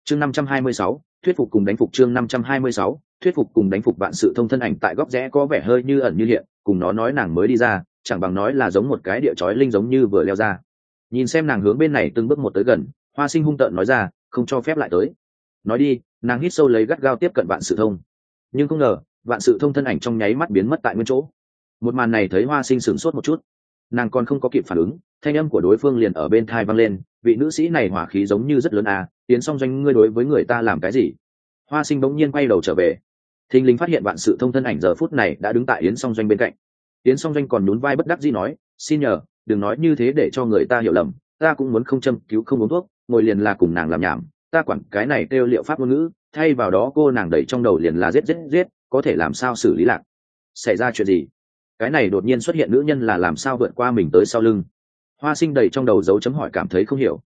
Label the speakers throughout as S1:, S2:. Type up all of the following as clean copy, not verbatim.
S1: chương 526, thuyết phục cùng đánh phục. chương 526, thuyết phục cùng đánh phục. Vạn Sự Thông thân ảnh tại góc rẽ có vẻ hơi như ẩn như hiện, cùng nó nói nàng mới đi ra chẳng bằng nói là giống một cái địa chói linh giống như vừa leo ra. Nhìn xem nàng hướng bên này từng bước một tới gần, Hoa Sinh hung tợn nói ra, không cho phép lại tới. Nói đi, nàng hít sâu lấy gắt gao tiếp cận Vạn Sự Thông, nhưng không ngờ Vạn Sự Thông thân ảnh trong nháy mắt biến mất tại nguyên chỗ. Một màn này thấy Hoa Sinh sửng sốt một chút, nàng còn không có kịp phản ứng, thanh âm của đối phương liền ở bên tai vang lên, vị nữ sĩ này hỏa khí giống như rất lớn à, Tiến Song Doanh ngươi đối với người ta làm cái gì? Hoa Sinh bỗng nhiên quay đầu trở về, thình lình phát hiện Vạn Sự Thông thân ảnh giờ phút này đã đứng tại Yến Song Doanh bên cạnh. Yến Song Doanh còn nhún vai bất đắc dĩ nói, xin nhờ đừng nói như thế để cho người ta hiểu lầm, ta cũng muốn không châm cứu không uống thuốc, ngồi liền là cùng nàng làm nhảm, ta quản cái này kêu liệu pháp ngôn ngữ, thay vào đó cô nàng đẩy trong đầu liền là giết, có thể làm sao xử lý lạc? Xảy ra chuyện gì? Cái này đột nhiên xuất hiện nữ nhân là làm sao vượt qua mình tới sau lưng? Hoa Sinh đầy trong đầu dấu chấm hỏi, cảm thấy không hiểu.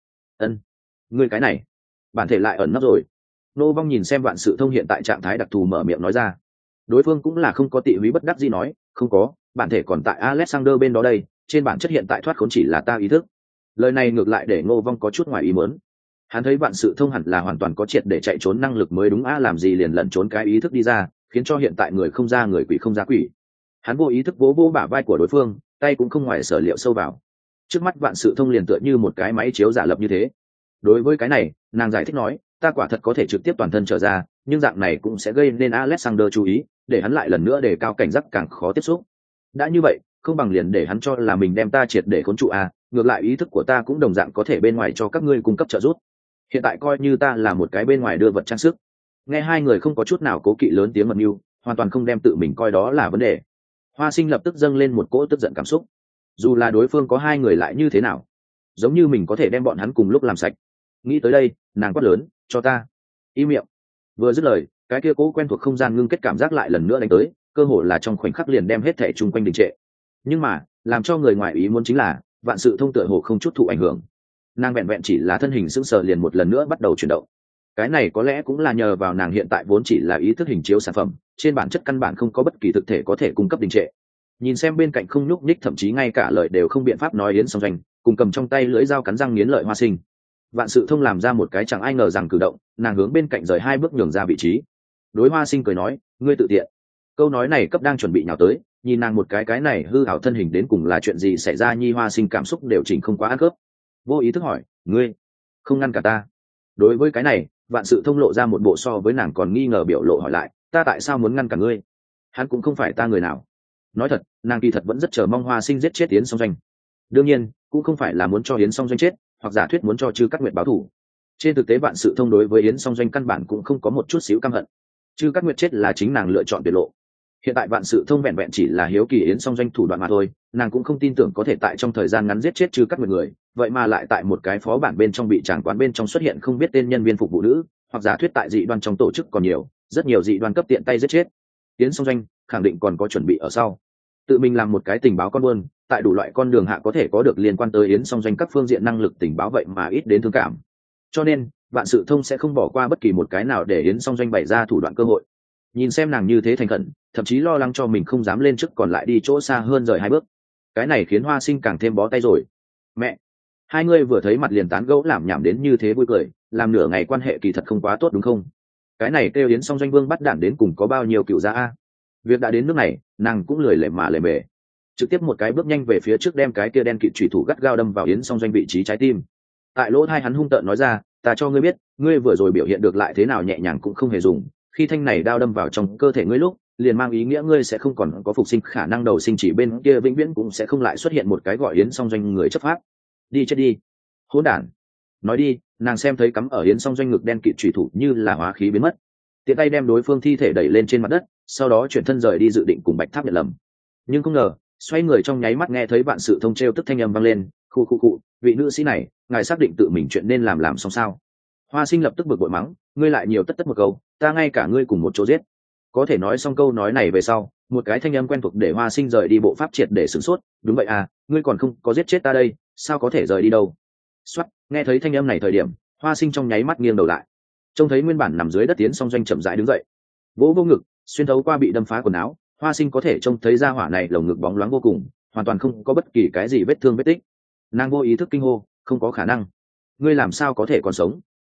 S1: Ngươi cái này bản thể lại ẩn nấp rồi. Nô Vong nhìn xem Vạn Sự Thông hiện tại trạng thái đặc thù mở miệng nói ra. Đối phương cũng là không có tị húy bất đắc dĩ nói, không có, bản thể còn tại Alexander bên đó đây, trên bản chất hiện tại thoát khốn chỉ là ta ý thức. Lời này ngược lại để Ngô Vong có chút ngoài ý muốn. Hắn thấy Vạn Sự Thông hẳn là hoàn toàn có triệt để chạy trốn năng lực mới đúng a, làm gì liền lẩn trốn cái ý thức đi ra, khiến cho hiện tại người không ra người, quỷ không ra quỷ. Hắn vô ý thức vỗ vỗ bả vai của đối phương, tay cũng không ngoài sở liệu sâu vào. Trước mắt Vạn Sự Thông liền tựa như một cái máy chiếu giả lập như thế. Đối với cái này, nàng giải thích nói, ta quả thật có thể trực tiếp toàn thân trở ra, nhưng dạng này cũng sẽ gây nên Alexander chú ý, để hắn lại lần nữa đề cao cảnh giác, càng khó tiếp xúc. Đã như vậy, không bằng liền để hắn cho là mình đem ta triệt để khốn trụ a, ngược lại ý thức của ta cũng đồng dạng có thể bên ngoài cho các ngươi cung cấp trợ giúp. Hiện tại coi như ta là một cái bên ngoài đưa vật trang sức. Nghe hai người không có chút nào cố kỵ lớn tiếng mật mưu, hoàn toàn không đem tự mình coi đó là vấn đề. Hoa Sinh lập tức dâng lên một cỗ tức giận cảm xúc. Dù là đối phương có hai người lại như thế nào, giống như mình có thể đem bọn hắn cùng lúc làm sạch. Nghĩ tới đây, nàng quát lớn, cho ta im miệng. Vừa dứt lời, cái kia cố quen thuộc không gian ngưng kết cảm giác lại lần nữa đánh tới, cơ hội là trong khoảnh khắc liền đem hết thảy chung quanh đình trệ. Nhưng mà làm cho người ngoài ý muốn chính là Vạn Sự Thông tựa hồ không chút thụ ảnh hưởng, nàng vẹn vẹn chỉ là thân hình sững sờ liền một lần nữa bắt đầu chuyển động. Cái này có lẽ cũng là nhờ vào nàng hiện tại vốn chỉ là ý thức hình chiếu sản phẩm, trên bản chất căn bản không có bất kỳ thực thể có thể cung cấp đình trệ. Nhìn xem bên cạnh không nhúc nhích, thậm chí ngay cả lời đều không biện pháp nói Yến Song Doanh, cùng cầm trong tay lưỡi dao cắn răng nghiến lợi Hoa Sinh. Vạn Sự Thông làm ra một cái chẳng ai ngờ rằng cử động, nàng hướng bên cạnh rời hai bước nhường ra vị trí. Đối Hoa Sinh cười nói, ngươi tự tiện. Câu nói này cấp đang chuẩn bị nhào tới, nhìn nàng một cái này hư ảo thân hình đến cùng là chuyện gì xảy ra nhi. Hoa Sinh cảm xúc đều chỉnh không quá ăn khớp, vô ý thức hỏi, ngươi không ngăn cả ta? Đối với cái này, Vạn Sự Thông lộ ra một bộ so với nàng còn nghi ngờ biểu lộ hỏi lại, ta tại sao muốn ngăn cả ngươi? Hắn cũng không phải ta người nào. Nói thật, nàng kỳ thật vẫn rất chờ mong Hoa Sinh giết chết Yến Song Doanh. Đương nhiên cũng không phải là muốn cho Yến Song Doanh chết, hoặc giả thuyết muốn cho Trư Cát Nguyệt báo thù. Trên thực tế Vạn Sự Thông đối với Yến Song Doanh căn bản cũng không có một chút xíu căm hận. Trư Cát Nguyệt chết là chính nàng lựa chọn tuyệt lộ. Hiện tại Vạn Sự Thông vẹn vẹn chỉ là hiếu kỳ Yến Song Doanh thủ đoạn mà thôi, nàng cũng không tin tưởng có thể tại trong thời gian ngắn giết chết Trư Cát Nguyệt người, vậy mà lại tại một cái phó bản bên trong bị tràng quán bên trong xuất hiện không biết tên nhân viên phục vụ nữ, hoặc giả thuyết tại dị đoan trong tổ chức còn nhiều, rất nhiều dị đoan cấp tiện tay giết chết. Yến Song Doanh khẳng định còn có chuẩn bị ở sau, tự mình làm một cái tình báo con buôn, tại đủ loại con đường hạ có thể có được liên quan tới Yến Song Doanh các phương diện năng lực tình báo, vậy mà ít đến thương cảm. Cho nên Vạn Sự Thông sẽ không bỏ qua bất kỳ một cái nào để Yến Song Doanh bày ra thủ đoạn cơ hội. Nhìn xem nàng như thế thành khẩn, thậm chí lo lắng cho mình không dám lên trước còn lại đi chỗ xa hơn rời hai bước, cái này khiến Hoa Sinh càng thêm bó tay rồi. Mẹ, hai người vừa thấy mặt liền tán gẫu làm nhảm đến như thế vui cười, làm nửa ngày quan hệ kỳ thật không quá tốt đúng không? Cái này kêu Yến Song Doanh Vương bắt đản đến cùng có bao nhiêu cựu gia a? Việc đã đến nước này, nàng cũng lười lề mà lề mề, trực tiếp một cái bước nhanh về phía trước, đem cái kia đen kịt chủy thủ gắt gao đâm vào Yến Song Doanh vị trí trái tim. Tại lỗ tai hắn hung tợn nói ra, ta cho ngươi biết, ngươi vừa rồi biểu hiện được lại thế nào nhẹ nhàng cũng không hề dùng, khi thanh này đao đâm vào trong cơ thể ngươi lúc, liền mang ý nghĩa ngươi sẽ không còn có phục sinh khả năng, đầu sinh chỉ bên kia vĩnh viễn cũng sẽ không lại xuất hiện một cái gọi Yến Song Doanh người chấp pháp. Đi chết đi, hỗn đản. Nói đi, nàng xem thấy cắm ở Yến Song Doanh ngực đen kịt chủy thủ như là hóa khí biến mất, tiện tay đem đối phương thi thể đẩy lên trên mặt đất, sau đó chuyển thân rời đi dự định cùng Bạch Tháp nhận lầm. Nhưng không ngờ, xoay người trong nháy mắt nghe thấy Vạn Sự Thông trêu tức thanh âm vang lên, khu, vị nữ sĩ này, ngài xác định tự mình chuyện nên làm xong sao? Hoa Sinh lập tức bực bội mắng, ngươi lại nhiều tất một câu, ta ngay cả ngươi cùng một chỗ giết. Có thể nói xong câu nói này về sau, một cái thanh âm quen thuộc để Hoa Sinh rời đi bộ pháp triệt để sửng sốt. Đúng vậy à, ngươi còn không có giết chết ta đây, sao có thể rời đi đâu? Xoát, nghe thấy thanh âm này thời điểm, Hoa Sinh trong nháy mắt nghiêng đầu lại, trông thấy nguyên bản nằm dưới đất Yến Song Doanh chậm rãi đứng dậy, vỗ vô ngực, xuyên thấu qua bị đâm phá quần áo, Hoa Sinh có thể trông thấy da hỏa này lồng ngực bóng loáng vô cùng, hoàn toàn không có bất kỳ cái gì vết thương vết tích. Nàng vô ý thức kinh hô, không có khả năng, ngươi làm sao có thể còn sống?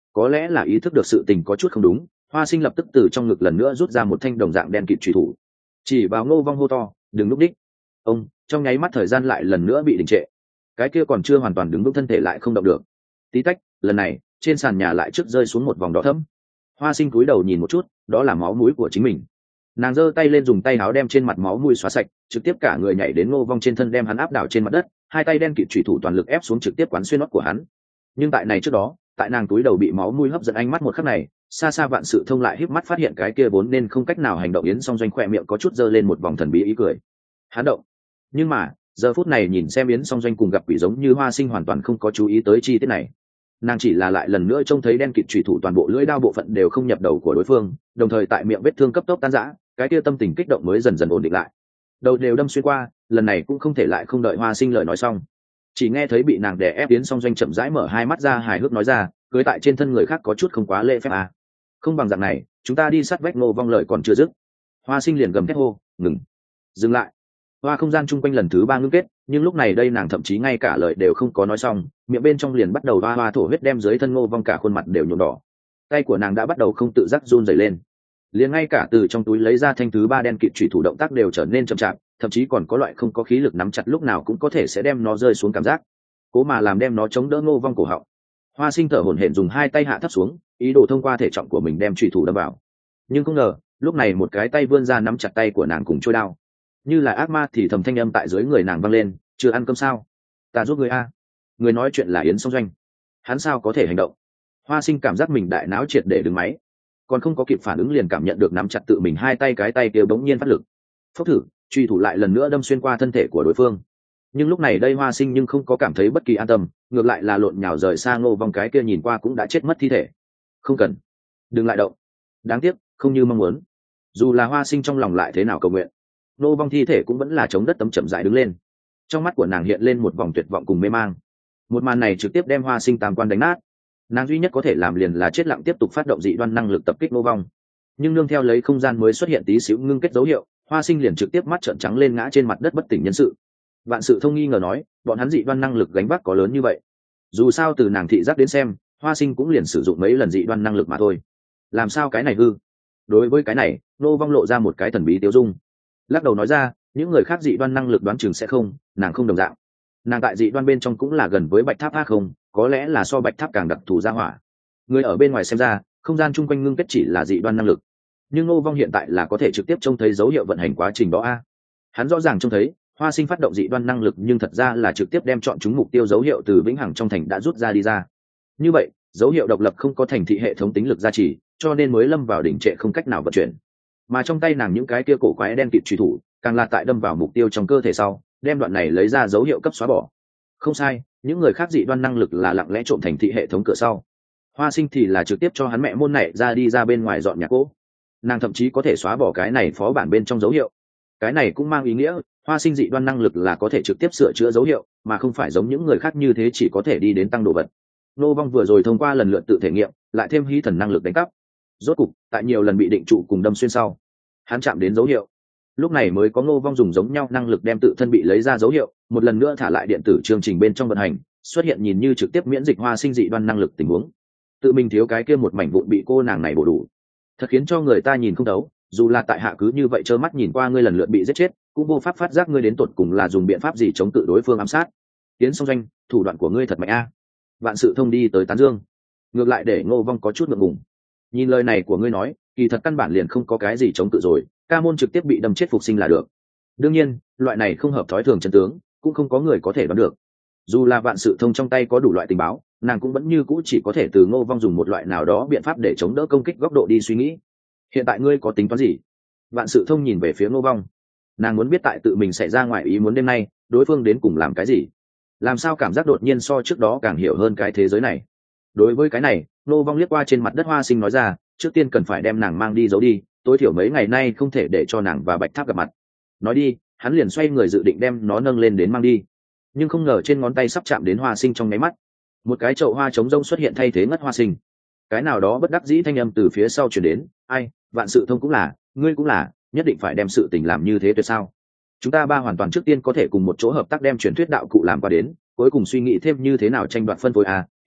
S1: có lẽ là ý thức được sự tình có chút không đúng, Hoa Sinh lập tức từ trong ngực lần nữa rút ra một thanh đồng dạng đen kịt truy thủ, chỉ vào Ngô Vong hô to, đừng lúc đích. Ông trong nháy mắt thời gian lại lần nữa bị đình trệ, cái kia còn chưa hoàn toàn đứng vững thân thể lại không động được. Tí tách, lần này trên sàn nhà lại trước rơi xuống một vòng đỏ thẫm. Hoa Sinh cúi đầu nhìn một chút, đó là máu mũi của chính mình. Nàng giơ tay lên dùng tay áo đem trên mặt máu mũi xóa sạch, trực tiếp cả người nhảy đến Ngô Vong trên thân đem hắn áp đảo trên mặt đất, hai tay đen kịt chủy thủ toàn lực ép xuống trực tiếp quán xuyên nót của hắn. Nhưng tại này trước đó, tại nàng túi đầu bị máu mũi hấp dẫn ánh mắt một khắc này, xa xa Vạn Sự Thông lại híp mắt phát hiện cái kia vốn nên không cách nào hành động Yến Song Doanh khỏe miệng có chút giơ lên một vòng thần bí ý cười. Hắn động. Nhưng mà, giờ phút này nhìn xem Yến Song Doanh cùng gặp quỷ giống như Hoa Sinh hoàn toàn không có chú ý tới chi tiết này. Nàng chỉ là lại lần nữa trông thấy đen kịt chủy thủ toàn bộ lưỡi đao bộ phận đều không nhập đầu của đối phương, đồng thời tại miệng vết thương cấp tốc tan rã, cái kia tâm tình kích động mới dần dần ổn định lại. Đầu đều đâm xuyên qua, lần này cũng không thể lại không đợi Hoa Sinh lời nói xong, chỉ nghe thấy bị nàng đè ép Yến Song Doanh chậm rãi mở hai mắt ra hài hước nói ra, cưới tại trên thân người khác có chút không quá lễ phép à. Không bằng dạng này, chúng ta đi sát vách Ngô Vong lời còn chưa dứt. Hoa Sinh liền gầm thét hô, ngừng, dừng lại. Hoa không gian chung quanh lần thứ ba ngưng kết, nhưng lúc này đây nàng thậm chí ngay cả lời đều không có nói xong, miệng bên trong liền bắt đầu hoa thổ huyết đem dưới thân Ngô Vong cả khuôn mặt đều nhuộm đỏ. Tay của nàng đã bắt đầu không tự giác run rẩy lên, liền ngay cả từ trong túi lấy ra thanh thứ ba đen kịt chủy thủ động tác đều trở nên chậm chạp, thậm chí còn có loại không có khí lực nắm chặt lúc nào cũng có thể sẽ đem nó rơi xuống cảm giác, cố mà làm đem nó chống đỡ Ngô Vong cổ họng. Hoa Sinh thở hổn hển dùng hai tay hạ thấp xuống, ý đồ thông qua thể trọng của mình đem chủy thủ đâm vào, nhưng không ngờ lúc này một cái tay vươn ra nắm chặt tay của nàng cùng trôi đao, như là ác ma thì thầm thanh âm tại dưới người nàng vang lên, chưa ăn cơm sao, ta giúp người a. Người nói chuyện là Yến Song Doanh, hắn sao có thể hành động. Hoa Sinh cảm giác mình đại não triệt để đứng máy, còn không có kịp phản ứng liền cảm nhận được nắm chặt tự mình hai tay cái tay kia bỗng nhiên phát lực, phốc thử truy thủ lại lần nữa đâm xuyên qua thân thể của đối phương. Nhưng lúc này đây Hoa Sinh nhưng không có cảm thấy bất kỳ an tâm, ngược lại là lộn nhào rời xa Ngô Vong cái kia nhìn qua cũng đã chết mất thi thể. Không cần, đừng lại động, đáng tiếc không như mong muốn. Dù là Hoa Sinh trong lòng lại thế nào cầu nguyện, Ngô Vong thi thể cũng vẫn là chống đất tấm chậm rãi đứng lên. Trong mắt của nàng hiện lên một vòng tuyệt vọng cùng mê mang. Một màn này trực tiếp đem Hoa Sinh tam quan đánh nát. Nàng duy nhất có thể làm liền là chết lặng tiếp tục phát động dị đoan năng lực tập kích Ngô Vong. Nhưng nương theo lấy không gian mới xuất hiện tí xíu ngưng kết dấu hiệu, Hoa Sinh liền trực tiếp mắt trợn trắng lên ngã trên mặt đất bất tỉnh nhân sự. Vạn Sự Thông nghi ngờ nói, bọn hắn dị đoan năng lực gánh vác có lớn như vậy? Dù sao từ nàng thị giác đến xem, Hoa Sinh cũng liền sử dụng mấy lần dị đoan năng lực mà thôi. Làm sao cái này hư? Đối với cái này, Ngô Vong lộ ra một cái thần bí tiêu dung, lắc đầu nói ra, những người khác dị đoan năng lực đoán chừng sẽ không, nàng không đồng dạng. Nàng tại dị đoan bên trong cũng là gần với Bạch Tháp không, có lẽ là so Bạch Tháp càng đặc thù ra hỏa. Người ở bên ngoài xem ra, không gian chung quanh ngưng kết chỉ là dị đoan năng lực, nhưng Ngô Vong hiện tại là có thể trực tiếp trông thấy dấu hiệu vận hành quá trình đó a. Hắn rõ ràng trông thấy Hoa Sinh phát động dị đoan năng lực, nhưng thật ra là trực tiếp đem chọn chúng mục tiêu dấu hiệu từ vĩnh hằng trong thành đã rút ra đi ra. Như vậy, dấu hiệu độc lập không có thành thị hệ thống tính lực gia trì, cho nên mới lâm vào đỉnh trệ không cách nào vận chuyển. Mà trong tay nàng những cái kia cổ quái đen kịt truy thủ, càng là tại đâm vào mục tiêu trong cơ thể sau, đem đoạn này lấy ra dấu hiệu cấp xóa bỏ. Không sai, những người khác dị đoan năng lực là lặng lẽ trộm thành thị hệ thống cửa sau. Hoa Sinh thì là trực tiếp cho hắn mẹ môn này ra đi ra bên ngoài dọn nhà cỗ. Nàng thậm chí có thể xóa bỏ cái này phó bản bên trong dấu hiệu. Cái này cũng mang ý nghĩa Hoa Sinh dị đoan năng lực là có thể trực tiếp sửa chữa dấu hiệu, mà không phải giống những người khác như thế chỉ có thể đi đến tăng đồ vật. Ngô Vong vừa rồi thông qua lần lượt tự thể nghiệm, lại thêm hí thần năng lực đánh cắp, rốt cục tại nhiều lần bị định trụ cùng đâm xuyên sau, hắn chạm đến dấu hiệu. Lúc này mới có Ngô Vong dùng giống nhau năng lực đem tự thân bị lấy ra dấu hiệu một lần nữa thả lại điện tử chương trình bên trong vận hành, xuất hiện nhìn như trực tiếp miễn dịch Hoa Sinh dị đoan năng lực tình huống. Tự mình thiếu cái kia một mảnh vụn bị cô nàng này bổ đủ, thật khiến cho người ta nhìn không thấu. Dù là tại hạ cứ như vậy trơ mắt nhìn qua ngươi lần lượt bị giết chết, cũng vô pháp phát giác ngươi đến tột cùng là dùng biện pháp gì chống cự đối phương ám sát. Yến Song Doanh, thủ đoạn của ngươi thật mạnh a. Vạn Sự Thông đi tới tán dương, ngược lại để Ngô Vong có chút ngượng ngùng. Nhìn lời này của ngươi nói, kỳ thật căn bản liền không có cái gì chống cự rồi, ca môn trực tiếp bị đâm chết phục sinh là được. Đương nhiên, loại này không hợp thói thường chân tướng, cũng không có người có thể đoán được. Dù là Vạn Sự Thông trong tay có đủ loại tình báo, nàng cũng vẫn như cũ chỉ có thể từ Ngô Vong dùng một loại nào đó biện pháp để chống đỡ công kích góc độ đi suy nghĩ. Hiện tại ngươi có tính toán gì? Vạn Sự Thông nhìn về phía Ngô Vong, nàng muốn biết tại tự mình xảy ra ngoài ý muốn đêm nay, đối phương đến cùng làm cái gì, làm sao cảm giác đột nhiên so trước đó càng hiểu hơn cái thế giới này. Đối với cái này, Ngô Vong liếc qua trên mặt đất Hoa Sinh nói ra, trước tiên cần phải đem nàng mang đi giấu đi, tối thiểu mấy ngày nay không thể để cho nàng và Bạch Tháp gặp mặt. Nói đi, hắn liền xoay người dự định đem nó nâng lên đến mang đi, nhưng không ngờ trên ngón tay sắp chạm đến Hoa Sinh trong nháy mắt, một cái chậu hoa trống rông xuất hiện thay thế ngất Hoa Sinh. Cái nào đó bất đắc dĩ thanh âm từ phía sau truyền đến, ai, Vạn Sự Thông cũng là, ngươi cũng là, nhất định phải đem sự tình làm như thế tuyệt sao? Chúng ta ba hoàn toàn trước tiên có thể cùng một chỗ hợp tác đem truyền thuyết đạo cụ làm qua đến, cuối cùng suy nghĩ thêm như thế nào tranh đoạt phân phối à,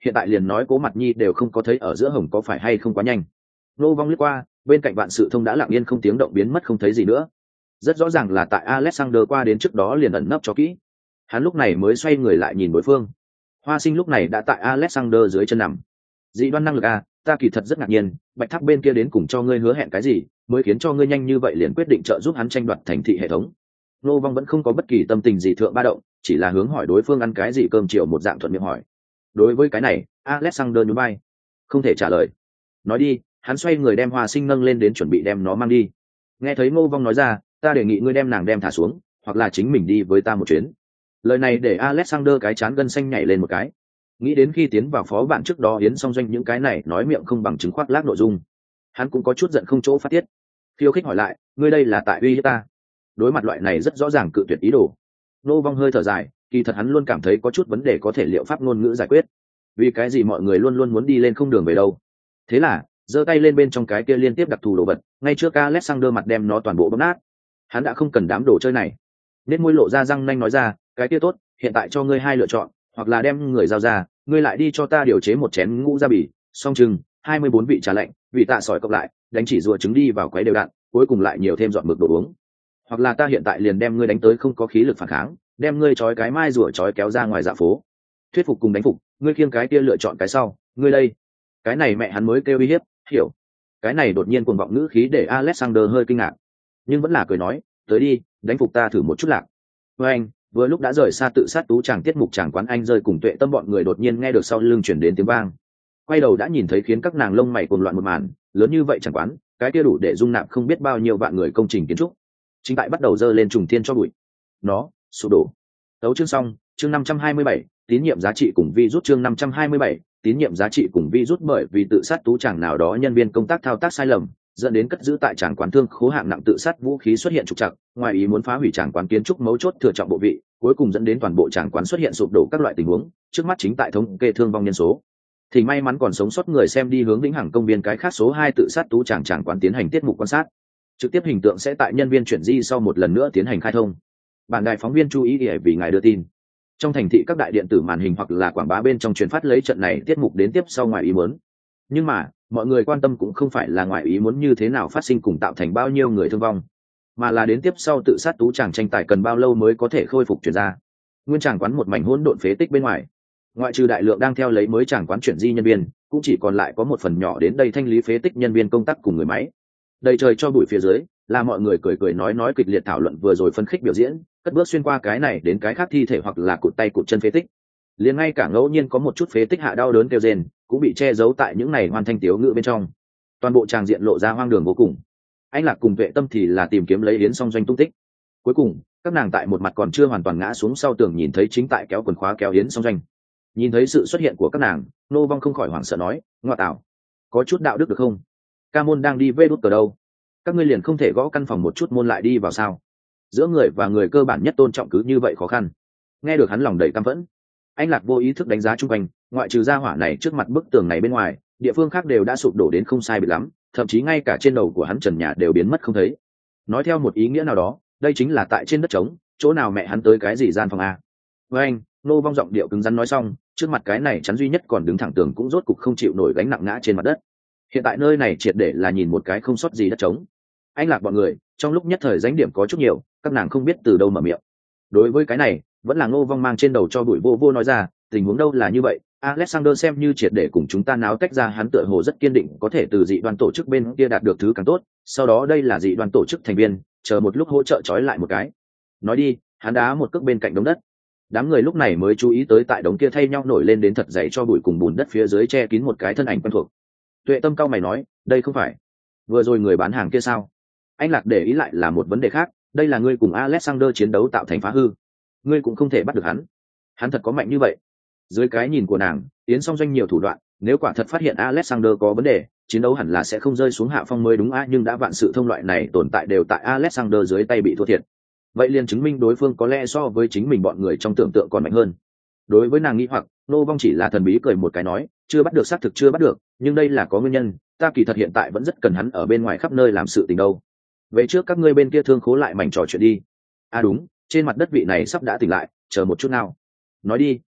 S1: hiện tại liền nói Cố Mặt Nhi đều không có thấy ở giữa hồng có phải hay không quá nhanh. Nô Vong lướt qua, bên cạnh Vạn Sự Thông đã lặng yên không tiếng động biến mất không thấy gì nữa. Rất rõ ràng là tại Alexander qua đến trước đó liền ẩn nấp cho kỹ. Hắn lúc này mới xoay người lại nhìn đối phương. Hoa Sinh lúc này đã tại Alexander dưới chân nằm. Dị đoan năng lực à, ta kỳ thật rất ngạc nhiên, Bạch Tháp bên kia đến cùng cho ngươi hứa hẹn cái gì, mới khiến cho ngươi nhanh như vậy liền quyết định trợ giúp hắn tranh đoạt thành thị hệ thống. Nô Vong vẫn không có bất kỳ tâm tình gì thượng ba động, chỉ là hướng hỏi đối phương ăn cái gì cơm chiều một dạng thuận miệng hỏi. Đối với cái này, Alexander nhún vai, không thể trả lời. Nói đi, hắn xoay người đem Hoa Sinh nâng lên đến chuẩn bị đem nó mang đi. Nghe thấy Ngô Vong nói ra, ta đề nghị ngươi đem nàng đem thả xuống, hoặc là chính mình đi với ta một chuyến. Lời này để Alexander cái chán gân xanh nhảy lên một cái. Nghĩ đến khi tiến vào phó bạn trước đó Yến Song Doanh những cái này nói miệng không bằng chứng khoác lác nội dung, hắn cũng có chút giận không chỗ phát tiết. Khiêu khích hỏi lại, ngươi đây là tại uy hiếp ta? Đối mặt loại này rất rõ ràng cự tuyệt ý đồ. Ngô Vong hơi thở dài, kỳ thật hắn luôn cảm thấy có chút vấn đề có thể liệu pháp ngôn ngữ giải quyết. Vì cái gì mọi người luôn luôn muốn đi lên không đường về đâu? Thế là giơ tay lên bên trong cái kia liên tiếp đặc thù đồ vật, ngay trước Alexander mặt đem nó toàn bộ bóp nát. Hắn đã không cần đám đồ chơi này. Nên môi lộ ra răng nanh nói ra, cái kia tốt, hiện tại cho ngươi hai lựa chọn, hoặc là đem người giao ra, ngươi lại đi cho ta điều chế một chén ngũ gia bì, song trừng, 24 vị trà lạnh, vị tạ sỏi cộng lại, đánh chỉ rùa trứng đi vào quấy đều đặn, cuối cùng lại nhiều thêm dọn mực đồ uống. Hoặc là ta hiện tại liền đem ngươi đánh tới không có khí lực phản kháng, đem ngươi trói cái mai rùa trói kéo ra ngoài dạ phố. Thuyết phục cùng đánh phục, ngươi khiêng cái kia lựa chọn cái sau, ngươi đây. Cái này mẹ hắn mới kêu uy hiếp, hiểu. Cái này đột nhiên cuồng vọng ngữ khí để Alexander hơi kinh ngạc, nhưng vẫn là cười nói, tới đi, đánh phục ta thử một chút lạc. Với anh, vừa lúc đã rời xa tự sát tú chàng tiết mục chàng quán anh rơi cùng Tuệ Tâm bọn người đột nhiên nghe được sau lưng chuyển đến tiếng vang. Quay đầu đã nhìn thấy khiến các nàng lông mày cuồng loạn một màn, lớn như vậy chẳng quán, cái kia đủ để dung nạp không biết bao nhiêu vạn người công trình kiến trúc. Chính tại bắt đầu dơ lên trùng thiên cho bụi. Nó, sụp đổ. Tấu chương xong, chương 527, tín nhiệm giá trị cùng vi rút chương 527, tín nhiệm giá trị cùng vi rút bởi vì tự sát tú chàng nào đó nhân viên công tác thao tác sai lầm, dẫn đến cất giữ tại tràng quán thương khố hạng nặng tự sát vũ khí xuất hiện trục trặc, ngoài ý muốn phá hủy tràng quán kiến trúc mấu chốt thừa trọng bộ vị, cuối cùng dẫn đến toàn bộ tràng quán xuất hiện sụp đổ các loại tình huống, trước mắt chính tại thống kê thương vong nhân số. Thì may mắn còn sống sót người xem đi hướng Vĩnh Hằng công viên cái khác số 2 tự sát tú tràng quán tiến hành tiết mục quan sát. Trực tiếp hình tượng sẽ tại nhân viên chuyển di sau một lần nữa tiến hành khai thông. Bản đài phóng viên chú ý để vì ngài đưa tin. Trong thành thị các đại điện tử màn hình hoặc là quảng bá bên trong truyền phát lấy trận này tiết mục đến tiếp sau ngoài ý muốn. Nhưng mà, mọi người quan tâm cũng không phải là ngoài ý muốn như thế nào phát sinh cùng tạo thành bao nhiêu người thương vong, mà là đến tiếp sau tự sát tú chàng tranh tài cần bao lâu mới có thể khôi phục chuyển ra. Nguyên tràng quán một mảnh hỗn độn phế tích bên ngoài, ngoại trừ đại lượng đang theo lấy mới tràng quán chuyển di nhân viên, cũng chỉ còn lại có một phần nhỏ đến đây thanh lý phế tích nhân viên công tác cùng người máy. Đầy trời cho bụi phía dưới, là mọi người cười cười nói kịch liệt thảo luận vừa rồi phân khích biểu diễn, cất bước xuyên qua cái này đến cái khác thi thể hoặc là cụt tay cụt chân phế tích. Liền ngay cả ngẫu nhiên có một chút phế tích hạ đau đớn kêu rên, cũng bị che giấu tại những này hoàn thanh tiếu ngữ bên trong. Toàn bộ tràng diện lộ ra hoang đường vô cùng. Anh Lạc cùng Tuệ Tâm thì là tìm kiếm lấy Yến Song Doanh tung tích. Cuối cùng, các nàng tại một mặt còn chưa hoàn toàn ngã xuống sau tường nhìn thấy chính tại kéo quần khóa kéo Yến Song Doanh. Nhìn thấy sự xuất hiện của các nàng, Nô Vong không khỏi hoảng sợ nói, ngoại tảo, có chút đạo đức được không? Ca môn đang đi vê đút từ đâu? Các ngươi liền không thể gõ căn phòng một chút môn lại đi vào sao? Giữa người và người cơ bản nhất tôn trọng cứ như vậy khó khăn. Nghe được hắn lòng đầy căm phẫn, anh Lạc vô ý thức đánh giá chung quanh, ngoại trừ gia hỏa này trước mặt bức tường này bên ngoài, địa phương khác đều đã sụp đổ đến không sai biệt lắm, thậm chí ngay cả trên đầu của hắn trần nhà đều biến mất không thấy. Nói theo một ý nghĩa nào đó, đây chính là tại trên đất trống, chỗ nào mẹ hắn tới cái gì gian phòng a? Với anh, Nô Vong giọng điệu cứng rắn nói xong, trước mặt cái này chắn duy nhất còn đứng thẳng tường cũng rốt cục không chịu nổi gánh nặng ngã trên mặt đất. Hiện tại nơi này triệt để là nhìn một cái không sót gì đất trống. Anh Lạc bọn người, trong lúc nhất thời danh điểm có chút nhiều, các nàng không biết từ đâu mở miệng. Đối với cái này, vẫn là Ngô Vong mang trên đầu cho bụi vô vô nói ra, tình huống đâu là như vậy, Alexander xem như triệt để cùng chúng ta náo tách ra, hắn tựa hồ rất kiên định có thể từ dị đoan tổ chức bên kia đạt được thứ càng tốt, sau đó đây là dị đoan tổ chức thành viên, chờ một lúc hỗ trợ trói lại một cái. Nói đi, hắn đá một cước bên cạnh đống đất. Đám người lúc này mới chú ý tới tại đống kia thay nhau nổi lên đến thật dày cho bụi cùng bùn đất phía dưới che kín một cái thân ảnh quen thuộc. Tuệ Tâm cao mày nói, đây không phải vừa rồi người bán hàng kia sao? Anh Lạc để ý lại là một vấn đề khác, đây là ngươi cùng Alexander chiến đấu tạo thành phá hư, ngươi cũng không thể bắt được hắn. Hắn thật có mạnh như vậy? Dưới cái nhìn của nàng, Yến Song Doanh nhiều thủ đoạn, nếu quả thật phát hiện Alexander có vấn đề, chiến đấu hẳn là sẽ không rơi xuống hạ phong mới đúng nhưng đã vạn sự thông loại này tồn tại đều tại Alexander dưới tay bị thua thiệt. Vậy liền chứng minh đối phương có lẽ so với chính mình bọn người trong tưởng tượng còn mạnh hơn. Đối với nàng nghĩ hoặc, Nô Vong chỉ là thần bí cười một cái nói, chưa bắt được, xác thực chưa bắt được, nhưng đây là có nguyên nhân, ta kỳ thật hiện tại vẫn rất cần hắn ở bên ngoài khắp nơi làm sự tình đâu. Vậy trước các ngươi bên kia thương khố lại mảnh trò chuyện đi. À đúng, trên mặt đất vị này sắp đã tỉnh lại, chờ một chút nào. Nói đi,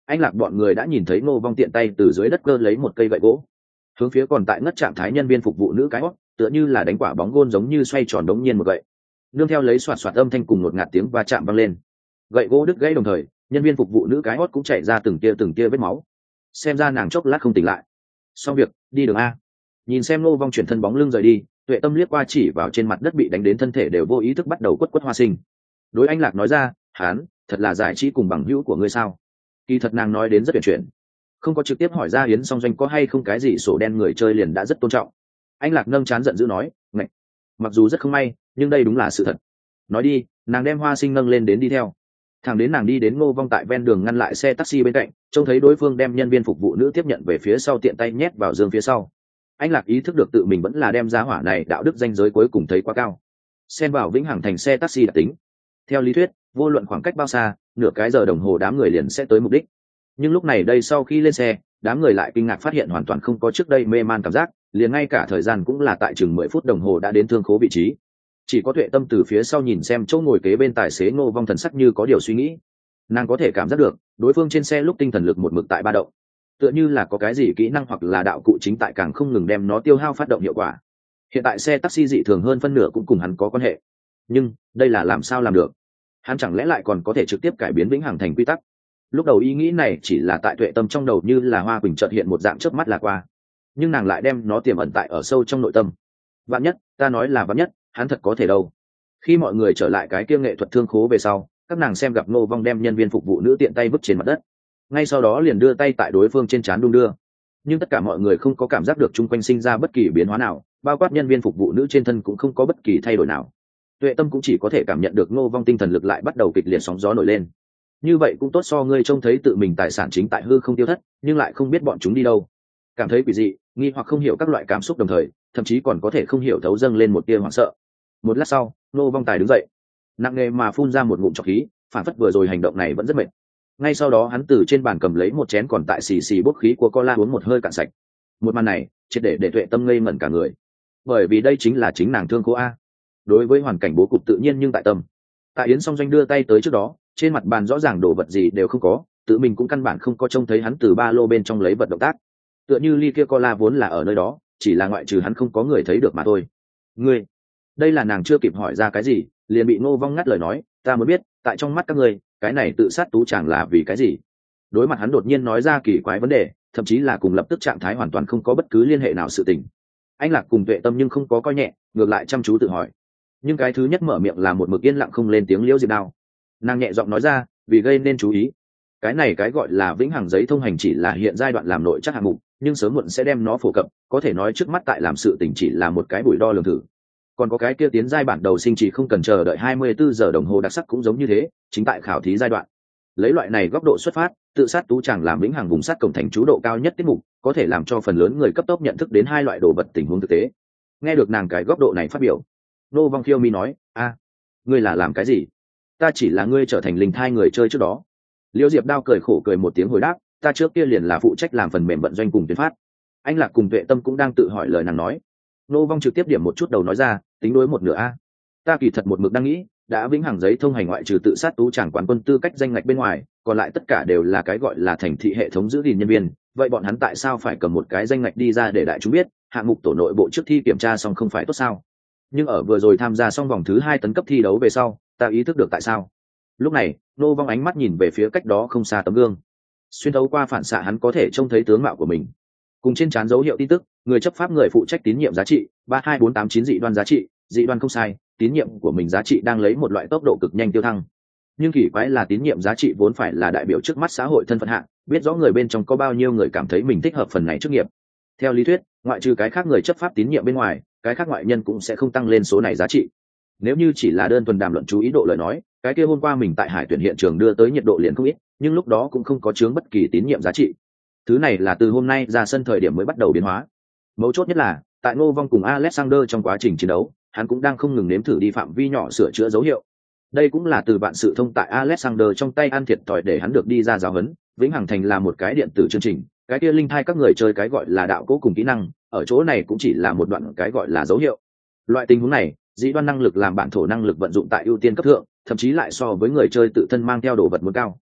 S1: Anh Lạc bọn người đã nhìn thấy Ngô Vong tiện tay từ dưới đất cơ lấy một cây gậy gỗ, hướng phía còn tại ngất trạng thái nhân viên phục vụ nữ cái hót, tựa như là đánh quả bóng gôn giống như xoay tròn đống nhiên một gậy. Nương theo lấy xoạt xoạt âm thanh cùng một ngạt tiếng va chạm vang lên. Gậy gỗ đứt gãy đồng thời, nhân viên phục vụ nữ cái hót cũng chảy ra từng tia vết máu. Xem ra nàng chốc lát không tỉnh lại. Xong việc, đi đường a. Nhìn xem Ngô Vong chuyển thân bóng lưng rời đi, Tuệ Tâm liếc qua chỉ vào trên mặt đất bị đánh đến thân thể đều vô ý thức bắt đầu quất quất hoa sinh. Đối Anh Lạc nói ra, hán, thật là giải trí cùng bằng hữu của ngươi sao? Kỳ thật nàng nói đến rất tuyệt chuyển, không có trực tiếp hỏi ra Yến Song Doanh có hay không cái gì sổ đen người chơi liền đã rất tôn trọng. Anh Lạc nâng chán giận dữ nói, ngạch, mặc dù rất không may, nhưng đây đúng là sự thật. Nói đi, nàng đem hoa sinh nâng lên đến đi theo. Thằng đến nàng đi đến Ngô Vong tại ven đường ngăn lại xe taxi bên cạnh, trông thấy đối phương đem nhân viên phục vụ nữ tiếp nhận về phía sau tiện tay nhét vào giường phía sau. Anh Lạc ý thức được tự mình vẫn là đem giá hỏa này đạo đức danh giới cuối cùng thấy quá cao. Xem vào vĩnh hằng thành xe taxi đặc tính. Theo lý thuyết, vô luận khoảng cách bao xa, nửa cái giờ đồng hồ đám người liền sẽ tới mục đích. Nhưng lúc này đây sau khi lên xe, đám người lại kinh ngạc phát hiện hoàn toàn không có trước đây mê man cảm giác, liền ngay cả thời gian cũng là tại chừng 10 phút đồng hồ đã đến thương khố vị trí. Chỉ có Tuệ Tâm từ phía sau nhìn xem chỗ ngồi kế bên tài xế Ngô Vong thần sắc như có điều suy nghĩ. Nàng có thể cảm giác được, đối phương trên xe lúc tinh thần lực một mực tại ba động, tựa như là có cái gì kỹ năng hoặc là đạo cụ chính tại càng không ngừng đem nó tiêu hao phát động hiệu quả. Hiện tại xe taxi dị thường hơn phân nửa cũng cùng hắn có quan hệ. Nhưng, đây là làm sao làm được? Hắn chẳng lẽ lại còn có thể trực tiếp cải biến vĩnh hằng thành quy tắc? Lúc đầu ý nghĩ này chỉ là tại Tuệ Tâm trong đầu như là hoa quỳnh chợt hiện một dạng chớp mắt là qua, nhưng nàng lại đem nó tiềm ẩn tại ở sâu trong nội tâm. Vạn nhất, ta nói là vạn nhất, hắn thật có thể đâu. Khi mọi người trở lại cái kia nghệ thuật thương khố về sau, các nàng xem gặp Ngô Vong đem nhân viên phục vụ nữ tiện tay vứt trên mặt đất, ngay sau đó liền đưa tay tại đối phương trên trán đung đưa. Nhưng tất cả mọi người không có cảm giác được chung quanh sinh ra bất kỳ biến hóa nào, bao quát nhân viên phục vụ nữ trên thân cũng không có bất kỳ thay đổi nào. Tuệ Tâm cũng chỉ có thể cảm nhận được Ngô Vong tinh thần lực lại bắt đầu kịch liệt sóng gió nổi lên. Như vậy cũng tốt so ngươi trông thấy tự mình tài sản chính tại hư không tiêu thất, nhưng lại không biết bọn chúng đi đâu. Cảm thấy quỷ dị, nghi hoặc không hiểu các loại cảm xúc đồng thời, thậm chí còn có thể không hiểu thấu dâng lên một tia hoảng sợ. Một lát sau, Ngô Vong tài đứng dậy, nặng nề mà phun ra một ngụm trọc khí, phản phất vừa rồi hành động này vẫn rất mệt. Ngay sau đó hắn từ trên bàn cầm lấy một chén còn tại xì xì bốc khí của cola uống một hơi cạn sạch. Một màn này triệt để Tuệ Tâm ngây ngẩn cả người, bởi vì đây chính là chính nàng thương khố a. Đối với hoàn cảnh bố cục tự nhiên nhưng tại tâm. Tại Yến Song Doanh đưa tay tới trước đó, trên mặt bàn rõ ràng đồ vật gì đều không có, tự mình cũng căn bản không có trông thấy hắn từ ba lô bên trong lấy vật động tác. Tựa như ly kia cola vốn là ở nơi đó, chỉ là ngoại trừ hắn không có người thấy được mà thôi. Ngươi, đây là nàng chưa kịp hỏi ra cái gì, liền bị Ngô Vong ngắt lời nói, ta muốn biết, tại trong mắt các ngươi, cái này tự sát tú chàng là vì cái gì? Đối mặt hắn đột nhiên nói ra kỳ quái vấn đề, thậm chí là cùng lập tức trạng thái hoàn toàn không có bất cứ liên hệ nào sự tình. Anh Lạc cùng Tuệ Tâm nhưng không có coi nhẹ, ngược lại chăm chú tự hỏi. Nhưng cái thứ nhất mở miệng là một mực yên lặng không lên tiếng Liễu Diệp Đao. Nàng nhẹ giọng nói ra, vì gây nên chú ý. Cái này cái gọi là vĩnh hằng giấy thông hành chỉ là hiện giai đoạn làm nội chắc hạng mục, nhưng sớm muộn sẽ đem nó phổ cập, có thể nói trước mắt tại làm sự tình chỉ là một cái bụi đo lường thử. Còn có cái kia tiến giai bản đầu sinh chỉ không cần chờ đợi 24 giờ đồng hồ đặc sắc cũng giống như thế, chính tại khảo thí giai đoạn. Lấy loại này góc độ xuất phát, tự sát tú chàng làm vĩnh hằng vùng sát cổng thành chú độ cao nhất tiết mục, có thể làm cho phần lớn người cấp tốc nhận thức đến hai loại đồ vật tình huống thực tế. Nghe được nàng cái góc độ này phát biểu, Nô Vong Khiêu Mi nói, ngươi là làm cái gì? Ta chỉ là ngươi trở thành linh thai người chơi trước đó. Liễu Diệp Đao cười khổ cười một tiếng hồi đáp, ta trước kia liền là phụ trách làm phần mềm vận doanh cùng tuyến phát. Anh Lạc cùng Tuệ Tâm cũng đang tự hỏi lời nàng nói. Nô Vong trực tiếp điểm một chút đầu nói ra, tính đối một nửa a. Ta kỳ thật một mực đang nghĩ, đã vĩnh hằng giấy thông hành ngoại trừ tự sát tú chàng quán quân tư cách danh ngạch bên ngoài, còn lại tất cả đều là cái gọi là thành thị hệ thống giữ gìn nhân viên, vậy bọn hắn tại sao phải cầm một cái danh ngạch đi ra để đại chúng biết, hạng mục tổ nội bộ trước thi kiểm tra xong không phải tốt sao? Nhưng ở vừa rồi tham gia xong vòng thứ 2 tấn cấp thi đấu về sau, ta ý thức được tại sao. Lúc này, Nô Vong ánh mắt nhìn về phía cách đó không xa tấm gương. Xuyên thấu qua phản xạ hắn có thể trông thấy tướng mạo của mình. Cùng trên trán dấu hiệu tin tức, người chấp pháp người phụ trách tín nhiệm giá trị, 32489 dị đoan giá trị, dị đoan không sai, tín nhiệm của mình giá trị đang lấy một loại tốc độ cực nhanh tiêu thăng. Nhưng kỳ quái là tín nhiệm giá trị vốn phải là đại biểu trước mắt xã hội thân phận hạng, biết rõ người bên trong có bao nhiêu người cảm thấy mình thích hợp phần này chức nghiệp. Theo lý thuyết, ngoại trừ cái khác người chấp pháp tín nhiệm bên ngoài, cái khác ngoại nhân cũng sẽ không tăng lên số này giá trị. Nếu như chỉ là đơn thuần đàm luận chú ý độ lời nói, cái kia hôm qua mình tại Hải tuyển hiện trường đưa tới nhiệt độ liền không ít, nhưng lúc đó cũng không có chướng bất kỳ tín nhiệm giá trị. Thứ này là từ hôm nay ra sân thời điểm mới bắt đầu biến hóa. Mấu chốt nhất là, tại Ngô Vong cùng Alexander trong quá trình chiến đấu, hắn cũng đang không ngừng nếm thử đi phạm vi nhỏ sửa chữa dấu hiệu. Đây cũng là từ bạn sự thông tại Alexander trong tay ăn thiệt thòi để hắn được đi ra giáo huấn, vĩnh hằng thành là một cái điện tử chương trình, cái kia linh thai các người chơi cái gọi là đạo cố cùng kỹ năng, ở chỗ này cũng chỉ là một đoạn cái gọi là dấu hiệu. Loại tình huống này, dĩ đoan năng lực làm bản thổ năng lực vận dụng tại ưu tiên cấp thượng, thậm chí lại so với người chơi tự thân mang theo đồ vật muốn cao.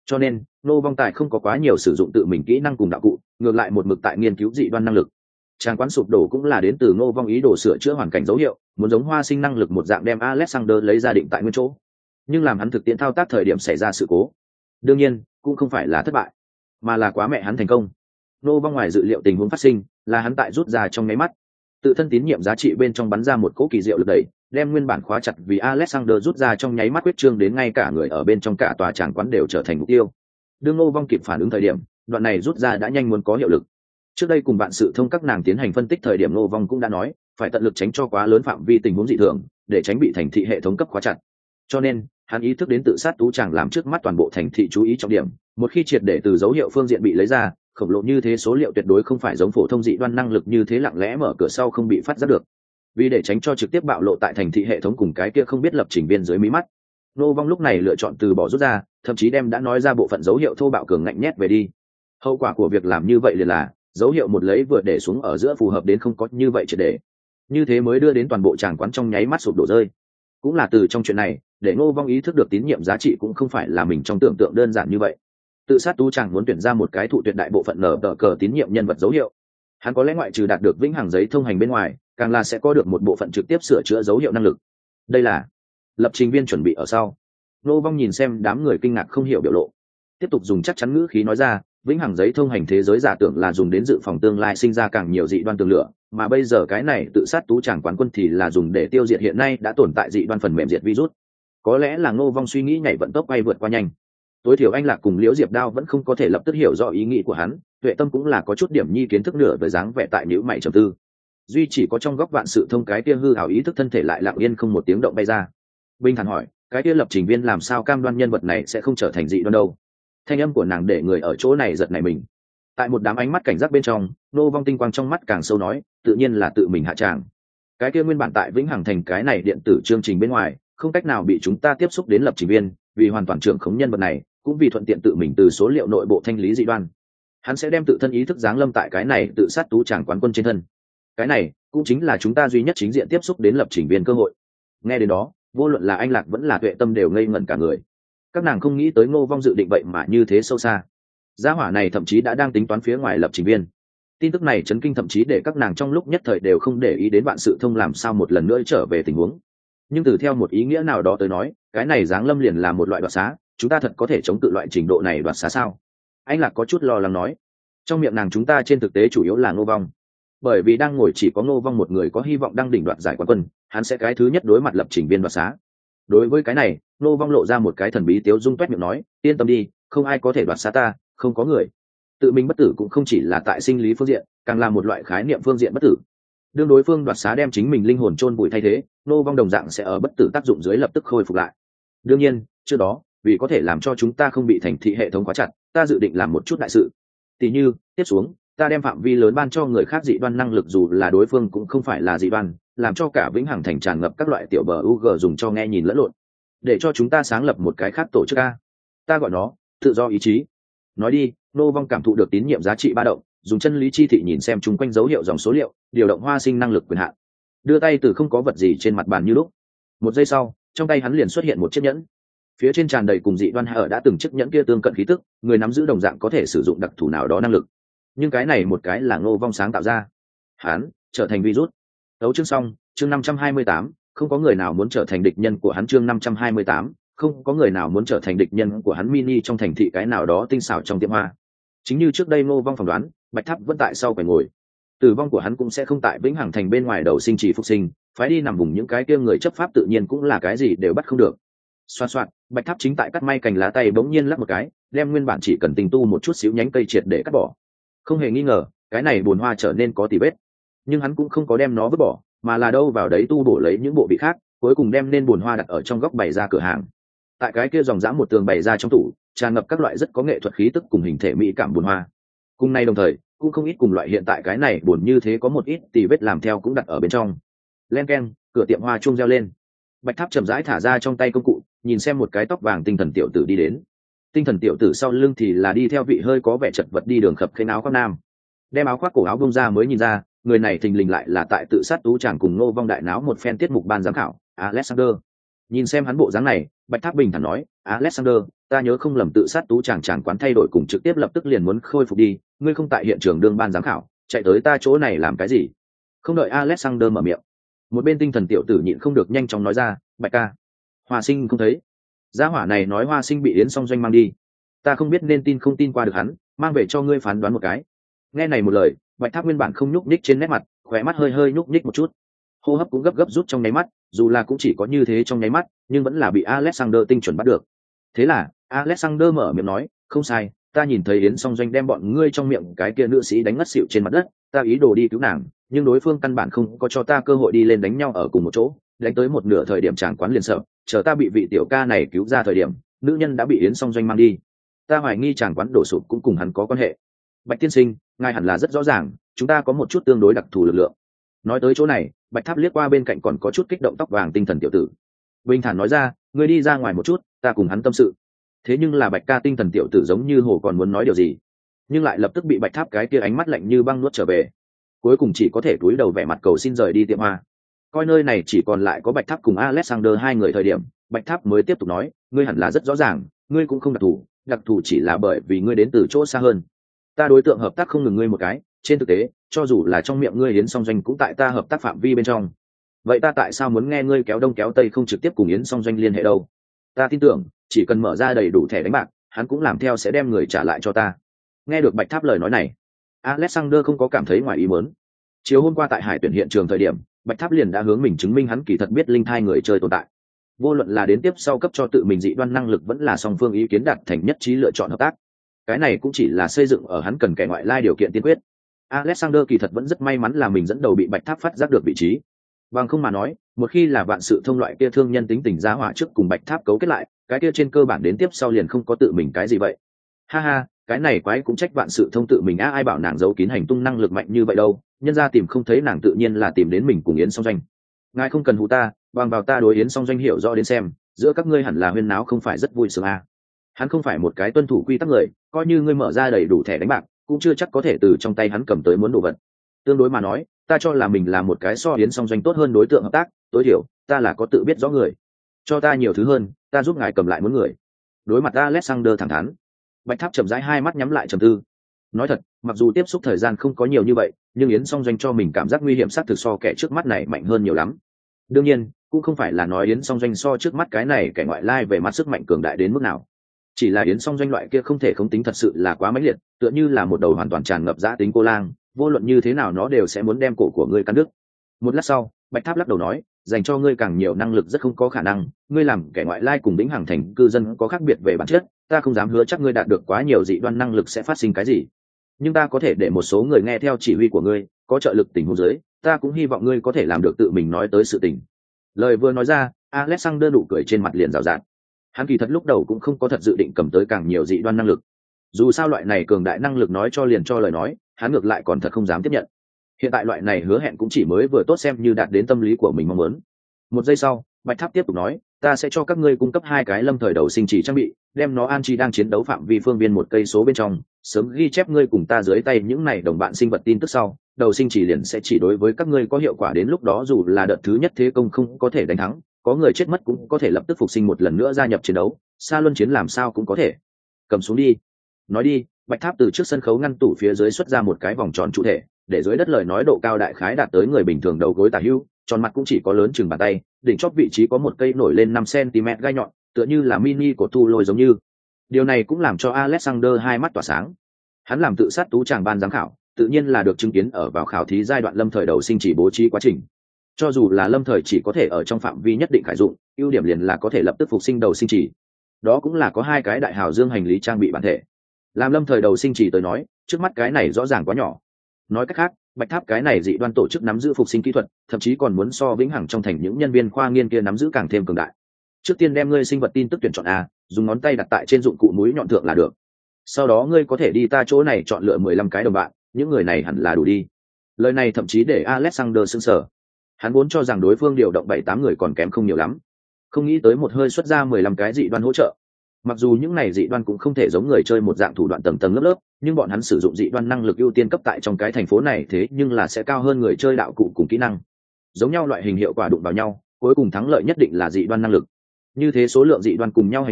S1: Cho nên Ngô Vong Tài không có quá nhiều sử dụng tự mình kỹ năng cùng đạo cụ, ngược lại một mực tại nghiên cứu dị đoan năng lực. Tràng quán sụp đổ cũng là đến từ Ngô Vong ý đồ sửa chữa hoàn cảnh dấu hiệu, muốn giống Hoa Sinh năng lực một dạng đem Alexander lấy ra định tại nguyên chỗ. Nhưng làm hắn thực tiễn thao tác thời điểm xảy ra sự cố. Đương nhiên, cũng không phải là thất bại, mà là quá mẹ hắn thành công. Ngô Vong ngoài dự liệu tình huống phát sinh, là hắn tại rút ra trong nháy mắt, tự thân tín nhiệm giá trị bên trong bắn ra một cỗ kỳ diệu lực đẩy, đem nguyên bản khóa chặt vì Alexander rút ra trong nháy mắt quyết trương đến ngay cả người ở bên trong cả tòa tràng quán đều trở thành mục tiêu. Đương Ngô Vong kịp phản ứng thời điểm, đoạn này rút ra đã nhanh muốn có hiệu lực. Trước đây cùng bạn sự thông các nàng tiến hành phân tích thời điểm Ngô Vong cũng đã nói, phải tận lực tránh cho quá lớn phạm vi tình huống dị thường, để tránh bị thành thị hệ thống cấp khóa chặt. Cho nên, hắn ý thức đến tự sát tú chàng làm trước mắt toàn bộ thành thị chú ý trọng điểm, một khi triệt để từ dấu hiệu phương diện bị lấy ra, khổng lồ như thế số liệu tuyệt đối không phải giống phổ thông dị đoan năng lực như thế lặng lẽ mở cửa sau không bị phát giác được. Vì để tránh cho trực tiếp bạo lộ tại thành thị hệ thống cùng cái kia không biết lập trình viên dưới mí mắt, Ngô Vong lúc này lựa chọn từ bỏ rút ra, thậm chí đem đã nói ra bộ phận dấu hiệu thô bạo cường ngạnh nhét về đi. Hậu quả của việc làm như vậy liền là dấu hiệu một lấy vừa để xuống ở giữa phù hợp đến không có như vậy triệt để. Như thế mới đưa đến toàn bộ tràng quán trong nháy mắt sụp đổ rơi. Cũng là từ trong chuyện này, để Ngô Vong ý thức được tín nhiệm giá trị cũng không phải là mình trong tưởng tượng đơn giản như vậy. Tự sát tú chàng muốn tuyển ra một cái thụ tuyệt đại bộ phận nở tờ cờ tín nhiệm nhân vật dấu hiệu. Hắn có lẽ ngoại trừ đạt được vĩnh hằng giấy thông hành bên ngoài, càng là sẽ có được một bộ phận trực tiếp sửa chữa dấu hiệu năng lực. Đây là lập trình viên chuẩn bị ở sau. Ngô Vong nhìn xem đám người kinh ngạc không hiểu biểu lộ, tiếp tục dùng chắc chắn ngữ khí nói ra, vĩnh hằng giấy thông hành thế giới giả tưởng là dùng đến dự phòng tương lai sinh ra càng nhiều dị đoan tường lửa, mà bây giờ cái này tự sát tú chàng quán quân thì là dùng để tiêu diệt hiện nay đã tồn tại dị đoan phần mềm diệt virus. Có lẽ là Ngô Vong suy nghĩ nhảy vận tốc bay vượt qua nhanh. Tối thiểu anh Lạc cùng Liễu Diệp Đao vẫn không có thể lập tức hiểu rõ ý nghĩ của hắn, Tuệ Tâm cũng là có chút điểm nhi kiến thức nửa với dáng vẻ tại nhíu mày trầm tư. Duy chỉ có trong góc vạn sự thông cái kia hư ảo ý thức thân thể lại lặng yên không một tiếng động bay ra. Bình thản hỏi, cái kia lập trình viên làm sao cam đoan nhân vật này sẽ không trở thành dị đoan đâu? Thanh âm của nàng để người ở chỗ này giật nảy mình. Tại một đám ánh mắt cảnh giác bên trong, Ngô Vong tinh quang trong mắt càng sâu nói, tự nhiên là tự mình hạ tràng. Cái kia nguyên bản tại vĩnh hằng thành cái này điện tử chương trình bên ngoài, không cách nào bị chúng ta tiếp xúc đến lập trình viên, vì hoàn toàn trưởng khống nhân vật này, cũng vì thuận tiện tự mình từ số liệu nội bộ thanh lý dị đoan, hắn sẽ đem tự thân ý thức giáng lâm tại cái này tự sát tú chàng quán quân trên thân. Cái này cũng chính là chúng ta duy nhất chính diện tiếp xúc đến lập trình viên cơ hội. Nghe đến đó, vô luận là anh Lạc vẫn là Tuệ Tâm đều ngây ngẩn cả người. Các nàng không nghĩ tới Ngô Vong dự định vậy mà như thế sâu xa. Gia hỏa này thậm chí đã đang tính toán phía ngoài lập trình viên. Tin tức này chấn kinh thậm chí để các nàng trong lúc nhất thời đều không để ý đến vạn sự thông làm sao một lần nữa trở về tình huống. Nhưng từ theo một ý nghĩa nào đó tới nói, cái này giáng lâm liền là một loại đoạt xá, chúng ta thật có thể chống cự loại trình độ này đoạt xá sao? Anh Lạc có chút lo lắng nói. Trong miệng nàng chúng ta trên thực tế chủ yếu là Ngô Vong, bởi vì đang ngồi chỉ có Ngô Vong một người có hy vọng đăng đỉnh đoạt giải quán quân, hắn sẽ cái thứ nhất đối mặt lập trình viên đoạt xá. Đối với cái này, Ngô Vong lộ ra một cái thần bí tiếu dung toét miệng nói, yên tâm đi, không ai có thể đoạt xá ta, không có người. Tự mình bất tử cũng không chỉ là tại sinh lý phương diện, càng là một loại khái niệm phương diện bất tử. Đương đối phương đoạt xá đem chính mình linh hồn chôn bụi thay thế, Ngô Vong đồng dạng sẽ ở bất tử tác dụng dưới lập tức khôi phục lại. Đương nhiên, trước đó, vì có thể làm cho chúng ta không bị thành thị hệ thống khóa chặt, ta dự định làm một chút đại sự. Tỷ như, tiếp xuống, ta đem phạm vi lớn ban cho người khác dị đoan năng lực dù là đối phương cũng không phải là dị đoan, làm cho cả vĩnh hằng thành tràn ngập các loại tiểu bờ UG dùng cho nghe nhìn lẫn lộn, để cho chúng ta sáng lập một cái khác tổ chức A. Ta gọi nó tự do ý chí. Nói đi, Ngô Vong cảm thụ được tín nhiệm giá trị ba động, dùng chân lý chi thị nhìn xem chung quanh dấu hiệu dòng số liệu, điều động Hoa Sinh năng lực quyền hạn, đưa tay từ không có vật gì trên mặt bàn như lúc. Một giây sau, trong tay hắn liền xuất hiện một chiếc nhẫn, phía trên tràn đầy cùng dị đoan ở đã từng chiếc nhẫn kia tương cận khí tức, người nắm giữ đồng dạng có thể sử dụng đặc thù nào đó năng lực, nhưng cái này một cái là Ngô Vong sáng tạo ra. Hắn trở thành virus. Đấu chương xong, chương 528, không có người nào muốn trở thành địch nhân của hắn. Chương 528, không có người nào muốn trở thành địch nhân của hắn. Mini trong thành thị cái nào đó tinh xảo trong tiệm hoa, chính như trước đây Ngô Vong phỏng đoán, Bạch Tháp vẫn tại sau phải ngồi. Tử vong của hắn cũng sẽ không tại vĩnh hằng thành bên ngoài đầu sinh trì phục sinh, phái đi nằm vùng những cái kia người chấp pháp tự nhiên cũng là cái gì đều bắt không được. Xoan xoan, Bạch Tháp chính tại cắt may cành lá, tay bỗng nhiên lắc một cái, đem nguyên bản chỉ cần tinh tu một chút xíu nhánh cây triệt để cắt bỏ. Không hề nghi ngờ, cái này buồn hoa trở nên có tỉ vết, nhưng hắn cũng không có đem nó vứt bỏ, mà là đâu vào đấy tu bổ lấy những bộ vị khác, cuối cùng đem nên buồn hoa đặt ở trong góc bày ra cửa hàng. Tại cái kia dòng dã một tường bày ra trong tủ, tràn ngập các loại rất có nghệ thuật khí tức cùng hình thể mỹ cảm buồn hoa. Cùng nay đồng thời, cũng không ít cùng loại hiện tại cái này buồn như thế có một ít tỉ vết làm theo cũng đặt ở bên trong. Len keng, cửa tiệm hoa chuông reo lên. Bạch Tháp chậm rãi thả ra trong tay công cụ, nhìn xem một cái tóc vàng tinh thần tiểu tử đi đến. Tinh thần tiểu tử sau lưng thì là đi theo vị hơi có vẻ chật vật đi đường khập khênh áo khoác nam. Đem áo khoác cổ áo bông ra mới nhìn ra, người này thình lình lại là tại tự sát tú chàng cùng Ngô Vong đại náo một phen tiết mục ban giám khảo, Alexander. Nhìn xem hắn bộ dáng này, Bạch Tháp bình thản nói, Alexander, ta nhớ không lầm tự sát tú chàng quán thay đổi cùng trực tiếp lập tức liền muốn khôi phục đi, ngươi không tại hiện trường đương ban giám khảo, chạy tới ta chỗ này làm cái gì? Không đợi Alexander mở miệng, một bên tinh thần tiểu tử nhịn không được nhanh chóng nói ra, Bạch ca, Hoa Sinh không thấy. Gia hỏa này nói Hoa Sinh bị Yến Song Doanh mang đi, ta không biết nên tin không tin qua được hắn, mang về cho ngươi phán đoán một cái. Nghe này một lời, Bạch Tháp nguyên bản không nhúc nhích trên nét mặt, khóe mắt hơi hơi nhúc nhích một chút, hô hấp cũng gấp gấp rút trong nháy mắt, dù là cũng chỉ có như thế trong nháy mắt, nhưng vẫn là bị Alexander tinh chuẩn bắt được. Thế là Alexander mở miệng nói, không sai, ta nhìn thấy Yến Song Doanh đem bọn ngươi trong miệng cái kia nữ sĩ đánh ngất xỉu trên mặt đất, ta ý đồ đi cứu nàng, nhưng đối phương căn bản không có cho ta cơ hội đi lên đánh nhau ở cùng một chỗ, đánh tới một nửa thời điểm chàng quán liền sợ, chờ ta bị vị tiểu ca này cứu ra thời điểm, nữ nhân đã bị Yến Song Doanh mang đi. Ta hoài nghi chàng quán đổ sụp cũng cùng hắn có quan hệ. Bạch tiên sinh, ngài hẳn là rất rõ ràng, chúng ta có một chút tương đối đặc thù lực lượng. Nói tới chỗ này, Bạch Tháp liếc qua bên cạnh còn có chút kích động tóc vàng tinh thần tiểu tử, bình thản nói ra, ngươi đi ra ngoài một chút, ta cùng hắn tâm sự. Thế nhưng là Bạch ca tinh thần tiểu tử giống như hồ còn muốn nói điều gì, nhưng lại lập tức bị Bạch Tháp cái kia ánh mắt lạnh như băng nuốt trở về, cuối cùng chỉ có thể cúi đầu vẻ mặt cầu xin rời đi tiệm hoa. Coi nơi này chỉ còn lại có Bạch Tháp cùng Alexander hai người thời điểm, Bạch Tháp mới tiếp tục nói, ngươi hẳn là rất rõ ràng, ngươi cũng không đặc thù chỉ là bởi vì ngươi đến từ chỗ xa hơn. Ta đối tượng hợp tác không ngừng ngươi một cái, trên thực tế, cho dù là trong miệng ngươi Yến Song Doanh cũng tại ta hợp tác phạm vi bên trong. Vậy ta tại sao muốn nghe ngươi kéo đông kéo tây không trực tiếp cùng Yến Song Doanh liên hệ đâu? Ta tin tưởng, chỉ cần mở ra đầy đủ thẻ đánh bạc, hắn cũng làm theo sẽ đem người trả lại cho ta. Nghe được Bạch Tháp lời nói này, Alexander không có cảm thấy ngoài ý muốn. Chiều hôm qua tại Hải tuyển hiện trường thời điểm, Bạch Tháp liền đã hướng mình chứng minh hắn kỳ thật biết linh thai người chơi tồn tại. Vô luận là đến tiếp sau cấp cho tự mình dị đoan năng lực vẫn là song phương ý kiến đạt thành nhất trí lựa chọn hợp tác. Cái này cũng chỉ là xây dựng ở hắn cần kẻ ngoại lai điều kiện tiên quyết. Alexander kỳ thật vẫn rất may mắn là mình dẫn đầu bị Bạch Tháp phát giác được vị trí. Bằng không mà nói, một khi là vạn sự thông loại kia thương nhân tính tình giá hỏa trước cùng Bạch Tháp cấu kết lại, cái kia trên cơ bản đến tiếp sau liền không có tự mình cái gì vậy. Ha ha, cái này quái cũng trách vạn sự thông tự mình ai bảo nàng giấu kín hành tung năng lực mạnh như vậy đâu, nhân ra tìm không thấy nàng tự nhiên là tìm đến mình cùng Yến Song Doanh. Ngài không cần hù ta, bằng vào ta đối Yến Song Doanh hiểu rõ đến xem, giữa các ngươi hẳn là huyên náo không phải rất vui sướng à. Hắn không phải một cái tuân thủ quy tắc người, coi như ngươi mở ra đầy đủ thẻ đánh bạc, cũng chưa chắc có thể từ trong tay hắn cầm tới muốn đồ vật. Tương đối mà nói, ta cho là mình là một cái so Yến Song Doanh tốt hơn đối tượng hợp tác, tối thiểu ta là có tự biết rõ người. Cho ta nhiều thứ hơn, ta giúp ngài cầm lại muốn người. Đối mặt Alexander thẳng thắn, Bạch Tháp chậm rãi hai mắt nhắm lại trầm tư. Nói thật, mặc dù tiếp xúc thời gian không có nhiều như vậy, nhưng Yến Song Doanh cho mình cảm giác nguy hiểm xác thực so kẻ trước mắt này mạnh hơn nhiều lắm. Đương nhiên, cũng không phải là nói Yến Song Doanh so trước mắt cái này kẻ ngoại lai về mặt sức mạnh cường đại đến mức nào. Chỉ là Yến Song Doanh loại kia không thể không tính thật sự là quá mãnh liệt, tựa như là một đầu hoàn toàn tràn ngập dã tính cô lang, vô luận như thế nào nó đều sẽ muốn đem cổ của ngươi cắn đứt. Một lát sau, Bạch Tháp lắc đầu nói, dành cho ngươi càng nhiều năng lực rất không có khả năng, ngươi làm kẻ ngoại lai cùng Vĩnh Hằng thành cư dân có khác biệt về bản chất, ta không dám hứa chắc ngươi đạt được quá nhiều dị đoan năng lực sẽ phát sinh cái gì. Nhưng ta có thể để một số người nghe theo chỉ huy của ngươi, có trợ lực tình huống dưới, ta cũng hy vọng ngươi có thể làm được tự mình nói tới sự tình. Lời vừa nói ra, Alexander nụ cười trên mặt liền rào rạt. Hắn kỳ thật lúc đầu cũng không có thật dự định cầm tới càng nhiều dị đoan năng lực. Dù sao loại này cường đại năng lực nói cho liền cho lời nói, hắn ngược lại còn thật không dám tiếp nhận. Hiện tại loại này hứa hẹn cũng chỉ mới vừa tốt xem như đạt đến tâm lý của mình mong muốn. Một giây sau, Bạch Tháp tiếp tục nói, ta sẽ cho các ngươi cung cấp 2 cái lâm thời đầu sinh chỉ trang bị, đem nó an trí đang chiến đấu phạm vi phương viên 1 cây số bên trong, sớm ghi chép ngươi cùng ta dưới tay những này đồng bạn sinh vật tin tức sau, đầu sinh chỉ liền sẽ chỉ đối với các ngươi có hiệu quả, đến lúc đó dù là đợt thứ nhất thế công không có thể đánh thắng, có người chết mất cũng có thể lập tức phục sinh một lần nữa gia nhập chiến đấu, xa luân chiến làm sao cũng có thể. Cầm xuống đi. Nói đi, Bạch Tháp từ trước sân khấu ngăn tủ phía dưới xuất ra một cái vòng tròn trụ thể, để dưới đất lời nói độ cao đại khái đạt tới người bình thường đầu gối tả hữu, tròn mặt cũng chỉ có lớn chừng bàn tay, đỉnh chóp vị trí có một cây nổi lên 5 cm gai nhọn, tựa như là mini của thu lôi giống như. Điều này cũng làm cho Alexander hai mắt tỏa sáng. Hắn làm tự sát tú chàng ban giám khảo, tự nhiên là được chứng kiến ở vào khảo thí giai đoạn lâm thời đầu sinh chỉ bố trí quá trình. Cho dù là lâm thời chỉ có thể ở trong phạm vi nhất định khải dụng, ưu điểm liền là có thể lập tức phục sinh đầu sinh chỉ. Đó cũng là có 2 cái đại hào dương hành lý trang bị bản thể. Làm lâm thời đầu sinh chỉ tới nói, trước mắt cái này rõ ràng quá nhỏ. Nói cách khác, Bạch Tháp cái này dị đoan tổ chức nắm giữ phục sinh kỹ thuật, thậm chí còn muốn so Vĩnh Hằng trong thành những nhân viên khoa nghiên kia nắm giữ càng thêm cường đại. Trước tiên đem ngươi sinh vật tin tức tuyển chọn A, dùng ngón tay đặt tại trên dụng cụ mũi nhọn thượng là được. Sau đó ngươi có thể đi ta chỗ này chọn lựa 15 cái đồng bạn, những người này hẳn là đủ đi. Lời này thậm chí để Alexander sững sờ. Hắn vốn cho rằng đối phương điều động 7-8 người còn kém không nhiều lắm, không nghĩ tới một hơi xuất ra 15 cái dị đoan hỗ trợ. Mặc dù những này dị đoan cũng không thể giống người chơi một dạng thủ đoạn tầng tầng lớp lớp, nhưng bọn hắn sử dụng dị đoan năng lực ưu tiên cấp tại trong cái thành phố này thế nhưng là sẽ cao hơn người chơi đạo cụ cùng kỹ năng. Giống nhau loại hình hiệu quả đụng vào nhau, cuối cùng thắng lợi nhất định là dị đoan năng lực. Như thế số lượng dị đoan cùng nhau hành động,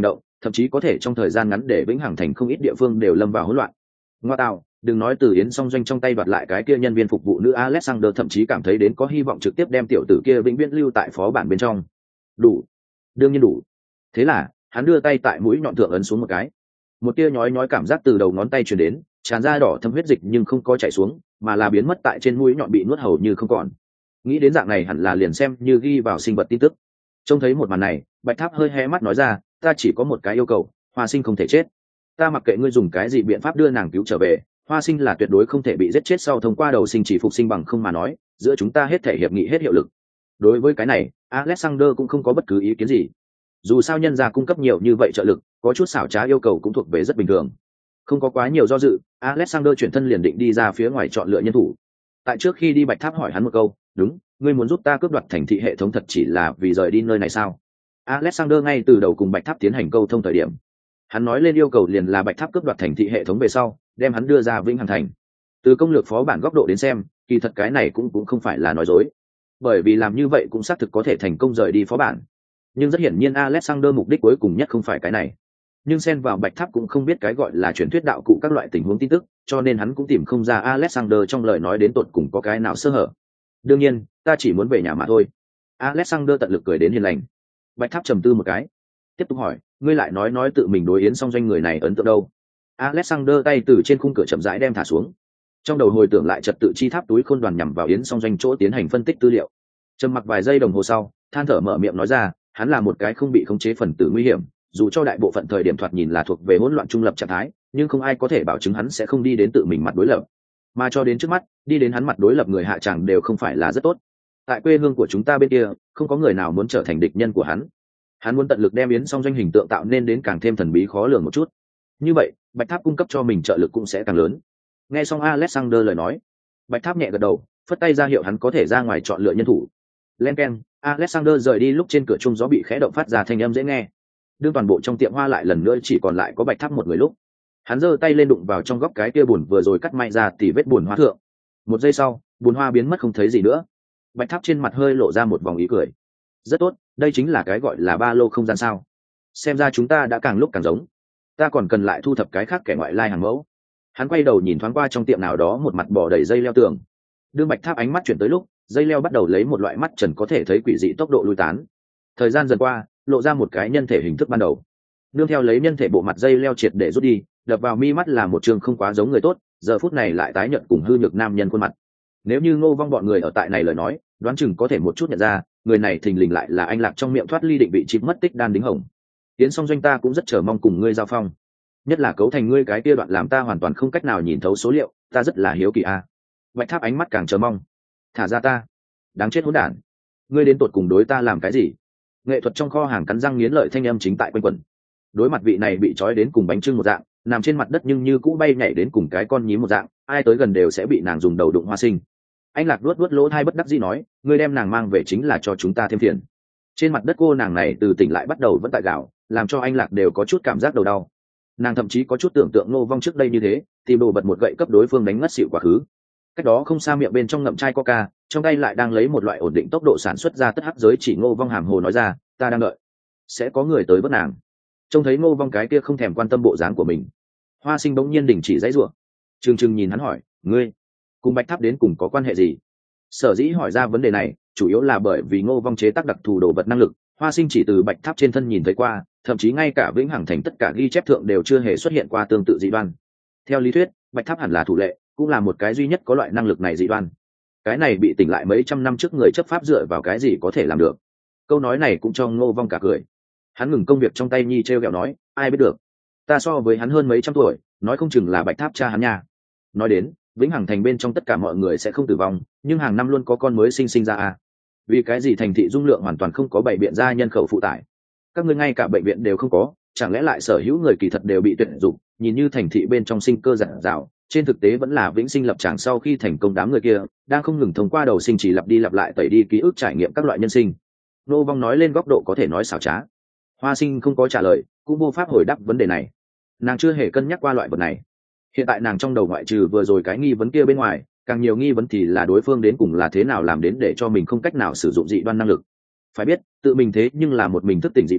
S1: thậm chí có thể trong thời gian ngắn để vĩnh hằng thành không ít địa phương đều lâm vào hỗn loạn. Ngoa tạo, đừng nói từ Yến Song Doanh trong tay đoạt lại cái kia nhân viên phục vụ nữ Alexander thậm chí cảm thấy đến có hy vọng trực tiếp đem tiểu tử kia vĩnh viễn lưu tại phó bản bên trong. Đủ, đương nhiên đủ. Thế là hắn đưa tay tại mũi nhọn thượng ấn xuống một cái, một tia nhói nhói cảm giác từ đầu ngón tay truyền đến, tràn ra đỏ thâm huyết dịch nhưng không có chảy xuống, mà là biến mất tại trên mũi nhọn bị nuốt hầu như không còn. Nghĩ đến dạng này hẳn là liền xem như ghi vào sinh vật tin tức. Trông thấy một màn này, Bạch Tháp hơi hé mắt nói ra, ta chỉ có một cái yêu cầu, Hoa Sinh không thể chết. Ta mặc kệ ngươi dùng cái gì biện pháp đưa nàng cứu trở về, Hoa Sinh là tuyệt đối không thể bị giết chết sau thông qua đầu sinh chỉ phục sinh bằng không mà nói, giữa chúng ta hết thể hiệp nghị hết hiệu lực. Đối với cái này, Alexander cũng không có bất cứ ý kiến gì. Dù sao nhân gia cung cấp nhiều như vậy trợ lực, có chút xảo trá yêu cầu cũng thuộc về rất bình thường. Không có quá nhiều do dự, Alexander chuyển thân liền định đi ra phía ngoài chọn lựa nhân thủ. Tại trước khi đi Bạch Tháp hỏi hắn một câu, đúng, ngươi muốn giúp ta cướp đoạt thành thị hệ thống thật chỉ là vì rời đi nơi này sao? Alexander ngay từ đầu cùng Bạch Tháp tiến hành câu thông thời điểm, hắn nói lên yêu cầu liền là Bạch Tháp cướp đoạt thành thị hệ thống về sau, đem hắn đưa ra Vĩnh Hằng Thành. Từ công lược phó bản góc độ đến xem, kỳ thật cái này cũng không phải là nói dối, bởi vì làm như vậy cũng xác thực có thể thành công rời đi phó bản. Nhưng rất hiển nhiên Alexander mục đích cuối cùng nhất không phải cái này. Nhưng xen vào Bạch Tháp cũng không biết cái gọi là truyền thuyết đạo cụ các loại tình huống tin tức, cho nên hắn cũng tìm không ra Alexander trong lời nói đến tột cùng có cái nào sơ hở. Đương nhiên, ta chỉ muốn về nhà mà thôi. Alexander tận lực cười đến hiền lành. Bạch Tháp trầm tư một cái, tiếp tục hỏi, ngươi lại nói tự mình đối Yến Song Doanh người này ấn tượng đâu? Alexander tay từ trên khung cửa chậm rãi đem thả xuống, trong đầu hồi tưởng lại trật tự chi tháp túi khôn đoàn nhằm vào Yến Song Doanh chỗ tiến hành phân tích tư liệu. Trầm mặc vài giây đồng hồ sau, than thở mở miệng nói ra, hắn là một cái không bị khống chế phần tử nguy hiểm, dù cho đại bộ phận thời điểm thoạt nhìn là thuộc về hỗn loạn trung lập trạng thái, nhưng không ai có thể bảo chứng hắn sẽ không đi đến tự mình mặt đối lập. Mà cho đến trước mắt, đi đến hắn mặt đối lập người hạ tràng đều không phải là rất tốt. Tại quê hương của chúng ta bên kia, không có người nào muốn trở thành địch nhân của hắn. Hắn muốn tận lực đem Yến Song Doanh hình tượng tạo nên đến càng thêm thần bí khó lường một chút. Như vậy, Bạch Tháp cung cấp cho mình trợ lực cũng sẽ càng lớn. Nghe xong Alexander lời nói, Bạch Tháp nhẹ gật đầu, phất tay ra hiệu hắn có thể ra ngoài chọn lựa nhân thủ. Len keng, Alexander rời đi lúc trên cửa chuông gió bị khẽ động phát ra thanh âm dễ nghe. Đương toàn bộ trong tiệm hoa lại lần nữa chỉ còn lại có Bạch Tháp một người lúc, hắn giơ tay lên đụng vào trong góc cái kia buồn vừa rồi cắt may ra tỉ vết buồn hoa thượng. Một giây sau, buồn hoa biến mất không thấy gì nữa. Bạch Tháp trên mặt hơi lộ ra một vòng ý cười. Rất tốt, đây chính là cái gọi là ba lô không gian sao? Xem ra chúng ta đã càng lúc càng giống. Ta còn cần lại thu thập cái khác kẻ ngoại lai hàng mẫu. Hắn quay đầu nhìn thoáng qua trong tiệm nào đó một mặt bò đầy dây leo tường. Đương Bạch Tháp ánh mắt chuyển tới lúc, dây leo bắt đầu lấy một loại mắt trần có thể thấy quỷ dị tốc độ lui tán. Thời gian dần qua, lộ ra một cái nhân thể hình thức ban đầu. Nương theo lấy nhân thể bộ mặt dây leo triệt để rút đi, đập vào mi mắt là một trường không quá giống người tốt, giờ phút này lại tái nhận cùng hư nhược nam nhân khuôn mặt. Nếu như Ngô Vong bọn người ở tại này lời nói, đoán chừng có thể một chút nhận ra, người này thình lình lại là anh Lạc trong miệng thoát ly định vị chip mất tích Đan Đính Hồng. Tiến Song Doanh ta cũng rất chờ mong cùng ngươi giao phong, nhất là cấu thành ngươi cái kia đoạn làm ta hoàn toàn không cách nào nhìn thấu số liệu, ta rất là hiếu kỳ a. Bạch Tháp ánh mắt càng chờ mong. Thả ra ta, đáng chết hỗn đản, ngươi đến tột cùng đối ta làm cái gì? Nghệ thuật trong kho hàng cắn răng nghiến lợi thanh âm chính tại quanh quẩn. Đối mặt vị này bị trói đến cùng bánh trưng một dạng, nằm trên mặt đất nhưng như cũ bay nhảy đến cùng cái con nhím một dạng, ai tới gần đều sẽ bị nàng dùng đầu đụng Hoa Sinh. Anh Lạc luốt lỗ thai bất đắc dĩ nói, ngươi đem nàng mang về chính là cho chúng ta thêm phiền. Trên mặt đất cô nàng này từ tỉnh lại bắt đầu vẫn tại gạo, làm cho anh Lạc đều có chút cảm giác đầu đau. Nàng thậm chí có chút tưởng tượng Ngô Vong trước đây như thế, tìm đồ bật một gậy cấp đối phương đánh ngất xỉu quá khứ. Cách đó không xa miệng bên trong ngậm chai coca, trong tay lại đang lấy một loại ổn định tốc độ sản xuất ra tất hắc giới chỉ Ngô Vong hàm hồ nói ra, ta đang đợi, sẽ có người tới bắt nàng. Trông thấy Ngô Vong cái kia không thèm quan tâm bộ dáng của mình, Hoa Sinh bỗng nhiên đình chỉ dãy rủa, trừng trừng nhìn hắn hỏi, ngươi cùng Bạch Tháp đến cùng có quan hệ gì? Sở dĩ hỏi ra vấn đề này, chủ yếu là bởi vì Ngô Vong chế tác đặc thù đồ vật năng lực, Hoa Sinh chỉ từ Bạch Tháp trên thân nhìn thấy qua, thậm chí ngay cả Vĩnh Hằng Thành tất cả ghi chép thượng đều chưa hề xuất hiện qua tương tự dị đoan. Theo lý thuyết, Bạch Tháp hẳn là thủ lệ, cũng là một cái duy nhất có loại năng lực này dị đoan. Cái này bị tỉnh lại mấy trăm năm trước người chấp pháp dựa vào cái gì có thể làm được? Câu nói này cũng cho Ngô Vong cả cười. Hắn ngừng công việc trong tay nhi treo gẹo nói, ai biết được, ta so với hắn hơn mấy trăm tuổi, nói không chừng là Bạch Tháp cha hắn nha. Nói đến Vĩnh Hằng Thành bên trong tất cả mọi người sẽ không tử vong, nhưng hàng năm luôn có con mới sinh ra à? Vì cái gì thành thị dung lượng hoàn toàn không có bảy biện ra nhân khẩu phụ tải? Các ngươi ngay cả bệnh viện đều không có, chẳng lẽ lại sở hữu người kỳ thật đều bị tuyển dụng? Nhìn như thành thị bên trong sinh cơ giản dào, trên thực tế vẫn là vĩnh sinh lập tràng sau khi thành công đám người kia đang không ngừng thông qua đầu sinh chỉ lặp đi lặp lại tẩy đi ký ức trải nghiệm các loại nhân sinh. Nô Vong nói lên góc độ có thể nói xảo trá. Hoa Sinh không có trả lời, cũng vô pháp hồi đáp vấn đề này. Nàng chưa hề cân nhắc qua loại vật này. Hiện tại nàng trong đầu ngoại trừ vừa rồi cái nghi vấn kia bên ngoài, càng nhiều nghi vấn thì là đối phương đến cùng là thế nào làm đến để cho mình không cách nào sử dụng dị đoan năng lực. Phải biết, tự mình thế nhưng là một mình thức tỉnh dị đoan,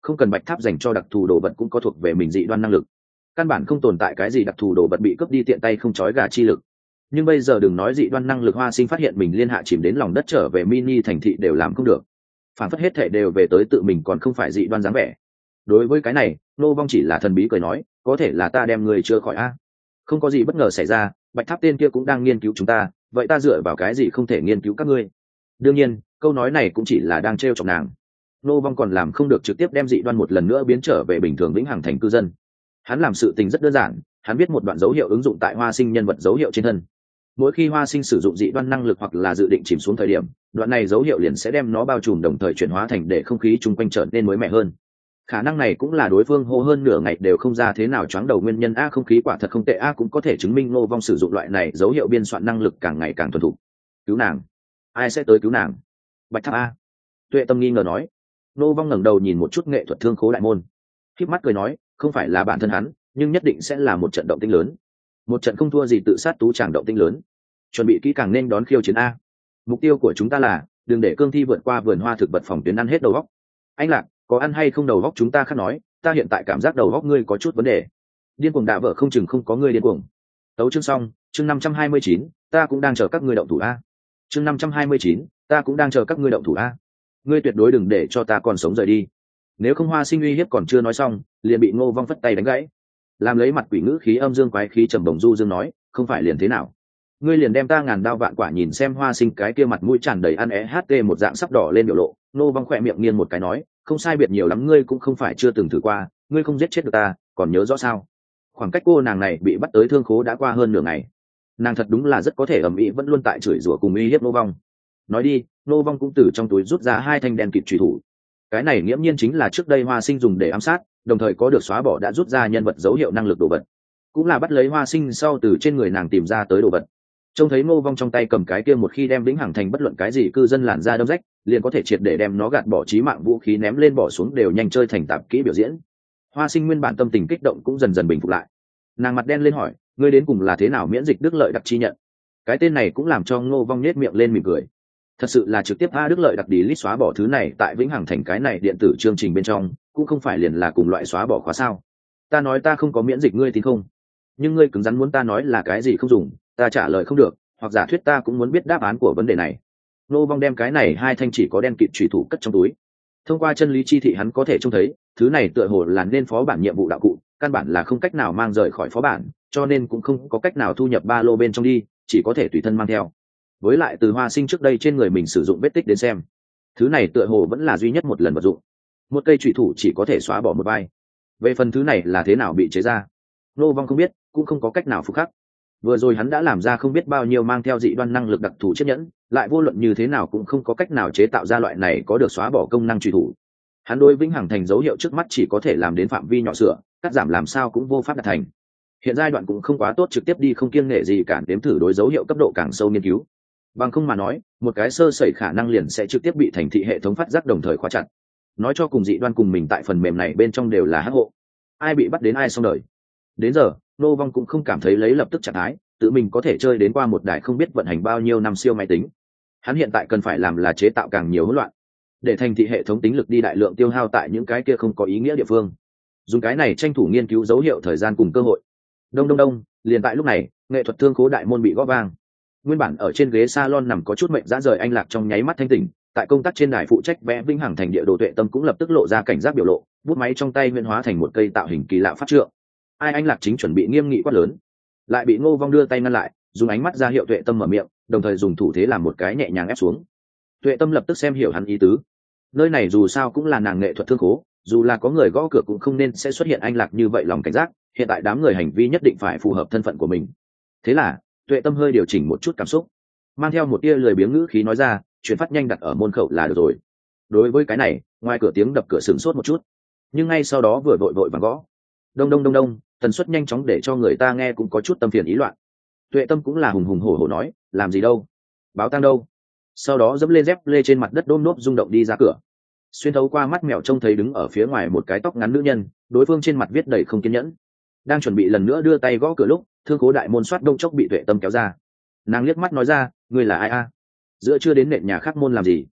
S1: không cần bạch tháp dành cho đặc thù đồ vật cũng có thuộc về mình dị đoan năng lực. Căn bản không tồn tại cái gì đặc thù đồ vật bị cướp đi tiện tay không trói gà chi lực. Nhưng bây giờ đừng nói dị đoan năng lực, Hoa Sinh phát hiện mình liên hạ chìm đến lòng đất trở về mini thành thị đều làm không được, phản phất hết thể đều về tới tự mình còn không phải dị đoan dáng vẻ. Đối với cái này, Nô Vong chỉ là thần bí cười nói, có thể là ta đem người chưa khỏi a. Không có gì bất ngờ xảy ra, bạch tháp tên kia cũng đang nghiên cứu chúng ta, vậy ta dựa vào cái gì không thể nghiên cứu các ngươi? Đương nhiên, câu nói này cũng chỉ là đang trêu chọc nàng. Nô Vong còn làm không được trực tiếp đem dị đoan một lần nữa biến trở về bình thường vĩnh hằng thành cư dân. Hắn làm sự tình rất đơn giản, hắn biết một đoạn dấu hiệu ứng dụng tại Hoa Sinh nhân vật dấu hiệu trên thân. Mỗi khi Hoa Sinh sử dụng dị đoan năng lực hoặc là dự định chìm xuống thời điểm, đoạn này dấu hiệu liền sẽ đem nó bao trùm, đồng thời chuyển hóa thành để không khí chung quanh trở nên mới mẻ hơn. Khả năng này cũng là đối phương hô hơn nửa ngày đều không ra thế nào choáng đầu nguyên nhân. Không khí quả thật không tệ. Cũng có thể chứng minh Nô Vong sử dụng loại này dấu hiệu biên soạn năng lực càng ngày càng thuần thục. Cứu nàng? Ai sẽ tới cứu nàng? Bạch tháp a. Tuệ Tâm nghi ngờ nói. Nô Vong ngẩng đầu nhìn một chút nghệ thuật thương khố đại môn, khép mắt cười nói, không phải là bản thân hắn, nhưng nhất định sẽ là một trận động tĩnh lớn, một trận không thua gì tự sát tú tràng động tĩnh lớn. Chuẩn bị kỹ càng nên đón khiêu chiến a. Mục tiêu của chúng ta là đừng để cương thi vượt qua vườn hoa thực vật phòng tuyến ăn hết đầu góc. Anh Lạc, có ăn hay không đầu góc chúng ta khác nói, ta hiện tại cảm giác đầu góc ngươi có chút vấn đề. Điên cuồng đạ vợ không chừng không có ngươi điên cuồng. Tấu chương xong, chương 529, ta cũng đang chờ các ngươi động thủ a. Chương 529, ta cũng đang chờ các ngươi động thủ a. Ngươi tuyệt đối đừng để cho ta còn sống rời đi, nếu không. Hoa Sinh uy hiếp còn chưa nói xong, liền bị Ngô Vong phất tay đánh gãy. Làm lấy mặt quỷ ngữ khí âm dương quái khí trầm bổng du dương nói, không phải liền thế nào, ngươi liền đem ta ngàn đao vạn quả. Nhìn xem Hoa Sinh cái kia mặt mũi tràn đầy ăn một dạng sắp đỏ lên biểu lộ, Ngô Vong khỏe miệng nghiêng một cái nói, không sai biệt nhiều lắm, ngươi cũng không phải chưa từng thử qua, ngươi không giết chết được ta còn nhớ rõ sao? Khoảng cách cô nàng này bị bắt tới thương khố đã qua hơn nửa ngày, nàng thật đúng là rất có thể ầm ĩ, vẫn luôn tại chửi rủa cùng uy hiếp Ngô Vong. Nói đi. Ngô Vong cũng từ trong túi rút ra 2 thanh đen kịt chủy thủ. Cái này nghiễm nhiên chính là trước đây Hoa Sinh dùng để ám sát, đồng thời có được xóa bỏ đã rút ra nhân vật dấu hiệu năng lực đồ vật, cũng là bắt lấy Hoa Sinh sau từ trên người nàng tìm ra tới đồ vật. Trông thấy Ngô Vong trong tay cầm cái kia một khi đem vĩnh hằng thành bất luận cái gì cư dân làn da đâm rách, liền có thể triệt để đem nó gạt bỏ chí mạng vũ khí ném lên bỏ xuống đều nhanh chơi thành tạp kỹ biểu diễn. Hoa Sinh nguyên bản tâm tình kích động cũng dần dần bình phục lại. Nàng mặt đen lên hỏi, ngươi đến cùng là thế nào miễn dịch Đức Lợi đặc chi nhận? Cái tên này cũng làm cho Ngô Vong nhếch miệng lên mỉm cười. Thật sự là trực tiếp Đức Lợi đặc delete xóa bỏ thứ này tại vĩnh hằng thành cái này điện tử chương trình bên trong, cũng không phải liền là cùng loại xóa bỏ khóa sao? Ta nói ta không có miễn dịch, ngươi tin không? Nhưng ngươi cứng rắn muốn ta nói là cái gì không dùng, ta trả lời không được, hoặc giả thuyết ta cũng muốn biết đáp án của vấn đề này. Ngô Vong đem cái này 2 thanh chỉ có đen kịt chủy thủ cất trong túi. Thông qua chân lý chi thị hắn có thể trông thấy, thứ này tựa hồ là nên phó bản nhiệm vụ đạo cụ, căn bản là không cách nào mang rời khỏi phó bản, cho nên cũng không có cách nào thu nhập ba lô bên trong đi, chỉ có thể tùy thân mang theo. Với lại từ Hoa Sinh trước đây trên người mình sử dụng vết tích đến xem, thứ này tựa hồ vẫn là duy nhất một lần vật dụng. Một cây chủy thủ chỉ có thể xóa bỏ một vai. Về phần thứ này là thế nào bị chế ra, Ngô Vong không biết, cũng không có cách nào phục khắc. Vừa rồi hắn đã làm ra không biết bao nhiêu mang theo dị đoan năng lực đặc thù chiếc nhẫn, lại vô luận như thế nào cũng không có cách nào chế tạo ra loại này có được xóa bỏ công năng chủy thủ. Hắn đối vĩnh hằng thành dấu hiệu trước mắt chỉ có thể làm đến phạm vi nhỏ sửa, cắt giảm làm sao cũng vô pháp đạt thành. Hiện giai đoạn cũng không quá tốt trực tiếp đi không kiêng nể gì cản đếm thử đối dấu hiệu cấp độ càng sâu nghiên cứu. Bằng không mà nói, một cái sơ sẩy khả năng liền sẽ trực tiếp bị thành thị hệ thống phát giác đồng thời khóa chặt. Nói cho cùng dị đoan cùng mình tại phần mềm này bên trong đều là hắc hộ, ai bị bắt đến ai xong đời. Đến giờ Ngô Vong cũng không cảm thấy lấy lập tức trạng thái tự mình có thể chơi đến qua một đài không biết vận hành bao nhiêu năm siêu máy tính. Hắn hiện tại cần phải làm là chế tạo càng nhiều hỗn loạn, để thành thị hệ thống tính lực đi đại lượng tiêu hao tại những cái kia không có ý nghĩa địa phương, dùng cái này tranh thủ nghiên cứu dấu hiệu thời gian cùng cơ hội. Đông, liền tại lúc này, nghệ thuật thương khố đại môn bị gõ vang. Nguyên bản ở trên ghế salon nằm có chút mệnh dã rời Anh Lạc trong nháy mắt thanh tỉnh, tại công tác trên đài phụ trách vẽ vĩnh hằng thành địa đồ Tuệ Tâm cũng lập tức lộ ra cảnh giác biểu lộ, bút máy trong tay huyễn hóa thành một cây tạo hình kỳ lạ pháp trượng. Anh Lạc chính chuẩn bị nghiêm nghị quát lớn, lại bị Ngô Vong đưa tay ngăn lại, dùng ánh mắt ra hiệu Tuệ Tâm mở miệng, đồng thời dùng thủ thế làm một cái nhẹ nhàng ép xuống. Tuệ Tâm lập tức xem hiểu hắn ý tứ. Nơi này dù sao cũng là nàng nghệ thuật thương khố, dù là có người gõ cửa cũng không nên sẽ xuất hiện Anh Lạc như vậy lòng cảnh giác, hiện tại đám người hành vi nhất định phải phù hợp thân phận của mình. Thế là Tuệ Tâm hơi điều chỉnh một chút cảm xúc, mang theo một tia lười biếng ngữ khí nói ra, chuyển phát nhanh đặt ở môn khẩu là được rồi. Đối với cái này, ngoài cửa tiếng đập cửa sửng sốt một chút, nhưng ngay sau đó vừa vội vàng gõ. Đông, tần suất nhanh chóng để cho người ta nghe cũng có chút tâm phiền ý loạn. Tuệ Tâm cũng là hùng hùng hổ hổ nói, làm gì đâu, báo tang đâu. Sau đó dẫm lên dép lê trên mặt đất đôm nốt rung động đi ra cửa. Xuyên thấu qua mắt mèo trông thấy đứng ở phía ngoài một cái tóc ngắn nữ nhân, đối phương trên mặt viết đầy không kiên nhẫn, đang chuẩn bị lần nữa đưa tay gõ cửa lúc thương khố đại môn soát đông chốc bị Tuệ Tâm kéo ra. Nàng liếc mắt nói ra, ngươi là ai a? Giữa chưa đến nện nhà khác môn làm gì?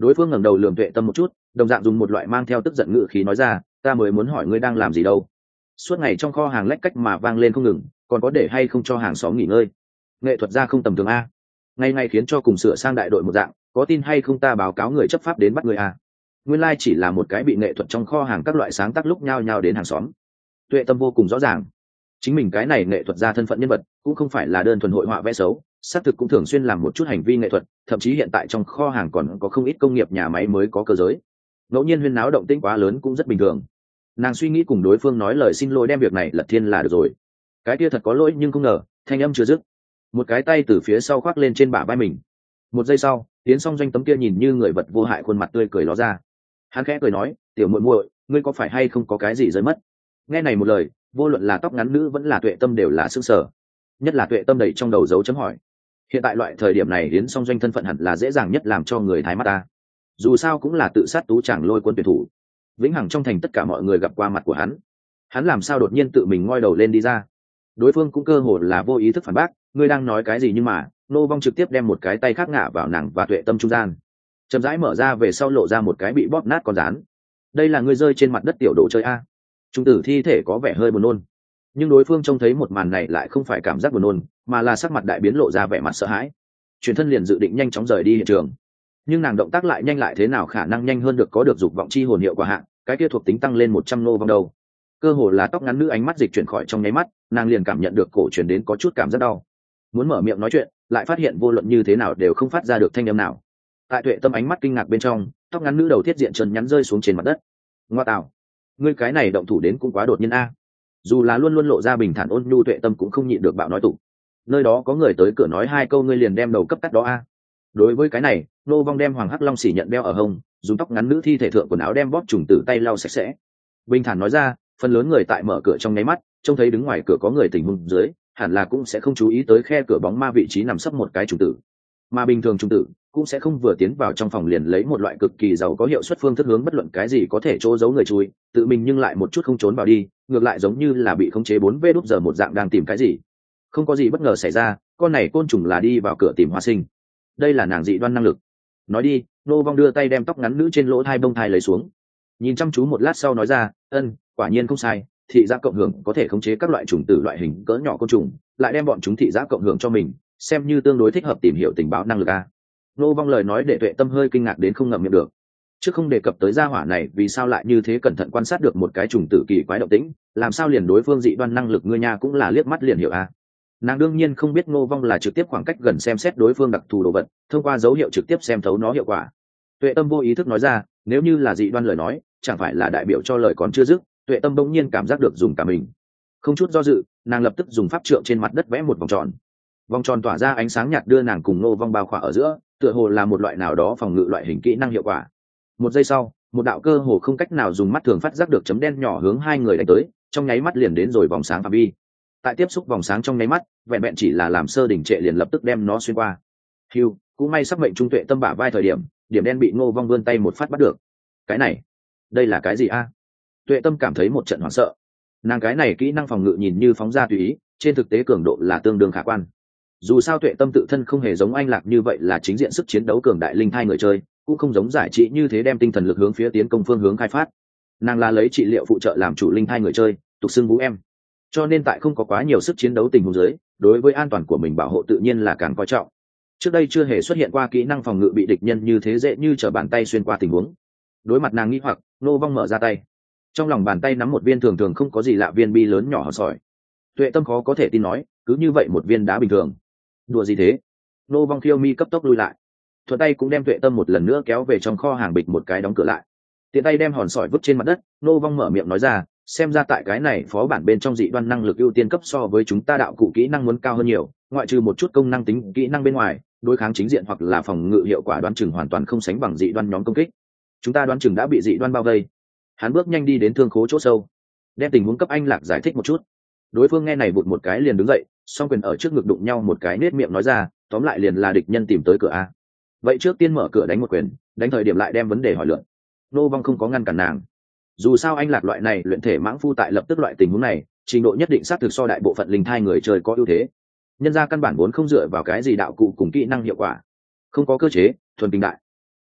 S1: Đối phương ngẩng đầu lườm Tuệ Tâm một chút, đồng dạng dùng một loại mang theo tức giận ngữ khí nói ra, ta mới muốn hỏi ngươi đang làm gì đâu. Suốt ngày trong kho hàng lách cách mà vang lên không ngừng, còn có để hay không cho hàng xóm nghỉ ngơi. Nghệ thuật gia không tầm thường a, ngày ngày khiến cho cùng sửa sang đại đội một dạng, có tin hay không ta báo cáo người chấp pháp đến bắt người a. Nguyên lai chỉ là một cái bị nghệ thuật trong kho hàng các loại sáng tác lúc nhao nhao đến hàng xóm. Tuệ Tâm vô cùng rõ ràng, chính mình cái này nghệ thuật gia thân phận nhân vật cũng không phải là đơn thuần hội họa vẽ xấu, xác thực cũng thường xuyên làm một chút hành vi nghệ thuật, thậm chí hiện tại trong kho hàng còn có không ít công nghiệp nhà máy mới có cơ giới. Ngẫu nhiên huyên náo động tĩnh quá lớn cũng rất bình thường. Nàng suy nghĩ cùng đối phương nói lời xin lỗi đem việc này lật thiên là được rồi. Cái kia thật có lỗi nhưng không ngờ thanh âm chưa dứt, một cái tay từ phía sau khoác lên trên bả vai mình. Một giây sau, Tiến Song Doanh tấm kia nhìn như người vật vô hại khuôn mặt tươi cười ló ra. Hắn khẽ cười nói, tiểu muội muội, ngươi có phải hay không có cái gì rơi mất? Nghe này một lời, vô luận là tóc ngắn nữ vẫn là Tuệ Tâm đều là sững sờ. Nhất là Tuệ Tâm đầy trong đầu dấu chấm hỏi. Hiện tại loại thời điểm này Yến Song Doanh thân phận hẳn là dễ dàng nhất làm cho người thái mắt ta. Dù sao cũng là tự sát tú chàng lôi quân tuyển thủ, vĩnh hằng trong thành tất cả mọi người gặp qua mặt của hắn làm sao đột nhiên tự mình ngoi đầu lên đi ra. Đối phương cũng cơ hồ là vô ý thức phản bác, ngươi đang nói cái gì, nhưng mà Nô Vong trực tiếp đem một cái tay khác ngả vào nàng và Tuệ Tâm trung gian, chậm rãi mở ra về sau lộ ra một cái bị bóp nát con rán. Đây là ngươi rơi trên mặt đất tiểu đồ chơi a. Trung tử thi thể có vẻ hơi buồn nôn, nhưng đối phương trông thấy một màn này lại không phải cảm giác buồn nôn, mà là sắc mặt đại biến lộ ra vẻ mặt sợ hãi. Chuyển thân liền dự định nhanh chóng rời đi hiện trường, nhưng nàng động tác lại nhanh, lại thế nào khả năng nhanh hơn được, có được dục vọng chi hồn hiệu quả hạng, cái kia thuộc tính tăng lên 100 Nô Vong đầu. Cơ hồ là tóc ngắn nữ ánh mắt dịch chuyển khỏi trong nháy mắt, nàng liền cảm nhận được cổ truyền đến có chút cảm giác đau. Muốn mở miệng nói chuyện, lại phát hiện vô luận như thế nào đều không phát ra được thanh âm nào. Tại Tuệ Tâm ánh mắt kinh ngạc bên trong, tóc ngắn nữ đầu thiết diện trần nhắn rơi xuống trên mặt đất. Ngoa tạo, ngươi cái này động thủ đến cũng quá đột nhiên a. Dù là luôn luôn lộ ra bình thản ôn nhu Tuệ Tâm cũng không nhịn được bạo nói tụ. Nơi đó có người tới cửa nói hai câu ngươi liền đem đầu cấp cắt đó a. Đối với cái này, Nô Vong đem Hoàng Hắc Long xỉ nhận đeo ở hông, dùng tóc ngắn nữ thi thể thượng quần áo đem bóp trùng tử tay lau sạch sẽ. Bình thản nói ra, phần lớn người tại mở cửa trong nháy mắt, trông thấy đứng ngoài cửa có người tình huống dưới, hẳn là cũng sẽ không chú ý tới khe cửa bóng ma vị trí nằm sấp một cái trùng tử. Mà bình thường trùng tử cũng sẽ không vừa tiến vào trong phòng liền lấy một loại cực kỳ giàu có hiệu suất phương thức hướng bất luận cái gì có thể chỗ giấu người chui, tự mình nhưng lại một chút không trốn vào đi, ngược lại giống như là bị khống chế 4V đúp giờ một dạng đang tìm cái gì. Không có gì bất ngờ xảy ra, con này côn trùng là đi vào cửa tìm hóa sinh. Đây là nàng dị đoan năng lực. Nói đi, Nô Vong đưa tay đem tóc ngắn nữ trên lỗ thai bông thai lấy xuống, nhìn chăm chú một lát sau nói ra, quả nhiên không sai, thị giác cộng hưởng có thể khống chế các loại trùng tử loại hình cỡ nhỏ côn trùng, lại đem bọn chúng thị giác cộng hưởng cho mình, xem như tương đối thích hợp tìm hiểu tình báo năng lực a. Nô Vong lời nói để Tuệ Tâm hơi kinh ngạc đến không ngậm miệng được. Trước không đề cập tới gia hỏa này vì sao lại như thế cẩn thận quan sát được một cái trùng tử kỳ quái động tĩnh, làm sao liền đối phương dị đoan năng lực ngươi nha cũng là liếc mắt liền hiểu a. Nàng đương nhiên không biết Nô Vong là trực tiếp khoảng cách gần xem xét đối phương đặc thù đồ vật, thông qua dấu hiệu trực tiếp xem thấu nó hiệu quả. Tuệ Tâm vô ý thức nói ra, nếu như là dị đoan lời nói, chẳng phải là đại biểu cho lời còn chưa dứt. Tuệ Tâm bỗng nhiên cảm giác được dùng cả mình, không chút do dự, nàng lập tức dùng pháp trượng trên mặt đất vẽ một vòng tròn tỏa ra ánh sáng nhạt đưa nàng cùng Nô Vong bao khỏa ở giữa, tựa hồ là một loại nào đó phòng ngự loại hình kỹ năng hiệu quả. Một giây sau, một đạo cơ hồ không cách nào dùng mắt thường phát giác được chấm đen nhỏ hướng hai người đánh tới, trong nháy mắt liền đến rồi vòng sáng phạm vi. Tại tiếp xúc vòng sáng trong nháy mắt, vẹn vẹn chỉ là làm sơ đỉnh trệ liền lập tức đem nó xuyên qua. Hưu, cũng may sắp mệnh trung Tuệ Tâm bả vai thời điểm, điểm đen bị Ngô Vong vươn tay một phát bắt được. Cái này, đây là cái gì a? Tuệ Tâm cảm thấy một trận hoảng sợ. Nàng cái này kỹ năng phòng ngự nhìn như phóng ra tùy ý, trên thực tế cường độ là tương đương khả quan. Dù sao Tuệ Tâm tự thân không hề giống Anh Lạc như vậy là chính diện sức chiến đấu cường đại linh thai người chơi, cũng không giống giải trị như thế đem tinh thần lực hướng phía tiến công phương hướng khai phát. Nàng là lấy trị liệu phụ trợ làm chủ linh thai người chơi, tục xưng vũ em. Cho nên tại không có quá nhiều sức chiến đấu tình huống dưới, đối với an toàn của mình bảo hộ tự nhiên là càng coi trọng. Trước đây chưa hề xuất hiện qua kỹ năng phòng ngự bị địch nhân như thế dễ như trở bàn tay xuyên qua tình huống. Đối mặt nàng nghi hoặc, Nô Vong mở ra tay, trong lòng bàn tay nắm một viên thường thường không có gì lạ viên bi lớn nhỏ hòn sỏi. Tuệ Tâm khó có thể tin nói, cứ như vậy một viên đá bình thường, đùa gì thế? Nô Vong khiêu mi cấp tốc lui lại, thuận tay cũng đem Tuệ Tâm một lần nữa kéo về trong kho hàng bịch một cái đóng cửa lại, tiện tay đem hòn sỏi vứt trên mặt đất. Nô Vong mở miệng nói ra, xem ra tại cái này phó bản bên trong dị đoan năng lực ưu tiên cấp so với chúng ta đạo cụ kỹ năng muốn cao hơn nhiều, ngoại trừ một chút công năng tính kỹ năng bên ngoài, đối kháng chính diện hoặc là phòng ngự hiệu quả đoán chừng hoàn toàn không sánh bằng dị đoan nhóm công kích. Chúng ta đoán chừng đã bị dị đoan bao vây. Hắn bước nhanh đi đến thương khố chỗ sâu, đem tình huống cấp Anh Lạc giải thích một chút. Đối phương nghe này vụt một cái liền đứng dậy, song quyền ở trước ngực đụng nhau một cái, nết miệng nói ra, tóm lại liền là địch nhân tìm tới cửa a. Vậy trước tiên mở cửa đánh một quyền, đánh thời điểm lại đem vấn đề hỏi lượn. Nô Vong không có ngăn cản nàng. Dù sao Anh Lạc loại này luyện thể mãng phu tại lập tức loại tình huống này, trình độ nhất định xác thực so đại bộ phận linh thai người chơi có ưu thế. Nhân ra căn bản vốn không dựa vào cái gì đạo cụ cùng kỹ năng hiệu quả, không có cơ chế, thuần kinh đại.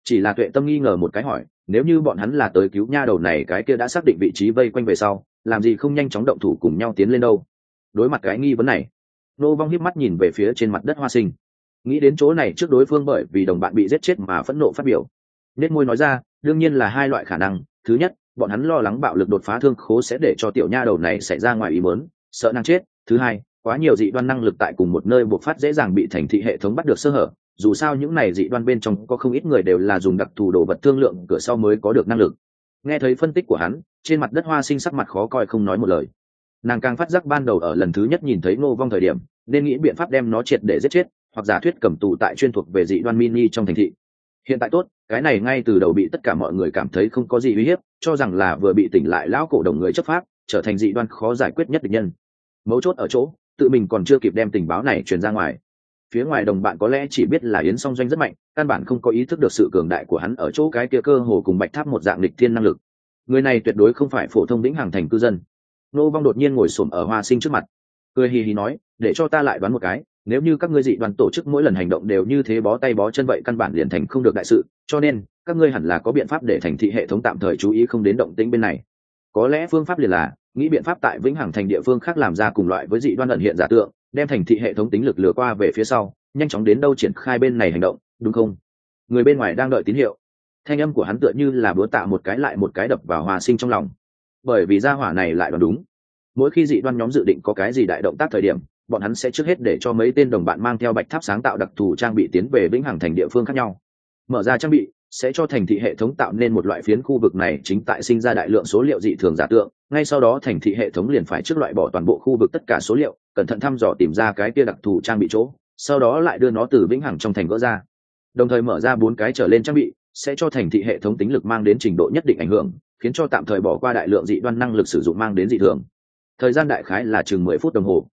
S1: Chỉ là Tuệ Tâm nghi ngờ một cái hỏi, nếu như bọn hắn là tới cứu nha đầu này, cái kia đã xác định vị trí vây quanh về sau, làm gì không nhanh chóng động thủ cùng nhau tiến lên đâu? Đối mặt cái nghi vấn này, Nô Vong hiếp mắt nhìn về phía trên mặt đất Hoa Sinh, nghĩ đến chỗ này trước đối phương bởi vì đồng bạn bị giết chết mà phẫn nộ phát biểu, nét môi nói ra, đương nhiên là hai loại khả năng. Thứ nhất, bọn hắn lo lắng bạo lực đột phá thương khố sẽ để cho tiểu nha đầu này xảy ra ngoài ý muốn, sợ nàng chết. Thứ hai, quá nhiều dị đoan năng lực tại cùng một nơi bộc phát dễ dàng bị thành thị hệ thống bắt được sơ hở, dù sao những này dị đoan bên trong có không ít người đều là dùng đặc thù đồ vật thương lượng cửa sau mới có được năng lực. Nghe thấy phân tích của hắn, trên mặt đất Hoa Sinh sắc mặt khó coi không nói một lời. Nàng càng phát giác ban đầu ở lần thứ nhất nhìn thấy Ngô Vong thời điểm, nên nghĩ biện pháp đem nó triệt để giết chết, hoặc giả thuyết cầm tù tại chuyên thuộc về dị đoan mini trong thành thị. Hiện tại tốt, cái này ngay từ đầu bị tất cả mọi người cảm thấy không có gì uy hiếp, cho rằng là vừa bị tỉnh lại lão cổ đồng người chấp pháp, trở thành dị đoan khó giải quyết nhất địch nhân. Mấu chốt ở chỗ, tự mình còn chưa kịp đem tình báo này truyền ra ngoài. Phía ngoài đồng bạn có lẽ chỉ biết là Yến Song Doanh rất mạnh, căn bản không có ý thức được sự cường đại của hắn ở chỗ cái kia cơ hồ cùng Bạch Tháp một dạng lịch thiên năng lực. Người này tuyệt đối không phải phổ thông Vĩnh Hằng thành cư dân. Nô Vong đột nhiên ngồi xổm ở Hoa Sinh trước mặt, cười hì hì nói, để cho ta lại đoán một cái, nếu như các ngươi dị đoàn tổ chức mỗi lần hành động đều như thế bó tay bó chân vậy căn bản liền thành không được đại sự, cho nên các ngươi hẳn là có biện pháp để thành thị hệ thống tạm thời chú ý không đến động tĩnh bên này. Có lẽ phương pháp liền là nghĩ biện pháp tại Vĩnh Hằng thành địa phương khác làm ra cùng loại với dị đoan ẩn hiện giả tượng, đem thành thị hệ thống tính lực lừa qua về phía sau, nhanh chóng đến đâu triển khai bên này hành động, đúng không? Người bên ngoài đang đợi tín hiệu. Thanh âm của hắn tựa như là búa tạ một cái lại một cái đập vào Hoa Sinh trong lòng. Bởi vì gia hỏa này lại đoán đúng. Mỗi khi dị đoan nhóm dự định có cái gì đại động tác thời điểm, bọn hắn sẽ trước hết để cho mấy tên đồng bạn mang theo Bạch Tháp sáng tạo đặc thù trang bị tiến về Vĩnh Hằng thành địa phương khác nhau. Mở ra trang bị sẽ cho thành thị hệ thống tạo nên một loại phiến khu vực này chính tại sinh ra đại lượng số liệu dị thường giả tượng, ngay sau đó thành thị hệ thống liền phải trước loại bỏ toàn bộ khu vực tất cả số liệu, cẩn thận thăm dò tìm ra cái kia đặc thù trang bị chỗ, sau đó lại đưa nó từ Vĩnh Hằng trong thành gỡ ra. Đồng thời mở ra 4 cái trở lên trang bị sẽ cho thành thị hệ thống tính lực mang đến trình độ nhất định ảnh hưởng, khiến cho tạm thời bỏ qua đại lượng dị đoan năng lực sử dụng mang đến dị thường. Thời gian đại khái là chừng 10 phút đồng hồ.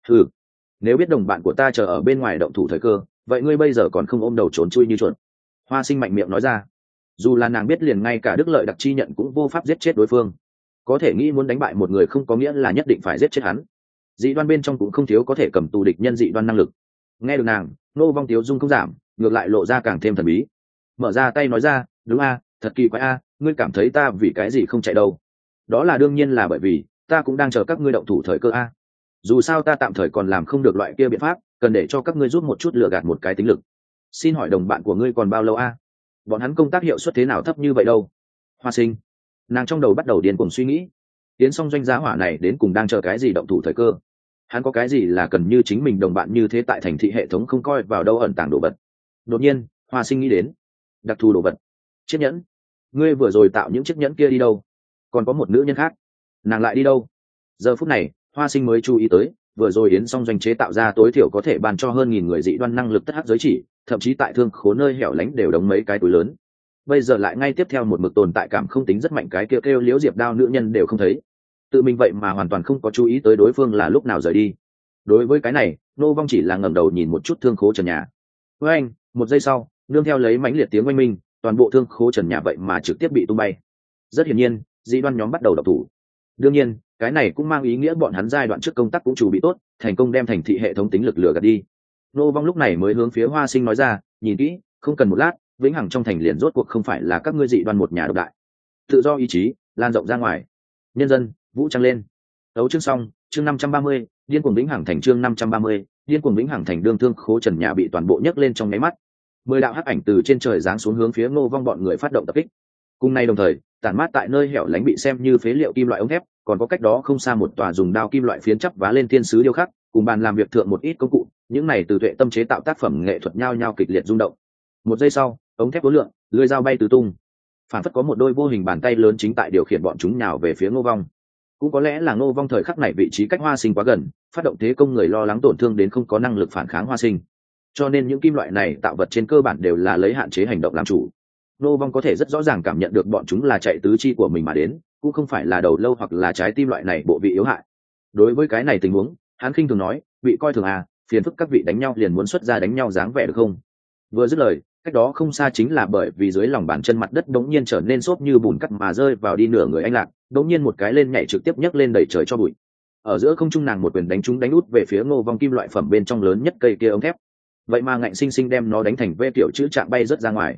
S1: Nếu biết đồng bạn của ta chờ ở bên ngoài động thủ thời cơ, vậy ngươi bây giờ còn không ôm đầu trốn chui như chuột. Hoa Sinh mạnh miệng nói ra. Dù là nàng biết liền ngay cả Đức Lợi đặc chi nhận cũng vô pháp giết chết đối phương, có thể nghĩ muốn đánh bại một người không có nghĩa là nhất định phải giết chết hắn. Dị đoan bên trong cũng không thiếu có thể cầm tù địch nhân dị đoan năng lực. Nghe được nàng, Nô Vong tiếu dung không giảm, ngược lại lộ ra càng thêm thần bí. Mở ra tay nói ra, đúng a, thật kỳ quái a, ngươi cảm thấy ta vì cái gì không chạy đâu? Đó là đương nhiên là bởi vì ta cũng đang chờ các ngươi động thủ thời cơ a. Dù sao ta tạm thời còn làm không được loại kia biện pháp, cần để cho các ngươi giúp một chút lừa gạt một cái tính lực. Xin hỏi đồng bạn của ngươi còn bao lâu a? Bọn hắn công tác hiệu suất thế nào thấp như vậy đâu? Hoa Sinh, nàng trong đầu bắt đầu điên cuồng suy nghĩ, Tiến Song Doanh giá hỏa này đến cùng đang chờ cái gì động thủ thời cơ? Hắn có cái gì là cần như chính mình đồng bạn như thế tại thành thị hệ thống không coi vào đâu ẩn tàng đồ vật? Đột nhiên, Hoa Sinh nghĩ đến đặc thù đồ vật. Chiếc nhẫn, ngươi vừa rồi tạo những chiếc nhẫn kia đi đâu? Còn có một nữ nhân khác, nàng lại đi đâu? Giờ phút này, Hoa Sinh mới chú ý tới, vừa rồi Yến Song Doanh chế tạo ra tối thiểu có thể ban cho hơn 1000 người dị đoan năng lực tất hắc giới chỉ, thậm chí tại thương khố nơi hẻo lánh đều đóng mấy cái túi lớn. Bây giờ lại ngay tiếp theo một mực tồn tại cảm không tính rất mạnh cái kêu liễu diệp đao nữ nhân đều không thấy. Tự mình vậy mà hoàn toàn không có chú ý tới đối phương là lúc nào rời đi. Đối với cái này, Nô Vong chỉ là ngẩng đầu nhìn một chút thương khố trần nhà. Với anh, một giây sau, nương theo lấy mãnh liệt tiếng oanh minh, toàn bộ thương khố trần nhà vậy mà trực tiếp bị tung bay. Rất hiển nhiên, dị đoan nhóm bắt đầu độc thủ. Đương nhiên, cái này cũng mang ý nghĩa bọn hắn giai đoạn trước công tác cũng chuẩn bị tốt, thành công đem thành thị hệ thống tính lực lừa gạt đi. Nô Vong lúc này mới hướng phía Hoa Sinh nói ra, nhìn kỹ, không cần một lát, Vĩnh Hằng trong thành liền rốt cuộc không phải là các ngươi dị đoan một nhà độc đại. Tự do ý chí lan rộng ra ngoài. Nhân dân, vũ trang lên. Đấu chương xong, chương 530, điên cuồng Vĩnh Hằng thành chương 530, điên cuồng Vĩnh Hằng thành đương thương khố trần nhà bị toàn bộ nhấc lên trong nháy mắt. 10 đạo hắc ảnh từ trên trời giáng xuống hướng phía Nô Vong bọn người phát động tập kích. Cùng nay đồng thời, tản mát tại nơi hẻo lánh bị xem như phế liệu kim loại ống thép, còn có cách đó không xa một tòa dùng đao kim loại phiến chắp vá lên thiên sứ điêu khắc, cùng bàn làm việc thượng một ít công cụ, những này từ Tuệ Tâm chế tạo tác phẩm nghệ thuật nhao nhao kịch liệt rung động. Một giây sau, ống thép uốn lượn, lưỡi dao bay tứ tung. Phản phất có một đôi vô hình bàn tay lớn chính tại điều khiển bọn chúng nhào về phía Ngô Vong. Cũng có lẽ là Ngô Vong thời khắc này vị trí cách Hoa Sinh quá gần, phát động thế công người lo lắng tổn thương đến không có năng lực phản kháng Hoa Sinh. Cho nên những kim loại này tạo vật trên cơ bản đều là lấy hạn chế hành động làm chủ. Ngô Vong có thể rất rõ ràng cảm nhận được bọn chúng là chạy tứ chi của mình mà đến, cũng không phải là đầu lâu hoặc là trái tim loại này bộ vị yếu hại. Đối với cái này tình huống, hắn khinh thường nói, vị coi thường à, phiền phức các vị đánh nhau liền muốn xuất ra đánh nhau dáng vẻ được không? Vừa dứt lời, cách đó không xa chính là bởi vì dưới lòng bàn chân mặt đất đống nhiên trở nên xốp như bùn cắt mà rơi vào đi nửa người anh Lạc, đống nhiên một cái lên nhảy trực tiếp nhấc lên đẩy trời cho bụi. Ở giữa không trung nàng một quyền đánh trúng đánh út về phía Ngô Vong kim loại phẩm bên trong lớn nhất cây kia ống thép. Vậy mà ngạnh sinh sinh đem nó đánh thành ve kiểu chữ chạm bay rất ra ngoài.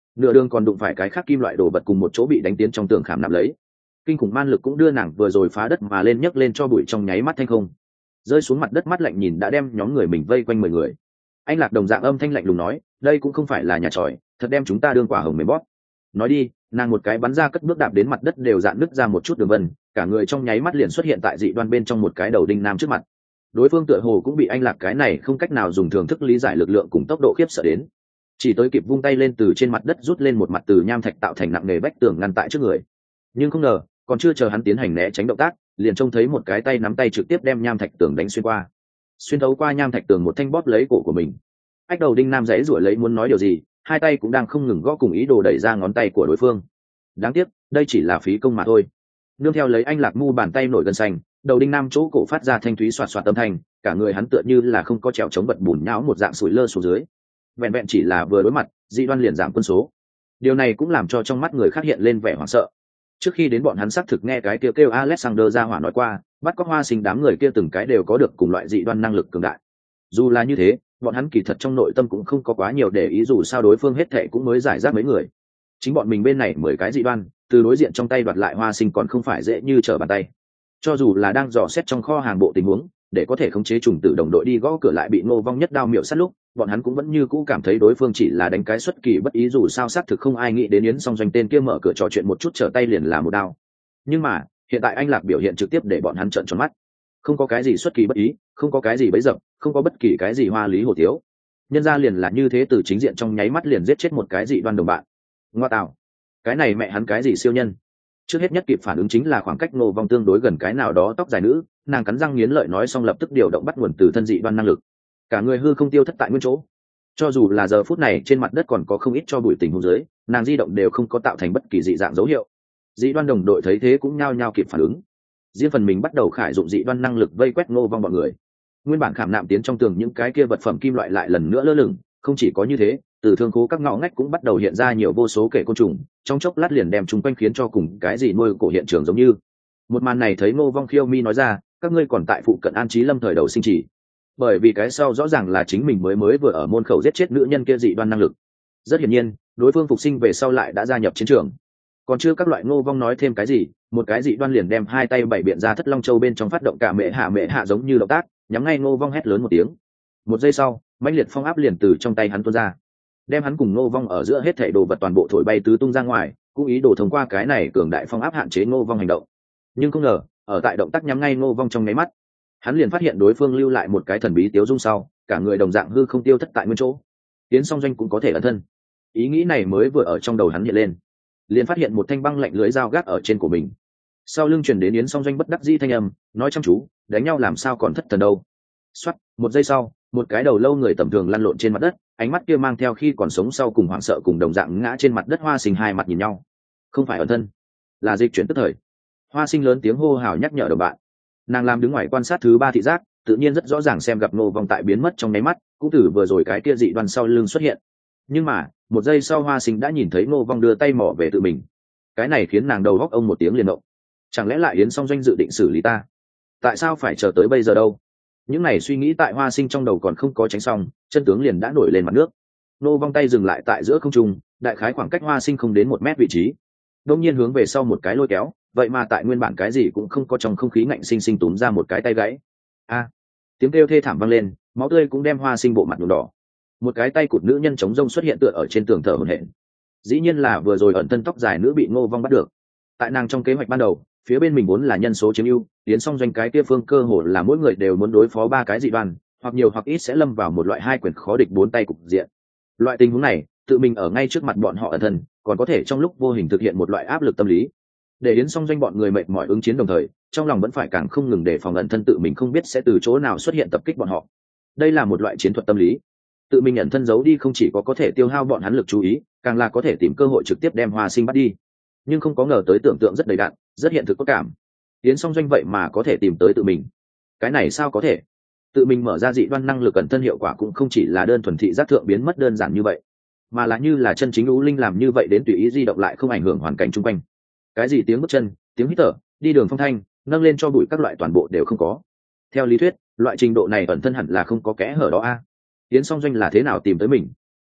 S1: nửa đường còn đụng phải cái khác kim loại đồ vật cùng một chỗ bị đánh tiến trong tường khảm nạm lấy. Kinh khủng man lực cũng đưa nàng vừa rồi phá đất mà lên nhấc lên cho bụi trong nháy mắt thanh không, rơi xuống mặt đất mắt lạnh nhìn đã đem nhóm người mình vây quanh 10 người. Anh Lạc đồng dạng âm thanh lạnh lùng nói, đây cũng không phải là nhà tròi, thật đem chúng ta đương quả hồng mềm bóp. Nói đi, nàng một cái bắn ra cất bước đạp đến mặt đất đều dạn nứt ra một chút đường vân, cả người trong nháy mắt liền xuất hiện tại dị đoan bên trong một cái đầu đinh nam trước mặt. Đối phương tựa hồ cũng bị anh Lạc cái này không cách nào dùng thường thức lý giải lực lượng cùng tốc độ khiếp sợ đến, chỉ tới kịp vung tay lên từ trên mặt đất rút lên một mặt từ nham thạch tạo thành nặng nề vách tường ngăn tại trước người. Nhưng không ngờ, còn chưa chờ hắn tiến hành né tránh động tác, liền trông thấy một cái tay nắm tay trực tiếp đem nham thạch tường đánh xuyên thấu qua nham thạch tường một thanh bóp lấy cổ của mình. Ách đầu đinh nam giãy giụa lấy muốn nói điều gì, hai tay cũng đang không ngừng gõ cùng ý đồ đẩy ra ngón tay của đối phương. Đáng tiếc, đây chỉ là phí công mà thôi. Nương theo lấy anh Lạc mu bàn tay nổi gân xanh, đầu đinh nam chỗ cổ phát ra thanh thúy xoạt xoạt âm thanh, cả người hắn tựa như là không có trèo chống vật bùn nhão một dạng sủi lơ xuống dưới. Vẹn vẹn chỉ là vừa đối mặt, dị đoan liền giảm quân số. Điều này cũng làm cho trong mắt người khác hiện lên vẻ hoảng sợ. Trước khi đến bọn hắn xác thực nghe cái kêu Alexander ra hỏa nói qua, bắt cóc Hoa Sinh đám người kia từng cái đều có được cùng loại dị đoan năng lực cường đại. Dù là như thế, bọn hắn kỳ thật trong nội tâm cũng không có quá nhiều để ý, dù sao đối phương hết thệ cũng mới giải rác mấy người. Chính bọn mình bên này 10 cái dị đoan, từ đối diện trong tay đoạt lại Hoa Sinh còn không phải dễ như trở bàn tay. Cho dù là đang dò xét trong kho hàng bộ tình huống, để có thể khống chế trùng tử đồng đội đi gõ cửa lại bị Ngô Vong nhất đao miệu sát lúc, bọn hắn cũng vẫn như cũ cảm thấy đối phương chỉ là đánh cái xuất kỳ bất ý, dù sao xác thực không ai nghĩ đến Yến Song Doanh tên kia mở cửa trò chuyện một chút trở tay liền là một đao. Nhưng mà hiện tại anh Lạc biểu hiện trực tiếp để bọn hắn trợn tròn mắt. Không có cái gì xuất kỳ bất ý, không có cái gì bấy dập, không có bất kỳ cái gì hoa lý hồ thiếu. Nhân ra liền là như thế từ chính diện trong nháy mắt liền giết chết một cái dị đoan đồng bạn. Ngoa tạo, cái này mẹ hắn cái gì siêu nhân. Trước hết nhất kịp phản ứng chính là khoảng cách Ngô Vong tương đối gần cái nào đó tóc dài nữ, nàng cắn răng nghiến lợi nói xong lập tức điều động bắt nguồn từ thân dị đoan năng lực, cả người hư không tiêu thất tại nguyên chỗ. Cho dù là giờ phút này trên mặt đất còn có không ít cho bụi tình huống dưới, nàng di động đều không có tạo thành bất kỳ dị dạng dấu hiệu. Dị đoan đồng đội thấy thế cũng nhao nhao kịp phản ứng, riêng phần mình bắt đầu khải dụng dị đoan năng lực vây quét Ngô Vong bọn người. Nguyên bản khảm nạm tiến trong tường những cái kia vật phẩm kim loại lại lần nữa lơ lửng, không chỉ có như thế, từ thương khố các ngõ ngách cũng bắt đầu hiện ra nhiều vô số kẻ côn trùng, trong chốc lát liền đem chúng quanh khiến cho cùng cái gì nuôi cổ hiện trường giống như. Một màn này thấy Ngô Vong khiêu mi nói ra, các ngươi còn tại phụ cận An Chí Lâm thời đầu sinh chỉ. Bởi vì cái sau rõ ràng là chính mình mới vừa ở môn khẩu giết chết nữ nhân kia dị đoan năng lực. Rất hiển nhiên, đối phương phục sinh về sau lại đã gia nhập chiến trường. Còn chưa các loại Ngô Vong nói thêm cái gì, một cái dị đoan liền đem hai tay bảy biện ra Thất Long Châu bên trong phát động cả mẹ hạ giống như động tác, nhắm ngay Ngô Vong hét lớn một tiếng. Một giây sau, mãnh liệt phong áp liền từ trong tay hắn tuôn ra, đem hắn cùng Ngô Vong ở giữa hết thảy đồ vật toàn bộ thổi bay tứ tung ra ngoài, cũng ý đồ thông qua cái này cường đại phong áp hạn chế Ngô Vong hành động. Nhưng không ngờ, ở tại động tác nhắm ngay Ngô Vong trong nháy mắt, hắn liền phát hiện đối phương lưu lại một cái thần bí tiếu dung sau, cả người đồng dạng hư không tiêu thất tại nguyên chỗ. Tiến Song Doanh cũng có thể ẩn thân. Ý nghĩ này mới vừa ở trong đầu hắn hiện lên, liền phát hiện một thanh băng lạnh lưới dao gác ở trên của mình. Sau lưng truyền đến Yến Song Doanh bất đắc dĩ thanh âm, nói chăm chú, đánh nhau làm sao còn thất thần đâu. Soát, một giây sau, một cái đầu lâu người tầm thường lăn lộn trên mặt đất, ánh mắt kia mang theo khi còn sống sau cùng hoảng sợ cùng đồng dạng ngã trên mặt đất. Hoa Sinh hai mặt nhìn nhau, không phải ẩn thân, là dịch chuyển tức thời. Hoa Sinh lớn tiếng hô hào nhắc nhở đồng bạn. Nàng làm đứng ngoài quan sát thứ ba thị giác, tự nhiên rất rõ ràng xem gặp Ngô Vong tại biến mất trong nháy mắt, cũng từ vừa rồi cái kia dị đoan sau lưng xuất hiện. Nhưng mà một giây sau Hoa Sinh đã nhìn thấy Ngô Vong đưa tay mỏ về tự mình. Cái này khiến nàng đầu góc ông một tiếng liền động. Chẳng lẽ lại Yến Song Doanh dự định xử lý ta? Tại sao phải chờ tới bây giờ đâu? Những này suy nghĩ tại Hoa Sinh trong đầu còn không có tránh xong, chân tướng liền đã nổi lên mặt nước. Ngô Vong tay dừng lại tại giữa không trung, đại khái khoảng cách Hoa Sinh không đến 1 mét vị trí. Đông nhiên hướng về sau một cái lôi kéo, vậy mà tại nguyên bản cái gì cũng không có trong không khí ngạnh sinh sinh túm ra một cái tay gãy. A! Tiếng kêu thê thảm vang lên, máu tươi cũng đem Hoa Sinh bộ mặt nhuộm đỏ. Một cái tay cụt nữ nhân chống rông xuất hiện tựa ở trên tường thở hổn hển. Dĩ nhiên là vừa rồi ẩn thân tóc dài nữ bị Ngô Vong bắt được. Tại nàng trong kế hoạch ban đầu, phía bên mình vốn là nhân số chiếm ưu, Yến Song Doanh cái kia phương cơ hồ là mỗi người đều muốn đối phó 3 cái dị đoan, hoặc nhiều hoặc ít sẽ lâm vào một loại 2 quyền khó địch 4 tay cục diện. Loại tình huống này, tự mình ở ngay trước mặt bọn họ ẩn thân, còn có thể trong lúc vô hình thực hiện một loại áp lực tâm lý. Để Yến Song Doanh bọn người mệt mỏi ứng chiến đồng thời, trong lòng vẫn phải càng không ngừng đề phòng ẩn thân tự mình không biết sẽ từ chỗ nào xuất hiện tập kích bọn họ. Đây là một loại chiến thuật tâm lý. Tự mình ẩn thân giấu đi không chỉ có thể tiêu hao bọn hắn lực chú ý, càng là có thể tìm cơ hội trực tiếp đem Hoa Sinh bắt đi. Nhưng không có ngờ tới tưởng tượng rất đầy đặn, rất hiện thực có cảm. Yến Song Doanh vậy mà có thể tìm tới tự mình. Cái này sao có thể? Tự mình mở ra dị đoan năng lực ẩn thân hiệu quả cũng không chỉ là đơn thuần thị giác thượng biến mất đơn giản như vậy, mà là như là chân chính U Linh làm như vậy đến tùy ý di động lại không ảnh hưởng hoàn cảnh chung quanh. Cái gì tiếng bước chân, tiếng hít thở, đi đường phong thanh, nâng lên cho bụi các loại toàn bộ đều không có. Theo lý thuyết, loại trình độ này ẩn thân hẳn là không có kẽ hở đó a. Yến Song Doanh là thế nào tìm tới mình?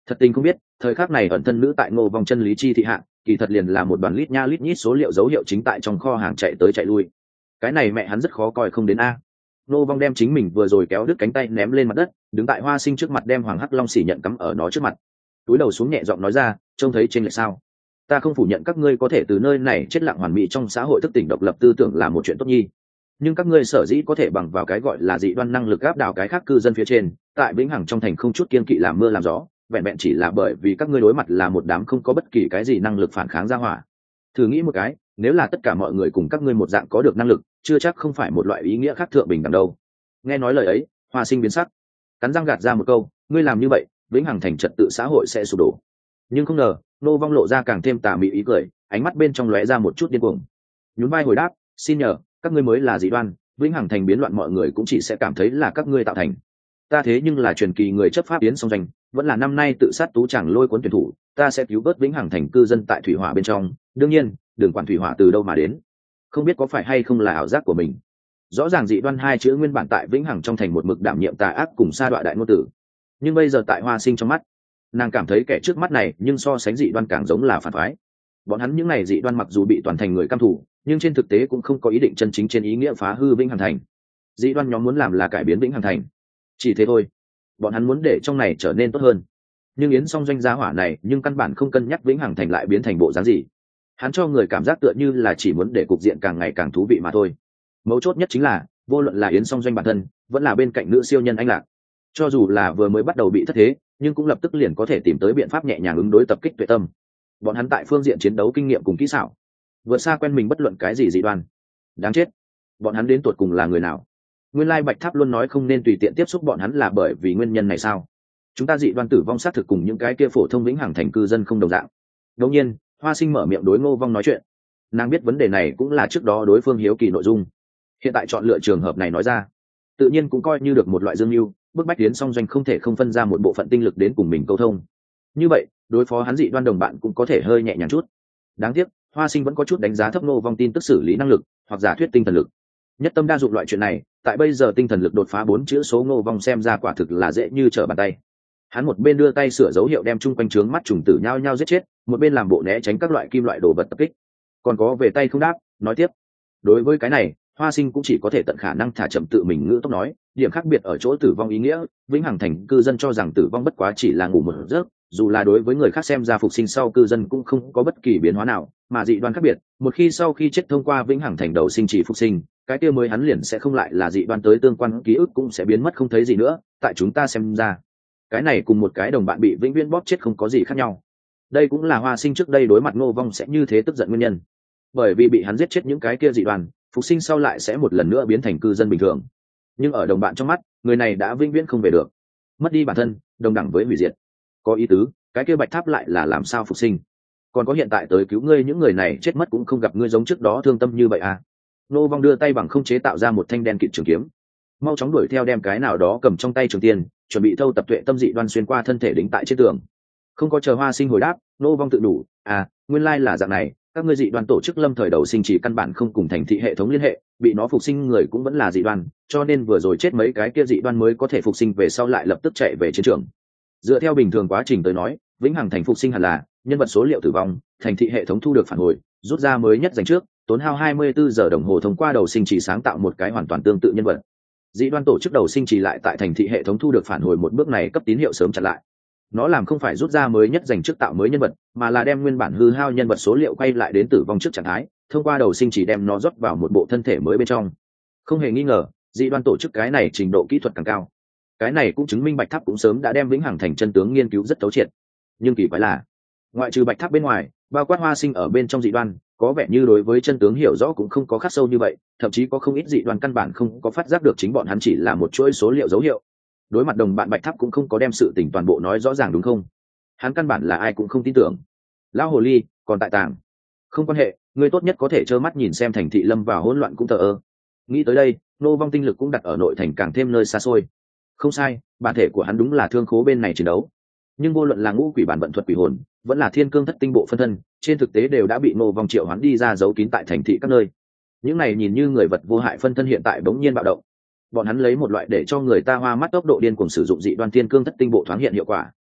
S1: Thật tình không biết, thời khắc này ẩn thân nữ tại Ngô Vong chân lý chi thị hạng, kỳ thật liền là một đoàn lít nha lít nhít số liệu dấu hiệu chính tại trong kho hàng chạy tới chạy lui. Cái này mẹ hắn rất khó coi không đến a. Ngô Vong đem chính mình vừa rồi kéo đứt cánh tay ném lên mặt đất, đứng tại Hoa Sinh trước mặt đem Hoàng Hắc Long xỉ nhận cắm ở nó trước mặt. Túi đầu xuống nhẹ giọng nói ra, trông thấy trên lệch sao? Ta không phủ nhận các ngươi có thể từ nơi này chết lặng hoàn mỹ trong xã hội thức tỉnh độc lập tư tưởng là một chuyện tốt nhi, nhưng các ngươi sở dĩ có thể bằng vào cái gọi là dị đoan năng lực áp đảo cái khác cư dân phía trên, tại vĩnh hằng trong thành không chút kiên kỵ làm mưa làm gió, vẹn vẹn chỉ là bởi vì các ngươi đối mặt là một đám không có bất kỳ cái gì năng lực phản kháng ra hỏa. Thử nghĩ một cái, nếu là tất cả mọi người cùng các ngươi một dạng có được năng lực, chưa chắc không phải một loại ý nghĩa khác thượng bình đẳng đâu. Nghe nói lời ấy, Hoa Sinh biến sắc, cắn răng gạt ra một câu, ngươi làm như vậy vĩnh hằng thành trật tự xã hội sẽ sụp đổ. Nhưng không ngờ Nô Vong lộ ra càng thêm tà mị ý cười, ánh mắt bên trong lóe ra một chút điên cuồng. Nhún vai hồi đáp, xin nhờ, các ngươi mới là dị đoan, vĩnh hằng thành biến loạn mọi người cũng chỉ sẽ cảm thấy là các ngươi tạo thành. Ta thế nhưng là truyền kỳ người chấp pháp Yến Song Doanh, vẫn là năm nay tự sát tú chàng lôi cuốn tuyển thủ, ta sẽ cứu vớt vĩnh hằng thành cư dân tại thủy hỏa bên trong, đương nhiên đừng quản thủy hỏa từ đâu mà đến. Không biết có phải hay không là ảo giác của mình, rõ ràng dị đoan hai chữ nguyên bản tại vĩnh hằng trong thành một mực đảm nhiệm tà ác cùng sa đọa đại ngôn tử, nhưng bây giờ tại Hoa Sinh trong mắt, nàng cảm thấy kẻ trước mắt này nhưng so sánh dị đoan càng giống là phản phái. Bọn hắn những này dị đoan mặc dù bị toàn thành người căm thù, nhưng trên thực tế cũng không có ý định chân chính trên ý nghĩa phá hư vĩnh hằng thành. Dị đoan nhóm muốn làm là cải biến vĩnh hằng thành, chỉ thế thôi. Bọn hắn muốn để trong này trở nên tốt hơn, nhưng Yến Song Doanh gia hỏa này nhưng căn bản không cân nhắc vĩnh hằng thành lại biến thành bộ dáng gì. Hắn cho người cảm giác tựa như là chỉ muốn để cục diện càng ngày càng thú vị mà thôi. Mấu chốt nhất chính là, vô luận là Yến Song Doanh bản thân, vẫn là bên cạnh nữ siêu nhân Anh Lạc, cho dù là vừa mới bắt đầu bị thất thế, nhưng cũng lập tức liền có thể tìm tới biện pháp nhẹ nhàng ứng đối tập kích Tuệ Tâm. Bọn hắn tại phương diện chiến đấu kinh nghiệm cùng kỹ xảo vượt xa quen mình bất luận cái gì dị đoan. Đáng chết, bọn hắn đến tuột cùng là người nào? Nguyên lai Bạch Tháp luôn nói không nên tùy tiện tiếp xúc bọn hắn là bởi vì nguyên nhân này sao? Chúng ta dị đoan tử vong xác thực cùng những cái kia phổ thông vĩnh hằng thành cư dân không đồng dạng. Đương nhiên, Hoa Sinh mở miệng đối Ngô Vong nói chuyện. Nàng biết vấn đề này cũng là trước đó đối phương hiếu kỳ nội dung, hiện tại chọn lựa trường hợp này nói ra, tự nhiên cũng coi như được một loại dương mưu, bức bách Yến Song Doanh không thể không phân ra một bộ phận tinh lực đến cùng mình câu thông. Như vậy, đối phó hắn dị đoan đồng bạn cũng có thể hơi nhẹ nhàng chút. Đáng tiếc, Hoa Sinh vẫn có chút đánh giá thấp Ngô Vong tin tức xử lý năng lực, hoặc giả thuyết tinh thần lực. Nhất tâm đa dụng loại chuyện này, tại bây giờ tinh thần lực đột phá 4 chữ số Ngô Vong xem ra quả thực là dễ như trở bàn tay. Hắn một bên đưa tay sửa dấu hiệu đem chung quanh trướng mắt trùng tử nhao nhao giết chết, một bên làm bộ né tránh các loại kim loại đồ vật tập kích. Còn có về tay không đáp, nói tiếp. Đối với cái này, Hoa Sinh cũng chỉ có thể tận khả năng thả chậm tự mình ngữ tốc nói, điểm khác biệt ở chỗ tử vong ý nghĩa, vĩnh hằng thành cư dân cho rằng tử vong bất quá chỉ là ngủ một giấc, dù là đối với người khác xem ra phục sinh sau cư dân cũng không có bất kỳ biến hóa nào, mà dị đoan khác biệt, một khi sau khi chết thông qua vĩnh hằng thành đầu sinh chỉ phục sinh, cái kia mới hắn liền sẽ không lại là dị đoan tới tương quan ký ức cũng sẽ biến mất không thấy gì nữa, tại chúng ta xem ra, cái này cùng một cái đồng bạn bị vĩnh viễn bóp chết không có gì khác nhau. Đây cũng là Hoa Sinh trước đây đối mặt Ngô Vong sẽ như thế tức giận nguyên nhân, bởi vì bị hắn giết chết những cái kia dị đoan, phục sinh sau lại sẽ một lần nữa biến thành cư dân bình thường. Nhưng ở đồng bạn trong mắt, người này đã vĩnh viễn không về được, mất đi bản thân, đồng đẳng với hủy diệt. Có ý tứ, cái kia Bạch Tháp lại là làm sao phục sinh? Còn có hiện tại tới cứu ngươi những người này chết mất cũng không gặp ngươi giống trước đó thương tâm như vậy à? Nô Vong đưa tay bằng không chế tạo ra một thanh đen kịt trường kiếm, mau chóng đuổi theo đem cái nào đó cầm trong tay trường tiên, chuẩn bị thâu tập Tuệ Tâm dị đoan xuyên qua thân thể đính tại trên tường. Không có chờ Hoa Sinh hồi đáp, Nô Vong tự đủ, à, nguyên lai là dạng này, các ngươi dị đoan tổ chức lâm thời đầu sinh chỉ căn bản không cùng thành thị hệ thống liên hệ, bị nó phục sinh người cũng vẫn là dị đoan, cho nên vừa rồi chết mấy cái kia dị đoan mới có thể phục sinh về sau lại lập tức chạy về chiến trường. Dựa theo bình thường quá trình tới nói, vĩnh hằng thành phục sinh hẳn là nhân vật số liệu tử vong, thành thị hệ thống thu được phản hồi, rút ra mới nhất dành trước, tốn hao 24 giờ đồng hồ thông qua đầu sinh chỉ sáng tạo một cái hoàn toàn tương tự nhân vật. Dị đoan tổ chức đầu sinh chỉ lại tại thành thị hệ thống thu được phản hồi một bước này cấp tín hiệu sớm chặn lại. Nó làm không phải rút ra mới nhất dành trước tạo mới nhân vật, mà là đem nguyên bản hư hao nhân vật số liệu quay lại đến tử vong trước trạng thái, thông qua đầu sinh chỉ đem nó rót vào một bộ thân thể mới bên trong. Không hề nghi ngờ, dị đoan tổ chức cái này trình độ kỹ thuật càng cao. Cái này cũng chứng minh Bạch Tháp cũng sớm đã đem vĩnh hằng thành chân tướng nghiên cứu rất thấu triệt. Nhưng kỳ quái là, ngoại trừ Bạch Tháp bên ngoài, bao quát Hoa Sinh ở bên trong dị đoan, có vẻ như đối với chân tướng hiểu rõ cũng không có khắc sâu như vậy, thậm chí có không ít dị đoan căn bản không có phát giác được chính bọn hắn chỉ là một chuỗi số liệu dấu hiệu. Đối mặt đồng bạn Bạch Tháp cũng không có đem sự tình toàn bộ nói rõ ràng đúng không? Hắn căn bản là ai cũng không tin tưởng. Lão hồ ly còn tại tàng, không quan hệ, ngươi tốt nhất có thể trơ mắt nhìn xem thành thị lâm vào hỗn loạn cũng thờ ơ. Nghĩ tới đây, Nô Vong tinh lực cũng đặt ở nội thành càng thêm nơi xa xôi. Không sai, bản thể của hắn đúng là thương khố bên này chiến đấu, nhưng vô luận là ngũ quỷ bản vận thuật quỷ hồn, vẫn là thiên cương thất tinh bộ phân thân, trên thực tế đều đã bị Nô Vong triệu hoán đi ra giấu kín tại thành thị các nơi. Những này nhìn như người vật vô hại phân thân hiện tại bỗng nhiên bạo động. Bọn hắn lấy một loại để cho người ta hoa mắt tốc độ điên cuồng sử dụng dị đoan thiên cương thất tinh bộ thoáng hiện hiệu quả.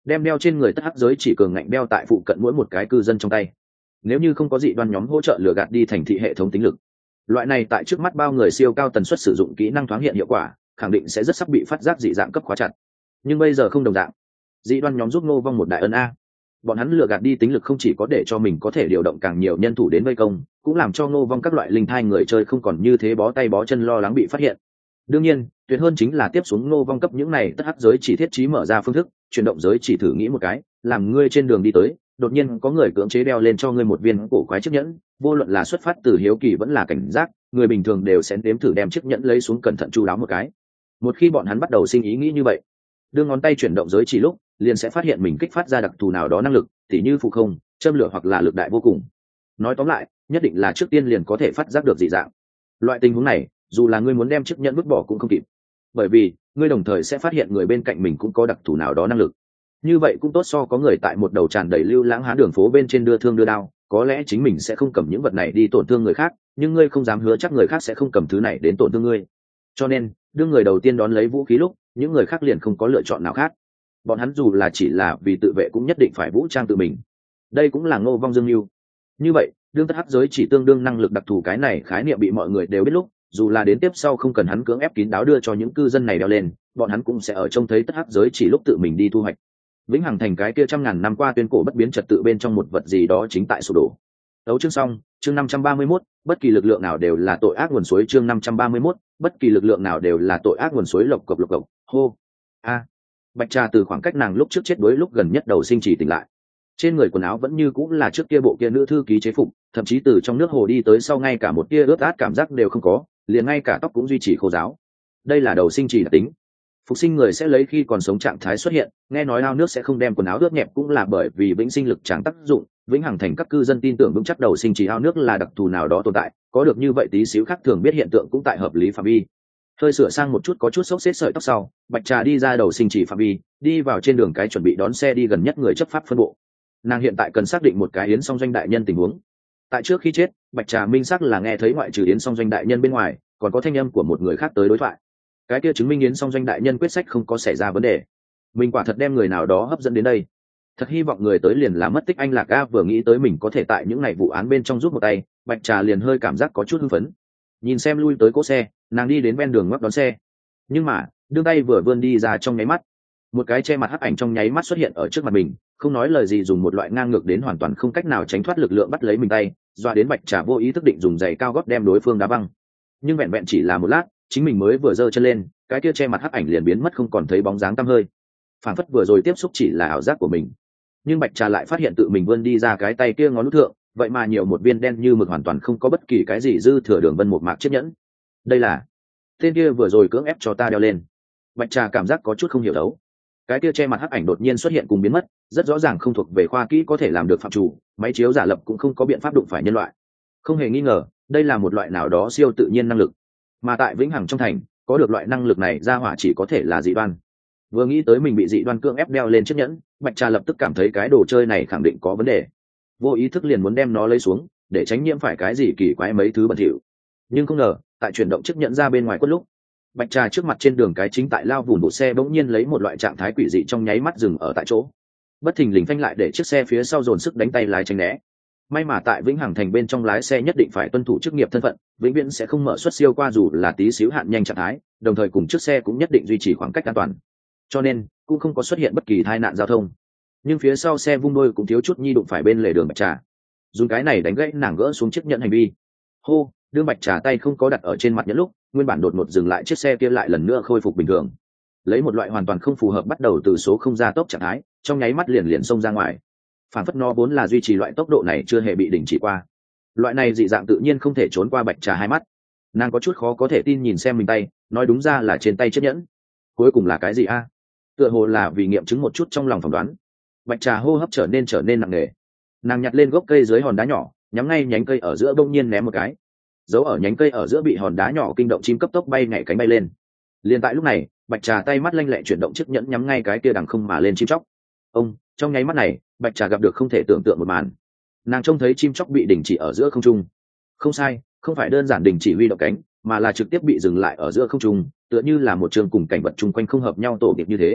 S1: đem đeo trên người tất hắc giới chỉ cường ngạnh đeo tại phụ cận mỗi một cái cư dân trong tay. Nếu như không có dị đoan nhóm hỗ trợ lừa gạt đi thành thị hệ thống tính lực, loại này tại trước mắt bao người siêu cao tần suất sử dụng kỹ năng thoáng hiện hiệu quả khẳng định sẽ rất sắp bị phát giác dị dạng cấp khóa chặt. Nhưng bây giờ không đồng dạng, dị đoan nhóm giúp Ngô Vong một đại ân a. Bọn hắn lừa gạt đi tính lực không chỉ có để cho mình có thể điều động càng nhiều nhân thủ đến vây công, cũng làm cho Ngô Vong các loại linh thai người chơi không còn như thế bó tay bó chân lo lắng bị phát hiện. Đương nhiên, tuyệt hơn chính là tiếp xuống Ngô Vong cấp những này tất hắc giới chỉ thiết trí mở ra phương thức, chuyển động giới chỉ thử nghĩ một cái, làm ngươi trên đường đi tới, đột nhiên có người cưỡng chế đeo lên cho ngươi một viên cổ quái chiếc nhẫn, vô luận là xuất phát từ hiếu kỳ vẫn là cảnh giác, người bình thường đều sẽ nếm thử đem chiếc nhẫn lấy xuống cẩn thận chu đáo một cái. Một khi bọn hắn bắt đầu sinh ý nghĩ như vậy, đưa ngón tay chuyển động giới chỉ lúc, liền sẽ phát hiện mình kích phát ra đặc thù nào đó năng lực, tỉ như phụ không, châm lửa hoặc là lực đại vô cùng. Nói tóm lại, nhất định là trước tiên liền có thể phát giác được dị dạng. Loại tình huống này, dù là ngươi muốn đem chiếc nhẫn vứt bỏ cũng không kịp, bởi vì ngươi đồng thời sẽ phát hiện người bên cạnh mình cũng có đặc thù nào đó năng lực. Như vậy cũng tốt so có người tại một đầu tràn đầy lưu lãng hán đường phố bên trên đưa thương đưa đao, có lẽ chính mình sẽ không cầm những vật này đi tổn thương người khác, nhưng ngươi không dám hứa chắc người khác sẽ không cầm thứ này đến tổn thương ngươi. Cho nên, đưa người đầu tiên đón lấy vũ khí lúc, những người khác liền không có lựa chọn nào khác. Bọn hắn dù là chỉ là vì tự vệ cũng nhất định phải vũ trang tự mình. Đây cũng là Ngô Vong dương mưu. Như vậy, đương tất hắc giới chỉ tương đương năng lực đặc thù cái này khái niệm bị mọi người đều biết lúc, dù là đến tiếp sau không cần hắn cưỡng ép kín đáo đưa cho những cư dân này đeo lên, bọn hắn cũng sẽ ở trông thấy tất hắc giới chỉ lúc tự mình đi thu hoạch. Vĩnh hằng thành cái kia trăm ngàn năm qua tuyên cổ bất biến trật tự bên trong một vật gì đó chính tại sụp đổ. Đấu chương xong, chương 531, bất kỳ lực lượng nào đều là tội ác nguồn suối chương 531, bất kỳ lực lượng nào đều là tội ác nguồn suối lộc cộc. Hô. A. Bạch Trà từ khoảng cách nàng lúc trước chết đuối lúc gần nhất đầu sinh chỉ tỉnh lại. Trên người quần áo vẫn như cũng là trước kia bộ kia nữ thư ký chế phục, thậm chí từ trong nước hồ đi tới sau ngay cả một tia ướt át cảm giác đều không có, liền ngay cả tóc cũng duy trì khô ráo. Đây là đầu sinh chỉ đặc tính. Phục sinh người sẽ lấy khi còn sống trạng thái xuất hiện, nghe nói ao nước sẽ không đem quần áo ướt nhẹp cũng là bởi vì vĩnh sinh lực chẳng tác dụng. Vĩnh hằng thành các cư dân tin tưởng vững chắc đầu sinh chỉ ao nước là đặc thù nào đó tồn tại, có được như vậy tí xíu khác thường biết hiện tượng cũng tại hợp lý phạm vi. Hơi sửa sang một chút có chút xốc xếp sợi tóc sau, Bạch Trà đi ra đầu sinh chỉ phạm vi, đi vào trên đường cái chuẩn bị đón xe đi gần nhất người chấp pháp phân bộ. Nàng hiện tại cần xác định một cái Yến Song Doanh đại nhân tình huống. Tại trước khi chết, Bạch Trà minh xác là nghe thấy ngoại trừ Yến Song Doanh đại nhân bên ngoài, còn có thanh âm của một người khác tới đối thoại. Cái kia chứng minh Yến Song Doanh đại nhân quyết sách không có xảy ra vấn đề. Mình quả thật đem người nào đó hấp dẫn đến đây. Thật hy vọng người tới liền là mất tích anh Lạc A, vừa nghĩ tới mình có thể tại những ngày vụ án bên trong giúp một tay, Bạch Trà liền hơi cảm giác có chút hưng phấn. Nhìn xem lui tới cỗ xe, nàng đi đến ven đường ngoắc đón xe. Nhưng mà, đưa tay vừa vươn đi ra trong nháy mắt, một cái che mặt hắc ảnh trong nháy mắt xuất hiện ở trước mặt mình, không nói lời gì dùng một loại ngang ngược đến hoàn toàn không cách nào tránh thoát lực lượng bắt lấy mình tay, doa đến Bạch Trà vô ý thức định dùng giày cao gót đem đối phương đá văng. Nhưng vẹn vẹn chỉ là một lát, chính mình mới vừa giơ chân lên, cái kia che mặt hắc ảnh liền biến mất không còn thấy bóng dáng tăm hơi. Phản phất vừa rồi tiếp xúc chỉ là ảo giác của mình. Nhưng Bạch Trà lại phát hiện tự mình vươn đi ra cái tay kia ngón út thượng, vậy mà nhiều một viên đen như mực hoàn toàn không có bất kỳ cái gì dư thừa đường vân một mạc chiếc nhẫn. Đây là tên kia vừa rồi cưỡng ép cho ta đeo lên. Bạch Trà cảm giác có chút không hiểu đấu. Cái kia che mặt hắc ảnh đột nhiên xuất hiện cùng biến mất, rất rõ ràng không thuộc về khoa kỹ có thể làm được phạm chủ, máy chiếu giả lập cũng không có biện pháp đụng phải nhân loại. Không hề nghi ngờ, đây là một loại nào đó siêu tự nhiên năng lực. Mà tại Vĩnh Hằng trong thành, có được loại năng lực này ra hỏa chỉ có thể là dị đoan. Vừa nghĩ tới mình bị dị đoan cưỡng ép đeo lên chiếc nhẫn, Bạch Trà lập tức cảm thấy cái đồ chơi này khẳng định có vấn đề. Vô ý thức liền muốn đem nó lấy xuống, để tránh nhiễm phải cái gì kỳ quái mấy thứ bẩn thỉu. Nhưng không ngờ, tại chuyển động chiếc nhẫn ra bên ngoài quất lúc, Bạch Trà trước mặt trên đường cái chính tại lao vùn bộ xe bỗng nhiên lấy một loại trạng thái quỷ dị trong nháy mắt dừng ở tại chỗ. Bất thình lình phanh lại để chiếc xe phía sau dồn sức đánh tay lái tránh né. May mà tại Vĩnh Hằng thành bên trong lái xe nhất định phải tuân thủ chức nghiệp thân phận, vĩnh viễn sẽ không mở suất siêu qua dù là tí xíu hạn nhanh trạng thái, đồng thời cùng chiếc xe cũng nhất định duy trì khoảng cách an toàn. Cho nên, cũng không có xuất hiện bất kỳ tai nạn giao thông. Nhưng phía sau xe vung đôi cũng thiếu chút nhi đụng phải bên lề đường Bạch Trà. Dùng cái này đánh gãy nàng gỡ xuống chiếc nhẫn hành vi. Hô, đưa Bạch Trà tay không có đặt ở trên mặt nhẫn lúc, nguyên bản đột ngột dừng lại chiếc xe kia lại lần nữa khôi phục bình thường. Lấy một loại hoàn toàn không phù hợp bắt đầu từ số không gia tốc trạng thái, trong nháy mắt liền xông ra ngoài. Phản phất nó vốn là duy trì loại tốc độ này chưa hề bị đình chỉ qua. Loại này dị dạng tự nhiên không thể trốn qua Bạch Trà hai mắt. Nàng có chút khó có thể tin nhìn xem mình tay, nói đúng ra là trên tay chiếc nhẫn. Cuối cùng là cái gì a? Tựa hồ là vì nghiệm chứng một chút trong lòng phỏng đoán. Bạch Trà hô hấp trở nên nặng nề. Nàng nhặt lên gốc cây dưới hòn đá nhỏ, nhắm ngay nhánh cây ở giữa bỗng nhiên ném một cái. Giấu ở nhánh cây ở giữa bị hòn đá nhỏ kinh động chim cấp tốc bay nhảy cánh bay lên. Liền tại lúc này, Bạch Trà tay mắt lanh lẹ chuyển động chiếc nhẫn nhắm ngay cái kia đằng không mà lên chim chóc. Trong nháy mắt này, Bạch Trà gặp được không thể tưởng tượng một màn. Nàng trông thấy chim chóc bị đình chỉ ở giữa không trung. Không sai, không phải đơn giản đình chỉ huy động cánh, mà là trực tiếp bị dừng lại ở giữa không trung, tựa như là một trường cùng cảnh vật chung quanh không hợp nhau tổ điệp như thế.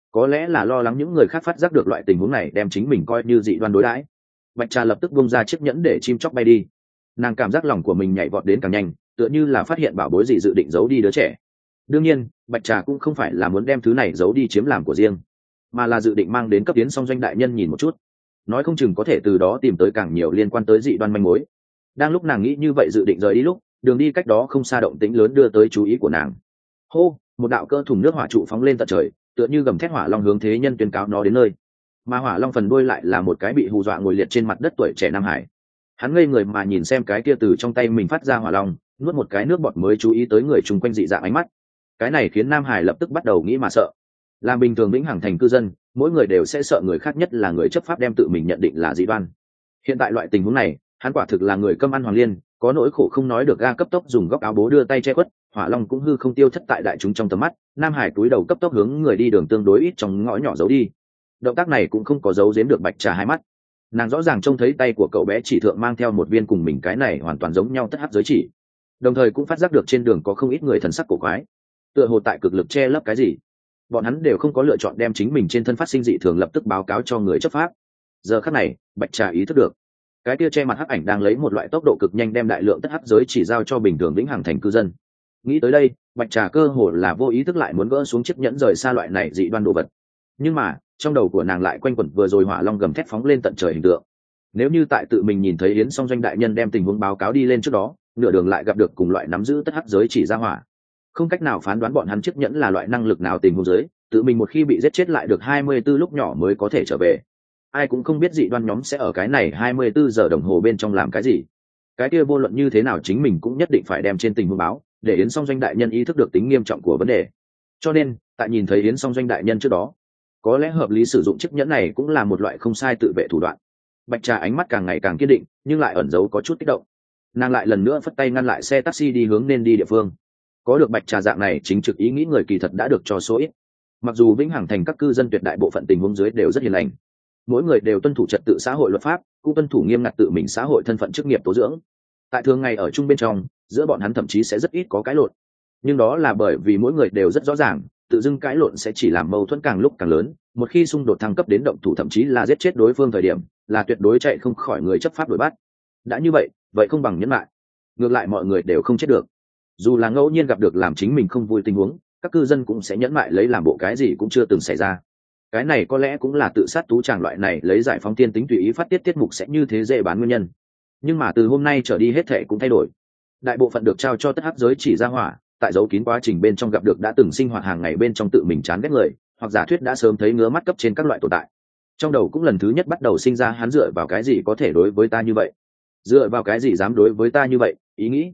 S1: có lẽ là lo lắng những người khác phát giác được loại tình huống này đem chính mình coi như dị đoan đối đãi. Bạch Trà lập tức bung ra chiếc nhẫn để chim chóc bay đi. Nàng cảm giác lòng của mình nhảy vọt đến càng nhanh, tựa như là phát hiện bảo bối gì dự định giấu đi đứa trẻ. Đương nhiên Bạch Trà cũng không phải là muốn đem thứ này giấu đi chiếm làm của riêng, mà là dự định mang đến cấp tiến song doanh đại nhân nhìn một chút, nói không chừng có thể từ đó tìm tới càng nhiều liên quan tới dị đoan manh mối. Đang lúc nàng nghĩ như vậy dự định rời đi lúc, đường đi cách đó không xa động tĩnh lớn đưa tới chú ý của nàng. Hô, một đạo cơ thùng nước hỏa trụ phóng lên tận trời, tựa như gầm thét hỏa long hướng thế nhân tuyên cáo nó đến nơi. Mà hỏa long phần đuôi lại là một cái bị hù dọa ngồi liệt trên mặt đất tuổi trẻ nam hải. Hắn ngây người mà nhìn xem cái kia từ trong tay mình phát ra hỏa long, nuốt một cái nước bọt mới chú ý tới người chung quanh dị dạng ánh mắt. Cái này khiến nam hải lập tức bắt đầu nghĩ mà sợ. Làm bình thường vĩnh hằng thành cư dân, mỗi người đều sẽ sợ người khác, nhất là người chấp pháp đem tự mình nhận định là dị đoan. Hiện tại loại tình huống này, hắn quả thực là người cơm ăn hoàng liên, có nỗi khổ không nói được, ga cấp tốc dùng góc áo bố đưa tay che khuất, hỏa long cũng hư không tiêu thất tại đại chúng trong tầm mắt. Nam hải túi đầu cấp tốc hướng người đi đường tương đối ít trong ngõ nhỏ giấu đi. Động tác này cũng không có giấu giếm được Bạch Trà hai mắt. Nàng rõ ràng trông thấy tay của cậu bé chỉ thượng mang theo một viên cùng mình cái này hoàn toàn giống nhau tất hắc giới chỉ, đồng thời cũng phát giác được trên đường có không ít người thần sắc cổ quái, tựa hồ tại cực lực che lấp cái gì. Bọn hắn đều không có lựa chọn đem chính mình trên thân phát sinh dị thường lập tức báo cáo cho người chấp pháp. Giờ khắc này Bạch Trà ý thức được, cái kia che mặt hắc ảnh đang lấy một loại tốc độ cực nhanh đem đại lượng tất hắc giới chỉ giao cho bình thường vĩnh hằng thành cư dân. Nghĩ tới đây, Bạch Trà cơ hồ là vô ý thức lại muốn gỡ xuống chiếc nhẫn rời xa loại này dị đoan đồ vật. Nhưng mà trong đầu của nàng lại quanh quẩn vừa rồi hỏa long gầm thét phóng lên tận trời hình tượng. Nếu như tại tự mình nhìn thấy Yến Song Doanh đại nhân đem tình huống báo cáo đi lên trước đó, nửa đường lại gặp được cùng loại nắm giữ tất hắc giới chỉ ra hỏa, không cách nào phán đoán bọn hắn chiếc nhẫn là loại năng lực nào tình huống giới, tự mình một khi bị giết chết lại được 24 lúc nhỏ mới có thể trở về. Ai cũng không biết dị đoan nhóm sẽ ở cái này 24 giờ đồng hồ bên trong làm cái gì. Cái kia vô luận như thế nào chính mình cũng nhất định phải đem trên tình huống báo, để Yến Song Doanh đại nhân ý thức được tính nghiêm trọng của vấn đề. Cho nên, tại nhìn thấy Yến Song Doanh đại nhân trước đó, có lẽ hợp lý sử dụng chiếc nhẫn này cũng là một loại không sai tự vệ thủ đoạn. Bạch Trà ánh mắt càng ngày càng kiên định, nhưng lại ẩn giấu có chút kích động. Nàng lại lần nữa phất tay ngăn lại xe taxi đi hướng nên đi địa phương. Có được Bạch Trà dạng này chính trực ý nghĩ người kỳ thật đã được cho số ít. Mặc dù vĩnh hằng thành các cư dân tuyệt đại bộ phận tình huống dưới đều rất hiền lành, mỗi người đều tuân thủ trật tự xã hội luật pháp, cũng tuân thủ nghiêm ngặt tự mình xã hội thân phận chức nghiệp tố dưỡng. Tại thường ngày ở chung bên trong, giữa bọn hắn thậm chí sẽ rất ít có cãi lộn. Nhưng đó là bởi vì mỗi người đều rất rõ ràng, tự dưng cãi lộn sẽ chỉ làm mâu thuẫn càng lúc càng lớn. Một khi xung đột thăng cấp đến động thủ thậm chí là giết chết đối phương thời điểm, là tuyệt đối chạy không khỏi người chấp pháp đuổi bắt. Đã như vậy, vậy không bằng nhẫn lại. Ngược lại mọi người đều không chết được. Dù là ngẫu nhiên gặp được làm chính mình không vui tình huống, các cư dân cũng sẽ nhẫn lại lấy làm bộ cái gì cũng chưa từng xảy ra. Cái này có lẽ cũng là tự sát tú tràng loại này lấy giải phóng tiên tính tùy ý phát tiết tiết mục sẽ như thế dễ bán nguyên nhân. Nhưng mà từ hôm nay trở đi hết thệ cũng thay đổi. Đại bộ phận được trao cho tất hắc giới chỉ ra hỏa, tại giấu kín quá trình bên trong gặp được đã từng sinh hoạt hàng ngày bên trong tự mình chán ghét người, hoặc giả thuyết đã sớm thấy ngứa mắt cấp trên các loại tồn tại. Trong đầu cũng lần thứ nhất bắt đầu sinh ra hắn dựa vào cái gì có thể đối với ta như vậy, dựa vào cái gì dám đối với ta như vậy ý nghĩ.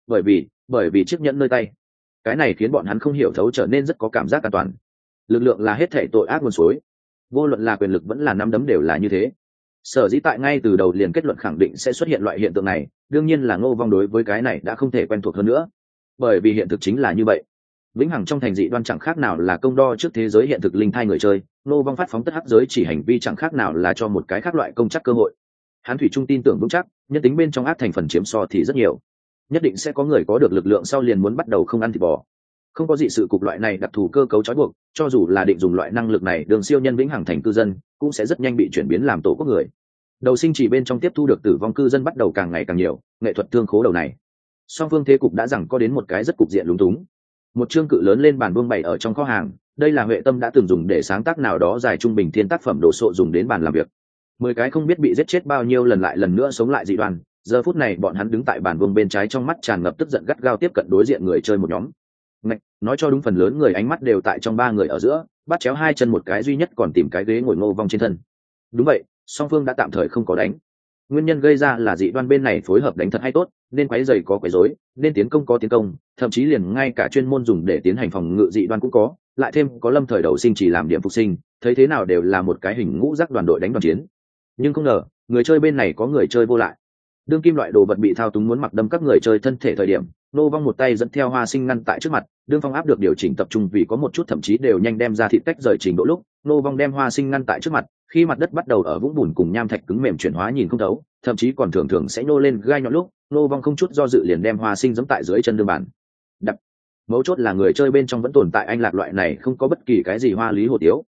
S1: Bởi vì chiếc nhẫn nơi tay, cái này khiến bọn hắn không hiểu thấu trở nên rất có cảm giác an toàn. Lực lượng là hết thảy tội ác nguồn suối, vô luận là quyền lực vẫn là nắm đấm đều là như thế. Sở dĩ tại ngay từ đầu liền kết luận khẳng định sẽ xuất hiện loại hiện tượng này, đương nhiên là Ngô Vong đối với cái này đã không thể quen thuộc hơn nữa. Bởi vì hiện thực chính là như vậy, vĩnh hằng trong thành dị đoan chẳng khác nào là công đo trước thế giới hiện thực linh thai người chơi. Ngô Vong phát phóng tất hắc giới chỉ hành vi chẳng khác nào là cho một cái khác loại công chắc cơ hội. Hắn thủy chung tin tưởng vững chắc, nhân tính bên trong ác thành phần chiếm so thì rất nhiều, nhất định sẽ có người có được lực lượng sau liền muốn bắt đầu không ăn thịt bò. Không có dị sự cục loại này đặc thù cơ cấu trói buộc, cho dù là định dùng loại năng lực này đường siêu nhân vĩnh hằng thành cư dân cũng sẽ rất nhanh bị chuyển biến làm tổ quốc người. Đầu sinh chỉ bên trong tiếp thu được tử vong cư dân bắt đầu càng ngày càng nhiều, nghệ thuật thương khố đầu này song phương thế cục đã rằng có đến một cái rất cục diện lúng túng. Một chương cự lớn lên bàn vương bày ở trong kho hàng, đây là Huệ Tâm đã từng dùng để sáng tác nào đó dài trung bình thiên tác phẩm đồ sộ dùng đến bàn làm việc. 10 cái không biết bị giết chết bao nhiêu lần lại lần nữa sống lại dị đoàn, giờ phút này bọn hắn đứng tại bàn vương bên trái, trong mắt tràn ngập tức giận gắt gao tiếp cận đối diện người chơi một nhóm. Nói cho đúng, phần lớn người ánh mắt đều tại trong ba người ở giữa, bắt chéo hai chân một cái duy nhất còn tìm cái ghế ngồi Ngô Vong trên thân. Đúng vậy, song phương đã tạm thời không có đánh. Nguyên nhân gây ra là dị đoan bên này phối hợp đánh thật hay tốt, nên quấy rầy có quấy rối, nên tiến công có tiến công, thậm chí liền ngay cả chuyên môn dùng để tiến hành phòng ngự dị đoan cũng có, lại thêm có Lâm Thời đầu sinh chỉ làm điểm phục sinh, thấy thế nào đều là một cái hình ngũ giác đoàn đội đánh đoàn chiến. Nhưng không ngờ, người chơi bên này có người chơi vô lại. Đương kim loại đồ vật bị thao túng muốn mặc đâm các người chơi thân thể thời điểm, Ngô Vong một tay dẫn theo Hoa Sinh ngăn tại trước mặt, đương phong áp được điều chỉnh tập trung vì có một chút thậm chí đều nhanh đem ra thịt tách rời trình độ lúc, Ngô Vong đem Hoa Sinh ngăn tại trước mặt, khi mặt đất bắt đầu ở vũng bùn cùng nham thạch cứng mềm chuyển hóa nhìn không thấu, thậm chí còn thường thường sẽ nô lên gai nhọn lúc, Ngô Vong không chút do dự liền đem Hoa Sinh giẫm tại dưới chân đương bàn. Đập. Mấu chốt là người chơi bên trong vẫn tồn tại anh lạc loại này không có bất kỳ cái gì hoa lý hồ tiếu,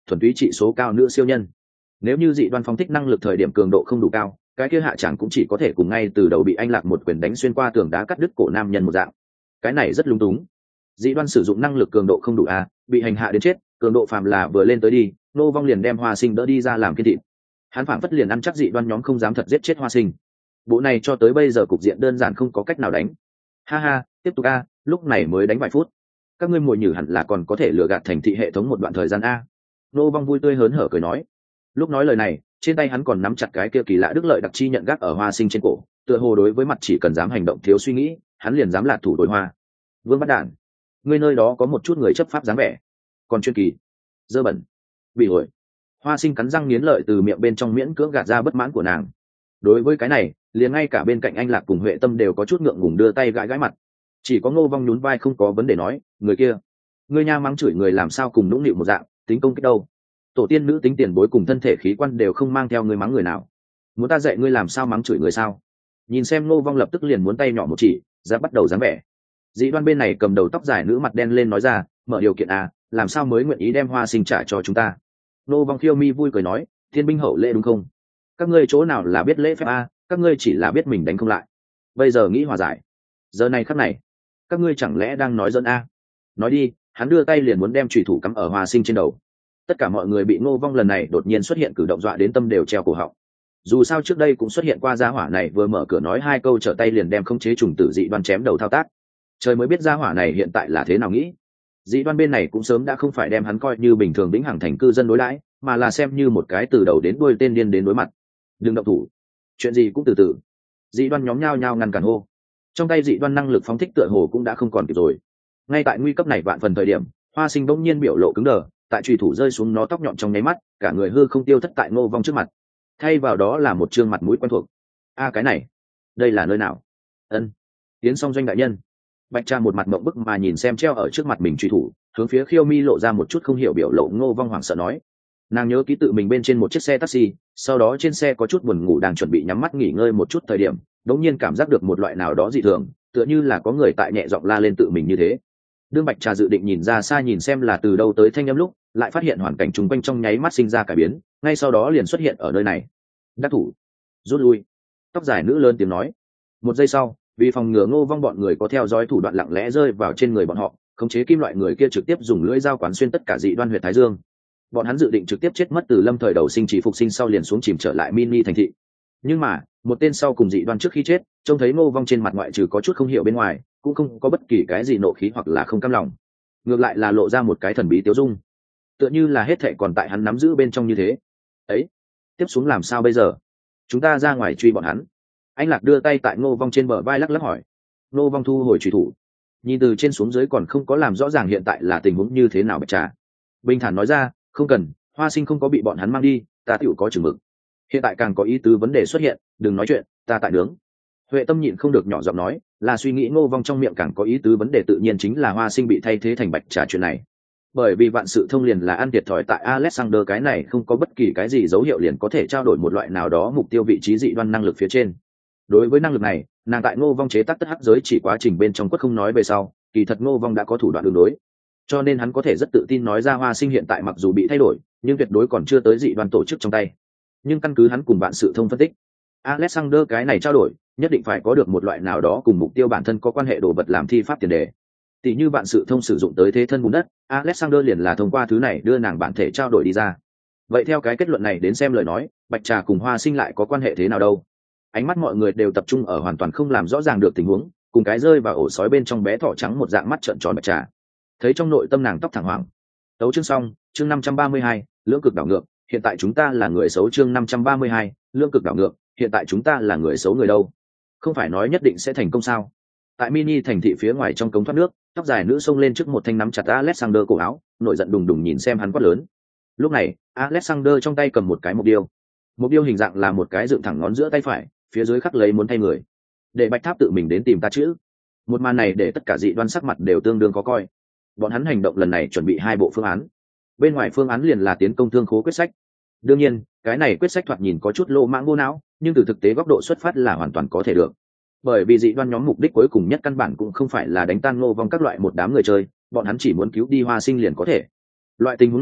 S1: thuần túy trị số cao nữ siêu nhân. Nếu như dị đoan phóng thích năng lực thời điểm cường độ không đủ cao, cái kia hạ chẳng cũng chỉ có thể cùng ngay từ đầu bị anh lạc một quyền đánh xuyên qua tường đá cắt đứt cổ nam nhân một dạng. Cái này rất lung túng. Dị đoan sử dụng năng lực cường độ không đủ bị hành hạ đến chết, cường độ phàm là vừa lên tới đi, Ngô Vong liền đem Hoa Sinh đỡ đi ra làm kiên thịt. Hắn phảng phất liền ăn chắc dị đoan nhóm không dám thật giết chết Hoa Sinh. Bộ này cho tới bây giờ cục diện đơn giản không có cách nào đánh. Ha ha, tiếp tục lúc này mới đánh vài phút. Các ngươi mồi nhử hẳn là còn có thể lừa gạt thành thị hệ thống một đoạn thời gian Ngô Vong vui tươi hớn hở cười nói. Lúc nói lời này, trên tay hắn còn nắm chặt cái kia kỳ lạ đức lợi đặc chi nhận gác ở Hoa Sinh trên cổ, tựa hồ đối với mặt chỉ cần dám hành động thiếu suy nghĩ, hắn liền dám lạt thủ đối hoa. Vương bắt đản, ngươi nơi đó có một chút người chấp pháp dáng vẻ, còn chuyên kỳ, dơ bẩn, bị ổi. Hoa Sinh cắn răng nghiến lợi từ miệng bên trong miễn cưỡng gạt ra bất mãn của nàng. Đối với cái này, liền ngay cả bên cạnh anh Lạc cùng Huệ Tâm đều có chút ngượng ngùng đưa tay gãi gãi mặt. Chỉ có Ngô Vong nhún vai không có vấn đề nói, người kia, ngươi nha mắng chửi người làm sao cùng nũng nịu một dạng, tính công kích đâu? Tổ tiên nữ tính tiền bối cùng thân thể khí quan đều không mang theo ngươi mắng người nào. Muốn ta dạy ngươi làm sao mắng chửi người sao? Nhìn xem Ngô Vong lập tức liền muốn tay nhỏ một chỉ, ra bắt đầu dáng vẻ. Dị đoan bên này cầm đầu tóc dài nữ mặt đen lên nói ra, mở điều kiện làm sao mới nguyện ý đem Hoa Sinh trả cho chúng ta? Ngô Vong khiêu mi vui cười nói, thiên binh hậu lễ đúng không? Các ngươi chỗ nào là biết lễ phép các ngươi chỉ là biết mình đánh không lại. Bây giờ nghĩ hòa giải. Giờ này khắc này, các ngươi chẳng lẽ đang nói giỡn Nói đi, hắn đưa tay liền muốn đem chùy thủ cắm ở Hoa Sinh trên đầu. Tất cả mọi người bị Ngô Vong lần này đột nhiên xuất hiện cử động dọa đến tâm đều treo cổ họng. Dù sao trước đây cũng xuất hiện qua gia hỏa này vừa mở cửa nói hai câu trở tay liền đem khống chế trùng tử dị đoan chém đầu thao tác. Trời mới biết gia hỏa này hiện tại là thế nào nghĩ. Dị đoan bên này cũng sớm đã không phải đem hắn coi như bình thường vĩnh hằng thành cư dân đối đãi, mà là xem như một cái từ đầu đến đuôi tên điên đến đối mặt. Đừng động thủ, chuyện gì cũng từ từ. Dị đoan nhóm nhao nhao ngăn cản hô. Trong tay dị đoan năng lực phóng thích tựa hồ cũng đã không còn kịp rồi. Ngay tại nguy cấp này vạn phần thời điểm, Hoa Sinh bỗng nhiên biểu lộ cứng đờ, tại chùy thủ rơi xuống nó tóc nhọn trong nháy mắt, cả người hư không tiêu thất tại Ngô Vong trước mặt. Thay vào đó là một trương mặt mũi quen thuộc. Cái này, đây là nơi nào? Ân, Tiến Song Doanh đại nhân. Bạch Trà một mặt mộng bức mà nhìn xem treo ở trước mặt mình chùy thủ, hướng phía Khiêu Mi lộ ra một chút không hiểu biểu lộ. Ngô Vong hoảng sợ nói, nàng nhớ ký tự mình bên trên một chiếc xe taxi, sau đó trên xe có chút buồn ngủ đang chuẩn bị nhắm mắt nghỉ ngơi một chút thời điểm, đột nhiên cảm giác được một loại nào đó dị thường, tựa như là có người tại nhẹ giọng la lên tự mình như thế. Đương Bạch Trà dự định nhìn ra xa nhìn xem là từ đâu tới thanh âm lúc, lại phát hiện hoàn cảnh chung quanh trong nháy mắt sinh ra cải biến, ngay sau đó liền xuất hiện ở nơi này. Đắc thủ, rút lui. Tóc dài nữ lớn tiếng nói. Một giây sau, vì phòng ngừa Ngô Vong bọn người có theo dõi thủ đoạn lặng lẽ rơi vào trên người bọn họ, khống chế kim loại người kia trực tiếp dùng lưỡi dao quán xuyên tất cả dị đoan huyệt thái dương. Bọn hắn dự định trực tiếp chết mất từ lâm thời đầu sinh chỉ phục sinh sau liền xuống chìm trở lại mini thành thị. Nhưng mà, một tên sau cùng dị đoan trước khi chết, trông thấy Ngô Vong trên mặt ngoại trừ có chút không hiểu bên ngoài, cũng không có bất kỳ cái gì nộ khí hoặc là không cam lòng, ngược lại là lộ ra một cái thần bí tiêu dung, tựa như là hết thệ còn tại hắn nắm giữ bên trong như thế. Ấy, tiếp xuống làm sao bây giờ? Chúng ta ra ngoài truy bọn hắn. Anh Lạc đưa tay tại Ngô Vong trên bờ vai lắc lắc hỏi. Ngô Vong thu hồi truy thủ, nhìn từ trên xuống dưới còn không có làm rõ ràng hiện tại là tình huống như thế nào. Bạch Trà bình thản nói ra, không cần, Hoa Sinh không có bị bọn hắn mang đi, ta tựu có chừng mực. Hiện tại càng có ý tứ vấn đề xuất hiện, đừng nói chuyện, ta tại nướng. Huệ Tâm nhịn không được nhỏ giọng nói, là suy nghĩ Ngô Vong trong miệng càng có ý tứ vấn đề tự nhiên chính là Hoa Sinh bị thay thế thành Bạch Trà chuyện này. Bởi vì vạn sự thông liền là ăn thiệt thòi tại Alexander cái này không có bất kỳ cái gì dấu hiệu liền có thể trao đổi một loại nào đó mục tiêu vị trí dị đoan năng lực phía trên. Đối với năng lực này, nàng tại Ngô Vong chế tác tất hắc giới chỉ quá trình bên trong quất không nói về sau, kỳ thật Ngô Vong đã có thủ đoạn đường đối, cho nên hắn có thể rất tự tin nói ra Hoa Sinh hiện tại mặc dù bị thay đổi, nhưng tuyệt đối còn chưa tới dị đoan tổ chức trong tay. Nhưng căn cứ hắn cùng vạn sự thông phân tích, Alexander cái này trao đổi nhất định phải có được một loại nào đó cùng mục tiêu bản thân có quan hệ đồ vật làm thi pháp tiền đề. Tỷ như vạn sự thông sử dụng tới thế thân bùn đất, Alexander liền là thông qua thứ này đưa nàng bản thể trao đổi đi ra. Vậy theo cái kết luận này đến xem lời nói, Bạch Trà cùng Hoa Sinh lại có quan hệ thế nào đâu? Ánh mắt mọi người đều tập trung ở hoàn toàn không làm rõ ràng được tình huống, cùng cái rơi vào ổ sói bên trong bé thỏ trắng một dạng mắt trợn tròn Bạch Trà. Thấy trong nội tâm nàng tóc thẳng hoàng. Tấu chương xong, chương 532, lưỡng cực đảo ngược, hiện tại chúng ta là người xấu. Chương 532, lưỡng cực đảo ngược, hiện tại chúng ta là người xấu người đâu? Không phải nói nhất định sẽ thành công sao? Tại mini thành thị phía ngoài trong cống thoát nước, tóc dài nữ xông lên trước một thanh nắm chặt Alexander cổ áo, nổi giận đùng đùng nhìn xem hắn quát lớn. Lúc này, Alexander trong tay cầm một cái mục điêu. Mục điêu hình dạng là một cái dựng thẳng ngón giữa tay phải, phía dưới khắc lấy muốn thay người. Để Bạch Tháp tự mình đến tìm ta chữ. Một màn này để tất cả dị đoan sắc mặt đều tương đương khó coi. Bọn hắn hành động lần này chuẩn bị hai bộ phương án. Bên ngoài phương án liền là tiến công thương khố quyết sách. Đương nhiên, cái này quyết sách thoạt nhìn có chút lô mãng vô não, nhưng từ thực tế góc độ xuất phát là hoàn toàn có thể được. Bởi vì dị đoan nhóm mục đích cuối cùng nhất căn bản cũng không phải là đánh tan Ngô Vong các loại một đám người chơi, bọn hắn chỉ muốn cứu đi Hoa Sinh liền có thể. Loại tình huống này,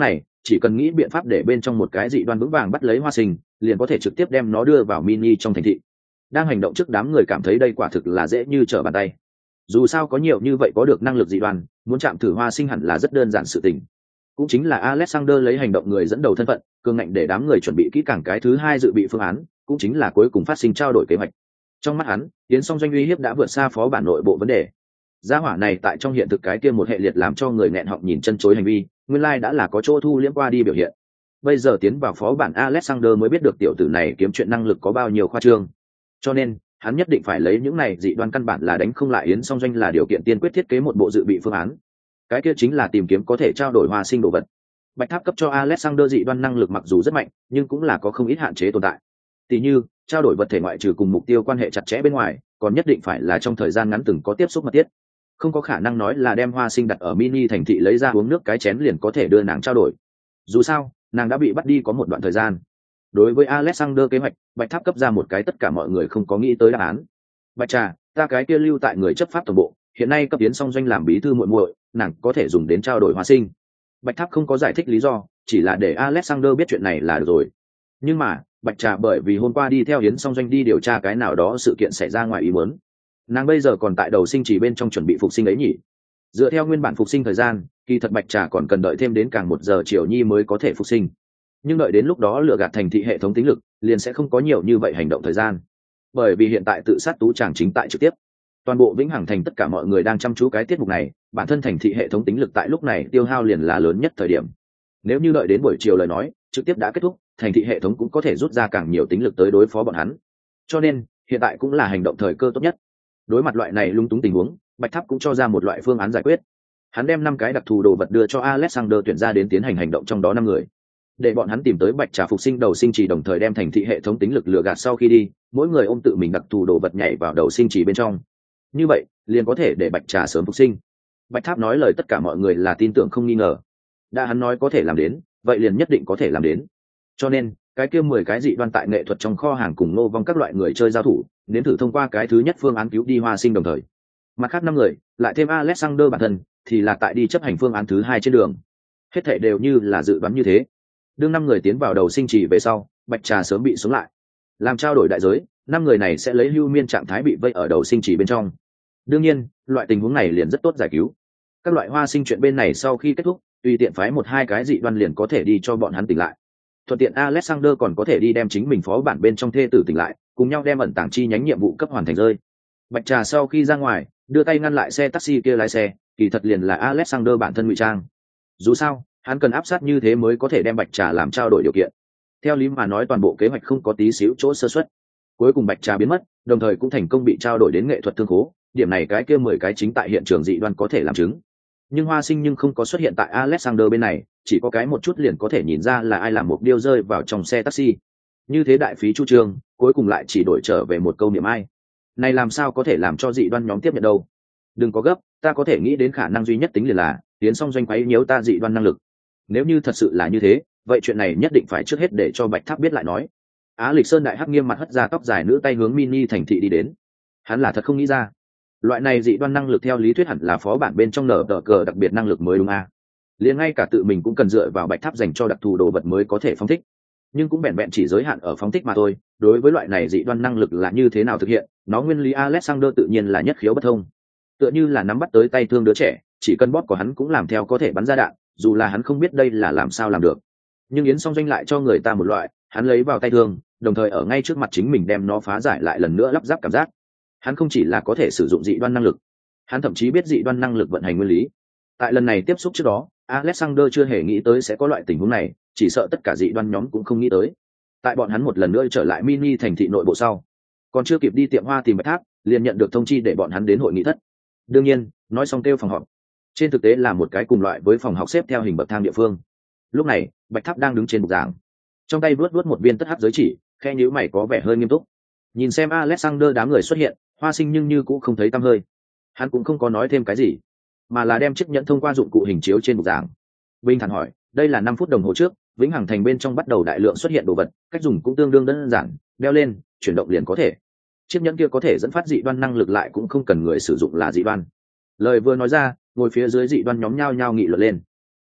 S1: chỉ cần nghĩ biện pháp để bên trong một cái dị đoan vững vàng bắt lấy Hoa Sinh, liền có thể trực tiếp đem nó đưa vào mini trong thành thị. Đang hành động trước, đám người cảm thấy đây quả thực là dễ như trở bàn tay. Dù sao có nhiều như vậy có được năng lực dị đoan, muốn chạm thử Hoa Sinh hẳn là rất đơn giản sự tình. Cũng chính là Alexander lấy hành động người dẫn đầu thân phận, cường ngạnh để đám người chuẩn bị kỹ càng cái thứ hai dự bị phương án, cũng chính là cuối cùng phát sinh trao đổi kế hoạch. Trong mắt hắn, Yến Song Doanh uy hiếp đã vượt xa phó bản nội bộ vấn đề. Gia hỏa này tại trong hiện thực cái kia một hệ liệt làm cho người nghẹn họng nhìn chân chối hành vi, nguyên lai đã là có chỗ thu liễm qua đi biểu hiện. Bây giờ tiến vào phó bản, Alexander mới biết được tiểu tử này kiếm chuyện năng lực có bao nhiêu khoa trương. Cho nên, hắn nhất định phải lấy những này dị đoan căn bản là đánh không lại Yến Song Doanh là điều kiện tiên quyết thiết kế một bộ dự bị phương án. Cái kia chính là tìm kiếm có thể trao đổi Hoa Sinh đồ vật. Bạch Tháp cấp cho Alexander dị đoan năng lực mặc dù rất mạnh, nhưng cũng là có không ít hạn chế tồn tại. Tỷ như, trao đổi vật thể ngoại trừ cùng mục tiêu quan hệ chặt chẽ bên ngoài, còn nhất định phải là trong thời gian ngắn từng có tiếp xúc mật thiết. Không có khả năng nói là đem Hoa Sinh đặt ở mini thành thị lấy ra uống nước cái chén liền có thể đưa nàng trao đổi. Dù sao, nàng đã bị bắt đi có một đoạn thời gian. Đối với Alexander kế hoạch, Bạch Tháp cấp ra một cái tất cả mọi người không có nghĩ tới đáp án. Bạch Trà, ta cái kia lưu tại người chấp pháp tổng bộ, hiện nay cấp Yến Song Doanh làm bí thư muội muội, nàng có thể dùng đến trao đổi Hoa Sinh. Bạch Tháp không có giải thích lý do, chỉ là để Alexander biết chuyện này là được rồi. Nhưng mà, Bạch Trà bởi vì hôm qua đi theo Yến Song Doanh đi điều tra cái nào đó sự kiện xảy ra ngoài ý muốn. Nàng bây giờ còn tại đầu sinh chỉ bên trong chuẩn bị phục sinh ấy nhỉ? Dựa theo nguyên bản phục sinh thời gian, kỳ thật Bạch Trà còn cần đợi thêm đến càng 1 giờ chiều nhi mới có thể phục sinh. Nhưng đợi đến lúc đó lựa gạt thành thị hệ thống tính lực, liền sẽ không có nhiều như vậy hành động thời gian. Bởi vì hiện tại tự sát tú chàng chính tại trực tiếp. Toàn bộ Vĩnh Hằng thành tất cả mọi người đang chăm chú cái tiết mục này, bản thân thành thị hệ thống tính lực tại lúc này tiêu hao liền là lớn nhất thời điểm. Nếu như đợi đến buổi chiều lời nói, trực tiếp đã kết thúc, thành thị hệ thống cũng có thể rút ra càng nhiều tính lực tới đối phó bọn hắn. Cho nên, hiện tại cũng là hành động thời cơ tốt nhất. Đối mặt loại này lung túng tình huống, Bạch Tháp cũng cho ra một loại phương án giải quyết. Hắn đem 5 cái đặc thù đồ vật đưa cho Alexander tuyển ra đến tiến hành hành động trong đó 5 người. Để bọn hắn tìm tới Bạch Trà phục sinh đầu sinh trì đồng thời đem thành thị hệ thống tính lực lừa gạt sau khi đi, mỗi người ôm tự mình đặc thù đồ vật nhảy vào đầu sinh trì bên trong. Như vậy, liền có thể để Bạch Trà sớm phục sinh. Bạch Tháp nói lời tất cả mọi người là tin tưởng không nghi ngờ. Đã hắn nói có thể làm đến, vậy liền nhất định có thể làm đến. Cho nên, cái kia 10 cái dị đoan tại nghệ thuật trong kho hàng cùng nô vong các loại người chơi giao thủ, nếm thử thông qua cái thứ nhất phương án cứu đi Hoa Sinh đồng thời. Mặt khác 5 người, lại thêm Alexander bản thân, thì là tại đi chấp hành phương án thứ 2 trên đường. Hết thảy đều như là dự đoán như thế. Đương 5 người tiến vào đầu sinh trì về sau, Bạch Trà sớm bị sống lại. Làm trao đổi đại giới, 5 người này sẽ lấy hưu miên trạng thái bị vây ở đầu sinh trì bên trong. Đương nhiên, loại tình huống này liền rất tốt giải cứu. Các loại Hoa Sinh chuyện bên này sau khi kết thúc, tùy tiện phái 1-2 cái dị đoan liền có thể đi cho bọn hắn tỉnh lại. Thuận tiện Alexander còn có thể đi đem chính mình phó bản bên trong thê tử tỉnh lại, cùng nhau đem ẩn tàng chi nhánh nhiệm vụ cấp hoàn thành rơi. Bạch Trà sau khi ra ngoài, đưa tay ngăn lại xe taxi kia lái xe, kỳ thật liền là Alexander bản thân ngụy trang. Dù sao, hắn cần áp sát như thế mới có thể đem Bạch Trà làm trao đổi điều kiện. Theo lý mà nói toàn bộ kế hoạch không có tí xíu chỗ sơ suất. Cuối cùng Bạch Trà biến mất, đồng thời cũng thành công bị trao đổi đến nghệ thuật thương khố, điểm này cái kia 10 cái chính tại hiện trường dị đoan có thể làm chứng. Nhưng Hoa Sinh nhưng không có xuất hiện tại Alexander bên này, chỉ có cái một chút liền có thể nhìn ra là ai làm một điêu rơi vào trong xe taxi. Như thế đại phí chu trương, cuối cùng lại chỉ đổi trở về một câu niệm ai. Này làm sao có thể làm cho dị đoan nhóm tiếp nhận đâu? Đừng có gấp, ta có thể nghĩ đến khả năng duy nhất tính liền là Tiến Song Doanh quấy nhiễu ta dị đoan năng lực. Nếu như thật sự là như thế, vậy chuyện này nhất định phải trước hết để cho Bạch Tháp biết lại nói. Á Lịch Sơn đại hắc nghiêm mặt hất ra tóc dài nữ tay hướng mini thành thị đi đến. Hắn là thật không nghĩ ra, loại này dị đoan năng lực theo lý thuyết hẳn là phó bản bên trong nở tờ cờ đặc biệt năng lực mới đúng à? Liền ngay cả tự mình cũng cần dựa vào Bạch Tháp dành cho đặc thù đồ vật mới có thể phóng thích, nhưng cũng vẹn vẹn chỉ giới hạn ở phóng thích mà thôi. Đối với loại này dị đoan năng lực là như thế nào thực hiện, nó nguyên lý Alexander tự nhiên là nhất khiếu bất thông. Tựa như là nắm bắt tới tay thương đứa trẻ, chỉ cần bóp của hắn cũng làm theo có thể bắn ra đạn, dù là hắn không biết đây là làm sao làm được. Nhưng Yến Song Doanh lại cho người ta một loại, hắn lấy vào tay thương, đồng thời ở ngay trước mặt chính mình đem nó phá giải lại lần nữa lắp ráp cảm giác. Hắn không chỉ là có thể sử dụng dị đoan năng lực, hắn thậm chí biết dị đoan năng lực vận hành nguyên lý. Tại lần này tiếp xúc trước đó, Alexander chưa hề nghĩ tới sẽ có loại tình huống này, chỉ sợ tất cả dị đoan nhóm cũng không nghĩ tới. Tại bọn hắn một lần nữa trở lại mini thành thị nội bộ sau, còn chưa kịp đi tiệm hoa tìm Bạch Tháp, liền nhận được thông chi để bọn hắn đến hội nghị thất. Đương nhiên, nói xong kêu phòng họp. Trên thực tế là một cái cùng loại với phòng học xếp theo hình bậc thang địa phương. Lúc này, Bạch Tháp đang đứng trên bục giảng, trong tay vuốt một viên tất hắc giới chỉ, khe nhíu mày có vẻ hơi nghiêm túc. Nhìn xem Alexander đám người xuất hiện, Hoa Sinh nhưng như cũng không thấy tăm hơi. Hắn cũng không có nói thêm cái gì, mà là đem chiếc nhẫn thông qua dụng cụ hình chiếu trên bục giảng. Bình thản hỏi, đây là 5 phút đồng hồ trước, Vĩnh Hằng thành bên trong bắt đầu đại lượng xuất hiện đồ vật, cách dùng cũng tương đương đơn giản, đeo lên, chuyển động liền có thể. Chiếc nhẫn kia có thể dẫn phát dị đoan năng lực lại cũng không cần người sử dụng là dị đoan. Lời vừa nói ra, ngồi phía dưới dị đoan nhóm nhao nhao nghị luận lên.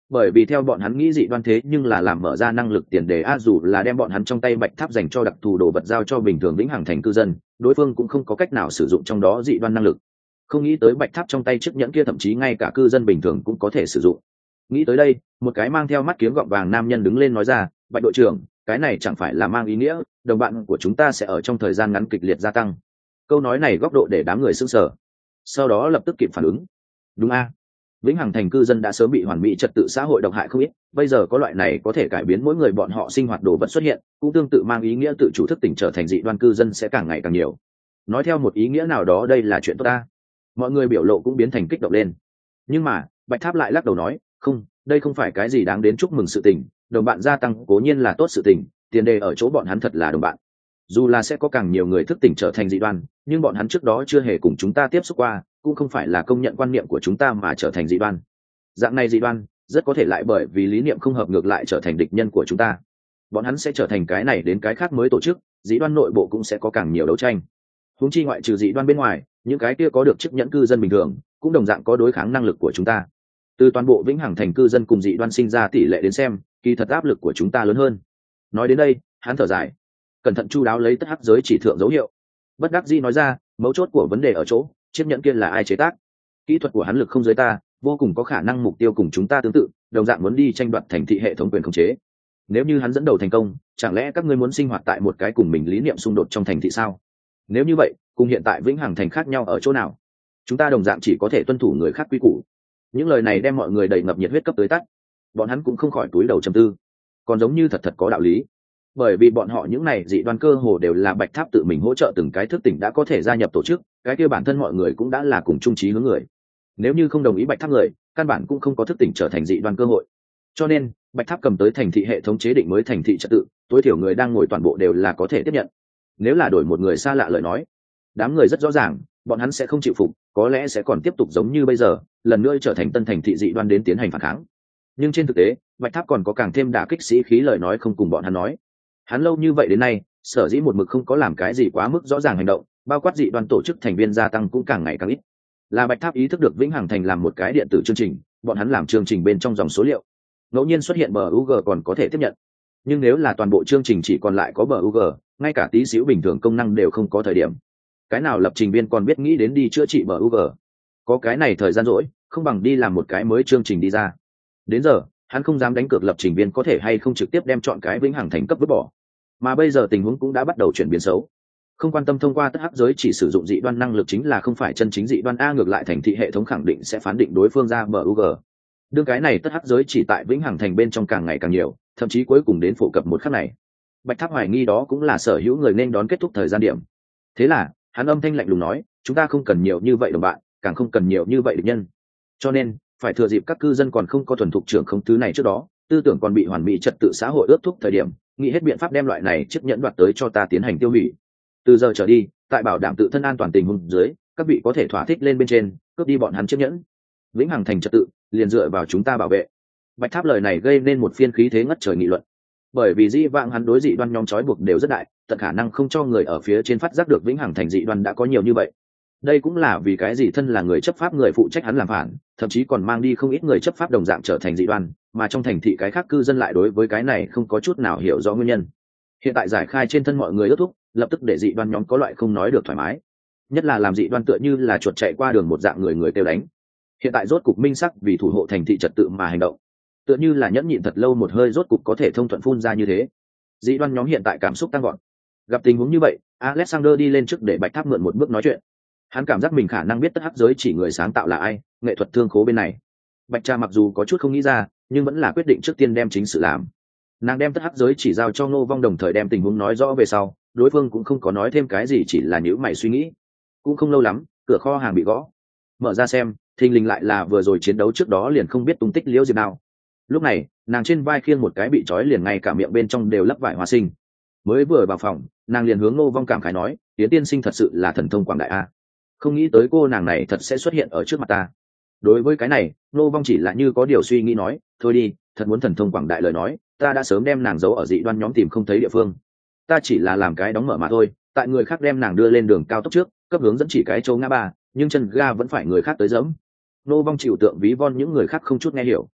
S1: bởi vì theo bọn hắn nghĩ dị đoan thế nhưng là làm mở ra năng lực tiền đề a, dù là đem bọn hắn trong tay bạch tháp dành cho đặc thù đồ vật giao cho bình thường vĩnh hằng thành cư dân, đối phương cũng không có cách nào sử dụng trong đó dị đoan năng lực. Không nghĩ tới bạch tháp trong tay chiếc nhẫn kia thậm chí ngay cả cư dân bình thường cũng có thể sử dụng. Nghĩ tới đây, một cái mang theo mắt kiếm gọng vàng nam nhân đứng lên nói ra, bạch đội trưởng, cái này chẳng phải là mang ý nghĩa đồng bạn của chúng ta sẽ ở trong thời gian ngắn kịch liệt gia tăng. Câu nói này góc độ để đám người sững sờ, sau đó lập tức kịp phản ứng. Đúng a, vĩnh hằng thành cư dân đã sớm bị hoàn mỹ trật tự xã hội độc hại không ít, bây giờ có loại này có thể cải biến mỗi người bọn họ sinh hoạt đồ vật xuất hiện, cũng tương tự mang ý nghĩa tự chủ thức tỉnh trở thành dị đoan cư dân sẽ càng ngày càng nhiều. Nói theo một ý nghĩa nào đó đây là chuyện tốt ta. Mọi người biểu lộ cũng biến thành kích động lên. Nhưng mà bạch tháp lại lắc đầu nói, không, đây không phải cái gì đáng đến chúc mừng sự tình, đồng bạn gia tăng cố nhiên là tốt sự tình, tiền đề ở chỗ bọn hắn thật là đồng bạn. Dù là sẽ có càng nhiều người thức tỉnh trở thành dị đoan, nhưng bọn hắn trước đó chưa hề cùng chúng ta tiếp xúc qua, cũng không phải là công nhận quan niệm của chúng ta mà trở thành dị đoan. Dạng này dị đoan rất có thể lại bởi vì lý niệm không hợp ngược lại trở thành địch nhân của chúng ta. Bọn hắn sẽ trở thành cái này đến cái khác mới tổ chức, dị đoan nội bộ cũng sẽ có càng nhiều đấu tranh. Huống chi ngoại trừ dị đoan bên ngoài, những cái kia có được chức nhẫn cư dân bình thường cũng đồng dạng có đối kháng năng lực của chúng ta. Từ toàn bộ vĩnh hằng thành cư dân cùng dị đoan sinh ra tỷ lệ đến xem, kỳ thật áp lực của chúng ta lớn hơn. Nói đến đây, hắn thở dài, cẩn thận chu đáo lấy tất hắc giới chỉ thượng dấu hiệu, bất đắc dĩ nói ra, mấu chốt của vấn đề ở chỗ chiếc nhẫn kia là ai chế tác. Kỹ thuật của hắn lực không giới ta, vô cùng có khả năng mục tiêu cùng chúng ta tương tự, đồng dạng muốn đi tranh đoạt thành thị hệ thống quyền khống chế. Nếu như hắn dẫn đầu thành công, chẳng lẽ các ngươi muốn sinh hoạt tại một cái cùng mình lý niệm xung đột trong thành thị sao? Nếu như vậy, cùng hiện tại vĩnh hằng thành khác nhau ở chỗ nào? Chúng ta đồng dạng chỉ có thể tuân thủ người khác quy củ. Những lời này đem mọi người đầy ngập nhiệt huyết cấp tới tắt. Bọn hắn cũng không khỏi túi đầu trầm tư, còn giống như thật có đạo lý. Bởi vì bọn họ những này dị đoan cơ hồ đều là bạch tháp tự mình hỗ trợ từng cái thức tỉnh đã có thể gia nhập tổ chức, cái kia bản thân mọi người cũng đã là cùng chung chí hướng người. Nếu như không đồng ý bạch tháp người, căn bản cũng không có thức tỉnh trở thành dị đoan cơ hội. Cho nên bạch tháp cầm tới thành thị hệ thống chế định mới thành thị trật tự, tối thiểu người đang ngồi toàn bộ đều là có thể tiếp nhận. Nếu là đổi một người xa lạ lời nói, đám người rất rõ ràng bọn hắn sẽ không chịu phục, có lẽ sẽ còn tiếp tục giống như bây giờ, lần nữa trở thành tân thành thị dị đoan đến tiến hành phản kháng. Nhưng trên thực tế bạch tháp còn có càng thêm đả kích sĩ khí lời nói không cùng bọn hắn nói. Hắn lâu như vậy đến nay sở dĩ một mực không có làm cái gì quá mức rõ ràng hành động, bao quát dị đoan tổ chức thành viên gia tăng cũng càng ngày càng ít. Là bạch tháp ý thức được vĩnh hằng thành làm một cái điện tử chương trình, bọn hắn làm chương trình bên trong dòng số liệu ngẫu nhiên xuất hiện bug còn có thể tiếp nhận, nhưng nếu là toàn bộ chương trình chỉ còn lại có bug, ngay cả tí xíu bình thường công năng đều không có thời điểm, cái nào lập trình viên còn biết nghĩ đến đi chữa trị bug? Có cái này thời gian rỗi, không bằng đi làm một cái mới chương trình đi ra. Đến giờ hắn không dám đánh cược lập trình viên có thể hay không trực tiếp đem chọn cái vĩnh hằng thành cấp vứt bỏ. Mà bây giờ tình huống cũng đã bắt đầu chuyển biến xấu. Không quan tâm thông qua tất hắc giới chỉ sử dụng dị đoan năng lực chính là không phải chân chính dị đoan a, ngược lại thành thị hệ thống khẳng định sẽ phán định đối phương ra bug. Đương cái này tất hắc giới chỉ tại vĩnh hằng thành bên trong càng ngày càng nhiều, thậm chí cuối cùng đến phổ cập một khắc này, bạch tháp hoài nghi đó cũng là sở hữu người nên đón kết thúc thời gian điểm. Thế là hắn âm thanh lạnh lùng nói, chúng ta không cần nhiều như vậy đồng bạn, càng không cần nhiều như vậy địch nhân. Cho nên phải thừa dịp các cư dân còn không có thuần thục trưởng không thứ này trước đó, tư tưởng còn bị hoàn mỹ trật tự xã hội ước thúc thời điểm, nghĩ hết biện pháp đem loại này chiếc nhẫn đoạt tới cho ta tiến hành tiêu hủy. Từ giờ trở đi, tại bảo đảm tự thân an toàn tình huống dưới, các vị có thể thỏa thích lên bên trên cướp đi bọn hắn chiếc nhẫn. Vĩnh hằng thành trật tự liền dựa vào chúng ta bảo vệ. Bạch tháp lời này gây nên một phiên khí thế ngất trời nghị luận, bởi vì dĩ vãng hắn đối dị đoan nhóm trói buộc đều rất đại, tận khả năng không cho người ở phía trên phát giác được vĩnh hằng thành dị đoan đã có nhiều như vậy. Đây cũng là vì cái gì thân là người chấp pháp người phụ trách hắn làm phản, thậm chí còn mang đi không ít người chấp pháp đồng dạng trở thành dị đoan, mà trong thành thị cái khác cư dân lại đối với cái này không có chút nào hiểu rõ nguyên nhân. Hiện tại giải khai trên thân mọi người ước thúc, lập tức để dị đoan nhóm có loại không nói được thoải mái, nhất là làm dị đoan tựa như là chuột chạy qua đường một dạng người người kêu đánh. Hiện tại rốt cục minh sắc vì thủ hộ thành thị trật tự mà hành động, tựa như là nhẫn nhịn thật lâu một hơi rốt cục có thể thông thuận phun ra như thế. Dị đoan nhóm hiện tại cảm xúc tăng vọt. Gặp tình huống như vậy, Alexander đi lên trước để bạch tháp mượn một bước nói chuyện. Hắn cảm giác mình khả năng biết tất hắc giới chỉ người sáng tạo là ai, nghệ thuật thương khố bên này. Bạch Trà mặc dù có chút không nghĩ ra, nhưng vẫn là quyết định trước tiên đem chính sự làm. Nàng đem tất hắc giới chỉ giao cho Ngô Vong, đồng thời đem tình huống nói rõ về sau, đối phương cũng không có nói thêm cái gì, chỉ là nhíu mày suy nghĩ. Cũng không lâu lắm, cửa kho hàng bị gõ. Mở ra xem, thình lình lại là vừa rồi chiến đấu trước đó liền không biết tung tích Liễu Diệp Đao. Lúc này, nàng trên vai khiêng một cái bị trói liền, ngay cả miệng bên trong đều lấp vải hoa sinh. Mới vừa vào phòng, nàng liền hướng Ngô Vong cảm khái nói, Yến tiên sinh thật sự là thần thông quảng đại a. Không nghĩ tới cô nàng này thật sẽ xuất hiện ở trước mặt ta. Đối với cái này, Ngô Vong chỉ là như có điều suy nghĩ nói, thôi đi, thật muốn thần thông quảng đại lời nói, ta đã sớm đem nàng giấu ở dị đoan nhóm tìm không thấy địa phương. Ta chỉ là làm cái đóng mở mà thôi, tại người khác đem nàng đưa lên đường cao tốc trước, cấp hướng dẫn chỉ cái chỗ ngã ba, nhưng chân ga vẫn phải người khác tới dẫm. Ngô Vong chịu tượng ví von những người khác không chút nghe hiểu.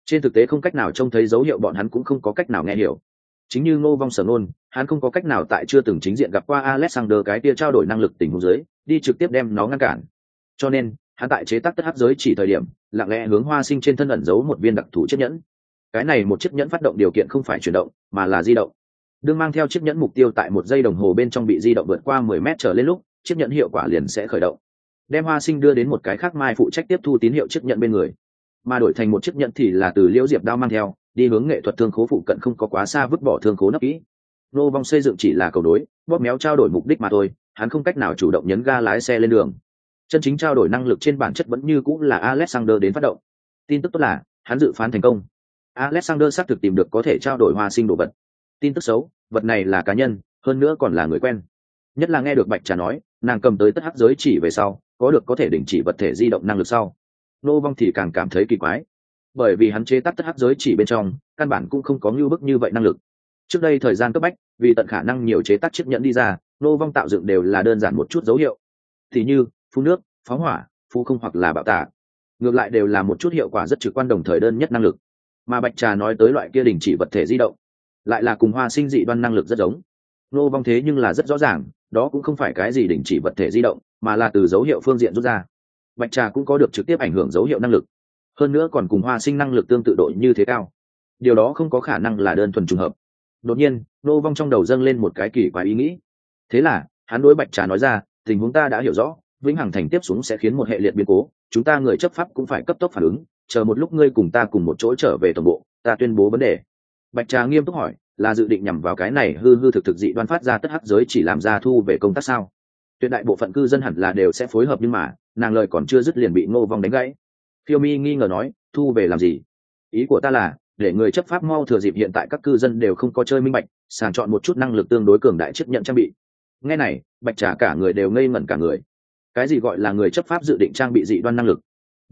S1: Trên thực tế không cách nào trông thấy dấu hiệu, bọn hắn cũng không có cách nào nghe hiểu. Chính như Ngô Vong sở nôn, hắn không có cách nào tại chưa từng chính diện gặp qua Alexander cái kia trao đổi năng lực tình huống dưới đi trực tiếp đem nó ngăn cản, cho nên hắn tại chế tác tất hắc giới chỉ thời điểm lặng lẽ hướng Hoa Sinh trên thân ẩn giấu một viên đặc thù chiếc nhẫn. Cái này một chiếc nhẫn phát động điều kiện không phải chuyển động mà là di động. Đương mang theo chiếc nhẫn mục tiêu tại 1 giây đồng hồ bên trong bị di động vượt qua 10 mét trở lên lúc, chiếc nhẫn hiệu quả liền sẽ khởi động, đem Hoa Sinh đưa đến một cái khác mai phụ trách tiếp thu tín hiệu chiếc nhẫn bên người, mà đổi thành một chiếc nhẫn thì là từ Liễu Diệp Đao mang theo, đi hướng nghệ thuật thương khố phụ cận không có quá xa vứt bỏ thương khố nấp kỹ. Nô Vong xây dựng chỉ là cầu đối, bóp méo trao đổi mục đích mà thôi, hắn không cách nào chủ động nhấn ga lái xe lên đường. Chân chính trao đổi năng lực trên bản chất vẫn như cũng là Alexander đến phát động. Tin tức tốt là hắn dự phán thành công. Alexander xác thực tìm được có thể trao đổi Hoa Sinh đồ vật. Tin tức xấu, vật này là cá nhân, hơn nữa còn là người quen. Nhất là nghe được Bạch Trà nói, nàng cầm tới tất hắc giới chỉ về sau, có thể đình chỉ vật thể di động năng lực sau. Nô Vong thì càng cảm thấy kỳ quái, bởi vì hắn chế tác tất hắc giới chỉ bên trong, căn bản cũng không có ngưu bức như vậy năng lực. Trước đây thời gian cấp bách, vì tận khả năng nhiều chế tác chiếc nhẫn đi ra, Nô Vong tạo dựng đều là đơn giản một chút dấu hiệu, thì như phun nước, phóng hỏa, phù không hoặc là bạo tả, ngược lại đều là một chút hiệu quả rất trực quan đồng thời đơn nhất năng lực. Mà Bạch Trà nói tới loại kia đình chỉ vật thể di động, lại là cùng Hoa Sinh dị đoan năng lực rất giống. Nô Vong thế nhưng là rất rõ ràng, đó cũng không phải cái gì đình chỉ vật thể di động, mà là từ dấu hiệu phương diện rút ra. Bạch Trà cũng có được trực tiếp ảnh hưởng dấu hiệu năng lực, hơn nữa còn cùng Hoa Sinh năng lực tương tự độ như thế cao, điều đó không có khả năng là đơn thuần trùng hợp. Đột nhiên Nô Vong trong đầu dâng lên một cái kỳ quái ý nghĩ, thế là hắn đối Bạch Trà nói ra, tình huống ta đã hiểu rõ, Vĩnh Hằng Thành tiếp xuống sẽ khiến một hệ liệt biến cố, chúng ta người chấp pháp cũng phải cấp tốc phản ứng, chờ một lúc ngươi cùng ta cùng một chỗ trở về tổng bộ, ta tuyên bố vấn đề. Bạch Trà nghiêm túc hỏi, là dự định nhằm vào cái này hư hư thực thực dị đoan phát ra tất hắc giới chỉ làm ra thu về công tác sao? Tuyệt đại bộ phận cư dân hẳn là đều sẽ phối hợp, nhưng mà nàng lời còn chưa dứt liền bị Ngô Vong đánh gãy. Phiêu Mi nghi ngờ nói, thu về làm gì? Ý của ta là để người chấp pháp mau thừa dịp hiện tại các cư dân đều không có chơi minh bạch, sàng chọn một chút năng lực tương đối cường đại chấp nhận trang bị. Nghe này Bạch Trà cả người đều ngây ngẩn cả người. Cái gì gọi là người chấp pháp dự định trang bị dị đoan năng lực?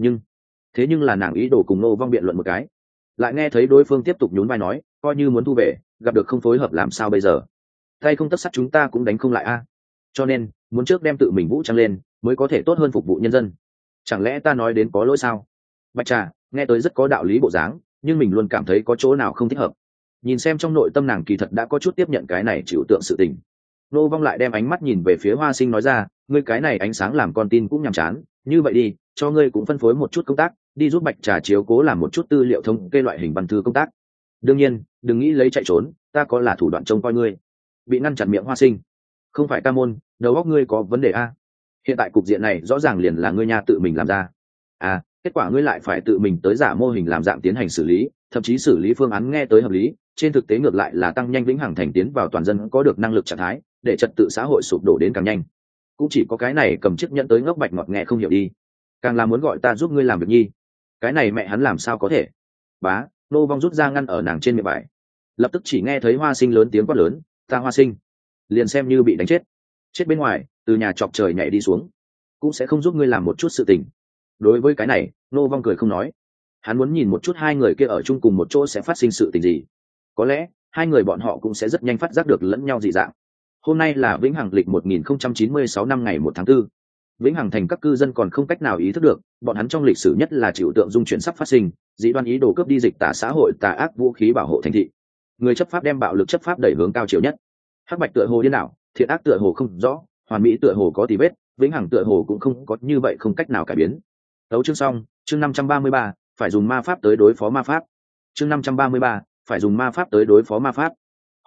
S1: Nhưng là nàng ý đồ cùng Ngô Vong biện luận một cái, lại nghe thấy đối phương tiếp tục nhún vai nói, coi như muốn thu về, gặp được không phối hợp làm sao bây giờ? Tay không tất sắt chúng ta cũng đánh không lại a. Cho nên muốn trước đem tự mình vũ trang lên mới có thể tốt hơn phục vụ nhân dân. Chẳng lẽ ta nói đến có lỗi sao? Bạch Trà nghe tới rất có đạo lý bộ dáng, nhưng mình luôn cảm thấy có chỗ nào không thích hợp. Nhìn xem trong nội tâm nàng kỳ thật đã có chút tiếp nhận cái này chịu tượng sự tình. Nô Vong lại đem ánh mắt nhìn về phía Hoa Sinh nói ra, ngươi cái này ánh sáng làm con tin cũng nhàm chán, như vậy đi, cho ngươi cũng phân phối một chút công tác, đi giúp Bạch Trà chiếu cố làm một chút tư liệu thống kê loại hình văn thư công tác. Đương nhiên đừng nghĩ lấy chạy trốn, ta có là thủ đoạn trông coi ngươi. Bị ngăn chặn miệng Hoa Sinh, không phải ca môn, đầu óc ngươi có vấn đề a. Hiện tại cục diện này rõ ràng liền là ngươi nhà tự mình làm ra, kết quả ngươi lại phải tự mình tới giả mô hình làm dạng tiến hành xử lý, thậm chí xử lý phương án nghe tới hợp lý, trên thực tế ngược lại là tăng nhanh Vĩnh Hằng Thành tiến vào toàn dân có được năng lực trạng thái, để trật tự xã hội sụp đổ đến càng nhanh. Cũng chỉ có cái này cầm chiếc nhẫn tới ngốc Bạch Ngọt nghe không hiểu đi, càng là muốn gọi ta giúp ngươi làm việc nhi, cái này mẹ hắn làm sao có thể. Bá, Nô Vong rút ra ngăn ở nàng trên miệng bài, lập tức chỉ nghe thấy Hoa Sinh lớn tiếng quát lớn, ta Hoa Sinh liền xem như bị đánh chết bên ngoài, từ nhà chọc trời nhảy đi xuống cũng sẽ không giúp ngươi làm một chút sự tình. Đối với cái này Nô Vong cười không nói, hắn muốn nhìn một chút hai người kia ở chung cùng một chỗ sẽ phát sinh sự tình gì, có lẽ hai người bọn họ cũng sẽ rất nhanh phát giác được lẫn nhau dị dạng. Hôm nay là Vĩnh Hằng lịch 1096 năm ngày 1 tháng 4. Vĩnh Hằng Thành các cư dân còn không cách nào ý thức được, bọn hắn trong lịch sử nhất là chịu tượng dung chuyển sắp phát sinh, dị đoan ý đồ cướp đi dịch tả xã hội tà ác vũ khí bảo hộ thành thị. Người chấp pháp đem bạo lực chấp pháp đẩy hướng cao chiều nhất. Hắc bạch tựa hồ điên đảo, thiện ác tựa hồ không rõ, hoàn mỹ tựa hồ có tì vết, Vĩnh Hằng tựa hồ cũng không có như vậy không cách nào cải biến. Tấu chương xong, chương 533, phải dùng ma pháp tới đối phó ma pháp. Chương 533, phải dùng ma pháp tới đối phó ma pháp.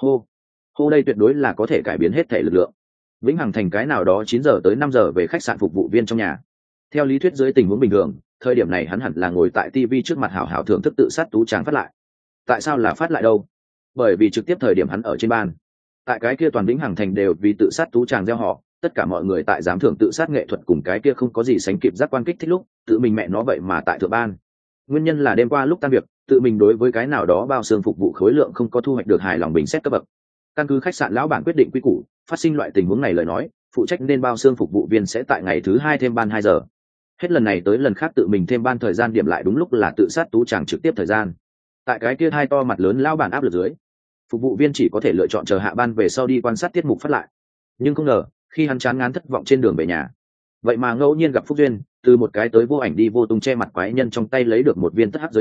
S1: Hô đây tuyệt đối là có thể cải biến hết thể lực lượng. Vĩnh Hằng Thành cái nào đó 9 giờ tới 5 giờ về khách sạn phục vụ viên trong nhà. Theo lý thuyết dưới tình huống bình thường, thời điểm này hắn hẳn là ngồi tại TV trước mặt hảo hảo thưởng thức tự sát tú tràng phát lại. Tại sao là phát lại đâu? Bởi vì trực tiếp thời điểm hắn ở trên ban. Tại cái kia toàn Vĩnh Hằng Thành đều vì tự sát tú tràng gieo họ, tất cả mọi người tại giám thưởng tự sát nghệ thuật cùng cái kia không có gì sánh kịp giác quan kích thích lúc, tự mình mẹ nó vậy mà tại thượng ban. Nguyên nhân là đêm qua lúc tan việc, tự mình đối với cái nào đó bao xương phục vụ khối lượng không có thu hoạch được hài lòng bình xét cấp bậc. Căn cứ khách sạn lão bản quyết định quy củ, phát sinh loại tình huống này lời nói, phụ trách nên bao xương phục vụ viên sẽ tại ngày thứ 2 thêm ban 2 giờ. Hết lần này tới lần khác tự mình thêm ban thời gian điểm lại đúng lúc là tự sát tú chàng trực tiếp thời gian. Tại cái kia hai to mặt lớn lão bản áp lực dưới, phục vụ viên chỉ có thể lựa chọn chờ hạ ban về sau đi quan sát tiết mục phát lại. Nhưng không ngờ, khi hắn chán ngán thất vọng trên đường về nhà, vậy mà ngẫu nhiên gặp Phúc Duyên, từ một cái tới vô ảnh đi vô tung che mặt quái nhân trong tay lấy được một viên tất hắc giới chỉ,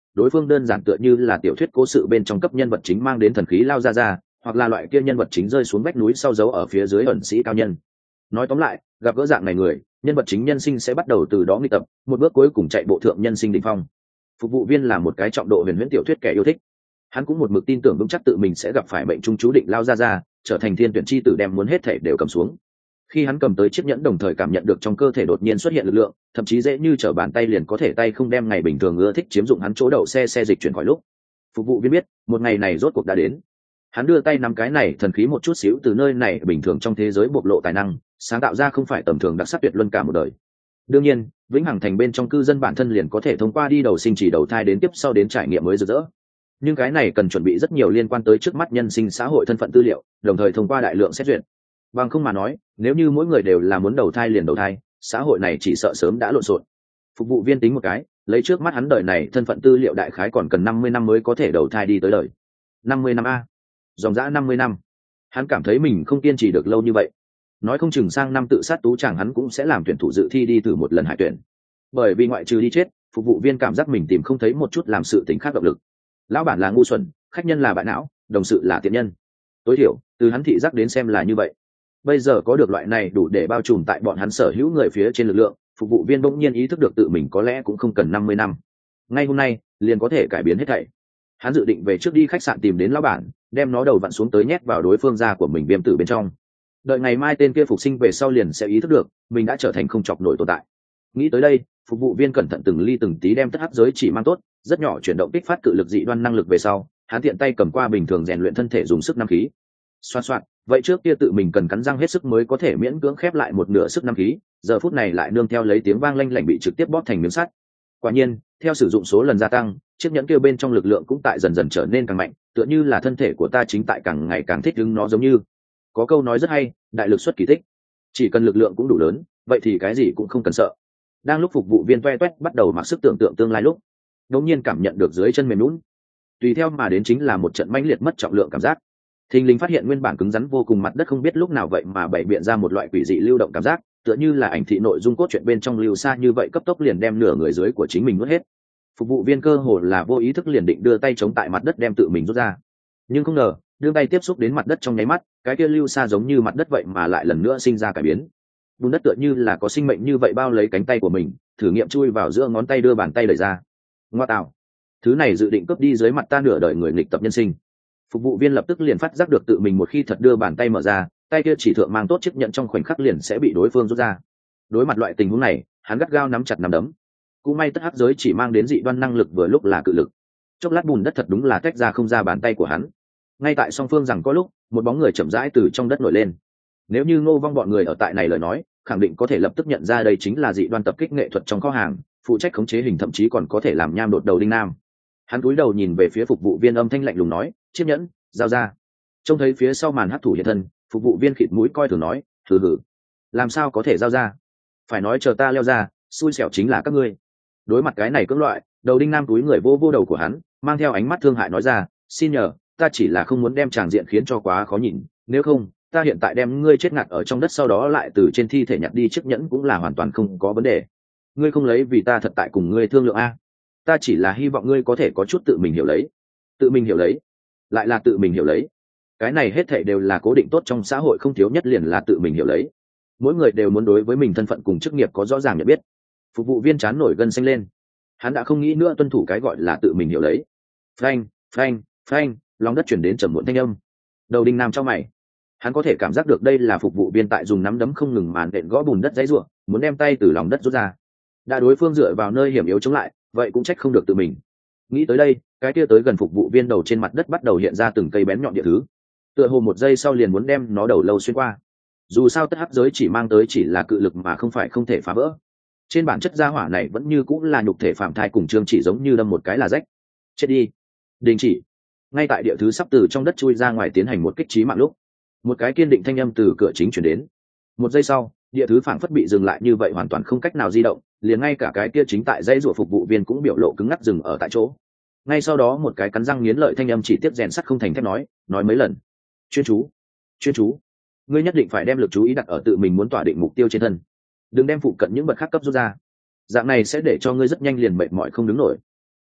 S1: đối phương đơn giản tựa như là tiểu thuyết cố sự bên trong cấp nhân vật chính mang đến thần khí lao ra, hoặc là loại kia nhân vật chính rơi xuống vách núi sau giấu ở phía dưới ẩn sĩ cao nhân. Nói tóm lại, gặp gỡ dạng này người, nhân vật chính nhân sinh sẽ bắt đầu từ đó nghịch tập, một bước cuối cùng chạy bộ thượng nhân sinh đỉnh phong. Phục vụ viên là một cái trọng độ huyền huyễn tiểu thuyết kẻ yêu thích, hắn cũng một mực tin tưởng vững chắc tự mình sẽ gặp phải mệnh trung chú định lao ra, trở thành thiên tuyển chi tử đem muốn hết thể đều cầm xuống. Khi hắn cầm tới chiếc nhẫn đồng thời cảm nhận được trong cơ thể đột nhiên xuất hiện lực lượng, thậm chí dễ như trở bàn tay liền có thể tay không đem ngày bình thường ưa thích chiếm dụng hắn chỗ đậu xe dịch chuyển khỏi lúc. Phục vụ viên biết, một ngày này rốt cuộc đã đến. Hắn đưa tay nắm cái này thần khí một chút xíu từ nơi này bình thường trong thế giới bộc lộ tài năng, sáng tạo ra không phải tầm thường đặc sắc tuyệt luân cả một đời. Đương nhiên, vĩnh hằng thành bên trong cư dân bản thân liền có thể thông qua đi đầu sinh chỉ đầu thai đến tiếp sau đến trải nghiệm mới rực rỡ. Nhưng cái này cần chuẩn bị rất nhiều liên quan tới trước mắt nhân sinh xã hội thân phận tư liệu, đồng thời thông qua đại lượng xét duyệt. Bằng không mà nói, nếu như mỗi người đều là muốn đầu thai liền đầu thai, xã hội này chỉ sợ sớm đã lộn xộn. Phục vụ viên tính một cái, lấy trước mắt hắn đời này thân phận tư liệu đại khái còn cần 50 năm mới có thể đầu thai đi tới đời. 50 năm a. Dòng dã 50 năm. Hắn cảm thấy mình không kiên trì được lâu như vậy. Nói không chừng sang năm tự sát tú chàng hắn cũng sẽ làm tuyển thủ dự thi đi thử một lần hải tuyển. Bởi vì ngoại trừ đi chết, phục vụ viên cảm giác mình tìm không thấy một chút làm sự tính khác động lực. Lão bản là ngu xuẩn, khách nhân là bại não, đồng sự là tiện nhân. Tối thiểu, từ hắn thị giác đến xem là như vậy. Bây giờ có được loại này đủ để bao trùm tại bọn hắn sở hữu người phía trên lực lượng, phục vụ viên bỗng nhiên ý thức được tự mình có lẽ cũng không cần 50 năm. Ngay hôm nay, liền có thể cải biến hết thảy. Hắn dự định về trước đi khách sạn tìm đến lão bản, đem nó đầu vặn xuống tới nhét vào đối phương da của mình viêm tử bên trong. Đợi ngày mai tên kia phục sinh về sau liền sẽ ý thức được, mình đã trở thành không chọc nổi tồn tại. Nghĩ tới đây, phục vụ viên cẩn thận từng ly từng tí đem tất hắc giới chỉ mang tốt, rất nhỏ chuyển động kích phát cự lực dị đoan năng lực về sau, hắn tiện tay cầm qua bình thường rèn luyện thân thể dùng sức năm khí. Xoan xoan, vậy trước kia tự mình cần cắn răng hết sức mới có thể miễn cưỡng khép lại một nửa sức năm khí, giờ phút này lại nương theo lấy tiếng vang lanh lảnh bị trực tiếp bóp thành miếng sắt. Quả nhiên, theo sử dụng số lần gia tăng, chiếc nhẫn kia bên trong lực lượng cũng tại dần dần trở nên càng mạnh, tựa như là thân thể của ta chính tại càng ngày càng thích ứng nó, giống như có câu nói rất hay, đại lực xuất kỳ tích. Chỉ cần lực lượng cũng đủ lớn, vậy thì cái gì cũng không cần sợ. Đang lúc phục vụ viên toe toét bắt đầu mặc sức tưởng tượng tương lai lúc, đột nhiên cảm nhận được dưới chân mềm nhũn, tùy theo mà đến chính là một trận mãnh liệt mất trọng lượng cảm giác. Thình lình phát hiện nguyên bản cứng rắn vô cùng mặt đất không biết lúc nào vậy mà bày biện ra một loại quỷ dị lưu động cảm giác, tựa như là ảnh thị nội dung cốt truyện bên trong lưu xa như vậy cấp tốc liền đem nửa người dưới của chính mình nuốt hết. Phục vụ viên cơ hồ là vô ý thức liền định đưa tay chống tại mặt đất đem tự mình rút ra, nhưng không ngờ đưa tay tiếp xúc đến mặt đất trong nháy mắt, cái kia lưu xa giống như mặt đất vậy mà lại lần nữa sinh ra cải biến. Bùn đất tựa như là có sinh mệnh như vậy bao lấy cánh tay của mình, thử nghiệm chui vào giữa ngón tay đưa bàn tay đẩy ra. Ngoa tạo, thứ này dự định cướp đi dưới mặt ta nửa đời người nghịch tập nhân sinh. Phục vụ viên lập tức liền phát giác được tự mình một khi thật đưa bàn tay mở ra, tay kia chỉ thượng mang tốt chiếc nhẫn trong khoảnh khắc liền sẽ bị đối phương rút ra. Đối mặt loại tình huống này, hắn gắt gao nắm chặt nắm đấm. Cũng may tất hắc giới chỉ mang đến dị đoan năng lực vừa lúc là cự lực. Chốc lát bùn đất thật đúng là tách ra không ra bàn tay của hắn. Ngay tại song phương rằng có lúc, một bóng người chậm rãi từ trong đất nổi lên. Nếu như Ngô Vong bọn người ở tại này lời nói, khẳng định có thể lập tức nhận ra đây chính là dị đoan tập kích nghệ thuật trong kho hàng, phụ trách khống chế hình thậm chí còn có thể làm nham đột đầu đinh nam. Hắn cúi đầu nhìn về phía phục vụ viên âm thanh lạnh lùng nói, chiếc nhẫn giao ra. Trông thấy phía sau màn hắc thủ hiện thân, phục vụ viên khịt mũi coi thường nói, hừ hừ, làm sao có thể giao ra, phải nói chờ ta leo ra, xui xẻo chính là các ngươi. Đối mặt cái này cưỡng loại, đầu đinh nam túi người vô vô đầu của hắn, mang theo ánh mắt thương hại nói ra, xin nhờ, ta chỉ là không muốn đem tràng diện khiến cho quá khó nhìn, nếu không ta hiện tại đem ngươi chết ngạt ở trong đất sau đó lại từ trên thi thể nhặt đi chiếc nhẫn cũng là hoàn toàn không có vấn đề. Ngươi không lấy vì ta thật tại cùng ngươi thương lượng a? Ta chỉ là hy vọng ngươi có thể có chút tự mình hiểu lấy. Tự mình hiểu lấy, lại là tự mình hiểu lấy. Cái này hết thảy đều là cố định tốt trong xã hội, không thiếu nhất liền là tự mình hiểu lấy. Mỗi người đều muốn đối với mình thân phận cùng chức nghiệp có rõ ràng nhận biết. Phục vụ viên chán nổi gân xanh lên, hắn đã không nghĩ nữa tuân thủ cái gọi là tự mình hiểu lấy. Phanh phanh phanh, lòng đất chuyển đến trầm muộn thanh âm. Đầu đinh nam trong mày, hắn có thể cảm giác được đây là phục vụ viên tại dùng nắm đấm không ngừng màn đện gõ bùn đất dãy ruộng, muốn đem tay từ lòng đất rút ra. Đã đối phương dựa vào nơi hiểm yếu chống lại, vậy cũng trách không được tự mình. Nghĩ tới đây, cái kia tới gần phục vụ viên đầu trên mặt đất bắt đầu hiện ra từng cây bén nhọn địa thứ, tựa hồ một giây sau liền muốn đem nó đầu lâu xuyên qua. Dù sao tất hắc giới chỉ mang tới chỉ là cự lực mà không phải không thể phá vỡ. Trên bản chất gia hỏa này vẫn như cũng là nhục thể phạm thai cùng trương chỉ giống như đâm một cái là rách. Chết đi, đình chỉ. Ngay tại địa thứ sắp từ trong đất chui ra ngoài tiến hành một kích trí mạng lúc, một cái kiên định thanh âm từ cửa chính chuyển đến. Một giây sau, địa thứ phảng phất bị dừng lại như vậy, hoàn toàn không cách nào di động, liền ngay cả cái kia chính tại dãy rủa phục vụ viên cũng biểu lộ cứng ngắc dừng ở tại chỗ. Ngay sau đó một cái cắn răng nghiến lợi thanh âm chỉ tiếp rèn sắt không thành thép nói mấy lần, chuyên chú, chuyên chú, ngươi nhất định phải đem lực chú ý đặt ở tự mình muốn tỏa định mục tiêu trên thân, đừng đem phụ cận những bậc khác cấp rút ra, dạng này sẽ để cho ngươi rất nhanh liền mệt mỏi không đứng nổi.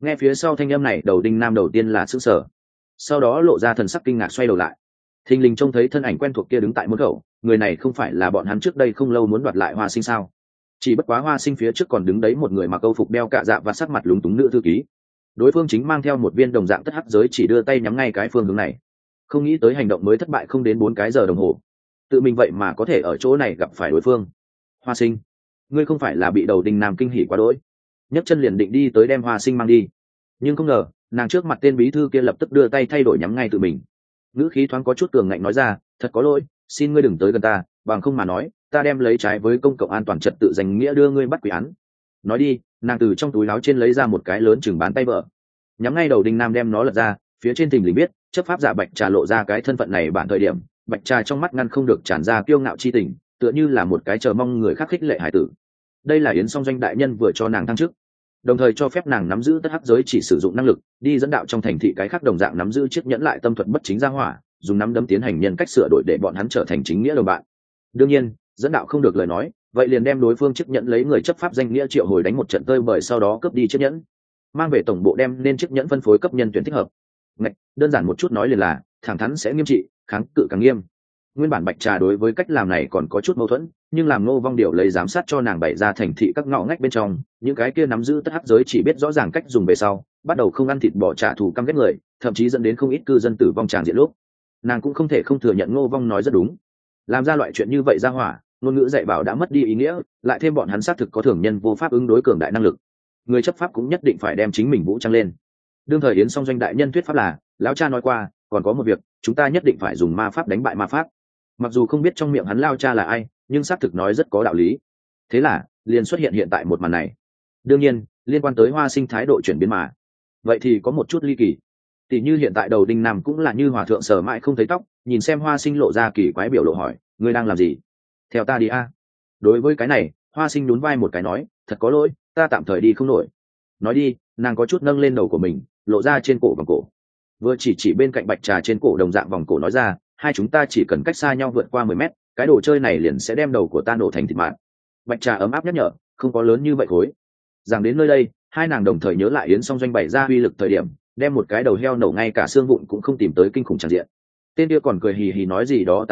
S1: Nghe phía sau thanh âm này, đầu đinh nam đầu tiên là sững sờ, sau đó lộ ra thần sắc kinh ngạc, xoay đầu lại thình lình trông thấy thân ảnh quen thuộc kia đứng tại môn khẩu. Người này không phải là bọn hắn trước đây không lâu muốn đoạt lại Hoa Sinh sao? Chỉ bất quá Hoa Sinh phía trước còn đứng đấy một người mặc câu phục đeo cạ dạ và sắc mặt lúng túng nữ thư ký. Đối phương chính mang theo một viên đồng dạng tất hắc giới chỉ, đưa tay nhắm ngay cái phương hướng này. Không nghĩ tới hành động mới thất bại không đến 4 cái giờ đồng hồ, tự mình vậy mà có thể ở chỗ này gặp phải đối phương. Hoa Sinh, ngươi không phải là bị đầu đinh nam kinh hỉ quá đỗi, nhấc chân liền định đi tới đem Hoa Sinh mang đi, nhưng không ngờ nàng trước mặt tên bí thư kia lập tức đưa tay thay đổi nhắm ngay tự mình. Ngữ khí thoáng có chút cường ngạnh nói ra, thật có lỗi, xin ngươi đừng tới gần ta, bằng không mà nói ta đem lấy trái với công cộng an toàn trật tự danh nghĩa đưa ngươi bắt quỷ án. Nói đi, nàng từ trong túi áo trên lấy ra một cái lớn chừng bán tay vợ, nhắm ngay đầu đinh nam đem nó lật ra. Phía trên thình lình biết chấp pháp giả Bạch Trà lộ ra cái thân phận này bản thời điểm, Bạch Trà trong mắt ngăn không được tràn ra kiêu ngạo chi tình, tựa như là một cái chờ mong người khác khích lệ hải tử. Đây là Yến Song Doanh đại nhân vừa cho nàng thăng chức, đồng thời cho phép nàng nắm giữ tất hắc giới chỉ sử dụng năng lực, đi dẫn đạo trong thành thị cái khác đồng dạng nắm giữ chiếc nhẫn lại tâm thuật bất chính ra hỏa, dùng nắm đấm tiến hành nhân cách sửa đổi để bọn hắn trở thành chính nghĩa đồng bạn. Đương nhiên, dẫn đạo không được lời nói, vậy liền đem đối phương chiếc nhẫn lấy người chấp pháp danh nghĩa triệu hồi đánh một trận tơi bời, sau đó cướp đi chiếc nhẫn, mang về tổng bộ đem nên chiếc nhẫn phân phối cấp nhân tuyển thích hợp. Ngạch, đơn giản một chút nói liền là thẳng thắn sẽ nghiêm trị, kháng cự càng nghiêm. Nguyên bản Bạch Trà đối với cách làm này còn có chút mâu thuẫn, nhưng làm Ngô Vong Điệu lấy giám sát cho nàng bày ra thành thị các ngõ ngách bên trong, những cái kia nắm giữ tất hắc giới chỉ biết rõ ràng cách dùng về sau, bắt đầu không ăn thịt bò trả thù căm ghét người, thậm chí dẫn đến không ít cư dân tử vong tràn diện lúc. Nàng cũng không thể không thừa nhận Ngô Vong nói rất đúng. Làm ra loại chuyện như vậy ra hỏa, ngôn ngữ dạy bảo đã mất đi ý nghĩa, lại thêm bọn hắn xác thực có thường nhân vô pháp ứng đối cường đại năng lực. Người chấp pháp cũng nhất định phải đem chính mình vũ trang lên. Đương thời Yến Song Doanh đại nhân thuyết pháp là, lão cha nói qua, còn có một việc, chúng ta nhất định phải dùng ma pháp đánh bại ma pháp. Mặc dù không biết trong miệng hắn lao cha là ai, nhưng xác thực nói rất có đạo lý. Thế là liền xuất hiện hiện tại một màn này. Đương nhiên liên quan tới Hoa Sinh thái độ chuyển biến mà, vậy thì có một chút ly kỳ. Tỷ như hiện tại đầu đinh nam cũng là như hòa thượng sờ mãi không thấy tóc, nhìn xem Hoa Sinh lộ ra kỳ quái biểu lộ hỏi, ngươi đang làm gì? Theo ta đi a. Đối với cái này, Hoa Sinh nhún vai một cái nói, thật có lỗi, ta tạm thời đi không nổi. Nói đi, nàng có chút nâng lên đầu của mình, lộ ra trên cổ vòng cổ, vừa chỉ bên cạnh Bạch Trà trên cổ đồng dạng vòng cổ nói ra, hai chúng ta chỉ cần cách xa nhau vượt qua 10 mét, cái đồ chơi này liền sẽ đem đầu của ta nổ thành thịt mạt. Bạch Trà ấm áp nhắc nhở, không có lớn như vậy khối. Rằng đến nơi đây, hai nàng đồng thời nhớ lại Yến Song Doanh bày ra uy lực thời điểm, đem một cái đầu heo nổ ngay cả xương vụn cũng không tìm tới kinh khủng tràn diện. Tên kia còn cười hì hì nói gì đó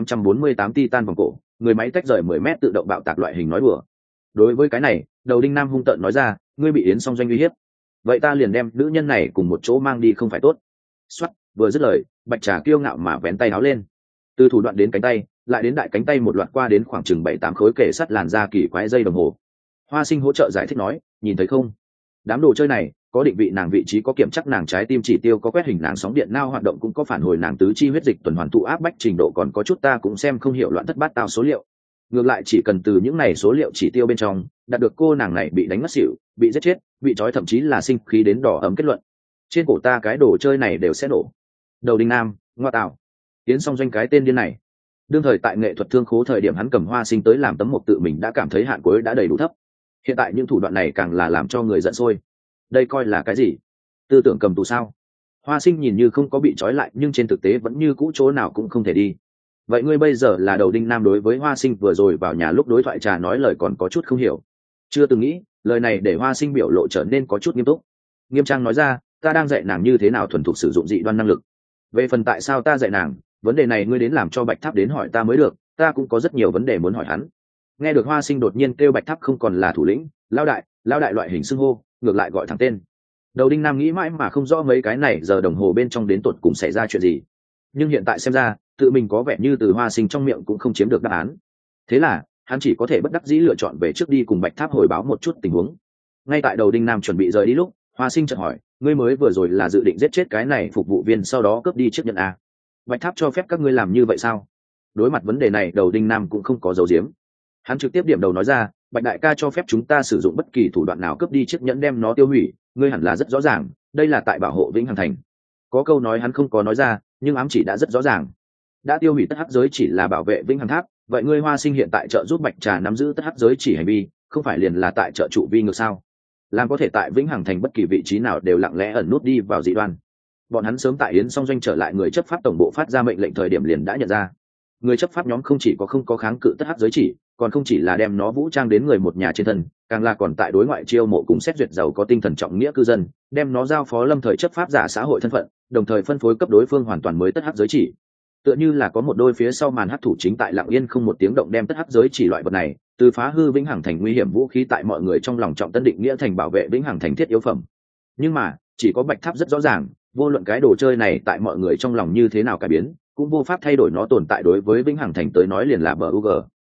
S1: 8848 titan vòng cổ, người máy tách rời 10 mét tự động bạo tạc loại hình nói đùa. Đối với cái này, đầu đinh nam hung tợn nói ra, ngươi bị Yến Song Doanh uy hiếp, vậy ta liền đem nữ nhân này cùng một chỗ mang đi không phải tốt? Xoát, vừa dứt lời, Bạch Trà kiêu ngạo mà vén tay áo lên, từ thủ đoạn đến cánh tay, lại đến đại cánh tay một loạt qua đến khoảng chừng 7-8 khối kể sắt làn da kỳ quái dây đồng hồ. Hoa Sinh hỗ trợ giải thích nói, nhìn thấy không, đám đồ chơi này có định vị nàng vị trí, có kiểm chắc nàng trái tim chỉ tiêu, có quét hình nàng sóng điện nao hoạt động, cũng có phản hồi nàng tứ chi huyết dịch tuần hoàn tụ áp bách trình độ, còn có chút ta cũng xem không hiểu loạn thất bát tao số liệu. Ngược lại chỉ cần từ những này số liệu chỉ tiêu bên trong đạt được cô nàng này bị đánh mất xỉu, bị giết chết, bị trói, thậm chí là sinh khí đến đỏ ấm kết luận, trên cổ ta cái đồ chơi này đều sẽ nổ. Đầu đinh nam, ngoa tạo, Yến Song Doanh cái tên điên này. Đương thời tại nghệ thuật thương khố thời điểm hắn cầm Hoa Sinh tới làm tấm mộc tự mình đã cảm thấy hạn cuối đã đầy đủ thấp, hiện tại những thủ đoạn này càng là làm cho người giận sôi. Đây coi là cái gì? Tư tưởng cầm tù sao? Hoa Sinh nhìn như không có bị trói lại, nhưng trên thực tế vẫn như cũ chỗ nào cũng không thể đi. Vậy ngươi bây giờ là đầu đinh nam đối với Hoa Sinh vừa rồi vào nhà lúc đối thoại trà nói lời còn có chút không hiểu. Chưa từng nghĩ, lời này để Hoa Sinh biểu lộ trở nên có chút nghiêm túc. Nghiêm trang nói ra, ta đang dạy nàng như thế nào thuần thục sử dụng dị đoan năng lực. Về phần tại sao ta dạy nàng, vấn đề này ngươi đến làm cho Bạch Tháp đến hỏi ta mới được, ta cũng có rất nhiều vấn đề muốn hỏi hắn. Nghe được Hoa Sinh đột nhiên kêu Bạch Tháp không còn là thủ lĩnh, lao đại loại hình xưng hô, ngược lại gọi thẳng tên. Đầu đinh nam nghĩ mãi mà không rõ mấy cái này giờ đồng hồ bên trong đến tột cùng xảy ra chuyện gì, nhưng hiện tại xem ra tự mình có vẻ như từ Hoa Sinh trong miệng cũng không chiếm được đáp án. Thế là hắn chỉ có thể bất đắc dĩ lựa chọn về trước đi cùng Bạch Tháp hồi báo một chút tình huống. Ngay tại đầu đinh nam chuẩn bị rời đi lúc, Hoa Sinh chợt hỏi, ngươi mới vừa rồi là dự định giết chết cái này phục vụ viên sau đó cướp đi chiếc nhẫn a? Bạch Tháp cho phép các ngươi làm như vậy sao? Đối mặt vấn đề này, đầu đinh nam cũng không có giấu giếm, hắn trực tiếp điểm đầu nói ra, Bạch đại ca cho phép chúng ta sử dụng bất kỳ thủ đoạn nào cướp đi chiếc nhẫn đem nó tiêu hủy, ngươi hẳn là rất rõ ràng, đây là tại bảo hộ Vĩnh Hằng Thành. Có câu nói hắn không có nói ra, nhưng ám chỉ đã rất rõ ràng. Đã tiêu hủy tất hắc giới chỉ là bảo vệ Vĩnh Hằng Tháp, vậy ngươi Hoa Sinh hiện tại trợ giúp Bạch Trà nắm giữ tất hắc giới chỉ hành vi, không phải liền là tại trợ trụ vi ngược sao? Làm có thể tại Vĩnh Hằng Thành bất kỳ vị trí nào đều lặng lẽ ẩn nút đi vào dị đoan. Bọn hắn sớm tại Yến Song Doanh trở lại người chấp pháp tổng bộ phát ra mệnh lệnh thời điểm liền đã nhận ra, người chấp pháp nhóm không chỉ có không có kháng cự tất hắc giới chỉ, còn không chỉ là đem nó vũ trang đến người một nhà trên thân, càng là còn tại đối ngoại chiêu mộ cùng xét duyệt giàu có tinh thần trọng nghĩa cư dân, đem nó giao phó lâm thời chấp pháp giả xã hội thân phận, đồng thời phân phối cấp đối phương hoàn toàn mới tất hắc giới chỉ. Tựa như là có một đôi phía sau màn hắc thủ chính tại lặng yên không một tiếng động đem tất hắc giới chỉ loại vật này từ phá hư vĩnh hằng thành nguy hiểm vũ khí tại mọi người trong lòng trọng tân định nghĩa thành bảo vệ vĩnh hằng thành thiết yếu phẩm. Nhưng mà chỉ có Bạch Tháp rất rõ ràng, vô luận cái đồ chơi này tại mọi người trong lòng như thế nào cải biến, cũng vô pháp thay đổi nó tồn tại. Đối với vĩnh hằng thành tới nói liền là bug,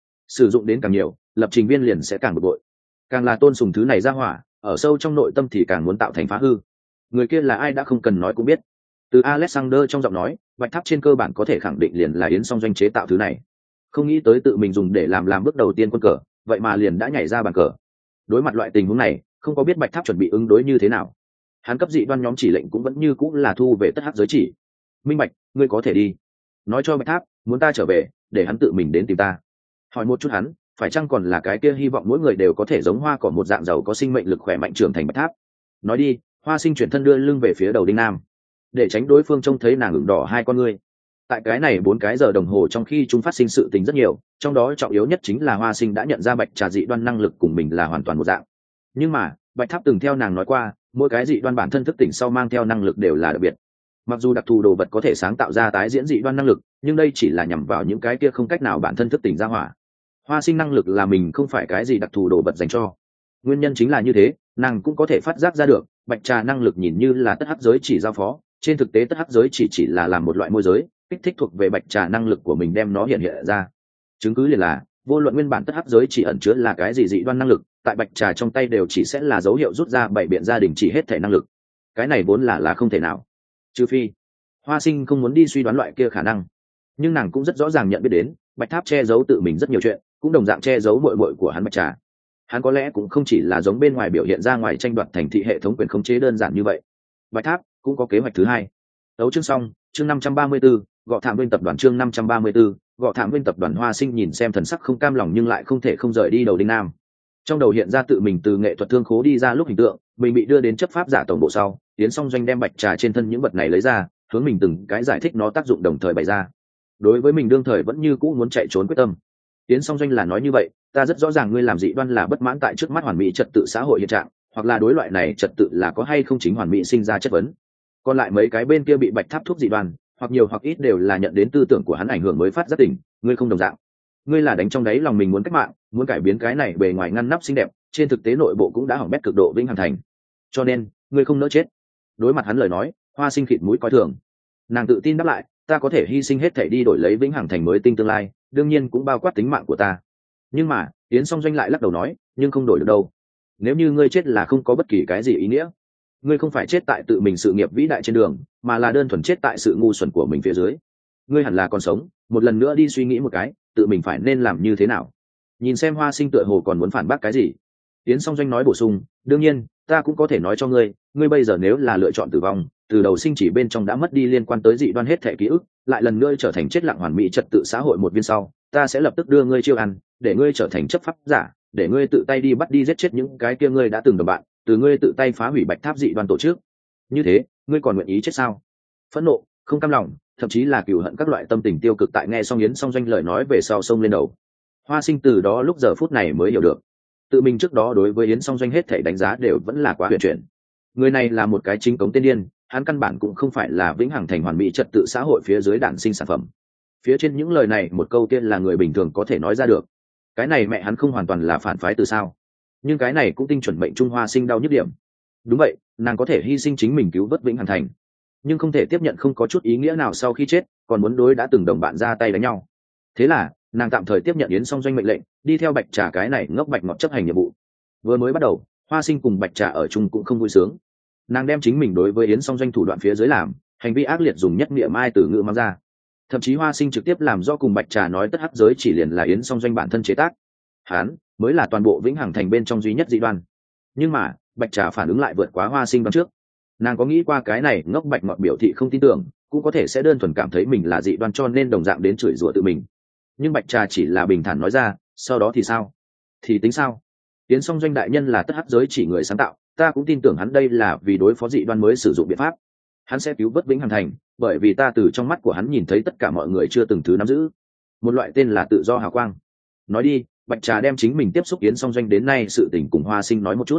S1: sử dụng đến càng nhiều, lập trình viên liền sẽ càng bực bội, càng là tôn sùng thứ này ra hỏa, ở sâu trong nội tâm thì càng muốn tạo thành phá hư. Người kia là ai đã không cần nói cũng biết. Từ Alexander trong giọng nói, Bạch Tháp trên cơ bản có thể khẳng định liền là Yến Song Doanh chế tạo thứ này. Không nghĩ tới tự mình dùng để làm bước đầu tiên quân cờ, vậy mà liền đã nhảy ra bàn cờ. Đối mặt loại tình huống này, không có biết Bạch Tháp chuẩn bị ứng đối như thế nào. Hắn cấp dị đoan nhóm chỉ lệnh cũng vẫn như cũng là thu về tất hắc giới chỉ. Minh Bạch, ngươi có thể đi. Nói cho Bạch Tháp, muốn ta trở về, để hắn tự mình đến tìm ta. Hỏi một chút hắn, phải chăng còn là cái kia hy vọng mỗi người đều có thể giống hoa cỏ một dạng giàu có sinh mệnh lực khỏe mạnh trưởng thành Bạch Tháp. Nói đi. Hoa Sinh chuyển thân đưa lưng về phía đầu Đinh Nam, để tránh đối phương trông thấy nàng ửng đỏ hai con ngươi. Tại cái này 4 cái giờ đồng hồ trong khi chúng phát sinh sự tình rất nhiều, trong đó trọng yếu nhất chính là Hoa Sinh đã nhận ra Bạch Trà dị đoan năng lực cùng mình là hoàn toàn một dạng. Nhưng mà Bạch Tháp từng theo nàng nói qua, mỗi cái dị đoan bản thân thức tỉnh sau mang theo năng lực đều là đặc biệt. Mặc dù đặc thù đồ vật có thể sáng tạo ra tái diễn dị đoan năng lực, nhưng đây chỉ là nhằm vào những cái kia không cách nào bản thân thức tỉnh ra hỏa. Hoa Sinh năng lực là mình không phải cái gì đặc thù đồ vật dành cho. Nguyên nhân chính là như thế, nàng cũng có thể phát giác ra được, Bạch Trà năng lực nhìn như là tất hắc giới chỉ giao phó, trên thực tế tất hắc giới chỉ là làm một loại môi giới, kích thích thuộc về Bạch Trà năng lực của mình đem nó hiện hiện ra. Chứng cứ liền là, vô luận nguyên bản tất hắc giới chỉ ẩn chứa là cái gì dị đoan năng lực, tại Bạch Trà trong tay đều chỉ sẽ là dấu hiệu rút ra bảy biện gia đình chỉ hết thể năng lực. Cái này vốn là không thể nào. Trừ phi, Hoa Sinh không muốn đi suy đoán loại kia khả năng, nhưng nàng cũng rất rõ ràng nhận biết đến, Bạch Tháp che giấu tự mình rất nhiều chuyện, cũng đồng dạng che giấu muội muội của hắn Bạch Trà. Hắn có lẽ cũng không chỉ là giống bên ngoài biểu hiện ra ngoài tranh đoạt thành thị hệ thống quyền khống chế đơn giản như vậy. Bạch Tháp cũng có kế hoạch thứ hai. Đấu chương xong, chương 534, Gọ Thảm Nguyên tập đoàn chương 534, Gọ Thảm Nguyên tập đoàn. Hoa Sinh nhìn xem thần sắc không cam lòng nhưng lại không thể không rời đi đầu Đinh Nam. Trong đầu hiện ra tự mình từ nghệ thuật thương khố đi ra lúc hình tượng, mình bị đưa đến chấp pháp giả tổng bộ sau, Yến Song Doanh đem Bạch Trà trên thân những vật này lấy ra, hướng mình từng cái giải thích nó tác dụng đồng thời bày ra. Đối với mình đương thời vẫn như cũ muốn chạy trốn quyết tâm. Yến Song Doanh là nói như vậy, ta rất rõ ràng ngươi làm dị đoan là bất mãn tại trước mắt hoàn mỹ trật tự xã hội hiện trạng, hoặc là đối loại này trật tự là có hay không chính hoàn mỹ sinh ra chất vấn. Còn lại mấy cái bên kia bị Bạch Tháp thuốc dị đoan, hoặc nhiều hoặc ít đều là nhận đến tư tưởng của hắn ảnh hưởng mới phát giác tỉnh, ngươi không đồng dạng. Ngươi là đánh trong đáy lòng mình muốn cách mạng, muốn cải biến cái này bề ngoài ngăn nắp xinh đẹp, trên thực tế nội bộ cũng đã hỏng bét cực độ vĩnh hằng thành. Cho nên, ngươi không nỡ chết. Đối mặt hắn lời nói, Hoa Sinh khịt mũi coi thường. Nàng tự tin đáp lại, ta có thể hy sinh hết thảy đi đổi lấy vĩnh hằng thành mới tinh tương lai, đương nhiên cũng bao quát tính mạng của ta. Nhưng mà Yến Song Doanh lại lắc đầu nói, nhưng không đổi được đâu. Nếu như ngươi chết là không có bất kỳ cái gì ý nghĩa. Ngươi không phải chết tại tự mình sự nghiệp vĩ đại trên đường, mà là đơn thuần chết tại sự ngu xuẩn của mình phía dưới. Ngươi hẳn là còn sống, một lần nữa đi suy nghĩ một cái, tự mình phải nên làm như thế nào. Nhìn xem Hoa Sinh tựa hồ còn muốn phản bác cái gì, Yến Song Doanh nói bổ sung, đương nhiên ta cũng có thể nói cho ngươi, ngươi bây giờ nếu là lựa chọn tử vong, từ đầu sinh chỉ bên trong đã mất đi liên quan tới dị đoan hết thể ký ức, lại lần nữa trở thành chết lặng hoàn mỹ trật tự xã hội một viên sau, ta sẽ lập tức đưa ngươi chiêu ăn, để ngươi trở thành chấp pháp giả, để ngươi tự tay đi bắt đi giết chết những cái kia ngươi đã từng đồng bạn, từ ngươi tự tay phá hủy Bạch Tháp dị đoan tổ chức. Như thế, ngươi còn nguyện ý chết sao? Phẫn nộ, không cam lòng, thậm chí là cừu hận các loại tâm tình tiêu cực tại nghe xong Yến Song Doanh lời nói về sau sông lên đầu. Hoa Sinh từ đó lúc giờ phút này mới hiểu được, tự mình trước đó đối với Yến Song Doanh hết thể đánh giá đều vẫn là quá huyền chuyển. Người này là một cái chính cống tiên điên, hắn căn bản cũng không phải là vĩnh hằng thành hoàn mỹ trật tự xã hội phía dưới đản sinh sản phẩm. Phía trên những lời này một câu tiên là người bình thường có thể nói ra được. Cái này mẹ hắn không hoàn toàn là phản phái từ sao? Nhưng cái này cũng tinh chuẩn mệnh Trung Hoa Sinh đau nhức điểm. Đúng vậy, nàng có thể hy sinh chính mình cứu vớt vĩnh hằng thành, nhưng không thể tiếp nhận không có chút ý nghĩa nào sau khi chết, còn muốn đối đã từng đồng bạn ra tay đánh nhau. Thế là nàng tạm thời tiếp nhận Yến Song Doanh mệnh lệnh, đi theo Bạch Trà cái này ngốc bạch ngọt chấp hành nhiệm vụ. Vừa mới bắt đầu, Hoa Sinh cùng Bạch Trà ở chung cũng không vui sướng. Nàng đem chính mình đối với Yến Song Doanh thủ đoạn phía dưới làm hành vi ác liệt dùng nhất niệm ai từ ngữ mang ra. Thậm chí Hoa Sinh trực tiếp làm do cùng Bạch Trà nói tất hắc giới chỉ liền là Yến Song Doanh bản thân chế tác, hắn mới là toàn bộ vĩnh hằng thành bên trong duy nhất dị đoan. Nhưng mà Bạch Trà phản ứng lại vượt quá Hoa Sinh đoán trước. Nàng có nghĩ qua cái này ngốc bạch ngọt biểu thị không tin tưởng, cũng có thể sẽ đơn thuần cảm thấy mình là dị đoan cho nên đồng dạng đến chửi rủa tự mình. Nhưng Bạch Trà chỉ là bình thản nói ra, sau đó thì sao? Thì tính sao? Yến Song Doanh đại nhân là tất hắc giới chỉ người sáng tạo, ta cũng tin tưởng hắn đây là vì đối phó dị đoan mới sử dụng biện pháp. Hắn sẽ cứu vớt vĩnh hằng thành, bởi vì ta từ trong mắt của hắn nhìn thấy tất cả mọi người chưa từng thứ nắm giữ một loại tên là tự do hào quang. Nói đi. Bạch Trà đem chính mình tiếp xúc Yến Song Doanh đến nay sự tình cùng Hoa Sinh nói một chút.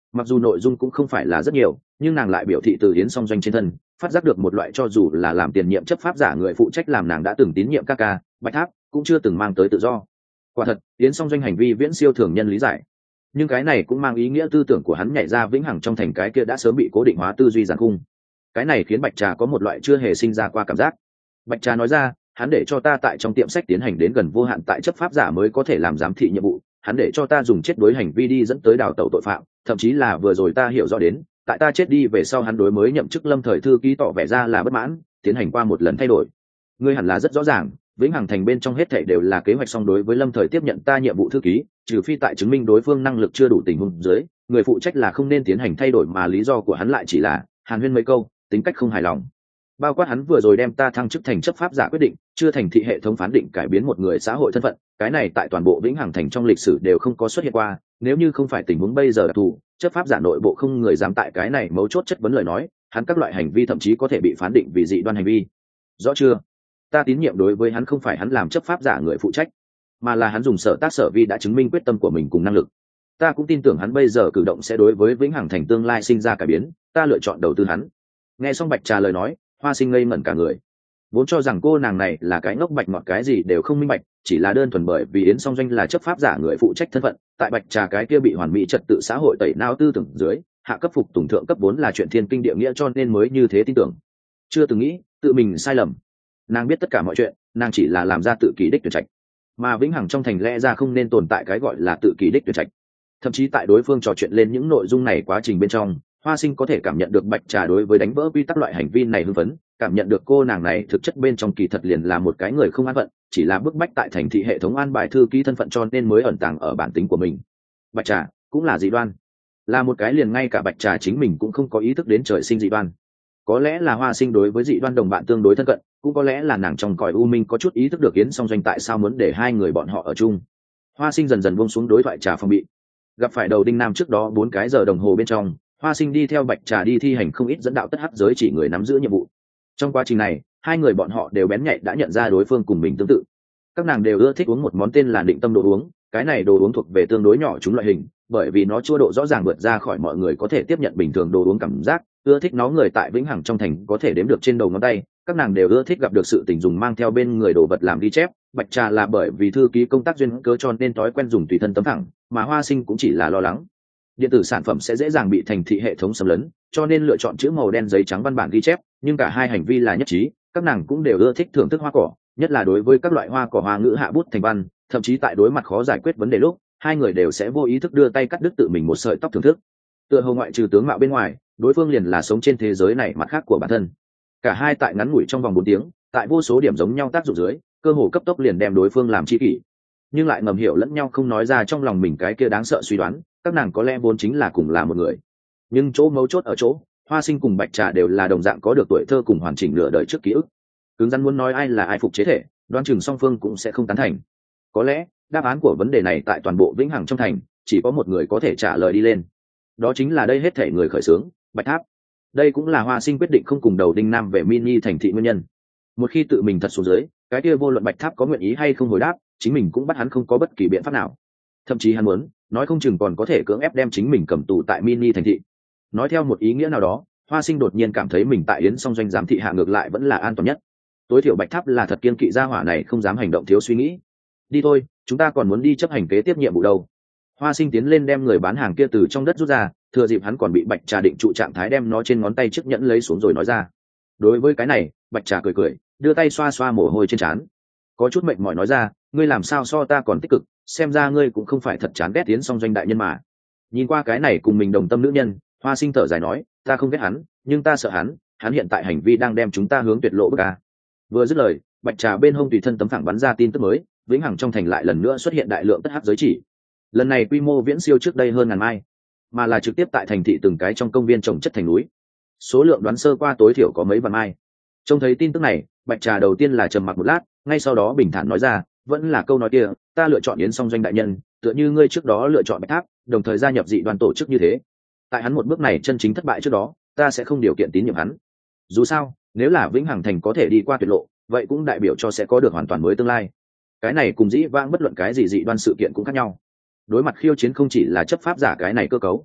S1: mặc dù nội dung cũng không phải là rất nhiều, nhưng nàng lại biểu thị từ Yến Song Doanh trên thân phát giác được một loại cho dù là làm tiền nhiệm chấp pháp giả người phụ trách làm nàng đã từng tín nhiệm ca ca Bạch Tháp cũng chưa từng mang tới tự do. Quả thật Yến Song Doanh hành vi viễn siêu thường nhân lý giải, nhưng cái này cũng mang ý nghĩa tư tưởng của hắn nhảy ra vĩnh hằng trong thành cái kia đã sớm bị cố định hóa tư duy giàn khung. Cái này khiến Bạch Trà có một loại chưa hề sinh ra qua cảm giác. Bạch Trà nói ra, hắn để cho ta tại trong tiệm sách tiến hành đến gần vô hạn tại chấp pháp giả mới có thể làm giám thị nhiệm vụ, hắn để cho ta dùng chết đối hành vi đi dẫn tới đào tẩu tội phạm, thậm chí là vừa rồi ta hiểu rõ đến tại ta chết đi về sau hắn đối mới nhậm chức Lâm Thời thư ký tỏ vẻ ra là bất mãn, tiến hành qua một lần thay đổi. Ngươi hẳn là rất rõ ràng, vĩnh hằng thành bên trong hết thảy đều là kế hoạch xong đối với Lâm Thời tiếp nhận ta nhiệm vụ thư ký, trừ phi tại chứng minh đối phương năng lực chưa đủ tình huống dưới, người phụ trách là không nên tiến hành thay đổi, mà lý do của hắn lại chỉ là hàn huyên mấy câu, tính cách không hài lòng. Bao quát hắn vừa rồi đem ta thăng chức thành chấp pháp giả quyết định, chưa thành thị hệ thống phán định cải biến một người xã hội thân phận, cái này tại toàn bộ vĩnh hằng thành trong lịch sử đều không có xuất hiện qua, nếu như không phải tình huống bây giờ đặc thù, chấp pháp giả nội bộ không người dám tại cái này mấu chốt chất vấn lời nói, hắn các loại hành vi thậm chí có thể bị phán định vì dị đoan hành vi. Rõ chưa? Ta tín nhiệm đối với hắn không phải hắn làm chấp pháp giả người phụ trách, mà là hắn dùng sở tác sở vi đã chứng minh quyết tâm của mình cùng năng lực. Ta cũng tin tưởng hắn bây giờ cử động sẽ đối với vĩnh hằng thành tương lai sinh ra cải biến, ta lựa chọn đầu tư hắn. Nghe xong Bạch Trà lời nói, Hoa Sinh ngây ngẩn cả người, vốn cho rằng cô nàng này là cái ngốc bạch ngọt cái gì đều không minh bạch, chỉ là đơn thuần bởi vì Yến Song Doanh là chấp pháp giả người phụ trách thân phận, tại Bạch Trà cái kia bị hoàn mỹ trật tự xã hội tẩy não tư tưởng dưới, hạ cấp phục tùng thượng cấp vốn là chuyện thiên kinh địa nghĩa, cho nên mới như thế tin tưởng. Chưa từng nghĩ tự mình sai lầm. Nàng biết tất cả mọi chuyện, nàng chỉ là làm ra tự kỷ đích tuyệt trạch, mà vĩnh hằng trong thành lẽ ra không nên tồn tại cái gọi là tự kỷ đích tuyệt trạch. Thậm chí tại đối phương trò chuyện lên những nội dung này quá trình bên trong, Hoa Sinh có thể cảm nhận được Bạch Trà đối với đánh vỡ quy tắc loại hành vi này hưng phấn, cảm nhận được cô nàng này thực chất bên trong kỳ thật liền là một cái người không an phận, chỉ là bức bách tại thành thị hệ thống an bài thư ký thân phận cho nên mới ẩn tàng ở bản tính của mình. Bạch Trà cũng là dị đoan, là một cái liền ngay cả Bạch Trà chính mình cũng không có ý thức đến trời sinh dị đoan. Có lẽ là Hoa Sinh đối với dị đoan đồng bạn tương đối thân cận, cũng có lẽ là nàng trong cõi u minh có chút ý thức được Yến Song Doanh tại sao muốn để hai người bọn họ ở chung. Hoa Sinh dần dần buông xuống đối thoại trà phòng bị. Gặp phải đầu đinh nam trước đó 4 cái giờ đồng hồ bên trong, Hoa Sinh đi theo Bạch Trà đi thi hành không ít dẫn đạo tất hắc giới chỉ người nắm giữ nhiệm vụ. Trong quá trình này, hai người bọn họ đều bén nhạy đã nhận ra đối phương cùng mình tương tự. Các nàng đều ưa thích uống một món tên là Định Tâm đồ uống, cái này đồ uống thuộc về tương đối nhỏ chúng loại hình, bởi vì nó chua độ rõ ràng vượt ra khỏi mọi người có thể tiếp nhận bình thường đồ uống cảm giác, ưa thích nó người tại vĩnh hằng trong thành có thể đếm được trên đầu ngón tay. Các nàng đều ưa thích gặp được sự tình dùng mang theo bên người đồ vật làm ghi chép. Bạch Trà là bởi vì thư ký công tác duyên cớ cho nên thói quen dùng tùy thân tấm thẳng, mà Hoa Sinh cũng chỉ là lo lắng điện tử sản phẩm sẽ dễ dàng bị thành thị hệ thống xâm lấn, cho nên lựa chọn chữ màu đen giấy trắng văn bản ghi chép. Nhưng cả hai hành vi là nhất trí, các nàng cũng đều ưa thích thưởng thức hoa cỏ, nhất là đối với các loại hoa cỏ hoa ngữ hạ bút thành văn, thậm chí tại đối mặt khó giải quyết vấn đề lúc, hai người đều sẽ vô ý thức đưa tay cắt đứt tự mình một sợi tóc thưởng thức. Tựa hồ ngoại trừ tướng mạo bên ngoài, đối phương liền là sống trên thế giới này mặt khác của bản thân. Cả hai tại ngắn ngủi trong vòng 4 tiếng, tại vô số điểm giống nhau tác dụng dưới, cơ hồ cấp tốc liền đem đối phương làm tri kỷ, nhưng lại ngầm hiểu lẫn nhau không nói ra trong lòng mình cái kia đáng sợ suy đoán, các nàng có lẽ vốn chính là cùng là một người. Nhưng chỗ mấu chốt ở chỗ, Hoa Sinh cùng Bạch Trà đều là đồng dạng có được tuổi thơ cùng hoàn chỉnh nửa đời trước ký ức. Cứng rắn muốn nói ai là ai phục chế thể, đoán chừng song phương cũng sẽ không tán thành. Có lẽ đáp án của vấn đề này tại toàn bộ vĩnh hằng trong thành chỉ có một người có thể trả lời đi lên, đó chính là đây hết thể người khởi xướng, Bạch Tháp. Đây cũng là Hoa Sinh quyết định không cùng đầu đinh nam về mini thành thị nguyên nhân. Một khi tự mình thật xuống dưới, cái kia vô luận Bạch Tháp có nguyện ý hay không hồi đáp, chính mình cũng bắt hắn không có bất kỳ biện pháp nào. Thậm chí hắn muốn nói không chừng còn có thể cưỡng ép đem chính mình cầm tù tại mini thành thị. Nói theo một ý nghĩa nào đó, Hoa Sinh đột nhiên cảm thấy mình tại Yến Song Doanh giám thị hạ ngược lại vẫn là an toàn nhất. Tối thiểu Bạch Tháp là thật kiên kỵ gia hỏa này không dám hành động thiếu suy nghĩ. Đi thôi, chúng ta còn muốn đi chấp hành kế tiếp nhiệm vụ đâu. Hoa Sinh tiến lên đem người bán hàng kia từ trong đất rút ra, thừa dịp hắn còn bị Bạch Trà định trụ trạng thái đem nó trên ngón tay chiếc nhẫn lấy xuống rồi nói ra. Đối với cái này, Bạch Trà cười cười, đưa tay xoa xoa mồ hôi trên trán, có chút mệt mỏi nói ra, ngươi làm sao so ta còn tích cực, xem ra ngươi cũng không phải thật chán ghét Yến Song Doanh đại nhân mà. Nhìn qua cái này cùng mình đồng tâm nữ nhân, Hoa Sinh thở dài nói, ta không ghét hắn, nhưng ta sợ hắn hiện tại hành vi đang đem chúng ta hướng tuyệt lộ bức a. Vừa dứt lời, Bạch Trà bên hông tùy thân tấm phẳng bắn ra tin tức mới, vĩnh hằng trong thành lại lần nữa xuất hiện đại lượng tất hắc giới chỉ. Lần này quy mô viễn siêu trước đây hơn ngàn mai, mà là trực tiếp tại thành thị từng cái trong công viên trồng chất thành núi. Số lượng đoán sơ qua tối thiểu có mấy vạn mai. Trông thấy tin tức này, Bạch Trà đầu tiên là trầm mặc một lát, ngay sau đó bình thản nói ra, vẫn là câu nói kia, ta lựa chọn Yến Song Doanh đại nhân, tựa như ngươi trước đó lựa chọn Bạch Tháp, đồng thời gia nhập dị đoàn tổ chức như thế. Tại hắn một bước này chân chính thất bại trước đó, ta sẽ không điều kiện tín nhiệm hắn. Dù sao, nếu là vĩnh hằng thành có thể đi qua tuyệt lộ, vậy cũng đại biểu cho sẽ có được hoàn toàn mới tương lai. Cái này cùng dĩ vãng bất luận cái gì dị đoan sự kiện cũng khác nhau. Đối mặt khiêu chiến không chỉ là chấp pháp giả cái này cơ cấu,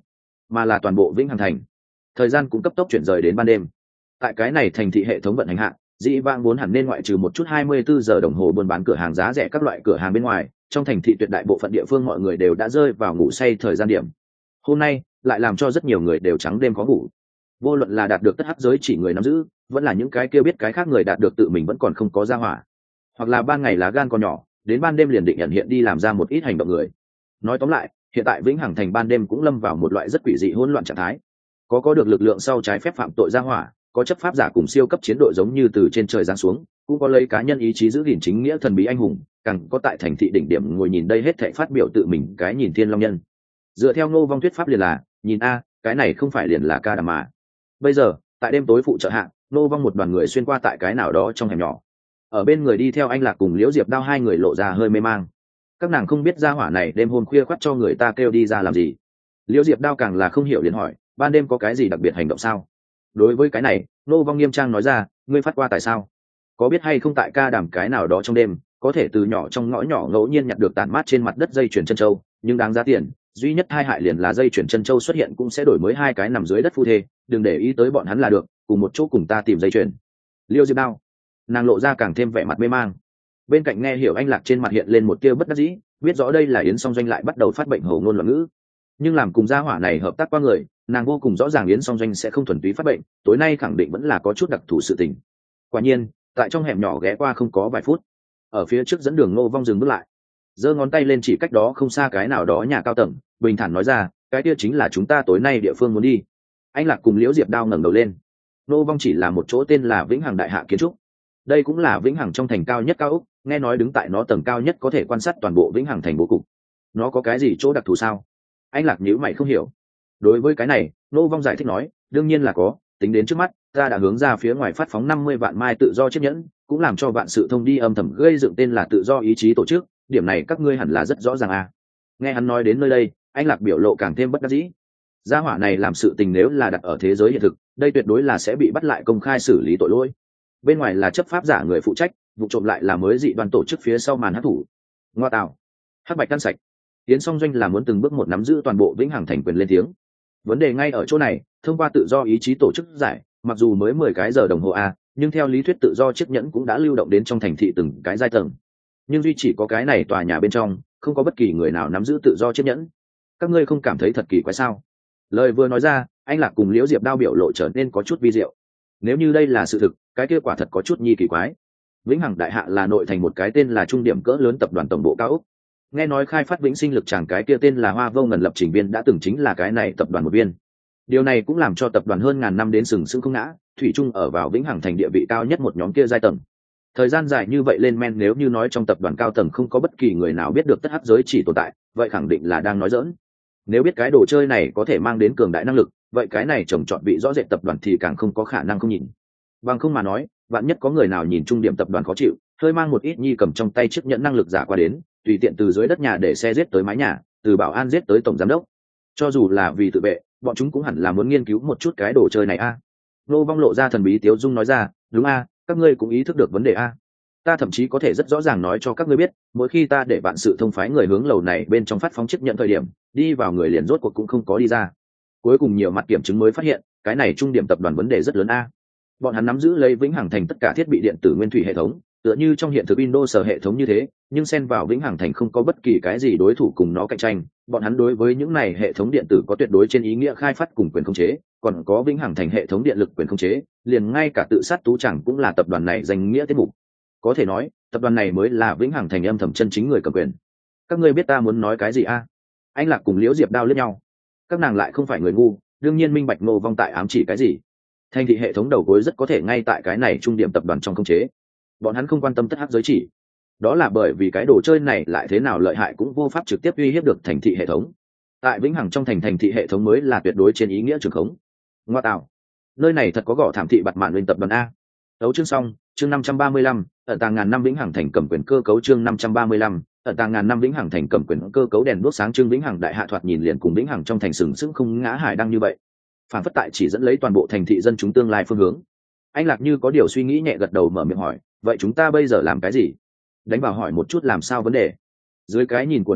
S1: mà là toàn bộ vĩnh hằng thành. Thời gian cũng cấp tốc chuyển rời đến ban đêm. Tại cái này thành thị hệ thống vận hành hạ, dĩ vãng vốn hẳn nên ngoại trừ một chút 24 giờ đồng hồ buôn bán cửa hàng giá rẻ các loại cửa hàng bên ngoài, trong thành thị tuyệt đại bộ phận địa phương mọi người đều đã rơi vào ngủ say thời gian điểm. Hôm nay lại làm cho rất nhiều người đều trắng đêm khó ngủ. Vô luận là đạt được tất hắc giới chỉ người nắm giữ, vẫn là những cái kia biết cái khác người đạt được tự mình vẫn còn không có ra hỏa, hoặc là ban ngày lá gan còn nhỏ, đến ban đêm liền định nhận hiện đi làm ra một ít hành động người. Nói tóm lại, hiện tại vĩnh hằng thành ban đêm cũng lâm vào một loại rất quỷ dị hỗn loạn trạng thái. Có được lực lượng sau trái phép phạm tội ra hỏa, có chấp pháp giả cùng siêu cấp chiến đội giống như từ trên trời giáng xuống, cũng có lấy cá nhân ý chí giữ gìn chính nghĩa thần bí anh hùng, càng có tại thành thị đỉnh điểm ngồi nhìn đây hết thảy phát biểu tự mình cái nhìn thiên long nhân. Dựa theo Ngô Vong thuyết pháp liền là, nhìn a, cái này không phải liền là ca đàm mà. Bây giờ, tại đêm tối phụ trợ hạ, Ngô Vong một đoàn người xuyên qua tại cái nào đó trong hẻm nhỏ. Ở bên người đi theo anh Lạc cùng Liễu Diệp Đao hai người lộ ra hơi mê mang. Các nàng không biết ra hỏa này đêm hôm khuya khoắt cho người ta kêu đi ra làm gì. Liễu Diệp Đao càng là không hiểu liền hỏi, ban đêm có cái gì đặc biệt hành động sao? Đối với cái này, Ngô Vong nghiêm trang nói ra, ngươi phát qua tại sao? Có biết hay không tại ca đàm cái nào đó trong đêm, có thể từ nhỏ trong ngõ nhỏ ngẫu nhiên nhặt được tàn mát trên mặt đất dây chuyền chân châu, nhưng đáng giá tiền, duy nhất hai hại liền là dây chuyền chân châu xuất hiện cũng sẽ đổi mới hai cái nằm dưới đất phu thê, đừng để ý tới bọn hắn là được, cùng một chỗ cùng ta tìm dây chuyền. Liêu Diệp Đao, nàng lộ ra càng thêm vẻ mặt mê mang. Bên cạnh nghe hiểu anh Lạc trên mặt hiện lên một tia bất đắc dĩ, biết rõ đây là Yến Song Doanh lại bắt đầu phát bệnh hầu ngôn loạn ngữ, nhưng làm cùng gia hỏa này hợp tác qua người, nàng vô cùng rõ ràng Yến Song Doanh sẽ không thuần túy phát bệnh, tối nay khẳng định vẫn là có chút đặc thù sự tình. Quả nhiên, tại trong hẻm nhỏ ghé qua không có vài phút, ở phía trước dẫn đường Ngô Vong dừng bước lại, giơ ngón tay lên chỉ cách đó không xa cái nào đó nhà cao tầng, bình thản nói ra, cái kia chính là chúng ta tối nay địa phương muốn đi. Anh Lạc cùng Liễu Diệp Đao ngẩng đầu lên. Ngô Vong chỉ là một chỗ tên là Vĩnh Hằng Đại Hạ kiến trúc, đây cũng là Vĩnh Hằng trong thành cao nhất cao ốc, nghe nói đứng tại nó tầng cao nhất có thể quan sát toàn bộ Vĩnh Hằng thành bố cục. Nó có cái gì chỗ đặc thù sao? Anh Lạc nhíu mày không hiểu. Đối với cái này, Ngô Vong giải thích nói, đương nhiên là có, tính đến trước mắt, ta đã hướng ra phía ngoài phát phóng 50 vạn mai tự do chiếc nhẫn, cũng làm cho vạn sự thông đi âm thầm gây dựng tên là tự do ý chí tổ chức, điểm này các ngươi hẳn là rất rõ ràng à. Nghe hắn nói đến nơi đây, anh Lạc biểu lộ càng thêm bất đắc dĩ. Gia hỏa này làm sự tình nếu là đặt ở thế giới hiện thực, đây tuyệt đối là sẽ bị bắt lại công khai xử lý tội lỗi. Bên ngoài là chấp pháp giả người phụ trách, vụ trộm lại là mới dị đoàn tổ chức phía sau màn hắc thủ. Ngoa tạo, hắc bạch căn sạch. Yến Song Doanh là muốn từng bước một nắm giữ toàn bộ Vĩnh Hằng thành quyền lên tiếng. Vấn đề ngay ở chỗ này, thông qua tự do ý chí tổ chức giải, mặc dù mới 10 cái giờ đồng hồ a, nhưng theo lý thuyết tự do chiếc nhẫn cũng đã lưu động đến trong thành thị từng cái giai tầng. Nhưng duy chỉ có cái này tòa nhà bên trong, không có bất kỳ người nào nắm giữ tự do chiếc nhẫn. Các ngươi không cảm thấy thật kỳ quái sao? Lời vừa nói ra, anh Lạc cùng Liễu Diệp Đao biểu lộ trở nên có chút vi diệu. Nếu như đây là sự thực, cái kia quả thật có chút nhi kỳ quái. Vĩnh Hằng Đại Hạ là nội thành một cái tên là trung điểm cỡ lớn tập đoàn tổng bộ cao ốc. Nghe nói khai phát vĩnh sinh lực chàng cái kia tên là Hoa Vô Ngần lập trình viên đã từng chính là cái này tập đoàn một viên. Điều này cũng làm cho tập đoàn hơn ngàn năm đến sừng sững không ngã, thủy chung ở vào Vĩnh Hằng thành địa vị cao nhất một nhóm kia giai tầng. Thời gian dài như vậy lên men, nếu như nói trong tập đoàn cao tầng không có bất kỳ người nào biết được tất hắc giới chỉ tồn tại, vậy khẳng định là đang nói giỡn. Nếu biết cái đồ chơi này có thể mang đến cường đại năng lực, vậy cái này trồng trọt vị rõ rệt tập đoàn thì càng không có khả năng không nhìn. Bằng không mà nói, vạn nhất có người nào nhìn trung điểm tập đoàn khó chịu, hơi mang một ít nhi cầm trong tay chiếc nhẫn năng lực giả qua đến, tùy tiện từ dưới đất nhà để xe giết tới mái nhà, từ bảo an giết tới tổng giám đốc. Cho dù là vì tự vệ, bọn chúng cũng hẳn là muốn nghiên cứu một chút cái đồ chơi này a. Nô Vong lộ ra thần bí tiếu dung nói ra, đúng a, các ngươi cũng ý thức được vấn đề a. Ta thậm chí có thể rất rõ ràng nói cho các ngươi biết, mỗi khi ta để bạn sự thông phái người hướng lầu này bên trong phát phóng chiếc nhận thời điểm, đi vào người liền rốt cuộc cũng không có đi ra. Cuối cùng nhiều mặt kiểm chứng mới phát hiện, cái này trung điểm tập đoàn vấn đề rất lớn a. Bọn hắn nắm giữ lấy Vĩnh Hằng thành tất cả thiết bị điện tử nguyên thủy hệ thống, tựa như trong hiện thực Windows hệ thống như thế, nhưng xen vào Vĩnh Hằng thành không có bất kỳ cái gì đối thủ cùng nó cạnh tranh, bọn hắn đối với những này hệ thống điện tử có tuyệt đối trên ý nghĩa khai phát cùng quyền khống chế, còn có Vĩnh Hằng thành hệ thống điện lực quyền khống chế, liền ngay cả tự sát tú chẳng cũng là tập đoàn này danh nghĩa tiết mục. Có thể nói, tập đoàn này mới là Vĩnh Hằng thành âm thầm chân chính người cầm quyền. Các ngươi biết ta muốn nói cái gì a? Anh Lạc cùng Liễu Diệp Đao liếc nhau. Các nàng lại không phải người ngu, đương nhiên minh bạch Ngô Vong tại ám chỉ cái gì. Thành thị hệ thống đầu cuối rất có thể ngay tại cái này trung điểm tập đoàn trong khống chế. Bọn hắn không quan tâm tất hắc giới chỉ, đó là bởi vì cái đồ chơi này lại thế nào lợi hại cũng vô pháp trực tiếp uy hiếp được thành thị hệ thống. Tại Vĩnh Hằng trong thành thị hệ thống mới là tuyệt đối trên ý nghĩa trường khống. Ngoa tạo, nơi này thật có gõ thảm thị bạt mạn lên tập đoàn a. Đấu chương xong, chương 535, ẩn tàng ngàn năm Vĩnh Hằng thành cầm quyền cơ cấu chương 535, ẩn tàng ngàn năm Vĩnh Hằng thành cầm quyền cơ cấu đèn đuốc sáng trưng Vĩnh Hằng đại hạ thoạt nhìn liền cùng Vĩnh Hằng trong thành sừng sững không ngã hải đăng như vậy. Phản phất tại chỉ dẫn lấy toàn bộ thành thị dân chúng tương lai phương hướng. Anh Lạc như có điều suy nghĩ nhẹ gật đầu mở miệng hỏi, vậy chúng ta bây giờ làm cái gì? Đánh vào hỏi một chút làm sao vấn đề. Dưới cái nhìn của nàng,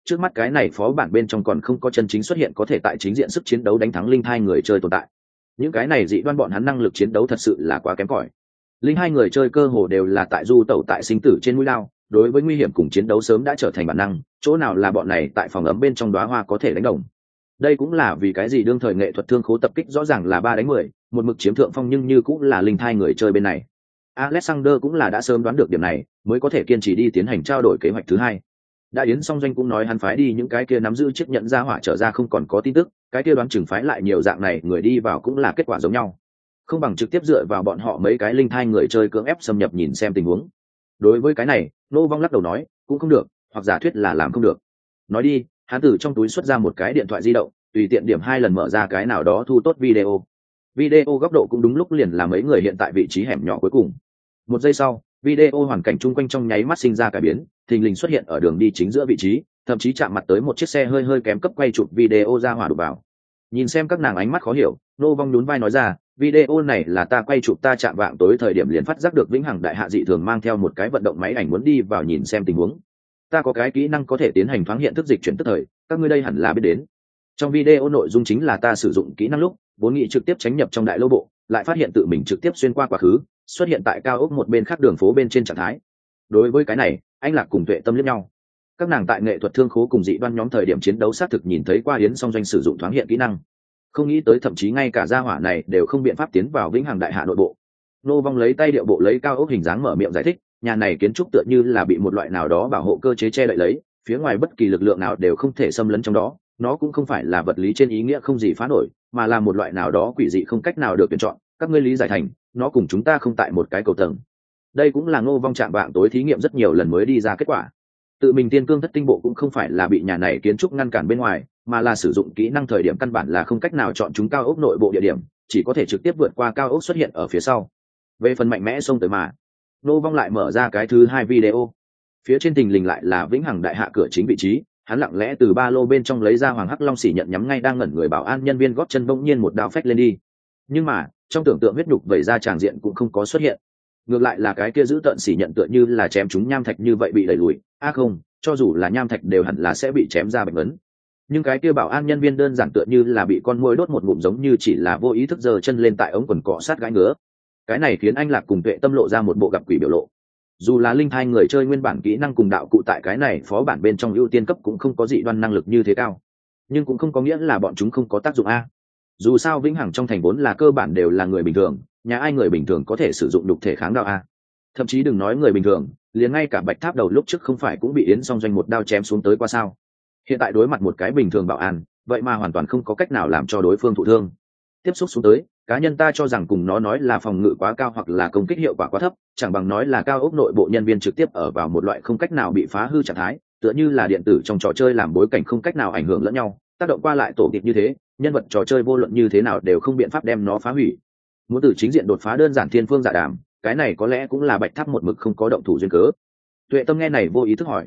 S1: trước mắt cái này phó bản bên trong còn không có chân chính xuất hiện có thể tại chính diện sức chiến đấu đánh thắng linh hai người chơi tồn tại. Những cái này dị đoan bọn hắn năng lực chiến đấu thật sự là quá kém cỏi. Linh hai người chơi cơ hồ đều là tại du tẩu tại sinh tử trên mũi lao, đối với nguy hiểm cùng chiến đấu sớm đã trở thành bản năng, chỗ nào là bọn này tại phòng ấm bên trong đóa hoa có thể đánh đồng. Đây cũng là vì cái gì đương thời nghệ thuật thương khố tập kích rõ ràng là 3-10, một mực chiếm thượng phong, nhưng như cũng là linh hai người chơi bên này. Alexander cũng là đã sớm đoán được điểm này, mới có thể kiên trì đi tiến hành trao đổi kế hoạch thứ hai. Đã Yến Song Doanh cũng nói hắn phái đi những cái kia nắm giữ chiếc nhận ra hỏa trở ra không còn có tin tức, cái kia đoán chừng phái lại nhiều dạng này người đi vào cũng là kết quả giống nhau. Không bằng trực tiếp dựa vào bọn họ mấy cái linh thai người chơi cưỡng ép xâm nhập nhìn xem tình huống. Đối với cái này, Nô Vong lắc đầu nói, cũng không được, hoặc giả thuyết là làm không được. Nói đi, hắn từ trong túi xuất ra một cái điện thoại di động, tùy tiện điểm 2 lần mở ra cái nào đó thu tốt video. Video góc độ cũng đúng lúc liền là mấy người hiện tại vị trí hẻm nhỏ cuối cùng. Một giây sau, video hoàn cảnh chung quanh trong nháy mắt sinh ra cải biến, thình lình xuất hiện ở đường đi chính giữa vị trí, thậm chí chạm mặt tới một chiếc xe hơi hơi kém cấp quay chụp video ra hỏa đụng vào. Nhìn xem các nàng ánh mắt khó hiểu, Nô Vong nhún vai nói ra, video này là ta quay chụp, ta chạm vạng tối thời điểm liền phát giác được vĩnh hằng đại hạ dị thường mang theo một cái vận động máy ảnh muốn đi vào nhìn xem tình huống. Ta có cái kỹ năng có thể tiến hành thoáng hiện thức dịch chuyển tức thời, các ngươi đây hẳn là biết đến. Trong video nội dung chính là ta sử dụng kỹ năng lúc vốn nghĩ trực tiếp tránh nhập trong đại lô bộ, lại phát hiện tự mình trực tiếp xuyên qua quá khứ, xuất hiện tại cao ốc một bên khác đường phố bên trên trạng thái. Đối với cái này, anh Lạc cùng Tuệ Tâm liếc nhau. Các nàng tại nghệ thuật thương khố cùng dị đoan nhóm thời điểm chiến đấu xác thực nhìn thấy qua Yến Song Doanh sử dụng thoáng hiện kỹ năng, không nghĩ tới thậm chí ngay cả gia hỏa này đều không biện pháp tiến vào vĩnh hằng đại hạ nội bộ. Nô Vong lấy tay điệu bộ lấy cao ốc hình dáng mở miệng giải thích, nhà này kiến trúc tựa như là bị một loại nào đó bảo hộ cơ chế che đậy lấy, phía ngoài bất kỳ lực lượng nào đều không thể xâm lấn trong đó. Nó cũng không phải là vật lý trên ý nghĩa không gì phá nổi, mà là một loại nào đó quỷ dị không cách nào được tuyển chọn. Các ngươi lý giải thành nó cùng chúng ta không tại một cái cầu tầng. Đây cũng là Ngô Vong chạm vạng tối thí nghiệm rất nhiều lần mới đi ra kết quả. Tự mình tiên cương thất tinh bộ cũng không phải là bị nhà này kiến trúc ngăn cản bên ngoài, mà là sử dụng kỹ năng thời điểm căn bản là không cách nào chọn chúng cao ốc nội bộ địa điểm, chỉ có thể trực tiếp vượt qua cao ốc xuất hiện ở phía sau. Về phần mạnh mẽ xông tới mà, Nô Vong lại mở ra cái thứ hai video. Phía trên thình lình lại là vĩnh hằng đại hạ cửa chính vị trí, hắn lặng lẽ từ ba lô bên trong lấy ra hoàng hắc long xỉ nhận nhắm ngay đang ngẩn người bảo an nhân viên góp chân, bỗng nhiên một đao phách lên đi. Nhưng mà trong tưởng tượng huyết nhục vẩy ra tràng diện cũng không có xuất hiện, ngược lại là cái kia giữ tợn xỉ nhận tựa như là chém chúng nham thạch như vậy bị đẩy lùi. Không, cho dù là nham thạch đều hẳn là sẽ bị chém ra bạch ấn, nhưng cái kia bảo an nhân viên đơn giản tựa như là bị con muỗi đốt một ngụm, giống như chỉ là vô ý thức giơ chân lên tại ống quần cọ sát gãi ngứa. Cái này khiến anh Lạc cùng Tuệ Tâm lộ ra một bộ gặp quỷ biểu lộ. Dù là linh thai người chơi nguyên bản kỹ năng cùng đạo cụ tại cái này phó bản bên trong ưu tiên cấp cũng không có dị đoan năng lực như thế cao, nhưng cũng không có nghĩa là bọn chúng không có tác dụng a. Dù sao vĩnh hằng trong thành vốn là cơ bản đều là người bình thường, nhà ai người bình thường có thể sử dụng đục thể kháng đạo a. Thậm chí đừng nói người bình thường, liền ngay cả Bạch Tháp đầu lúc trước không phải cũng bị Yến Song Doanh một đao chém xuống tới qua sao. Hiện tại đối mặt một cái bình thường bảo an, vậy mà hoàn toàn không có cách nào làm cho đối phương thụ thương. Tiếp xúc xuống tới, cá nhân ta cho rằng cùng nó nói là phòng ngự quá cao hoặc là công kích hiệu quả quá thấp, chẳng bằng nói là cao ốc nội bộ nhân viên trực tiếp ở vào một loại không cách nào bị phá hư trạng thái, tựa như là điện tử trong trò chơi làm bối cảnh không cách nào ảnh hưởng lẫn nhau, tác động qua lại tổ kịp như thế, nhân vật trò chơi vô luận như thế nào đều không biện pháp đem nó phá hủy. Muốn từ chính diện đột phá đơn giản thiên phương dạ đàm, cái này có lẽ cũng là Bạch Tháp một mực không có động thủ duyên cớ. Tuệ Tâm nghe này vô ý thức hỏi,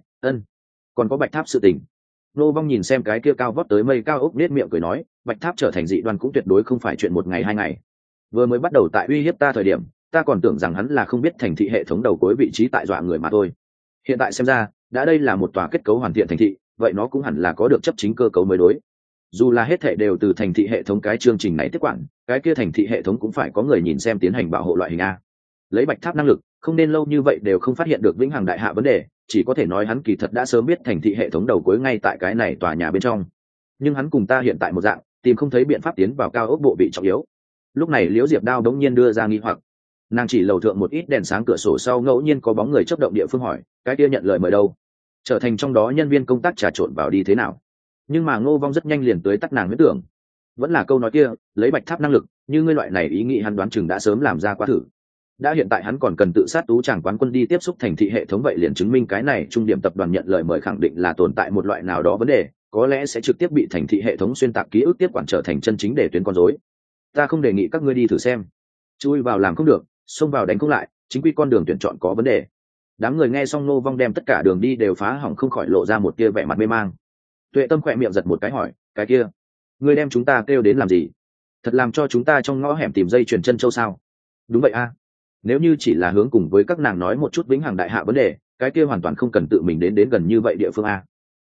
S1: còn có Bạch Tháp sự tình? Nô Vong nhìn xem cái kia cao vót tới mây cao ốc, nết miệng cười nói, Bạch Tháp trở thành dị đoan cũng tuyệt đối không phải chuyện một ngày hai ngày. Vừa mới bắt đầu tại uy hiếp ta thời điểm, ta còn tưởng rằng hắn là không biết thành thị hệ thống đầu cuối vị trí tại dọa người mà thôi. Hiện tại xem ra, đã đây là một tòa kết cấu hoàn thiện thành thị, vậy nó cũng hẳn là có được chấp chính cơ cấu mới đối. Dù là hết thảy đều từ thành thị hệ thống cái chương trình này tiếp quản, cái kia thành thị hệ thống cũng phải có người nhìn xem tiến hành bảo hộ loại hình a. Lấy Bạch Tháp năng lực, không nên lâu như vậy đều không phát hiện được vĩnh hằng đại hạ vấn đề, chỉ có thể nói hắn kỳ thật đã sớm biết thành thị hệ thống đầu cuối ngay tại cái này tòa nhà bên trong. Nhưng hắn cùng ta hiện tại một dạng, tìm không thấy biện pháp tiến vào cao ốc bộ vị trọng yếu. Lúc này Liễu Diệp Đao đống nhiên đưa ra nghi hoặc, nàng chỉ lầu thượng một ít đèn sáng cửa sổ sau ngẫu nhiên có bóng người chớp động địa phương hỏi, cái kia nhận lời mời đâu? Trở thành trong đó nhân viên công tác trà trộn vào đi thế nào? Nhưng mà Ngô Vong rất nhanh liền tới tắt nàng huyết tưởng. Vẫn là câu nói kia, lấy Bạch Tháp năng lực, như ngươi loại này ý nghĩ hắn đoán chừng đã sớm làm ra quá thử. Đã hiện tại hắn còn cần tự sát tú chàng quán quân đi tiếp xúc thành thị hệ thống, vậy liền chứng minh cái này trung điểm tập đoàn nhận lời mời khẳng định là tồn tại một loại nào đó vấn đề, có lẽ sẽ trực tiếp bị thành thị hệ thống xuyên tạc ký ức tiếp quản trở thành chân chính để tuyến con rối. Ta không đề nghị các ngươi đi thử xem, chui vào làm không được, xông vào đánh không lại, chính quy con đường tuyển chọn có vấn đề. Đám người nghe xong Nô Vong đem tất cả đường đi đều phá hỏng, không khỏi lộ ra một tia vẻ mặt mê mang. Tuệ Tâm khỏe miệng giật một cái hỏi, cái kia ngươi đem chúng ta kêu đến làm gì? Thật làm cho chúng ta trong ngõ hẻm tìm dây chuyền chân châu sao? Đúng vậy a. Nếu như chỉ là hướng cùng với các nàng nói một chút vĩnh hằng đại hạ vấn đề, cái kia hoàn toàn không cần tự mình đến gần như vậy địa phương a.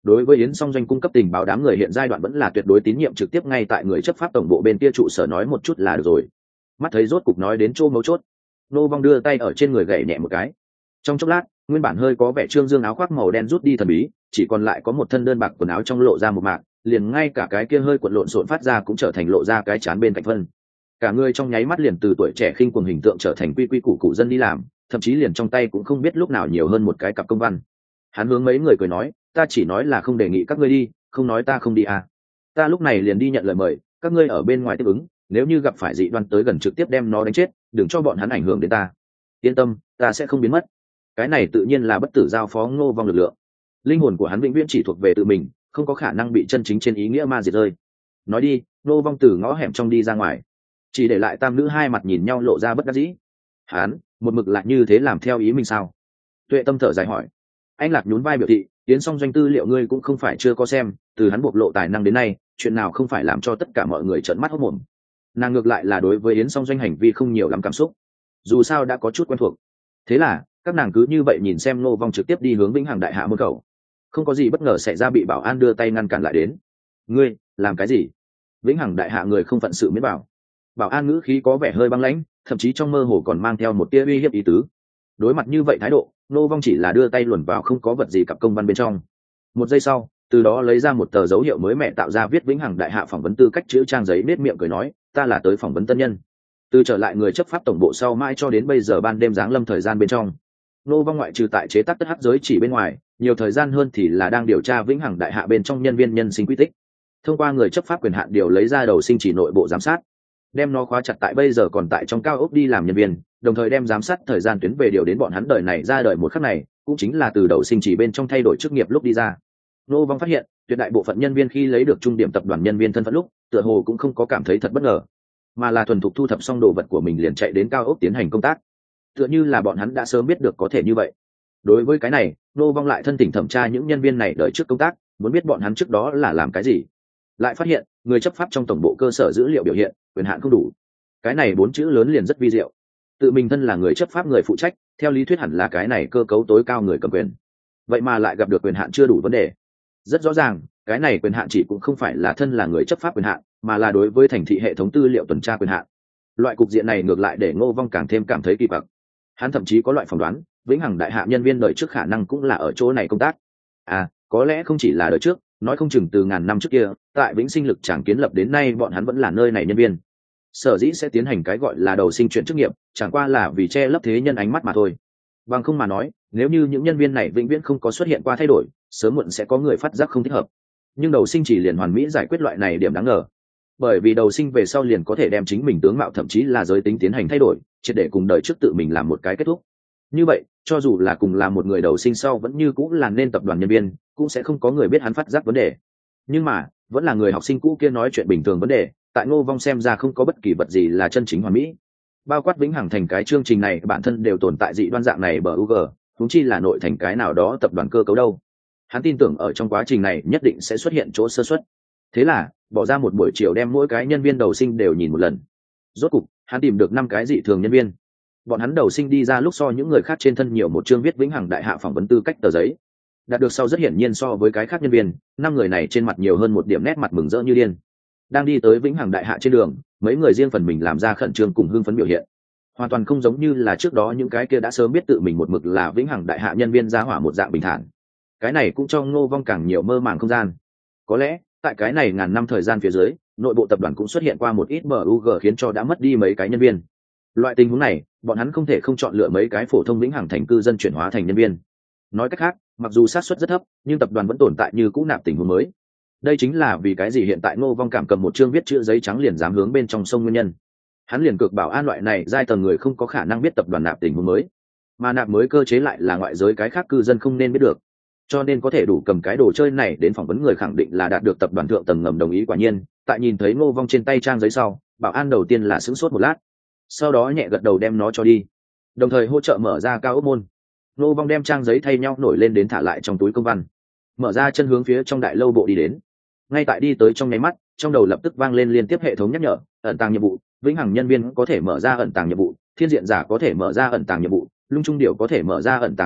S1: Đối với Yến Song Doanh cung cấp tình báo đám người hiện giai đoạn vẫn là tuyệt đối tín nhiệm trực tiếp ngay tại người chấp pháp tổng bộ bên kia trụ sở nói một chút là được rồi. Mắt thấy rốt cục nói đến chỗ mấu chốt, Nô Vong đưa tay ở trên người gảy nhẹ một cái. Trong chốc lát, nguyên bản hơi có vẻ trương dương áo khoác màu đen rút đi thần bí, chỉ còn lại có một thân đơn bạc quần áo trong lộ ra một mạc, liền ngay cả cái kia hơi cuộn lộn xộn phát ra cũng trở thành lộ ra cái chán bên cạnh phân. Cả người trong nháy mắt liền từ tuổi trẻ khinh cuồng hình tượng trở thành quy quy củ củ dân đi làm, thậm chí liền trong tay cũng không biết lúc nào nhiều hơn một cái cặp công văn. Hắn hướng mấy người cười nói, ta chỉ nói là không đề nghị các ngươi đi, không nói ta không đi à. Ta lúc này liền đi nhận lời mời, các ngươi ở bên ngoài tiếp ứng, nếu như gặp phải dị đoan tới gần trực tiếp đem nó đánh chết, đừng cho bọn hắn ảnh hưởng đến ta. Yên tâm, ta sẽ không biến mất. Cái này tự nhiên là bất tử giao phó Ngô Vong lực lượng. Linh hồn của hắn vĩnh viễn chỉ thuộc về tự mình, không có khả năng bị chân chính trên ý nghĩa ma diệt rơi. Nói đi, Ngô Vong từ ngõ hẻm trong đi ra ngoài, chỉ để lại tam nữ hai mặt nhìn nhau lộ ra bất đắc dĩ. Hắn một mực lại như thế làm theo ý mình sao? Tuệ Tâm thở dài hỏi. Anh Lạc nhún vai biểu thị, Yến Song Doanh tư liệu ngươi cũng không phải chưa có xem, từ hắn bộc lộ tài năng đến nay, chuyện nào không phải làm cho tất cả mọi người trợn mắt hốt mồm. Nàng ngược lại là đối với Yến Song Doanh hành vi không nhiều lắm cảm xúc, dù sao đã có chút quen thuộc. Thế là các nàng cứ như vậy nhìn xem Ngô Vong trực tiếp đi hướng Vĩnh Hằng Đại Hạ môn khẩu. Không có gì bất ngờ xảy ra, bị bảo an đưa tay ngăn cản lại đến. Ngươi làm cái gì? Vĩnh Hằng Đại Hạ người không phận sự miễn bảo. Bảo an ngữ khí có vẻ hơi băng lãnh, thậm chí trong mơ hồ còn mang theo một tia uy hiếp ý tứ. Đối mặt như vậy thái độ, Ngô Vong chỉ là đưa tay luồn vào không có vật gì cặp công văn bên trong. Một giây sau, từ đó lấy ra một tờ dấu hiệu mới mẹ tạo ra viết Vĩnh Hằng Đại Hạ phỏng vấn tư cách chữ trang giấy, nét miệng cười nói, ta là tới phỏng vấn tân nhân. Từ trở lại người chấp pháp tổng bộ sau mãi cho đến bây giờ ban đêm giáng lâm thời gian bên trong, Ngô Vong ngoại trừ tại chế tác tất hắc giới chỉ bên ngoài, nhiều thời gian hơn thì là đang điều tra Vĩnh Hằng Đại Hạ bên trong nhân viên nhân sinh quy tích. Thông qua người chấp pháp quyền hạn điều lấy ra đầu sinh chỉ nội bộ giám sát, đem nó khóa chặt tại bây giờ còn tại trong cao ốc đi làm nhân viên, đồng thời đem giám sát thời gian tuyến về điều đến bọn hắn đời này ra đời một khắc này, cũng chính là từ đầu sinh chỉ bên trong thay đổi chức nghiệp lúc đi ra. Ngô Vong phát hiện, tuyệt đại bộ phận nhân viên khi lấy được trung điểm tập đoàn nhân viên thân phận lúc, tựa hồ cũng không có cảm thấy thật bất ngờ, mà là thuần thục thu thập xong đồ vật của mình liền chạy đến cao ốc tiến hành công tác, tựa như là bọn hắn đã sớm biết được có thể như vậy. Đối với cái này, Ngô Vong lại thân tình thẩm tra những nhân viên này đợi trước công tác, muốn biết bọn hắn trước đó là làm cái gì. Lại phát hiện, người chấp pháp trong tổng bộ cơ sở dữ liệu biểu hiện quyền hạn không đủ. Cái này 4 chữ lớn liền rất vi diệu. Tự mình thân là người chấp pháp người phụ trách, theo lý thuyết hẳn là cái này cơ cấu tối cao người cầm quyền, vậy mà lại gặp được quyền hạn chưa đủ vấn đề. Rất rõ ràng, cái này quyền hạn chỉ cũng không phải là thân là người chấp pháp quyền hạn, mà là đối với thành thị hệ thống tư liệu tuần tra quyền hạn. Loại cục diện này ngược lại để Ngô Vong càng thêm cảm thấy kỳ quặc. Hắn thậm chí có loại phỏng đoán, Vĩnh Hằng Đại Hạ nhân viên đời trước khả năng cũng là ở chỗ này công tác. À, có lẽ không chỉ là đời trước, nói không chừng từ ngàn năm trước kia, tại Vĩnh Sinh Lực Tràng kiến lập đến nay bọn hắn vẫn là nơi này nhân viên. Sở dĩ sẽ tiến hành cái gọi là đầu sinh chuyển chức nghiệp, chẳng qua là vì che lấp thế nhân ánh mắt mà thôi. Bằng không mà nói, nếu như những nhân viên này vĩnh viễn không có xuất hiện qua thay đổi, sớm muộn sẽ có người phát giác không thích hợp. Nhưng đầu sinh chỉ liền hoàn mỹ giải quyết loại này điểm đáng ngờ, bởi vì đầu sinh về sau liền có thể đem chính mình tướng mạo thậm chí là giới tính tiến hành thay đổi, triệt để cùng đời trước tự mình làm một cái kết thúc. Như vậy, cho dù là cùng là một người đầu sinh sau vẫn như cũng là nên tập đoàn nhân viên, cũng sẽ không có người biết hắn phát giác vấn đề. Nhưng mà, vẫn là người học sinh cũ kia nói chuyện bình thường vấn đề, tại Ngô Vong xem ra không có bất kỳ vật gì là chân chính hoàn mỹ. Bao quát Vĩnh Hằng thành cái chương trình này bản thân đều tồn tại dị đoan dạng này bờ UG, huống chi là nội thành cái nào đó tập đoàn cơ cấu đâu. Hắn tin tưởng ở trong quá trình này nhất định sẽ xuất hiện chỗ sơ suất. Thế là, bỏ ra một buổi chiều đem mỗi cái nhân viên đầu sinh đều nhìn một lần. Rốt cục, hắn tìm được 5 cái dị thường nhân viên. Bọn hắn đầu sinh đi ra lúc so những người khác trên thân nhiều một chương viết Vĩnh Hằng Đại Hạ phỏng vấn tư cách tờ giấy. Đạt được sau rất hiển nhiên so với cái khác nhân viên, 5 người này trên mặt nhiều hơn một điểm nét mặt mừng rỡ như điên. Đang đi tới Vĩnh Hằng Đại Hạ trên đường, mấy người riêng phần mình làm ra khẩn trương cùng hưng phấn biểu hiện, hoàn toàn không giống như là trước đó những cái kia đã sớm biết tự mình một mực là Vĩnh Hằng Đại Hạ nhân viên giá hỏa một dạng bình thản. Cái này cũng cho Ngô Vong càng nhiều mơ màng không gian. Có lẽ tại cái này ngàn năm thời gian phía dưới, nội bộ tập đoàn cũng xuất hiện qua một ít bug khiến cho đã mất đi mấy cái nhân viên. Loại tình huống này, bọn hắn không thể không chọn lựa mấy cái phổ thông Vĩnh Hằng thành cư dân chuyển hóa thành nhân viên. Nói cách khác, mặc dù xác suất rất thấp, nhưng tập đoàn vẫn tồn tại như cũ nạp tình huống mới. Đây chính là vì cái gì hiện tại Ngô Vong cảm cầm một chương viết chữ giấy trắng liền dám hướng bên trong sông nguyên nhân. Hắn liền cực bảo an loại này giai tầng người không có khả năng biết tập đoàn nạp tình huống mới, mà nạp mới cơ chế lại là ngoại giới cái khác cư dân không nên biết được, cho nên có thể đủ cầm cái đồ chơi này đến phỏng vấn người khẳng định là đạt được tập đoàn thượng tầng ngầm đồng ý. Quả nhiên, tại nhìn thấy Ngô Vong trên tay trang giấy sau, bảo an đầu tiên là sửng sốt một lát, sau đó nhẹ gật đầu đem nó cho đi, đồng thời hỗ trợ mở ra cao ốc môn. Ngô Vong đem trang giấy thay nhau nổi lên đến thả lại trong túi công văn, mở ra chân hướng phía trong đại lâu bộ đi đến. Ngay tại đi tới trong nháy mắt, trong đầu lập tức vang lên liên tiếp hệ thống nhắc nhở: ẩn tàng nhiệm vụ, Vĩnh Hằng nhân viên có thể mở ra ẩn tàng nhiệm vụ, thiên diện giả có thể mở ra ẩn tàng nhiệm vụ, lung trung điểu có thể mở ra ẩn tàng nhiệm vụ,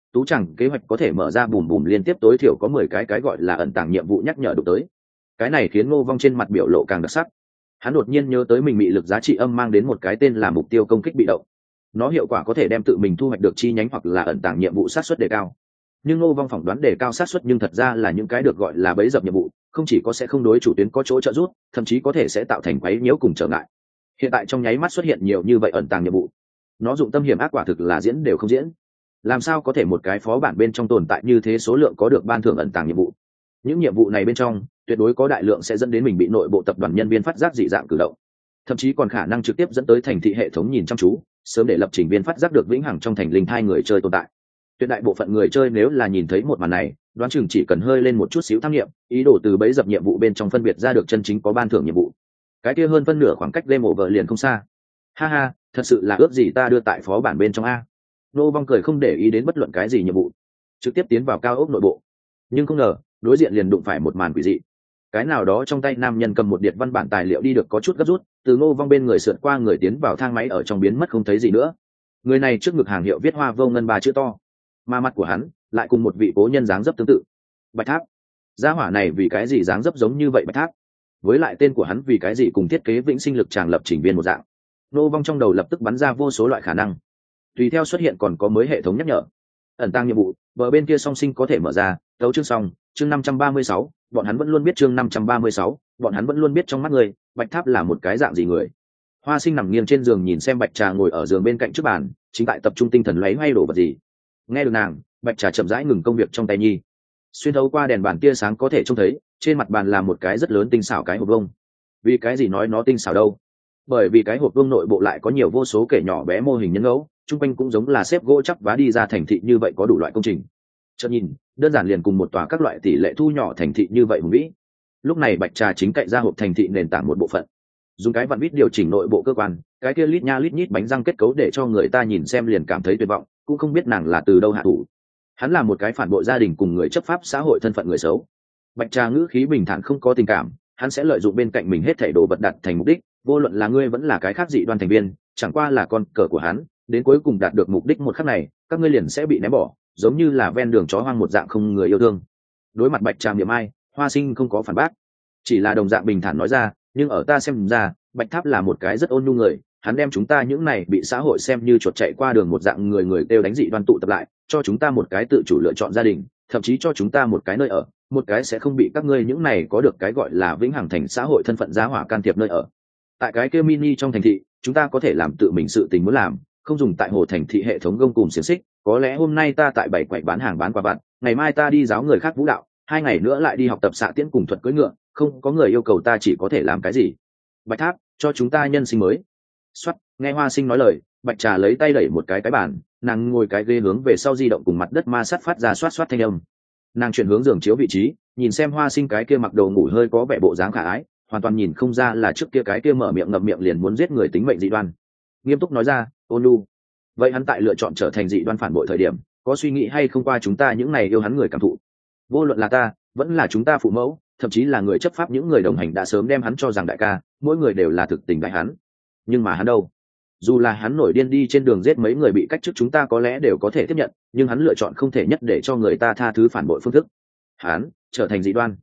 S1: tú chẳng kế hoạch có thể mở ra bùm bùm liên tiếp tối thiểu có 10 cái gọi là ẩn tàng nhiệm vụ nhắc nhở đụng tới. Cái này khiến Ngô Vong trên mặt biểu lộ càng đặc sắc. Hắn đột nhiên nhớ tới mình mị lực giá trị âm mang đến một cái tên là mục tiêu công kích bị động. Nó hiệu quả có thể đem tự mình thu hoạch được chi nhánh hoặc là ẩn tàng nhiệm vụ sát suất đề cao. Nhưng Ngô Vong phỏng đoán đề cao sát suất nhưng thật ra là những cái được gọi là bẫy dập nhiệm vụ, không chỉ có sẽ không đối chủ tuyến có chỗ trợ giúp, thậm chí có thể sẽ tạo thành quấy nhiễu cùng trở ngại. Hiện tại trong nháy mắt xuất hiện nhiều như vậy ẩn tàng nhiệm vụ, nó dụng tâm hiểm ác quả thực là diễn đều không diễn. Làm sao có thể một cái phó bản bên trong tồn tại như thế số lượng có được ban thưởng ẩn tàng nhiệm vụ? Những nhiệm vụ này bên trong tuyệt đối có đại lượng sẽ dẫn đến mình bị nội bộ tập đoàn nhân viên phát giác dị dạng cử động, thậm chí còn khả năng trực tiếp dẫn tới thành thị hệ thống nhìn chăm chú, sớm để lập trình viên phát giác được vĩnh hằng trong thành linh thai người chơi tồn tại. Tuyệt đại bộ phận người chơi nếu là nhìn thấy một màn này, đoán chừng chỉ cần hơi lên một chút xíu tham nghiệm, ý đồ từ bẫy dập nhiệm vụ bên trong phân biệt ra được chân chính có ban thưởng nhiệm vụ. Cái kia hơn phân nửa khoảng cách game over liền không xa. Ha ha, thật sự là ước gì ta đưa tại phó bản bên trong a. Nô Vong cười không để ý đến bất luận cái gì nhiệm vụ, trực tiếp tiến vào cao ốc nội bộ. Nhưng không ngờ, đối diện liền đụng phải một màn quỷ dị. Cái nào đó trong tay nam nhân cầm một điệp văn bản tài liệu đi được có chút gấp rút, từ Ngô Vong bên người sượt qua người tiến vào thang máy ở trong biến mất không thấy gì nữa. Người này trước ngực hàng hiệu viết hoa vô ngân 3 chữ to, mà mặt của hắn lại cùng một vị cố nhân dáng dấp tương tự. Bạch Tháp. Gia hỏa này vì cái gì dáng dấp giống như vậy Bạch Tháp? Với lại tên của hắn vì cái gì cùng thiết kế vĩnh sinh lực tràng lập trình viên một dạng? Ngô Vong trong đầu lập tức bắn ra vô số loại khả năng. Tùy theo xuất hiện còn có mới hệ thống nhắc nhở. Ẩn tàng nhiệm vụ, bờ bên kia song sinh có thể mở ra, tấu chương xong, chương 536, bọn hắn vẫn luôn biết chương 536, bọn hắn vẫn luôn biết trong mắt người, Bạch Tháp là một cái dạng gì người. Hoa Sinh nằm nghiêng trên giường nhìn xem Bạch Trà ngồi ở giường bên cạnh trước bàn, chính tại tập trung tinh thần lấy hay đổ vật gì. Nghe được nàng, Bạch Trà chậm rãi ngừng công việc trong tay nhi. Xuyên thấu qua đèn bàn tia sáng có thể trông thấy, trên mặt bàn là một cái rất lớn tinh xảo cái hộp vuông. Vì cái gì nói nó tinh xảo đâu? Bởi vì cái hộp vuông nội bộ lại có nhiều vô số kẻ nhỏ bé mô hình nhân ngẫu, chung quanh cũng giống là xếp gỗ chắp vá đi ra thành thị như vậy có đủ loại công trình. Chợt nhìn, đơn giản liền cùng một tòa các loại tỷ lệ thu nhỏ thành thị như vậy hùng vĩ. Lúc này Bạch Trà chính cậy ra hộp thành thị nền tảng một bộ phận, dùng cái vặn vít điều chỉnh nội bộ cơ quan, cái kia lít nha lít nhít bánh răng kết cấu để cho người ta nhìn xem liền cảm thấy tuyệt vọng, cũng không biết nàng là từ đâu hạ thủ. Hắn là một cái phản bội gia đình cùng người chấp pháp xã hội thân phận người xấu. Bạch Trà ngữ khí bình thản không có tình cảm, hắn sẽ lợi dụng bên cạnh mình hết thảy đồ vật đặt thành mục đích, vô luận là ngươi vẫn là cái khác dị đoan thành viên, chẳng qua là con cờ của hắn, đến cuối cùng đạt được mục đích một khắc này, các ngươi liền sẽ bị ném bỏ, giống như là ven đường chó hoang một dạng không người yêu thương. Đối mặt Bạch Trà niệm ai, Hoa Sinh không có phản bác, chỉ là đồng dạng bình thản nói ra, nhưng ở ta xem ra, Bạch Tháp là một cái rất ôn nhu người, hắn đem chúng ta những này bị xã hội xem như chuột chạy qua đường một dạng người người kêu đánh dị đoan tụ tập lại, cho chúng ta một cái tự chủ lựa chọn gia đình, thậm chí cho chúng ta một cái nơi ở, một cái sẽ không bị các ngươi những này có được cái gọi là vĩnh hằng thành xã hội thân phận giá hỏa can thiệp nơi ở. Tại cái kia mini trong thành thị, chúng ta có thể làm tự mình sự tình muốn làm, không dùng tại hồ thành thị hệ thống gông cùm xiềng xích. Có lẽ hôm nay ta tại bảy quầy bán hàng bán quà vặt, ngày mai ta đi giáo người khác vũ đạo, 2 ngày nữa lại đi học tập xạ tiễn cùng thuật cưỡi ngựa, không có người yêu cầu ta chỉ có thể làm cái gì. Bạch Tháp, cho chúng ta nhân sinh mới. Soát, nghe Hoa Sinh nói lời, Bạch Trà lấy tay đẩy một cái bàn, nàng ngồi cái ghế hướng về sau di động cùng mặt đất ma sát phát ra xoát xoát thanh âm. Nàng chuyển hướng giường chiếu vị trí, nhìn xem Hoa Sinh cái kia mặc đồ ngủ hơi có vẻ bộ dáng khả ái, hoàn toàn nhìn không ra là trước kia cái kia mở miệng ngậm miệng liền muốn giết người tính mệnh dị đoan. Nghiêm túc nói ra, ôn nhu. Vậy hắn tại lựa chọn trở thành dị đoan phản bội thời điểm, có suy nghĩ hay không qua chúng ta những này yêu hắn người cảm thụ? Vô luận là ta, vẫn là chúng ta phụ mẫu, thậm chí là người chấp pháp những người đồng hành đã sớm đem hắn cho rằng đại ca, mỗi người đều là thực tình đại hắn. Nhưng mà hắn đâu? Dù là hắn nổi điên đi trên đường giết mấy người bị cách chức chúng ta có lẽ đều có thể tiếp nhận, nhưng hắn lựa chọn không thể nhất để cho người ta tha thứ phản bội phương thức. Hắn trở thành dị đoan.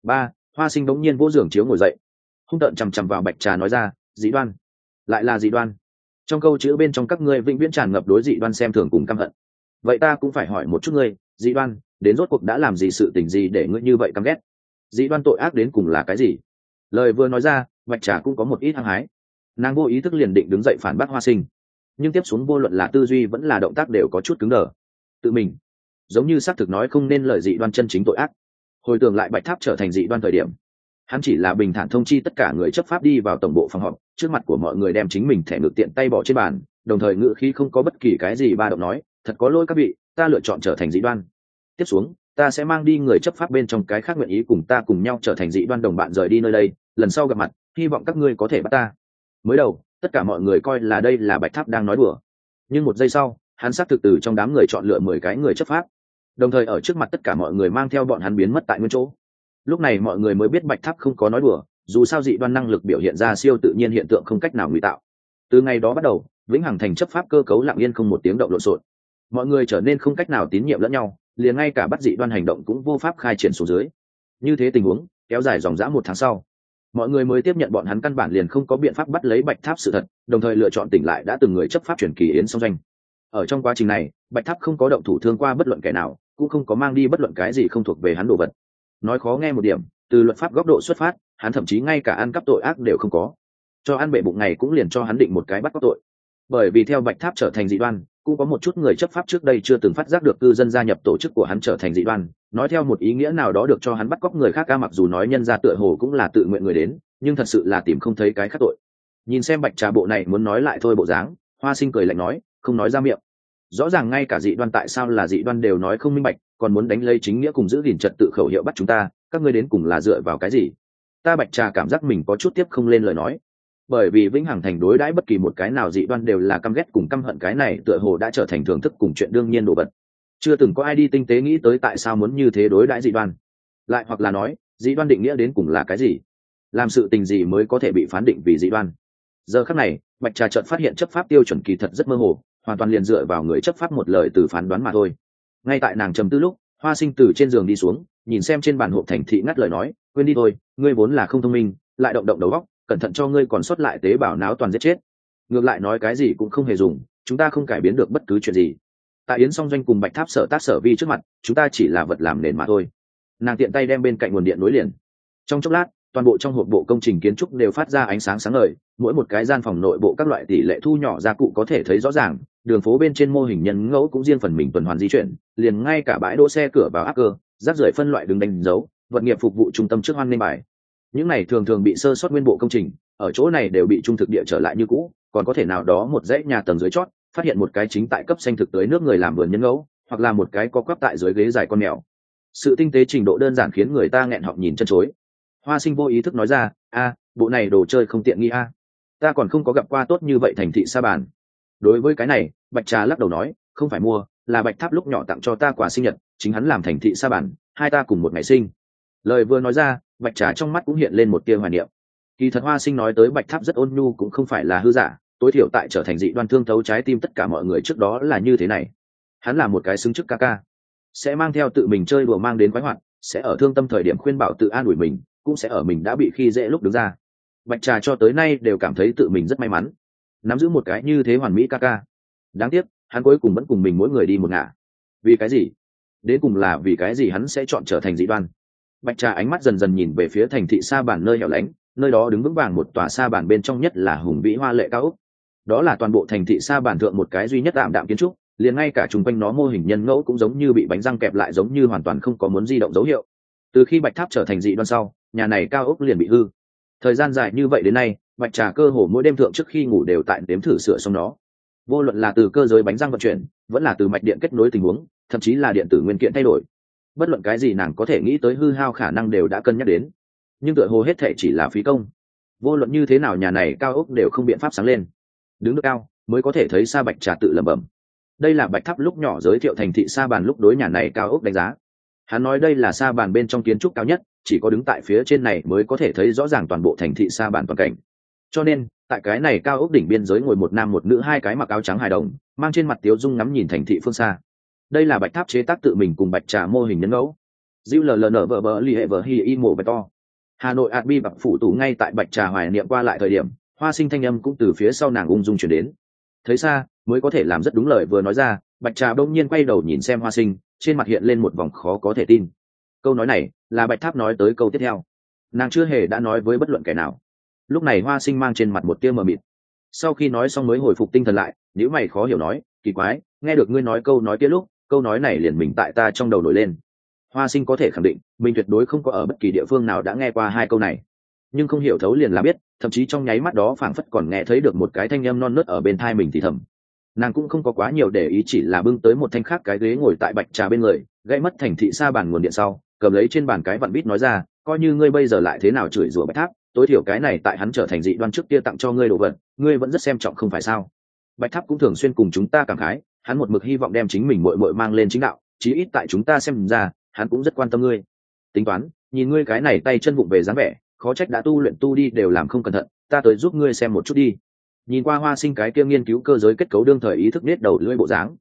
S1: Hoa Sinh bỗng nhiên vỗ giường chiếu ngồi dậy, hung tợn chằm chằm vào Bạch Trà nói ra, dị đoan, lại là dị đoan. Trong câu chữ bên trong các ngươi vĩnh viễn tràn ngập đối dị đoan xem thường cùng căm hận. Vậy ta cũng phải hỏi một chút ngươi, dị đoan đến rốt cuộc đã làm gì sự tình gì để ngươi như vậy căm ghét? Dị đoan tội ác đến cùng là cái gì? Lời vừa nói ra, Bạch Trà cũng có một ít hăng hái, nàng vô ý thức liền định đứng dậy phản bác Hoa Sinh, nhưng tiếp xuống vô luận là tư duy vẫn là động tác đều có chút cứng đờ. Tự mình giống như xác thực nói không nên lời dị đoan chân chính tội ác. Hồi tưởng lại Bạch Tháp trở thành dị đoan thời điểm, hắn chỉ là bình thản thông chi tất cả người chấp pháp đi vào tổng bộ phòng họp, trước mặt của mọi người đem chính mình thẻ ngược tiện tay bỏ trên bàn, đồng thời ngữ khí không có bất kỳ cái gì ba động nói, thật có lỗi các vị, ta lựa chọn trở thành dị đoan. Tiếp xuống ta sẽ mang đi người chấp pháp bên trong cái khác nguyện ý cùng ta cùng nhau trở thành dị đoan đồng bạn rời đi nơi đây, lần sau gặp mặt hy vọng các ngươi có thể bắt ta. Mới đầu tất cả mọi người coi là đây là Bạch Tháp đang nói đùa, nhưng một giây sau hắn xác thực từ trong đám người chọn lựa 10 cái người chấp pháp, đồng thời ở trước mặt tất cả mọi người mang theo bọn hắn biến mất tại nguyên chỗ. Lúc này mọi người mới biết Bạch Tháp không có nói đùa, dù sao dị đoan năng lực biểu hiện ra siêu tự nhiên hiện tượng không cách nào ngụy tạo. Từ ngày đó bắt đầu, vĩnh hằng thành chấp pháp cơ cấu lặng yên không một tiếng động lộn xộn. mọi người trở nên không cách nào tín nhiệm lẫn nhau, liền ngay cả bắt dị đoan hành động cũng vô pháp khai triển xuống dưới. Như thế tình huống kéo dài dòng dã 1 tháng sau, mọi người mới tiếp nhận bọn hắn căn bản liền không có biện pháp bắt lấy Bạch Tháp sự thật, đồng thời lựa chọn tỉnh lại đã từng người chấp pháp chuyển kỳ Yến Song Doanh. Ở trong quá trình này, Bạch Tháp không có động thủ thương qua bất luận kẻ nào, cũng không có mang đi bất luận cái gì không thuộc về hắn đồ vật. Nói khó nghe một điểm, từ luật pháp góc độ xuất phát, hắn thậm chí ngay cả ăn cắp tội ác đều không có. Cho ăn bệ bụng này cũng liền cho hắn định một cái bắt cóc tội. Bởi vì theo Bạch Tháp trở thành dị đoan, cũng có một chút người chấp pháp trước đây chưa từng phát giác được cư dân gia nhập tổ chức của hắn trở thành dị đoan, nói theo một ý nghĩa nào đó được cho hắn bắt cóc người khác ca, mặc dù nói nhân ra tựa hồ cũng là tự nguyện người đến, nhưng thật sự là tìm không thấy cái khác tội. Nhìn xem Bạch Trà bộ này muốn nói lại thôi bộ dáng, Hoa Sinh cười lạnh nói, không nói ra miệng. Rõ ràng ngay cả dị đoan tại sao là dị đoan đều nói không minh bạch, còn muốn đánh lấy chính nghĩa cùng giữ gìn trật tự khẩu hiệu bắt chúng ta, các ngươi đến cùng là dựa vào cái gì? Ta Bạch Trà cảm giác mình có chút tiếp không lên lời nói, bởi vì Vĩnh Hằng Thành đối đãi bất kỳ một cái nào dị đoan đều là căm ghét cùng căm hận, cái này tựa hồ đã trở thành thưởng thức cùng chuyện đương nhiên đồ vật. Chưa từng có ai đi tinh tế nghĩ tới tại sao muốn như thế đối đãi dị đoan, lại hoặc là nói dị đoan định nghĩa đến cùng là cái gì, làm sự tình gì mới có thể bị phán định vì dị đoan. Giờ khắc này Bạch Trà chợt phát hiện chấp pháp tiêu chuẩn kỳ thật rất mơ hồ, hoàn toàn liền dựa vào người chấp pháp một lời từ phán đoán mà thôi. Ngay tại nàng trầm tư lúc, Hoa Sinh từ trên giường đi xuống, nhìn xem trên bàn hộp thành thị ngắt lời nói, quên đi thôi, ngươi vốn là không thông minh, lại động động đầu óc, cẩn thận cho ngươi còn sót lại tế bào não toàn giết chết. Ngược lại nói cái gì cũng không hề dùng, chúng ta không cải biến được bất cứ chuyện gì. Tại Yến Song Doanh cùng Bạch Tháp sở tác sở vi trước mặt, chúng ta chỉ là vật làm nền mà thôi. Nàng tiện tay đem bên cạnh nguồn điện nối liền. Trong chốc lát, toàn bộ trong hộp bộ công trình kiến trúc đều phát ra ánh sáng sáng ngời, mỗi một cái gian phòng nội bộ các loại tỷ lệ thu nhỏ gia cụ có thể thấy rõ ràng, đường phố bên trên mô hình nhân ngẫu cũng riêng phần mình tuần hoàn di chuyển, liền ngay cả bãi đỗ xe cửa vào áp cơ, rác rưởi phân loại đứng đánh dấu, vật nghiệp phục vụ trung tâm trước hoan nên bài. Những này thường thường bị sơ sót nguyên bộ công trình, ở chỗ này đều bị trung thực địa trở lại như cũ, còn có thể nào đó một dãy nhà tầng dưới chót, phát hiện một cái chính tại cấp xanh thực tưới nước người làm vườn nhân ngẫu, hoặc là một cái có quắp tại dưới ghế dài con mèo. Sự tinh tế trình độ đơn giản khiến người ta nghẹn họng nhìn chân chối. Hoa Sinh vô ý thức nói ra, bộ này đồ chơi không tiện nghi a, ta còn không có gặp qua tốt như vậy thành thị sa bàn. Đối với cái này, Bạch Trà lắc đầu nói, không phải mua, là Bạch Tháp lúc nhỏ tặng cho ta quà sinh nhật, chính hắn làm thành thị sa bàn, hai ta cùng một ngày sinh. Lời vừa nói ra, Bạch Trà trong mắt cũng hiện lên một tia hoài niệm. Kỳ thật Hoa Sinh nói tới Bạch Tháp rất ôn nhu cũng không phải là hư giả, tối thiểu tại trở thành dị đoan thương thấu trái tim tất cả mọi người trước đó là như thế này. Hắn là một cái xứng chức ca ca, sẽ mang theo tự mình chơi đùa mang đến khoái hoạt, sẽ ở thương tâm thời điểm khuyên bảo tự an ủi mình, cũng sẽ ở mình đã bị khi dễ lúc đứng ra. Bạch Trà cho tới nay đều cảm thấy tự mình rất may mắn nắm giữ một cái như thế hoàn mỹ ca ca. Đáng tiếc hắn cuối cùng vẫn cùng mình mỗi người đi một ngả. Vì cái gì? Đến cùng là vì cái gì hắn sẽ chọn trở thành dị đoan? Bạch Trà ánh mắt dần dần nhìn về phía thành thị sa bàn nơi hẻo lánh, nơi đó đứng vững vàng một tòa sa bàn, bên trong nhất là hùng vĩ hoa lệ cao ốc. Đó là toàn bộ thành thị sa bàn thượng một cái duy nhất tạm đạm kiến trúc, liền ngay cả chung quanh nó mô hình nhân ngẫu cũng giống như bị bánh răng kẹp lại, giống như hoàn toàn không có muốn di động dấu hiệu. Từ khi Bạch Tháp trở thành dị đoan sau, nhà này cao ốc liền bị hư. Thời gian dài như vậy đến nay, Bạch Trà cơ hồ mỗi đêm thượng trước khi ngủ đều tại đếm thử sửa xong nó. Vô luận là từ cơ giới bánh răng vận chuyển, vẫn là từ mạch điện kết nối tình huống, thậm chí là điện tử nguyên kiện thay đổi, bất luận cái gì nàng có thể nghĩ tới hư hao khả năng đều đã cân nhắc đến. Nhưng tựa hồ hết thệ chỉ là phí công. Vô luận như thế nào nhà này cao ốc đều không biện pháp sáng lên. Đứng được cao mới có thể thấy xa. Bạch Trà tự lẩm bẩm. Đây là Bạch Tháp lúc nhỏ giới thiệu thành thị sa bàn lúc đối nhà này cao ốc đánh giá. Hắn nói đây là sa bàn bên trong kiến trúc cao nhất, chỉ có đứng tại phía trên này mới có thể thấy rõ ràng toàn bộ thành thị sa bàn toàn cảnh. Cho nên tại cái này cao ốc đỉnh biên giới ngồi một nam một nữ, hai cái mặc áo trắng hài đồng, mang trên mặt tiếu dung ngắm nhìn thành thị phương xa. Đây là Bạch Tháp chế tác tự mình cùng Bạch Trà mô hình nhân ngẫu. Diệu LLN vợ bờ li hệ vợ hi y mộ bạch to. Hà Nội Adbi bạc phủ tủ. Ngay tại Bạch Trà hoài niệm qua lại thời điểm, Hoa Sinh thanh âm cũng từ phía sau nàng ung dung chuyển đến. Thấy xa mới có thể làm rất đúng lời vừa nói ra. Bạch Trà bỗng nhiên quay đầu nhìn xem Hoa Sinh, trên mặt hiện lên một vòng khó có thể tin. Câu nói này là Bạch Tháp nói tới câu tiếp theo, nàng chưa hề đã nói với bất luận kẻ nào. Lúc này Hoa Sinh mang trên mặt một tia mờ mịt, sau khi nói xong mới hồi phục tinh thần lại, nếu mày khó hiểu nói, kỳ quái, nghe được ngươi nói câu nói kia lúc, câu nói này liền mình tại ta trong đầu nổi lên. Hoa Sinh có thể khẳng định mình tuyệt đối không có ở bất kỳ địa phương nào đã nghe qua hai câu này, nhưng không hiểu thấu liền là biết, thậm chí trong nháy mắt đó phảng phất còn nghe thấy được một cái thanh âm non nớt ở bên tai mình thì thầm. Nàng cũng không có quá nhiều để ý, chỉ là bưng tới một thanh khác cái ghế ngồi tại Bạch Trà bên người, gãy mất thành thị sa bàn nguồn điện sau, cầm lấy trên bàn cái vặn bít nói ra, coi như ngươi bây giờ lại thế nào chửi rủa Bạch Tháp, tối thiểu cái này tại hắn trở thành dị đoan trước kia tặng cho ngươi đồ vật, ngươi vẫn rất xem trọng không phải sao? Bạch Tháp cũng thường xuyên cùng chúng ta cảm khái, hắn một mực hy vọng đem chính mình muội muội mang lên chính đạo, chí ít tại chúng ta xem ra, hắn cũng rất quan tâm ngươi. Tính toán, nhìn ngươi cái này tay chân vụng về dáng vẻ, khó trách đã tu luyện tu đi đều làm không cẩn thận, ta tới giúp ngươi xem một chút đi. Nhìn qua Hoa Sinh cái kia nghiên cứu cơ giới kết cấu đương thời ý thức nết đầu lưỡi bộ dáng,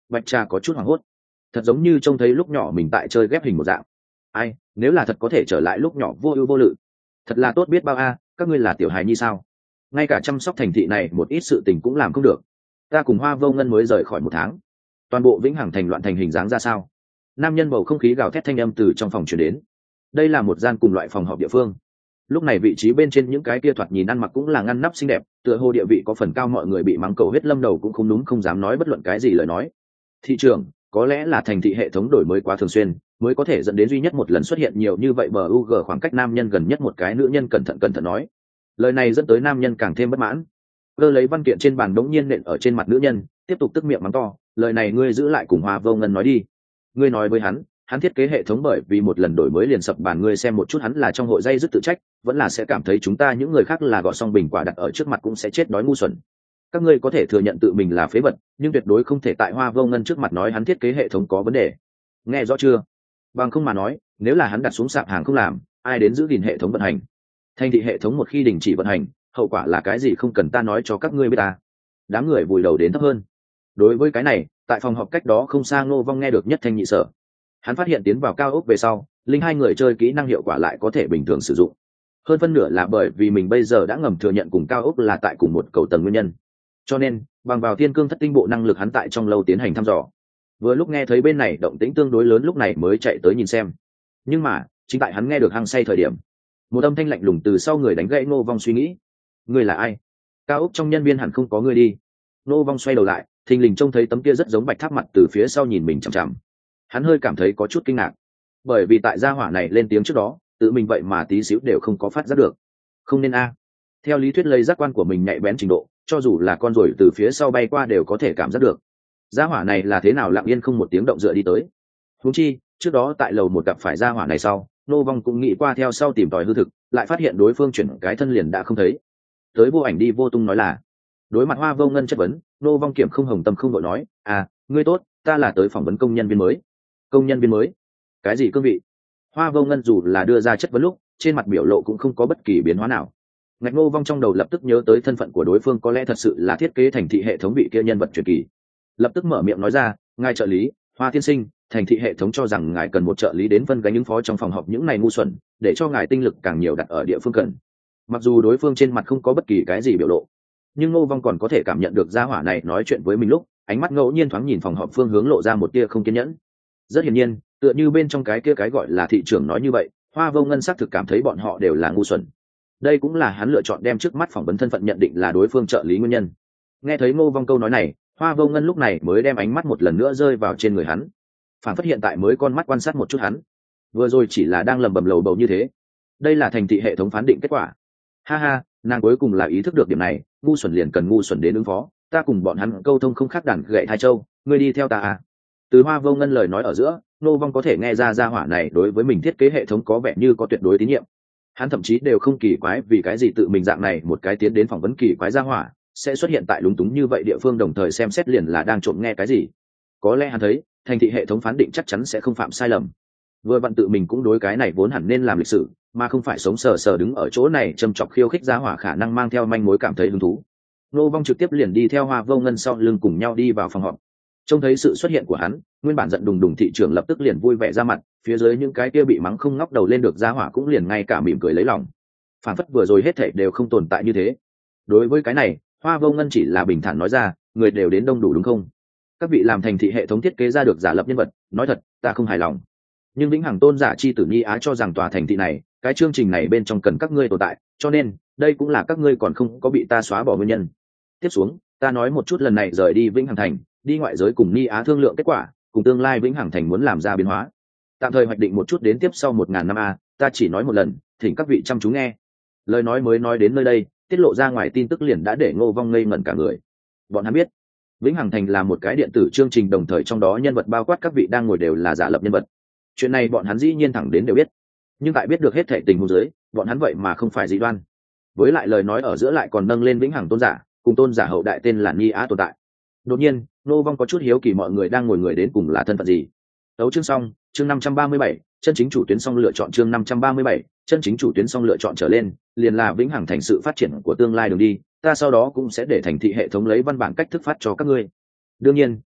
S1: Bạch Trà có chút hoảng hốt, thật giống như trông thấy lúc nhỏ mình tại chơi ghép hình một dạng. Ai, nếu là thật có thể trở lại lúc nhỏ vô ưu vô lự, thật là tốt biết bao a. Các ngươi là tiểu hài nhi sao? Ngay cả chăm sóc thành thị này một ít sự tình cũng làm không được. Ta cùng Hoa Vô Ngân mới rời khỏi 1 tháng, toàn bộ Vĩnh Hằng thành loạn thành hình dáng ra sao? Nam nhân bầu không khí gào thét thanh âm từ trong phòng truyền đến. Đây là một gian cùng loại phòng họp địa phương. Lúc này vị trí bên trên những cái kia thoạt nhìn ăn mặc cũng là ngăn nắp xinh đẹp, tựa hồ địa vị có phần cao, mọi người bị mắng cầu hết lâm đầu cũng không đúng, không dám nói bất luận cái gì lời nói. Thị trường, có lẽ là thành thị hệ thống đổi mới quá thường xuyên, mới có thể dẫn đến duy nhất một lần xuất hiện nhiều như vậy bug khoảng cách nam nhân gần nhất một cái nữ nhân cẩn thận nói. Lời này dẫn tới nam nhân càng thêm bất mãn. Cơ lấy văn kiện trên bàn đống nhiên nện ở trên mặt nữ nhân, tiếp tục tức miệng mắng to, lời này ngươi giữ lại cùng Hoa Vô Ngân nói đi. Ngươi nói với hắn thiết kế hệ thống bởi vì một lần đổi mới liền sập bàn, ngươi xem một chút hắn là trong hội dây dứt tự trách, vẫn là sẽ cảm thấy chúng ta những người khác là gọt xong bình quả đặt ở trước mặt cũng sẽ chết đói ngu xuẩn. Các ngươi có thể thừa nhận tự mình là phế vật, nhưng tuyệt đối không thể tại Hoa Vô Ngân trước mặt nói hắn thiết kế hệ thống có vấn đề. Nghe rõ chưa? Bằng không mà nói, nếu là hắn đặt xuống sạp hàng không làm, ai đến giữ gìn hệ thống vận hành? Thành thị hệ thống một khi đình chỉ vận hành, hậu quả là cái gì không cần ta nói cho các ngươi biết ta. Đám người vùi đầu đến thấp hơn. Đối với cái này, tại phòng họp cách đó không xa Ngô Vong nghe được nhất thanh nhị sở. Hắn phát hiện tiến vào cao ốc về sau, linh hai người chơi kỹ năng hiệu quả lại có thể bình thường sử dụng. Hơn phân nửa là bởi vì mình bây giờ đã ngầm thừa nhận cùng cao ốc là tại cùng một cầu tầng nguyên nhân. Cho nên, bằng vào thiên cương thất tinh bộ năng lực, hắn tại trong lâu tiến hành thăm dò. Vừa lúc nghe thấy bên này động tĩnh tương đối lớn, lúc này mới chạy tới nhìn xem. Nhưng mà, chính tại hắn nghe được hăng say thời điểm, một âm thanh lạnh lùng từ sau người đánh gãy Ngô Vong suy nghĩ. Ngươi là ai? Cao ốc trong nhân viên hẳn không có ngươi đi. Ngô Vong xoay đầu lại, thình lình trông thấy tấm kia rất giống bạch tháp mặt từ phía sau nhìn mình chằm chằm. Hắn hơi cảm thấy có chút kinh ngạc, bởi vì tại gia hỏa này lên tiếng trước đó, tự mình vậy mà tí xíu đều không có phát giác được. Không nên a. Theo lý thuyết lấy giác quan của mình nhạy bén trình độ, cho dù là con ruồi từ phía sau bay qua đều có thể cảm giác được. Gia hỏa này là thế nào lặng yên không một tiếng động dựa đi tới? Huống chi, trước đó tại lầu một gặp phải gia hỏa này sau, Nô Vong cũng nghĩ qua theo sau tìm tòi hư thực, lại phát hiện đối phương chuyển cái thân liền đã không thấy. Tới vô ảnh đi vô tung nói là. Đối mặt Hoa Vô Ngân chất vấn, Nô Vong kiểm không hồng tâm không đội nói, à, ngươi tốt, ta là tới phỏng vấn công nhân viên mới. Công nhân viên mới? Cái gì cương vị? Hoa Vô Ngân dù là đưa ra chất vấn lúc, trên mặt biểu lộ cũng không có bất kỳ biến hóa nào. Ngạch Nô Vong trong đầu lập tức nhớ tới thân phận của đối phương, có lẽ thật sự là thiết kế thành thị hệ thống vị kia nhân vật truyền kỳ. Lập tức mở miệng nói ra, ngài trợ lý, Hoa tiên sinh, thành thị hệ thống cho rằng ngài cần một trợ lý đến phân gánh ứng phó trong phòng họp những này ngu xuẩn, để cho ngài tinh lực càng nhiều đặt ở địa phương cần. Mặc dù đối phương trên mặt không có bất kỳ cái gì biểu lộ, nhưng Ngô Vong còn có thể cảm nhận được gia hỏa này nói chuyện với mình lúc, ánh mắt ngẫu nhiên thoáng nhìn phòng họp phương hướng lộ ra một tia không kiên nhẫn. Rất hiển nhiên, tựa như bên trong cái kia cái gọi là thị trưởng nói như vậy, Hoa Vô Ngân xác thực cảm thấy bọn họ đều là ngu xuẩn. Đây cũng là hắn lựa chọn đem trước mắt phỏng vấn thân phận nhận định là đối phương trợ lý nguyên nhân. Nghe thấy Ngô Vong câu nói này, Hoa Vô Ngân lúc này mới đem ánh mắt một lần nữa rơi vào trên người hắn, phản phát hiện tại mới con mắt quan sát một chút hắn. Vừa rồi chỉ là đang lầm bầm lầu bầu như thế, đây là thành thị hệ thống phán định kết quả. Ha ha, nàng cuối cùng là ý thức được điểm này, ngu xuẩn liền cần ngu xuẩn đến ứng phó, ta cùng bọn hắn câu thông không khác đàn gậy hai châu, ngươi đi theo ta à. Từ Hoa Vô Ngân lời nói ở giữa, Nô Vong có thể nghe ra gia hỏa này đối với mình thiết kế hệ thống có vẻ như có tuyệt đối tín nhiệm. Hắn thậm chí đều không kỳ quái vì cái gì tự mình dạng này một cái tiến đến phỏng vấn kỳ quái gia hỏa sẽ xuất hiện tại lúng túng như vậy địa phương, đồng thời xem xét liền là đang trộm nghe cái gì. Có lẽ hắn thấy thành thị hệ thống phán định chắc chắn sẽ không phạm sai lầm. Vừa vặn tự mình cũng đối cái này vốn hẳn nên làm lịch sử, mà không phải sống sờ sờ đứng ở chỗ này châm chọc khiêu khích gia hỏa khả năng mang theo manh mối cảm thấy hứng thú. Nô Vong trực tiếp liền đi theo Hoa Vô Ngân sau lưng cùng nhau đi vào phòng họp. Trông thấy sự xuất hiện của hắn, nguyên bản giận đùng đùng thị trưởng lập tức liền vui vẻ ra mặt, phía dưới những cái kia bị mắng không ngóc đầu lên được gia hỏa cũng liền ngay cả mỉm cười lấy lòng. Phản phất vừa rồi hết thảy đều không tồn tại như thế. Đối với cái này, Hoa Vô Ngân chỉ là bình thản nói ra, người đều đến đông đủ đúng không? Các vị làm thành thị hệ thống thiết kế ra được giả lập nhân vật, nói thật, ta không hài lòng. Nhưng vĩnh hằng tôn giả chi tử Nhi Á cho rằng tòa thành thị này, cái chương trình này bên trong cần các ngươi tồn tại, cho nên đây cũng là các ngươi còn không có bị ta xóa bỏ nguyên nhân. Tiếp xuống, ta nói một chút lần này rời đi vĩnh hằng thành, đi ngoại giới cùng Nhi Á thương lượng kết quả, cùng tương lai vĩnh hằng thành muốn làm ra biến hóa. Tạm thời hoạch định một chút đến tiếp sau 1000 năm a, ta chỉ nói một lần, thỉnh các vị chăm chú nghe. Lời nói mới nói đến nơi đây, tiết lộ ra ngoài tin tức liền đã để Ngô Vong ngây ngẩn cả người. Bọn hắn biết, vĩnh hằng thành là một cái điện tử chương trình, đồng thời trong đó nhân vật bao quát các vị đang ngồi đều là giả lập nhân vật. Chuyện này bọn hắn dĩ nhiên thẳng đến đều biết, nhưng tại biết được hết thảy tình huống dưới, bọn hắn vậy mà không phải dị đoan. Với lại lời nói ở giữa lại còn nâng lên vĩnh hằng tôn giả, cùng tôn giả hậu đại tên là Nhi Á tồn tại. Đột nhiên, Ngô Vong có chút hiếu kỳ mọi người đang ngồi người đến cùng là thân phận gì. Đấu chương xong, chương 537, chân chính chủ tuyến xong lựa chọn, chương 537, chân chính chủ tuyến xong lựa chọn trở lên, liền là vĩnh hằng thành sự phát triển của tương lai đường đi, ta sau đó cũng sẽ để thành thị hệ thống lấy văn bản cách thức phát cho các ngươi. Đương nhiên,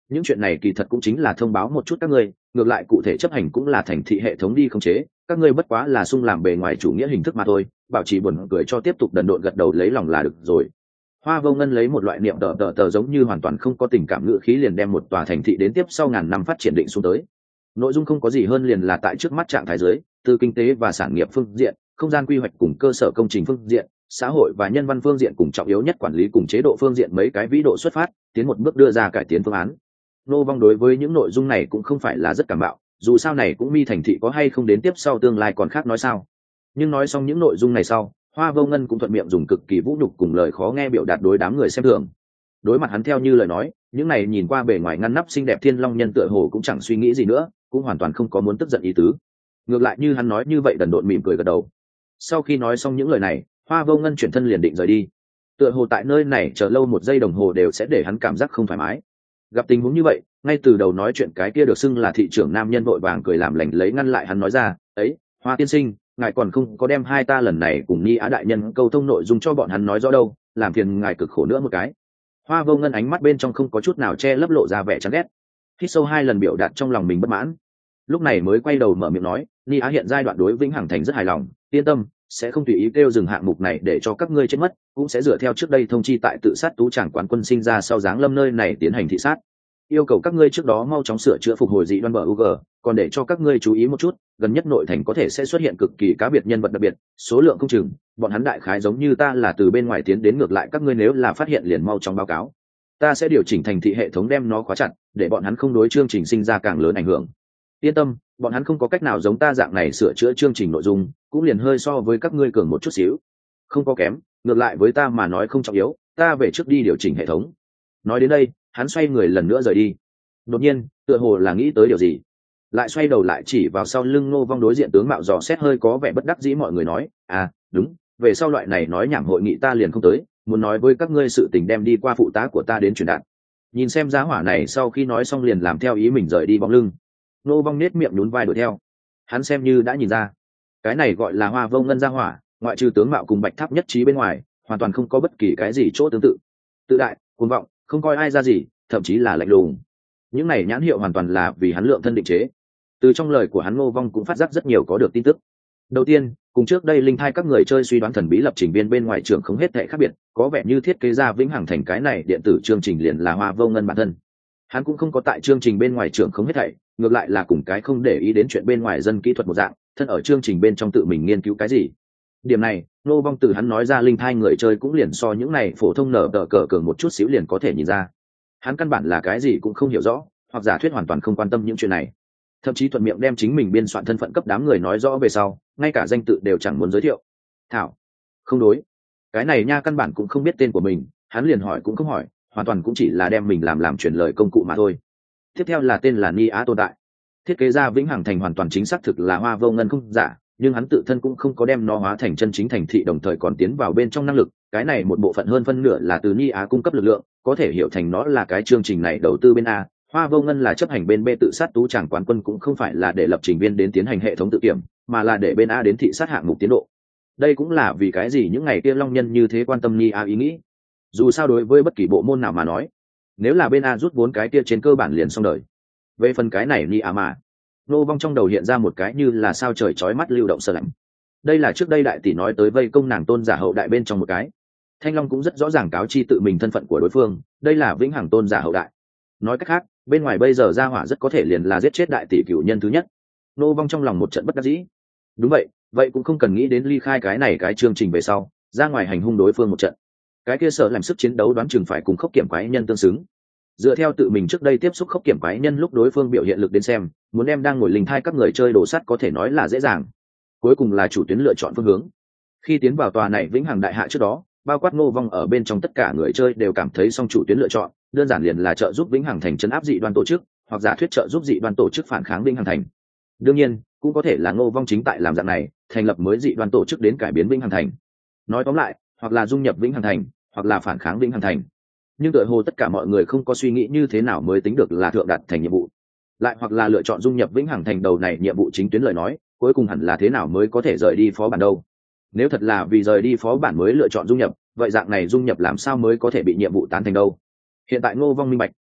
S1: những chuyện này kỳ thật cũng chính là thông báo một chút các ngươi, ngược lại cụ thể chấp hành cũng là thành thị hệ thống đi khống chế, các ngươi bất quá là sung làm bề ngoài chủ nghĩa hình thức mà thôi. Bảo trì buồn cười cho tiếp tục đần độn gật đầu lấy lòng là được rồi. Hoa Vô Ngân lấy một loại niệm tờ giống như hoàn toàn không có tình cảm ngữ khí liền đem một tòa thành thị đến tiếp sau ngàn năm phát triển định xuống tới. Nội dung không có gì hơn liền là tại trước mắt trạng thái dưới, từ kinh tế và sản nghiệp phương diện, không gian quy hoạch cùng cơ sở công trình phương diện, xã hội và nhân văn phương diện cùng trọng yếu nhất quản lý cùng chế độ phương diện mấy cái vĩ độ xuất phát, tiến một bước đưa ra cải tiến phương án. Nô Vong đối với những nội dung này cũng không phải là rất cảm bạo, dù sao này cũng mi thành thị có hay không đến tiếp sau tương lai còn khác nói sao. Nhưng nói xong những nội dung này sau, Hoa Vô Ngân cũng thuận miệng dùng cực kỳ vũ nhục cùng lời khó nghe biểu đạt đối đám người xem thường. Đối mặt hắn theo như lời nói, những này nhìn qua bề ngoài ngăn nắp xinh đẹp thiên long nhân tựa hồ cũng chẳng suy nghĩ gì nữa, cũng hoàn toàn không có muốn tức giận ý tứ. Ngược lại như hắn nói như vậy đần độn mỉm cười gật đầu. Sau khi nói xong những lời này, Hoa Vô Ngân chuyển thân liền định rời đi. Tựa hồ tại nơi này chờ lâu một giây đồng hồ đều sẽ để hắn cảm giác không thoải mái. Gặp tình huống như vậy, ngay từ đầu nói chuyện cái kia được xưng là thị trưởng nam nhân vội vàng cười làm lành lấy ngăn lại hắn nói ra, ấy, Hoa tiên sinh, ngài còn không có đem hai ta lần này cùng Ni Á đại nhân câu thông nội dung cho bọn hắn nói rõ đâu, làm phiền ngài cực khổ nữa một cái. Hoa Vô Ngân ánh mắt bên trong không có chút nào che lấp lộ ra vẻ chán ghét. Hít sâu hai lần biểu đạt trong lòng mình bất mãn, lúc này mới quay đầu mở miệng nói, Ni Á hiện giai đoạn đối Vĩnh Hằng Thành rất hài lòng, yên tâm, sẽ không tùy ý kêu dừng hạng mục này để cho các ngươi chết mất, cũng sẽ dựa theo trước đây thông chi tại tự sát tú tràng quán quân sinh ra sau giáng lâm nơi này tiến hành thị sát. Yêu cầu các ngươi trước đó mau chóng sửa chữa phục hồi dị đoan bờ UG, còn để cho các ngươi chú ý một chút, gần nhất nội thành có thể sẽ xuất hiện cực kỳ cá biệt nhân vật đặc biệt, số lượng không chừng, bọn hắn đại khái giống như ta là từ bên ngoài tiến đến, ngược lại các ngươi nếu là phát hiện liền mau chóng báo cáo. Ta sẽ điều chỉnh thành thị hệ thống đem nó khóa chặt, để bọn hắn không đối chương trình sinh ra càng lớn ảnh hưởng. Yên tâm, bọn hắn không có cách nào giống ta dạng này sửa chữa chương trình nội dung, cũng liền hơi so với các ngươi cường một chút xíu. Không có kém, ngược lại với ta mà nói không trọng yếu, ta về trước đi điều chỉnh hệ thống. Nói đến đây, hắn xoay người lần nữa rời đi. Đột nhiên, tựa hồ là nghĩ tới điều gì, lại xoay đầu lại chỉ vào sau lưng Ngô Vong đối diện tướng mạo dò xét hơi có vẻ bất đắc dĩ mọi người nói, à, đúng, về sau loại này nói nhảm hội nghị ta liền không tới, muốn nói với các ngươi sự tình đem đi qua phụ tá của ta đến truyền đạt. Nhìn xem giá hỏa này sau khi nói xong liền làm theo ý mình rời đi bóng lưng. Ngô Vong nết miệng nhún vai đuổi theo. Hắn xem như đã nhìn ra, cái này gọi là Hoa Vô Ngân gia hỏa, ngoại trừ tướng mạo cùng Bạch Tháp nhất trí bên ngoài, hoàn toàn không có bất kỳ cái gì chỗ tương tự. Tự đại, cuồng vọng, không coi ai ra gì, thậm chí là lạnh lùng. Những này nhãn hiệu hoàn toàn là vì hắn lượng thân định chế. Từ trong lời của hắn Ngô Vong cũng phát giác rất nhiều có được tin tức. Đầu tiên, cùng trước đây linh thai các người chơi suy đoán thần bí lập trình viên bên ngoài trường không hết thệ khác biệt, có vẻ như thiết kế ra Vĩnh Hằng Thành cái này điện tử chương trình liền là Hoa Vô Ngân bản thân. Hắn cũng không có tại chương trình bên ngoài trường không hết thảy, ngược lại là cùng cái không để ý đến chuyện bên ngoài dân kỹ thuật một dạng, thân ở chương trình bên trong tự mình nghiên cứu cái gì. Điểm này, Ngô Vong từ hắn nói ra linh thai người chơi cũng liền so những này phổ thông nở tờ cờ cường một chút xíu liền có thể nhìn ra. Hắn căn bản là cái gì cũng không hiểu rõ, hoặc giả thuyết hoàn toàn không quan tâm những chuyện này. Thậm chí thuận miệng đem chính mình biên soạn thân phận cấp đám người nói rõ về sau, ngay cả danh tự đều chẳng muốn giới thiệu. Thảo, không đối, cái này nha căn bản cũng không biết tên của mình, hắn liền hỏi cũng không hỏi, hoàn toàn cũng chỉ là đem mình làm truyền lời công cụ mà thôi. Tiếp theo là tên là Ni Á tồn tại, thiết kế ra Vĩnh Hằng Thành hoàn toàn chính xác thực là Hoa Vô Ngân không giả, nhưng hắn tự thân cũng không có đem nó hóa thành chân chính thành thị, đồng thời còn tiến vào bên trong năng lực, cái này một bộ phận hơn phân nửa là từ Ni Á cung cấp lực lượng, có thể hiểu thành nó là cái chương trình này đầu tư bên A. Hoa Vô Ngân là chấp hành bên B tự sát tú tràng quán quân, cũng không phải là để lập trình viên đến tiến hành hệ thống tự kiểm, mà là để bên A đến thị sát hạng mục tiến độ. Đây cũng là vì cái gì những ngày kia long nhân như thế quan tâm Ni Á ý nghĩ. Dù sao đối với bất kỳ bộ môn nào mà nói, nếu là bên A rút vốn cái kia trên cơ bản liền xong đời. Về phần cái này Ni Á mà, Nô Vong trong đầu hiện ra một cái như là sao trời chói mắt lưu động sơ lạnh. Đây là trước đây đại tỷ nói tới vây công nàng tôn giả hậu đại bên trong một cái. Thanh Long cũng rất rõ ràng cáo chi tự mình thân phận của đối phương, đây là Vĩnh Hằng tôn giả hậu đại. Nói cách khác, bên ngoài bây giờ ra hỏa rất có thể liền là giết chết đại tỷ cửu nhân thứ nhất. Nô Vong trong lòng một trận bất đắc dĩ. Đúng vậy, vậy cũng không cần nghĩ đến ly khai cái này cái chương trình về sau, ra ngoài hành hung đối phương một trận. Cái kia sợ làm sức chiến đấu đoán chừng phải cùng khốc kiểm quái nhân tương xứng. Dựa theo tự mình trước đây tiếp xúc khốc kiểm quái nhân lúc đối phương biểu hiện lực đến xem, muốn đem đang ngồi linh thai các người chơi đồ sắt có thể nói là dễ dàng. Cuối cùng là chủ tuyến lựa chọn phương hướng. Khi tiến vào tòa này Vĩnh Hằng đại hạ trước đó, bao quát Ngô Vong ở bên trong tất cả người chơi đều cảm thấy song chủ tuyến lựa chọn đơn giản liền là trợ giúp Vĩnh Hằng Thành trấn áp dị đoan tổ chức, hoặc giả thuyết trợ giúp dị đoan tổ chức phản kháng Vĩnh Hằng Thành. Đương nhiên, cũng có thể là Ngô Vong chính tại làm dạng này, thành lập mới dị đoan tổ chức đến cải biến Vĩnh Hằng Thành. Nói tóm lại, hoặc là dung nhập Vĩnh Hằng Thành, hoặc là phản kháng Vĩnh Hằng Thành. Nhưng tựa hồ tất cả mọi người không có suy nghĩ như thế nào mới tính được là thượng đạt thành nhiệm vụ, lại hoặc là lựa chọn dung nhập Vĩnh Hằng Thành đầu này nhiệm vụ chính tuyến lời nói, cuối cùng hẳn là thế nào mới có thể rời đi phó bản đâu. Nếu thật là vì rời đi phó bản mới lựa chọn dung nhập, vậy dạng này dung nhập làm sao mới có thể bị nhiệm vụ tán thành đâu. Hiện tại Ngô Vong minh bạch,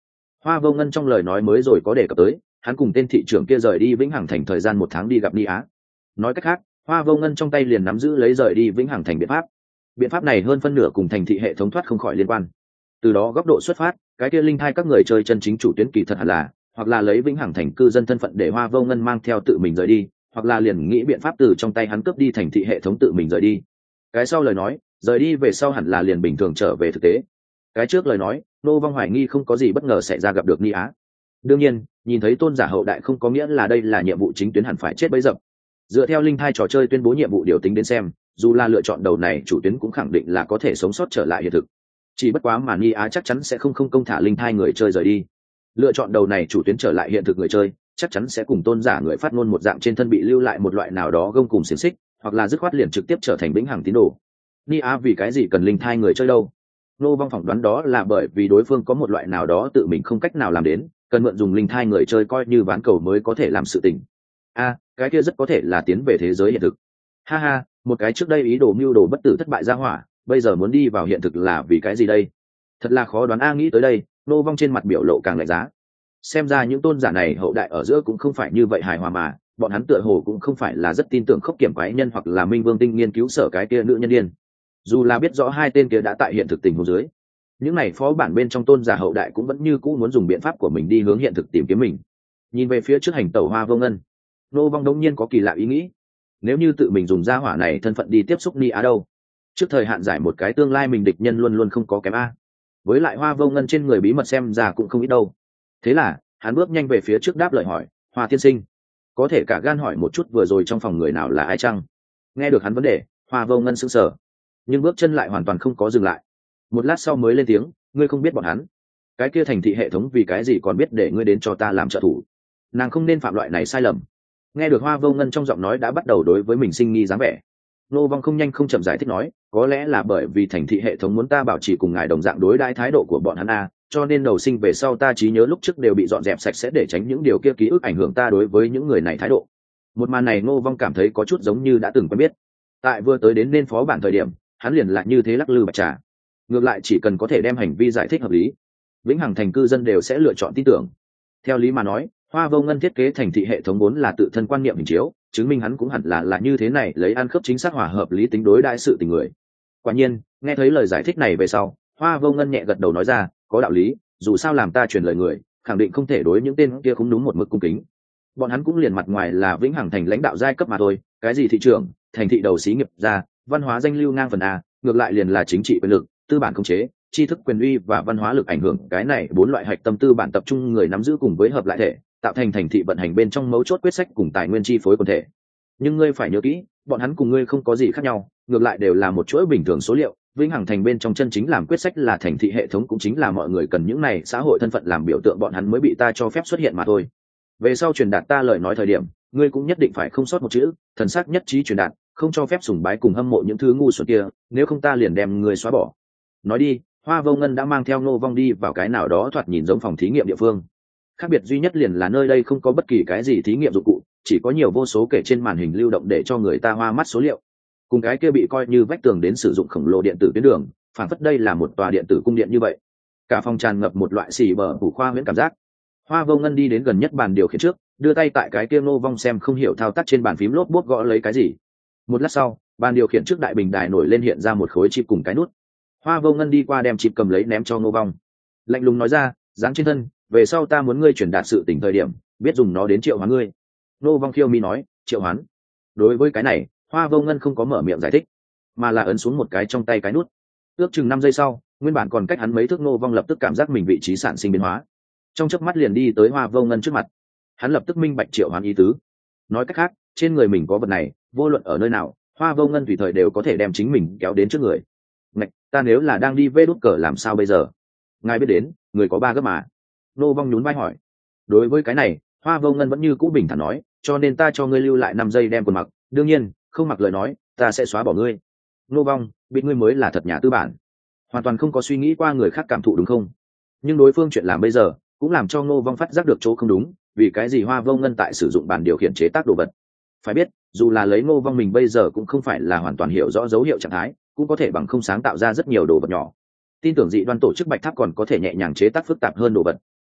S1: Hoa Vô Ngân trong lời nói mới rồi có đề cập tới, hắn cùng tên thị trưởng kia rời đi Vĩnh Hằng Thành thời gian 1 tháng đi gặp Ni Á. Nói cách khác, Hoa Vô Ngân trong tay liền nắm giữ lấy rời đi Vĩnh Hằng Thành biện pháp. Biện pháp này hơn phân nửa cùng thành thị hệ thống thoát không khỏi liên quan. Từ đó góc độ xuất phát, cái kia linh thai các người chơi chân chính chủ tuyến kỳ thật hẳn là, hoặc là lấy Vĩnh Hằng Thành cư dân thân phận để Hoa Vô Ngân mang theo tự mình rời đi, hoặc là liền nghĩ biện pháp từ trong tay hắn cướp đi thành thị hệ thống tự mình rời đi. Cái sau lời nói, rời đi về sau hẳn là liền bình thường trở về thực tế. Cái trước lời nói, Nô Vong hoài nghi không có gì bất ngờ xảy ra gặp được Ni Á. Đương nhiên, nhìn thấy tôn giả hậu đại không có nghĩa là đây là nhiệm vụ chính tuyến hẳn phải chết bấy dập. Dựa theo linh thai trò chơi tuyên bố nhiệm vụ điều tính đến xem, dù là lựa chọn đầu này chủ tuyến cũng khẳng định là có thể sống sót trở lại hiện thực. Chỉ bất quá mà Ni Á chắc chắn sẽ không công thả linh thai người chơi rời đi. Lựa chọn đầu này chủ tuyến trở lại hiện thực người chơi, chắc chắn sẽ cùng tôn giả người phát ngôn một dạng trên thân bị lưu lại một loại nào đó gông cùng xiềng xích, hoặc là dứt khoát liền trực tiếp trở thành vĩnh hằng tín đồ. Ni Á vì cái gì cần linh thai người chơi đâu? Nô Vong phỏng đoán đó là bởi vì đối phương có một loại nào đó tự mình không cách nào làm đến, cần mượn dùng linh thai người chơi coi như ván cầu mới có thể làm sự tình. Cái kia rất có thể là tiến về thế giới hiện thực. Ha ha, một cái trước đây ý đồ mưu đồ bất tử thất bại ra hỏa, bây giờ muốn đi vào hiện thực là vì cái gì đây? Thật là khó đoán. Nghĩ tới đây, Nô Vong trên mặt biểu lộ càng lạnh giá. Xem ra những tôn giả này hậu đại ở giữa cũng không phải như vậy hài hòa mà, bọn hắn tựa hồ cũng không phải là rất tin tưởng Khốc Kiểm quái nhân hoặc là Minh Vương Tinh nghiên cứu sở cái kia nữ nhân điên. Dù là biết rõ hai tên kia đã tại hiện thực tình huống dưới, những này phó bản bên trong tôn giả hậu đại cũng vẫn như cũ muốn dùng biện pháp của mình đi hướng hiện thực tìm kiếm mình. Nhìn về phía trước hành tẩu Hoa Vô Ngân, Nô Vong đống nhiên có kỳ lạ ý nghĩ. Nếu như tự mình dùng gia hỏa này thân phận đi tiếp xúc Ni Á đâu, trước thời hạn giải một cái tương lai mình địch nhân luôn luôn không có kém a. Với lại Hoa Vô Ngân trên người bí mật xem ra cũng không ít đâu. Thế là hắn bước nhanh về phía trước đáp lời hỏi, Hoa tiên sinh, có thể cả gan hỏi một chút vừa rồi trong phòng người nào là ai chăng? Nghe được hắn vấn đề, Hoa Vô Ngân sững sờ, nhưng bước chân lại hoàn toàn không có dừng lại. Một lát sau mới lên tiếng, ngươi không biết bọn hắn? Cái kia thành thị hệ thống vì cái gì còn biết để ngươi đến cho ta làm trợ thủ? Nàng không nên phạm loại này sai lầm. Nghe được Hoa Vô Ngân trong giọng nói đã bắt đầu đối với mình sinh nghi dáng vẻ, Nô Vong không nhanh không chậm giải thích nói, có lẽ là bởi vì thành thị hệ thống muốn ta bảo trì cùng ngài đồng dạng đối đãi thái độ của bọn hắn cho nên đầu sinh về sau ta trí nhớ lúc trước đều bị dọn dẹp sạch sẽ để tránh những điều kia ký ức ảnh hưởng ta đối với những người này thái độ. Một màn này Nô Vong cảm thấy có chút giống như đã từng quen biết. Tại vừa tới đến nên phó bản thời điểm, hắn liền lại như thế lắc lư bạch trà. Ngược lại chỉ cần có thể đem hành vi giải thích hợp lý, vĩnh hằng thành cư dân đều sẽ lựa chọn tin tưởng. Theo lý mà nói, Hoa Vô Ngân thiết kế thành thị hệ thống vốn là tự thân quan niệm hình chiếu, chứng minh hắn cũng hẳn là như thế này, lấy ăn khớp chính xác hòa hợp lý tính đối đại sự tình người. Quả nhiên, nghe thấy lời giải thích này về sau, Hoa Vô Ngân nhẹ gật đầu nói ra, có đạo lý, dù sao làm ta truyền lời người, khẳng định không thể đối những tên kia không đúng một mực cung kính. Bọn hắn cũng liền mặt ngoài là vĩnh hằng thành lãnh đạo giai cấp mà thôi, cái gì thị trưởng, thành thị đầu xí nghiệp ra, văn hóa danh lưu ngang phần ngược lại liền là chính trị quyền lực, tư bản khống chế, tri thức quyền uy và văn hóa lực ảnh hưởng, cái này 4 loại hạch tâm tư bản tập trung người nắm giữ cùng với hợp lại thể, tạo thành thành thị vận hành bên trong mấu chốt quyết sách cùng tài nguyên chi phối quần thể. Nhưng ngươi phải nhớ kỹ, bọn hắn cùng ngươi không có gì khác nhau, ngược lại đều là một chuỗi bình thường số liệu. Vĩnh hằng thành bên trong chân chính làm quyết sách là thành thị hệ thống, cũng chính là mọi người cần những này xã hội thân phận làm biểu tượng, bọn hắn mới bị ta cho phép xuất hiện mà thôi. Về sau truyền đạt ta lời nói thời điểm, ngươi cũng nhất định phải không sót một chữ, thần sắc nhất trí truyền đạt, không cho phép sùng bái cùng hâm mộ những thứ ngu xuẩn kia, nếu không ta liền đem ngươi xóa bỏ. Nói đi, Hoa Vô Ngân đã mang theo Nô Vong đi vào cái nào đó thoạt nhìn giống phòng thí nghiệm địa phương. Khác biệt duy nhất liền là nơi đây không có bất kỳ cái gì thí nghiệm dụng cụ, chỉ có nhiều vô số kể trên màn hình lưu động để cho người ta hoa mắt số liệu. Cùng cái kia bị coi như vách tường đến sử dụng khổng lồ điện tử tuyến đường, phản phất đây là một tòa điện tử cung điện như vậy. Cả phòng tràn ngập một loại xì bờ phủ khoa huyễn cảm giác. Hoa Vô Ngân đi đến gần nhất bàn điều khiển trước, đưa tay tại cái kia Nô Vong xem không hiểu thao tác trên bàn phím lốp bốp gõ lấy cái gì. Một lát sau, bàn điều khiển trước đại bình đài nổi lên hiện ra một khối chip cùng cái nút. Hoa Vô Ngân đi qua đem chip cầm lấy ném cho Nô Vong, lạnh lùng nói ra, dán trên thân, về sau ta muốn ngươi truyền đạt sự tình thời điểm, biết dùng nó đến triệu hoán ngươi. Nô Vong khiêu mi nói, triệu hoán. Đối với cái này, Hoa Vô Ngân không có mở miệng giải thích, mà là ấn xuống một cái trong tay cái nút. Ước chừng 5 giây sau, nguyên bản còn cách hắn mấy thước Nô Vong lập tức cảm giác mình vị trí sản sinh biến hóa, trong chớp mắt liền đi tới Hoa Vô Ngân trước mặt. Hắn lập tức minh bạch triệu hoán ý tứ. Nói cách khác, trên người mình có vật này, vô luận ở nơi nào, Hoa Vô Ngân tùy thời đều có thể đem chính mình kéo đến trước người. Ngạch, ta nếu là đang đi vê đút cờ làm sao bây giờ? Ngài biết đến, người có 3 gấp mà. Nô Vong nhún vai hỏi. Đối với cái này, Hoa Vô Ngân vẫn như cũ bình thản nói, cho nên ta cho ngươi lưu lại 5 giây đem quần mặc, đương nhiên, không mặc lời nói, ta sẽ xóa bỏ ngươi. Nô Vong, biết ngươi mới là thật nhà tư bản, hoàn toàn không có suy nghĩ qua người khác cảm thụ đúng không? Nhưng đối phương chuyện làm bây giờ cũng làm cho Nô Vong phát giác được chỗ không đúng, vì cái gì Hoa Vô Ngân tại sử dụng bàn điều khiển chế tác đồ vật. Phải biết, dù là lấy Nô Vong mình bây giờ cũng không phải là hoàn toàn hiểu rõ dấu hiệu trạng thái, cũng có thể bằng không sáng tạo ra rất nhiều đồ vật nhỏ. Tin tưởng dị đoan tổ chức Bạch Tháp còn có thể nhẹ nhàng chế tác phức tạp hơn đồ vật.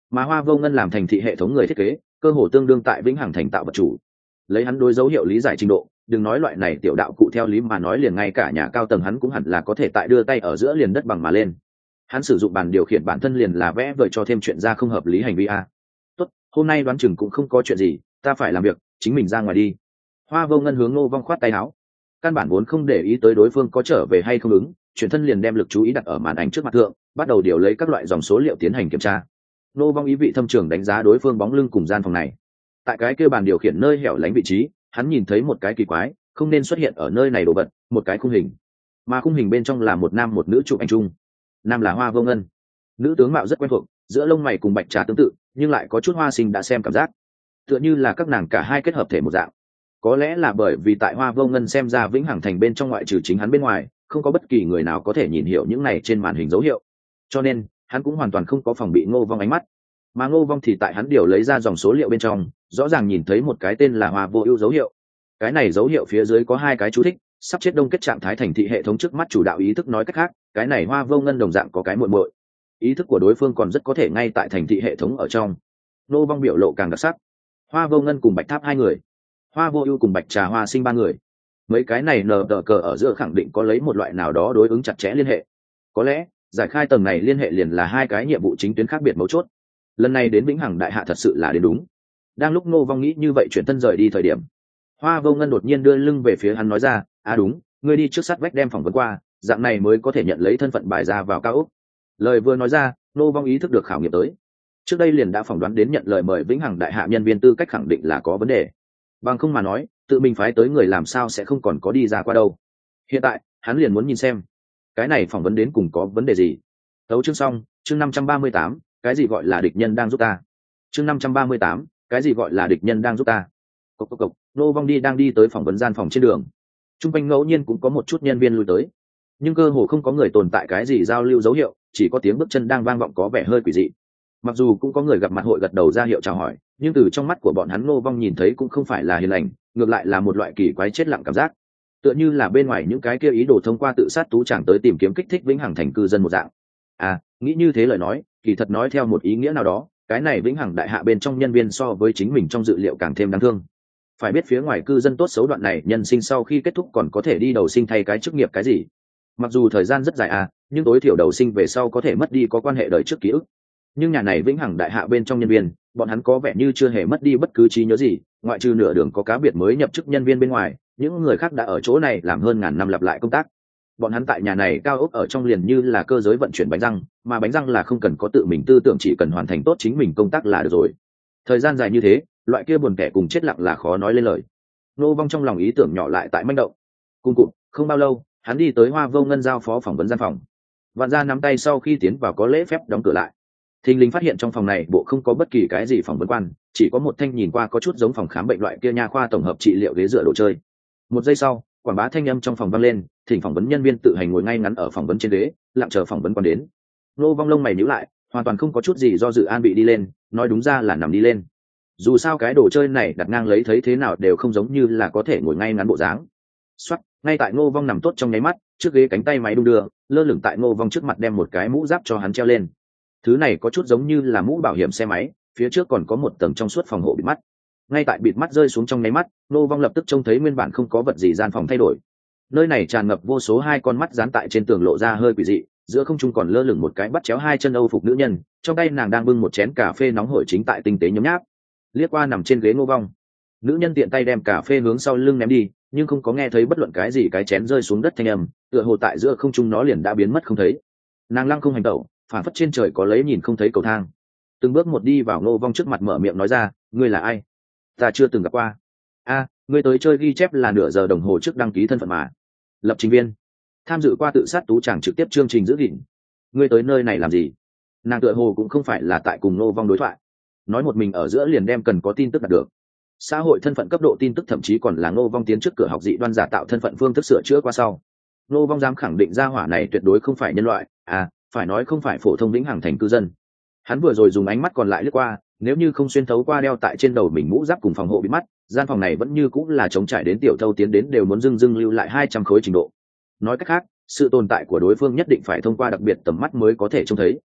S1: mà Hoa Vô Ngân làm thành thị hệ thống người thiết kế, cơ hồ tương đương tại vĩnh hằng thành tạo vật chủ. Lấy hắn đối dấu hiệu lý giải trình độ, đừng nói loại này tiểu đạo cụ theo lý mà nói liền ngay cả nhà cao tầng hắn cũng hẳn là có thể tại đưa tay ở giữa liền đất bằng mà lên. Hắn sử dụng bàn điều khiển bản thân liền là vẽ vời cho thêm chuyện ra không hợp lý hành vi a. Tốt, hôm nay đoán chừng cũng không có chuyện gì, ta phải làm việc, chính mình ra ngoài đi. Hoa Vô Ngân hướng Ngô Vong khoát tay áo. Căn bản vốn không để ý tới đối phương có trở về hay không ứng, chuyển thân liền đem lực chú ý đặt ở màn ảnh trước mặt thượng, bắt đầu điều lấy các loại dòng số liệu tiến hành kiểm tra. Ngô Vong ý vị thâm trường đánh giá đối phương bóng lưng cùng gian phòng này. Tại cái kia bàn điều khiển nơi hẻo lánh vị trí, hắn nhìn thấy một cái kỳ quái, không nên xuất hiện ở nơi này đồ vật, một cái khung hình. Mà khung hình bên trong là một nam một nữ chụp ảnh chung. Nam là Hoa Vô Ngân, nữ tướng mạo rất quen thuộc, giữa lông mày cùng Bạch Trà tương tự, nhưng lại có chút Hoa Sinh đã xem cảm giác, tựa như là các nàng cả hai kết hợp thể một dạng. Có lẽ là bởi vì tại Hoa Vô Ngân xem ra vĩnh hằng thành bên trong ngoại trừ chính hắn bên ngoài, không có bất kỳ người nào có thể nhìn hiểu những này trên màn hình dấu hiệu, cho nên hắn cũng hoàn toàn không có phòng bị Ngô Vong ánh mắt. Mà Ngô Vong thì tại hắn điều lấy ra dòng số liệu bên trong, rõ ràng nhìn thấy một cái tên là Hoa Vô Ưu dấu hiệu. Cái này dấu hiệu phía dưới có hai cái chú thích, sắp chết đông kết trạng thái thành thị hệ thống trước mắt chủ đạo ý thức, nói cách khác, cái này Hoa Vô Ngân đồng dạng có cái muội muội. Ý thức của đối phương còn rất có thể ngay tại thành thị hệ thống ở trong. Ngô Vong biểu lộ càng đặc sắc. Hoa Vô Ngân cùng Bạch Tháp hai người, Hoa Vô Ưu cùng Bạch Trà Hoa Sinh ba người. Mấy cái này nờ tờ cờ ở giữa khẳng định có lấy một loại nào đó đối ứng chặt chẽ liên hệ. Có lẽ, giải khai tầng này liên hệ liền là hai cái nhiệm vụ chính tuyến khác biệt mấu chốt. Lần này đến vĩnh hằng đại hạ thật sự là đến đúng. Đang lúc Ngô Vong nghĩ như vậy chuyển thân rời đi thời điểm, Hoa Vô Ngân đột nhiên đưa lưng về phía hắn nói ra, đúng, ngươi đi trước sát vách đem phỏng vấn qua, dạng này mới có thể nhận lấy thân phận bài ra vào cao ốc." Lời vừa nói ra, Ngô Vong ý thức được khảo nghiệm tới. Trước đây liền đã phỏng đoán đến nhận lời mời vĩnh hằng đại hạ nhân viên tư cách khẳng định là có vấn đề. Bằng không mà nói, tự mình phái tới người làm sao sẽ không còn có đi ra qua đâu. Hiện tại, hắn liền muốn nhìn xem, cái này phỏng vấn đến cùng có vấn đề gì. Tấu chương xong, chương 538, cái gì gọi là địch nhân đang giúp ta. Chương 538, cái gì gọi là địch nhân đang giúp ta. Cộc cộc cộc, Ngô Vong đang đi tới phỏng vấn gian phòng trên đường. Trung quanh ngẫu nhiên cũng có một chút nhân viên lui tới, nhưng cơ hồ không có người tồn tại cái gì giao lưu dấu hiệu, chỉ có tiếng bước chân đang vang vọng có vẻ hơi quỷ dị. Mặc dù cũng có người gặp mặt hội gật đầu ra hiệu chào hỏi, nhưng từ trong mắt của bọn hắn Ngô Vong nhìn thấy cũng không phải là hiền lành, ngược lại là một loại kỳ quái chết lặng cảm giác, tựa như là bên ngoài những cái kia ý đồ thông qua tự sát tú chàng tới tìm kiếm kích thích vĩnh hằng thành cư dân một dạng. Nghĩ như thế lời nói, kỳ thật nói theo một ý nghĩa nào đó, cái này vĩnh hằng đại hạ bên trong nhân viên so với chính mình trong dự liệu càng thêm đáng thương. Phải biết phía ngoài cư dân tốt xấu đoạn này nhân sinh sau khi kết thúc còn có thể đi đầu sinh thay cái chức nghiệp cái gì, mặc dù thời gian rất dài nhưng tối thiểu đầu sinh về sau có thể mất đi có quan hệ đời trước ký ức. Nhưng nhà này vĩnh hằng đại hạ bên trong nhân viên, bọn hắn có vẻ như chưa hề mất đi bất cứ trí nhớ gì, ngoại trừ nửa đường có cá biệt mới nhập chức nhân viên bên ngoài, những người khác đã ở chỗ này làm hơn ngàn năm lặp lại công tác. Bọn hắn tại nhà này cao ốc ở trong liền như là cơ giới vận chuyển bánh răng, mà bánh răng là không cần có tự mình tư tưởng, chỉ cần hoàn thành tốt chính mình công tác là được rồi. Thời gian dài như thế, loại kia buồn tẻ cùng chết lặng là khó nói lên lời. Ngô Vong trong lòng ý tưởng nhỏ lại tại manh động. Cùng cụm, không bao lâu, hắn đi tới Hoa Vô Ngân giao phó phỏng vấn gian phòng. Vạn Gia nắm tay sau khi tiến vào có lễ phép đóng cửa lại. Thình lình phát hiện trong phòng này bộ không có bất kỳ cái gì phỏng vấn quan, chỉ có một thanh nhìn qua có chút giống phòng khám bệnh loại kia nha khoa tổng hợp trị liệu ghế dựa đồ chơi. Một giây sau, quảng bá thanh âm trong phòng vang lên, thỉnh phỏng vấn nhân viên tự hành ngồi ngay ngắn ở phỏng vấn trên ghế, lặng chờ phỏng vấn quan đến. Ngô Vong lông mày nhíu lại, hoàn toàn không có chút gì do dự an bị đi lên, nói đúng ra là nằm đi lên. Dù sao cái đồ chơi này đặt ngang lấy thấy thế nào đều không giống như là có thể ngồi ngay ngắn bộ dáng. Soát, ngay tại Ngô Vong nằm tốt trong nháy mắt, trước ghế cánh tay máy đung đưa, lơ lửng tại Ngô Vong trước mặt đem một cái mũ giáp cho hắn treo lên. Thứ này có chút giống như là mũ bảo hiểm xe máy, phía trước còn có một tầng trong suốt phòng hộ bịt mắt. Ngay tại bịt mắt rơi xuống trong nháy mắt, Ngô Vong lập tức trông thấy nguyên bản không có vật gì gian phòng thay đổi. Nơi này tràn ngập vô số hai con mắt dán tại trên tường lộ ra hơi quỷ dị, giữa không trung còn lơ lửng một cái bắt chéo hai chân Âu phục nữ nhân, trong tay nàng đang bưng một chén cà phê nóng hổi chính tại tinh tế nhấm nháp. Liếc qua nằm trên ghế Ngô Vong, nữ nhân tiện tay đem cà phê hướng sau lưng ném đi, nhưng không có nghe thấy bất luận cái gì cái chén rơi xuống đất thanh âm, tựa hồ tại giữa không trung nó liền đã biến mất không thấy. Nàng lăng không hành tẩu, phản phất trên trời có lấy nhìn không thấy cầu thang, từng bước một đi vào Ngô Vong trước mặt, mở miệng nói ra, ngươi là ai? Ta chưa từng gặp qua. Ngươi tới chơi ghi chép là nửa giờ đồng hồ trước đăng ký thân phận mà. Lập trình viên, tham dự qua tự sát tú chàng trực tiếp chương trình giữ gìn. Ngươi tới nơi này làm gì? Nàng tựa hồ cũng không phải là tại cùng Ngô Vong đối thoại, nói một mình ở giữa liền đem cần có tin tức đạt được. Xã hội thân phận cấp độ tin tức thậm chí còn là Ngô Vong tiến trước cửa học dị đoan giả tạo thân phận phương thức sửa chữa qua sau. Ngô Vong dám khẳng định gia hỏa này tuyệt đối không phải nhân loại, phải nói không phải phổ thông vĩnh hằng thành cư dân. Hắn vừa rồi dùng ánh mắt còn lại lướt qua, nếu như không xuyên thấu qua đeo tại trên đầu mình mũ giáp cùng phòng hộ bị mắt, gian phòng này vẫn như cũng là trống trải đến tiểu thâu tiến đến đều muốn dưng lưu lại 200 khối trình độ. Nói cách khác, sự tồn tại của đối phương nhất định phải thông qua đặc biệt tầm mắt mới có thể trông thấy.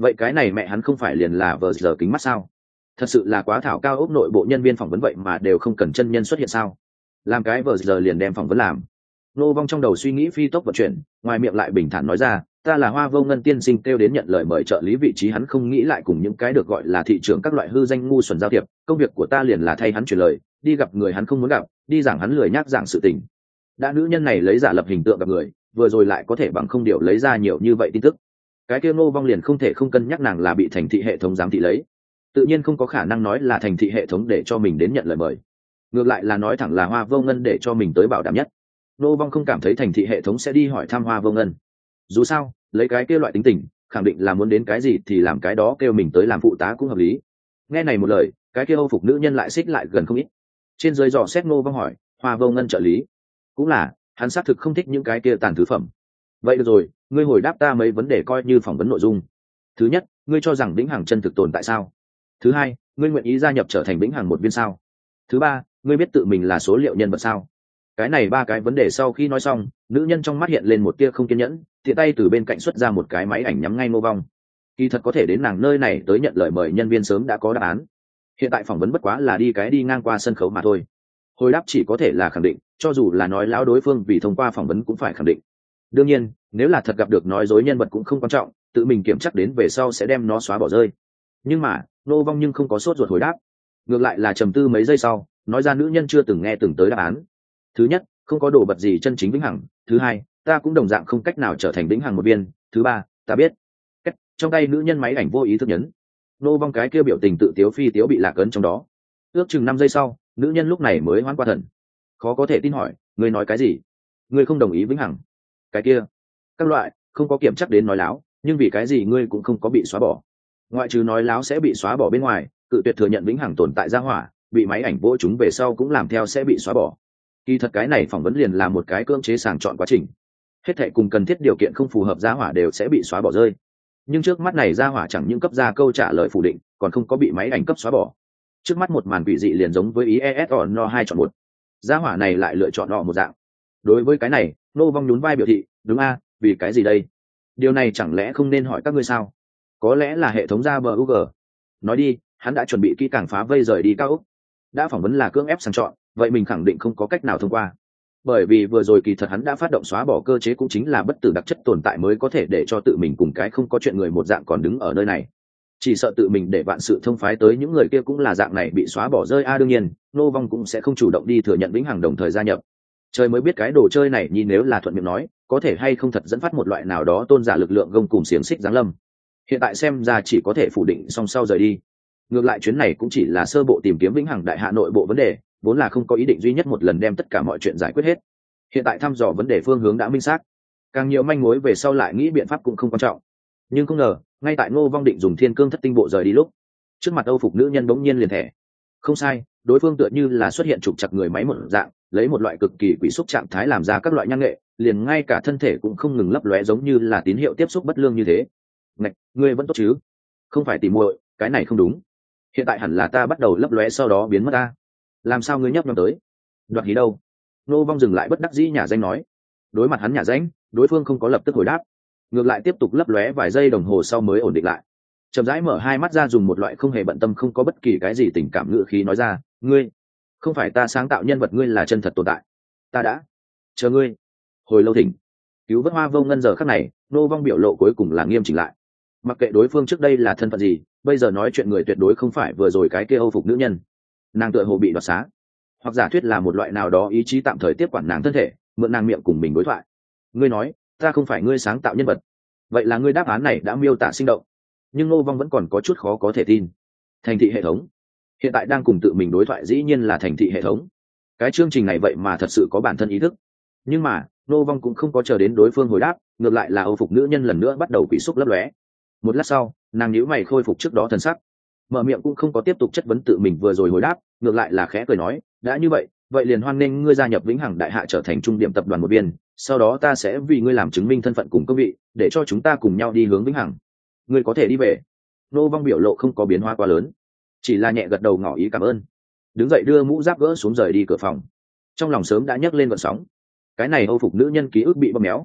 S1: vậy cái này mẹ hắn không phải liền là vờ giờ kính mắt sao? Thật sự là quá thảo cao ốc nội bộ nhân viên phỏng vấn vậy mà đều không cần chân nhân xuất hiện sao? Làm cái vờ giờ liền đem phỏng vấn làm. Nô Vong trong đầu suy nghĩ phi tốc vận chuyển, ngoài miệng lại bình thản nói ra, ta là Hoa Vô Ngân tiên sinh kêu đến nhận lời mời trợ lý vị trí, hắn không nghĩ lại cùng những cái được gọi là thị trường các loại hư danh ngu xuẩn giao thiệp, công việc của ta liền là thay hắn truyền lời, đi gặp người hắn không muốn gặp, đi giảng hắn lười nhác giảng sự tình. Đã nữ nhân này lấy giả lập hình tượng gặp người, vừa rồi lại có thể bằng không điều lấy ra nhiều như vậy tin tức. Cái kia Nô Vong liền không thể không cân nhắc nàng là bị thành thị hệ thống giám thị lấy. Tự nhiên không có khả năng nói là thành thị hệ thống để cho mình đến nhận lời mời. Ngược lại là nói thẳng là Hoa Vô Ngân để cho mình tới bảo đảm nhất. Nô Vong không cảm thấy thành thị hệ thống sẽ đi hỏi thăm Hoa Vô Ngân. Dù sao, lấy cái kia loại tính tình, khẳng định là muốn đến cái gì thì làm cái đó, kêu mình tới làm phụ tá cũng hợp lý. Nghe này một lời, cái kia Âu phục nữ nhân lại xích lại gần không ít. Trên dưới dò xét Nô Vong hỏi, Hoa Vô Ngân trợ lý, cũng là, hắn xác thực không thích những cái kia tàn thứ phẩm. Vậy được rồi, ngươi hồi đáp ta mấy vấn đề coi như phỏng vấn nội dung. Thứ nhất, ngươi cho rằng Vĩnh Hằng chân thực tồn tại sao? Thứ hai, ngươi nguyện ý gia nhập trở thành Vĩnh Hằng một viên sao? Thứ ba, ngươi biết tự mình là số liệu nhân vật sao? Cái này ba cái vấn đề sau khi nói xong, nữ nhân trong mắt hiện lên một tia không kiên nhẫn, tiện tay từ bên cạnh xuất ra một cái máy ảnh nhắm ngay Nô Vong. Kỳ thật có thể đến nàng nơi này tới nhận lời mời nhân viên sớm đã có đáp án. Hiện tại phỏng vấn bất quá là đi ngang qua sân khấu mà thôi. Hồi đáp chỉ có thể là khẳng định, cho dù là nói láo đối phương vì thông qua phỏng vấn cũng phải khẳng định. Đương nhiên, nếu là thật gặp được nói dối nhân vật cũng không quan trọng, tự mình kiểm chắc đến về sau sẽ đem nó xóa bỏ rơi. Nhưng mà, Nô Vong nhưng không có sốt ruột hồi đáp, ngược lại là trầm tư mấy giây sau, nói ra nữ nhân chưa từng nghe từng tới đáp án. Thứ nhất, không có đồ vật gì chân chính vĩnh hằng. Thứ hai, ta cũng đồng dạng không cách nào trở thành vĩnh hằng một viên. Thứ ba, ta biết. Trong tay nữ nhân máy ảnh vô ý thức nhấn. Nô Vong cái kia biểu tình tự tiếu phi tiếu bị lạc ấn trong đó. Ước chừng 5 giây sau, nữ nhân lúc này mới hoãn qua thần. Khó có thể tin hỏi, ngươi nói cái gì? Ngươi không đồng ý vĩnh hằng? Cái kia, các loại, không có kiểm chắc đến nói láo, nhưng vì cái gì ngươi cũng không có bị xóa bỏ? Ngoại trừ nói láo sẽ bị xóa bỏ bên ngoài, cự tuyệt thừa nhận vĩnh hằng tồn tại ra hỏa, bị máy ảnh vỗ chúng về sau cũng làm theo sẽ bị xóa bỏ. Kỳ thật cái này phỏng vấn liền là một cái cưỡng chế sàng chọn quá trình. Hết thệ cùng cần thiết điều kiện không phù hợp ra hỏa đều sẽ bị xóa bỏ rơi. Nhưng trước mắt này ra hỏa chẳng những cấp ra câu trả lời phủ định, còn không có bị máy ảnh cấp xóa bỏ. Trước mắt một màn quỷ dị liền giống với IES no 2 chọn một. Gia hỏa này lại lựa chọn nọ một dạng. Đối với cái này, Nô Vong nhún vai biểu thị, đúng a, vì cái gì đây? Điều này chẳng lẽ không nên hỏi các ngươi sao? Có lẽ là hệ thống ra BUG. Nói đi, hắn đã chuẩn bị kỹ càng phá vây rời đi cao ốc. Đã phỏng vấn là cưỡng ép sàng chọn, vậy mình khẳng định không có cách nào thông qua. Bởi vì vừa rồi kỳ thật hắn đã phát động xóa bỏ cơ chế, cũng chính là bất tử đặc chất tồn tại mới có thể để cho tự mình cùng cái không có chuyện người một dạng còn đứng ở nơi này. Chỉ sợ tự mình để vạn sự thông phái tới những người kia cũng là dạng này bị xóa bỏ rơi. Đương nhiên, Nô Vong cũng sẽ không chủ động đi thừa nhận vĩnh hằng đồng thời gia nhập. Trời mới biết cái đồ chơi này nhìn nếu là thuận miệng nói, có thể hay không thật dẫn phát một loại nào đó tôn giả lực lượng gông cùng xiềng xích giáng lâm. Hiện tại xem ra chỉ có thể phủ định song sau rời đi. Ngược lại chuyến này cũng chỉ là sơ bộ tìm kiếm vĩnh hằng đại hạ nội bộ vấn đề, vốn là không có ý định duy nhất một lần đem tất cả mọi chuyện giải quyết hết. Hiện tại thăm dò vấn đề phương hướng đã minh xác, càng nhiều manh mối về sau lại nghĩ biện pháp cũng không quan trọng. Nhưng không ngờ, ngay tại Ngô Vong định dùng thiên cương thất tinh bộ rời đi lúc, trước mặt Âu phục nữ nhân bỗng nhiên liền thẻ. Không sai, đối phương tựa như là xuất hiện trục chặt người máy một dạng, lấy một loại cực kỳ quỷ xúc trạng thái làm ra các loại nhang nghệ, liền ngay cả thân thể cũng không ngừng lấp lóe giống như là tín hiệu tiếp xúc bất lương như thế. Ngạch, ngươi vẫn tốt chứ? Không phải tỉ muội, cái này không đúng. Hiện tại hẳn là ta bắt đầu lấp lóe sau đó biến mất ta. Làm sao ngươi nhấp nhom tới? Đoạt hí đâu? Nô Vong dừng lại bất đắc dĩ nhả danh nói. Đối mặt hắn nhả danh, đối phương không có lập tức hồi đáp, ngược lại tiếp tục lấp lóe vài giây đồng hồ sau mới ổn định lại. Chậm rãi mở hai mắt ra, dùng một loại không hề bận tâm không có bất kỳ cái gì tình cảm ngữ khí nói ra, ngươi không phải ta sáng tạo nhân vật, ngươi là chân thật tồn tại. Ta đã chờ ngươi hồi lâu thỉnh. Cứu vớt Hoa Vô Ngân giờ khắc này, Nô Vong biểu lộ cuối cùng là nghiêm chỉnh lại. Mặc kệ đối phương trước đây là thân phận gì, bây giờ nói chuyện người tuyệt đối không phải vừa rồi cái kia Âu phục nữ nhân. Nàng tựa hồ bị đoạt xá, hoặc giả thuyết là một loại nào đó ý chí tạm thời tiếp quản nàng thân thể, mượn nàng miệng cùng mình đối thoại. Ngươi nói ta không phải ngươi sáng tạo nhân vật, vậy là ngươi đáp án này đã miêu tả sinh động. Nhưng Nô Vong vẫn còn có chút khó có thể tin. Thành thị hệ thống hiện tại đang cùng tự mình đối thoại, dĩ nhiên là thành thị hệ thống. Cái chương trình này vậy mà thật sự có bản thân ý thức. Nhưng mà Nô Vong cũng không có chờ đến đối phương hồi đáp, ngược lại là Âu phục nữ nhân lần nữa bắt đầu quỷ xúc lấp lóe. Một lát sau, nàng nhíu mày khôi phục trước đó thần sắc, mở miệng cũng không có tiếp tục chất vấn tự mình vừa rồi hồi đáp, ngược lại là khẽ cười nói, đã như vậy, vậy liền hoan nghênh ngươi gia nhập vĩnh hằng đại hạ trở thành trung điểm tập đoàn một viên, sau đó ta sẽ vì ngươi làm chứng minh thân phận cùng công vị, để cho chúng ta cùng nhau đi hướng vĩnh hằng. Ngươi có thể đi về. Nô Vong biểu lộ không có biến hóa quá lớn, chỉ là nhẹ gật đầu ngỏ ý cảm ơn, đứng dậy đưa mũ giáp gỡ xuống rời đi cửa phòng. Trong lòng sớm đã nhấc lên gợn sóng. Cái này Âu phục nữ nhân ký ức bị bóp méo.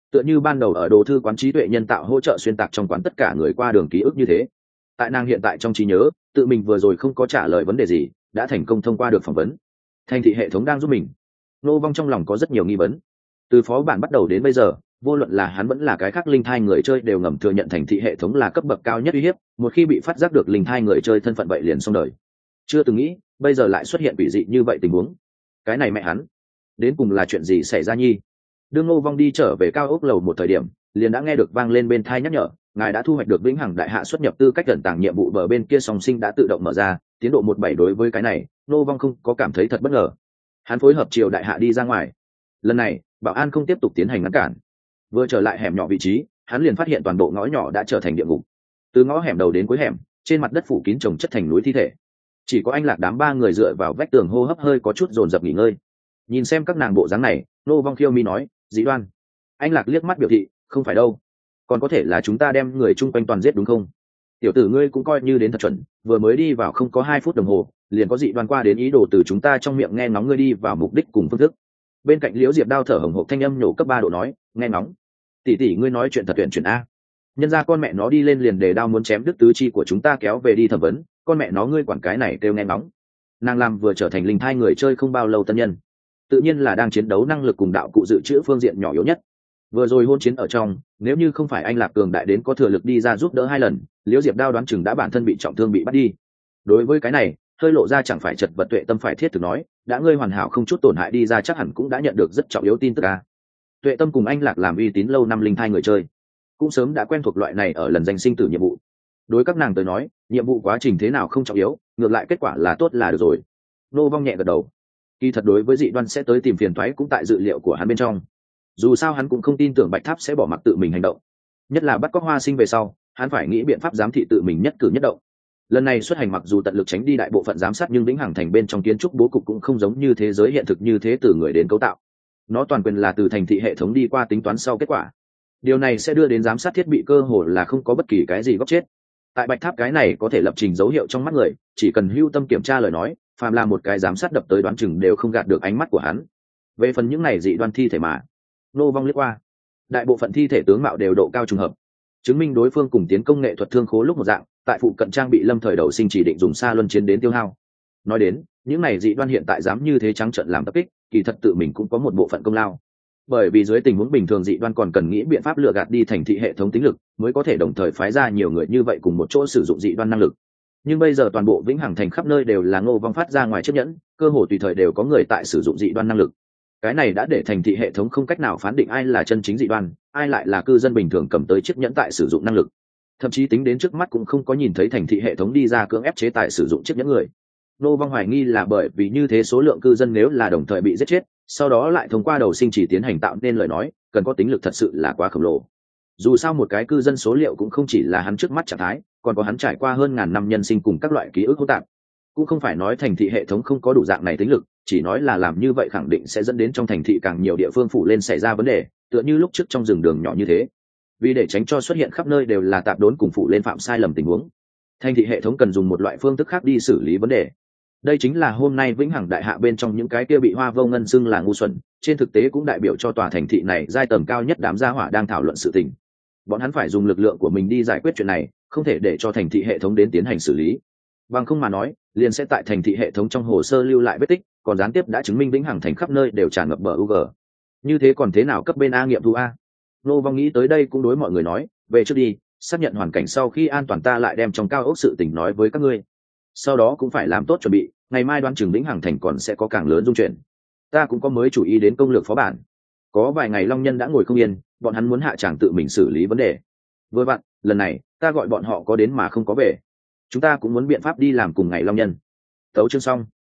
S1: tựa như ban đầu ở đồ thư quán trí tuệ nhân tạo hỗ trợ xuyên tạc trong quán tất cả người qua đường ký ức như thế. Tại nàng hiện tại trong trí nhớ, tự mình vừa rồi không có trả lời vấn đề gì, đã thành công thông qua được phỏng vấn. Thành thị hệ thống đang giúp mình. Nô Vong trong lòng có rất nhiều nghi vấn. Từ phó bản bắt đầu đến bây giờ, vô luận là hắn vẫn là cái khác linh thai người chơi đều ngầm thừa nhận thành thị hệ thống là cấp bậc cao nhất uy hiếp, một khi bị phát giác được linh thai người chơi thân phận vậy liền xong đời. Chưa từng nghĩ, bây giờ lại xuất hiện quỷ dị như vậy tình huống. Cái này mẹ hắn, đến cùng là chuyện gì xảy ra nhi? Đương Nô Vong đi trở về cao ốc lầu một thời điểm, liền đã nghe được vang lên bên thai nhắc nhở, ngài đã thu hoạch được vĩnh hằng đại hạ xuất nhập tư cách ẩn tàng nhiệm vụ bờ bên kia song sinh đã tự động mở ra, tiến độ 17. Đối với cái này, Nô Vong không có cảm thấy thật bất ngờ. Hắn phối hợp Triều đại hạ đi ra ngoài. Lần này, bảo an không tiếp tục tiến hành ngăn cản. Vừa trở lại hẻm nhỏ vị trí, hắn liền phát hiện toàn bộ ngõ nhỏ đã trở thành địa ngục. Từ ngõ hẻm đầu đến cuối hẻm, trên mặt đất phủ kín chồng chất thành núi thi thể. Chỉ có anh Lạc đám ba người dựa vào vách tường hô hấp hơi có chút dồn dập nghỉ ngơi. Nhìn xem các nàng bộ dáng này, Nô Vong khiêu mi nói, Dĩ Đoan. Anh Lạc liếc mắt biểu thị, không phải đâu, còn có thể là chúng ta đem người chung quanh toàn giết đúng không? Tiểu tử ngươi cũng coi như đến thật chuẩn, vừa mới đi vào không có 2 phút đồng hồ, liền có Dị Đoan qua đến ý đồ từ chúng ta trong miệng nghe ngóng ngươi đi vào mục đích cùng phương thức. Bên cạnh Liễu Diệp Đao thở hổn hộc thanh âm nhổ cấp 3 độ nói, nghe ngóng. Tỷ tỷ ngươi nói chuyện thật tuyển chuyển a. Nhân ra con mẹ nó đi lên liền để đao muốn chém đứt tứ chi của chúng ta kéo về đi thẩm vấn, con mẹ nó ngươi quản cái này kêu nghe ngóng. Nàng làm vừa trở thành linh thai người chơi không bao lâu tân nhân, tự nhiên là đang chiến đấu năng lực cùng đạo cụ dự trữ phương diện nhỏ yếu nhất. Vừa rồi hôn chiến ở trong, nếu như không phải anh Lạc cường đại đến có thừa lực đi ra giúp đỡ 2 lần, Liễu Diệp Đao đoán chừng đã bản thân bị trọng thương bị bắt đi. Đối với cái này, hơi lộ ra chẳng phải chật vật Tuệ Tâm phải thiết thực nói, đã ngươi hoàn hảo không chút tổn hại đi ra chắc hẳn cũng đã nhận được rất trọng yếu tin tức a. Tuệ Tâm cùng anh Lạc làm uy tín lâu năm linh thai người chơi, cũng sớm đã quen thuộc loại này ở lần danh sinh tử nhiệm vụ. Đối các nàng tới nói, nhiệm vụ quá trình thế nào không trọng yếu, ngược lại kết quả là tốt là được rồi. Nô Vong nhẹ gật đầu. Kỳ thật đối với Dị Đoan sẽ tới tìm phiền toái cũng tại dự liệu của hắn bên trong. Dù sao hắn cũng không tin tưởng Bạch Tháp sẽ bỏ mặc tự mình hành động, nhất là bắt cóc Hoa Sinh về sau, hắn phải nghĩ biện pháp giám thị tự mình nhất cử nhất động. Lần này xuất hành mặc dù tận lực tránh đi đại bộ phận giám sát nhưng vĩnh hằng thành bên trong kiến trúc bố cục cũng không giống như thế giới hiện thực như thế từ người đến cấu tạo. Nó toàn quyền là từ thành thị hệ thống đi qua tính toán sau kết quả. Điều này sẽ đưa đến giám sát thiết bị cơ hồ là không có bất kỳ cái gì góc chết. Tại Bạch Tháp cái này có thể lập trình dấu hiệu trong mắt người, chỉ cần hưu tâm kiểm tra lời nói, phàm là một cái giám sát đập tới đoán chừng đều không gạt được ánh mắt của hắn. Về phần những này dị đoan thi thể mà, Nô Vong liếc qua, đại bộ phận thi thể tướng mạo đều độ cao trùng hợp, chứng minh đối phương cùng tiến công nghệ thuật thương khố lúc một dạng, tại phụ cận trang bị lâm thời đầu sinh chỉ định dùng xa luân chiến đến tiêu hao. Nói đến, những này dị đoan hiện tại dám như thế trắng trợn làm tập kích, kỳ thật tự mình cũng có một bộ phận công lao. Bởi vì dưới tình huống bình thường dị đoan còn cần nghĩ biện pháp lừa gạt đi thành thị hệ thống tính lực, mới có thể đồng thời phái ra nhiều người như vậy cùng một chỗ sử dụng dị đoan năng lực. Nhưng bây giờ toàn bộ vĩnh hằng thành khắp nơi đều là Ngô Vong phát ra ngoài chiếc nhẫn, cơ hồ tùy thời đều có người tại sử dụng dị đoan năng lực. Cái này đã để thành thị hệ thống không cách nào phán định ai là chân chính dị đoan, ai lại là cư dân bình thường cầm tới chiếc nhẫn tại sử dụng năng lực. Thậm chí tính đến trước mắt cũng không có nhìn thấy thành thị hệ thống đi ra cưỡng ép chế tài sử dụng chiếc nhẫn người. Ngô Vong hoài nghi là bởi vì như thế số lượng cư dân nếu là đồng thời bị giết chết, sau đó lại thông qua đầu sinh chỉ tiến hành tạo nên lời nói, cần có tính lực thật sự là quá khổng lồ. Dù sao một cái cư dân số liệu cũng không chỉ là hắn trước mắt trạng thái, còn có hắn trải qua hơn ngàn năm nhân sinh cùng các loại ký ức hỗn tạp. Cũng không phải nói thành thị hệ thống không có đủ dạng này tính lực, chỉ nói là làm như vậy khẳng định sẽ dẫn đến trong thành thị càng nhiều địa phương phủ lên xảy ra vấn đề, tựa như lúc trước trong rừng đường nhỏ như thế. Vì để tránh cho xuất hiện khắp nơi đều là tạp đốn cùng phủ lên phạm sai lầm tình huống, thành thị hệ thống cần dùng một loại phương thức khác đi xử lý vấn đề. Đây chính là hôm nay vĩnh hằng đại hạ bên trong những cái kia bị Hoa Vô Ngân xưng là ngu xuẩn, trên thực tế cũng đại biểu cho tòa thành thị này giai tầng cao nhất đám gia hỏa đang thảo luận sự tình. Bọn hắn phải dùng lực lượng của mình đi giải quyết chuyện này, không thể để cho thành thị hệ thống đến tiến hành xử lý. Bằng không mà nói, liền sẽ tại thành thị hệ thống trong hồ sơ lưu lại vết tích, còn gián tiếp đã chứng minh vĩnh hằng thành khắp nơi đều tràn ngập bờ UG. Như thế còn thế nào cấp bên A nghiệm thu A? Nô Vong nghĩ tới đây cũng đối mọi người nói, về trước đi, xác nhận hoàn cảnh sau khi an toàn ta lại đem trong cao ốc sự tình nói với các ngươi. Sau đó cũng phải làm tốt chuẩn bị, ngày mai đoán chừng vĩnh hằng thành còn sẽ có càng lớn dung chuyển. Ta cũng có mới chủ ý đến công lược phó bản. Có vài ngày Long Nhân đã ngồi không yên, bọn hắn muốn hạ tràng tự mình xử lý vấn đề. Vừa vặn, lần này ta gọi bọn họ có đến mà không có về. Chúng ta cũng muốn biện pháp đi làm cùng ngày Long Nhân. Tấu chương xong.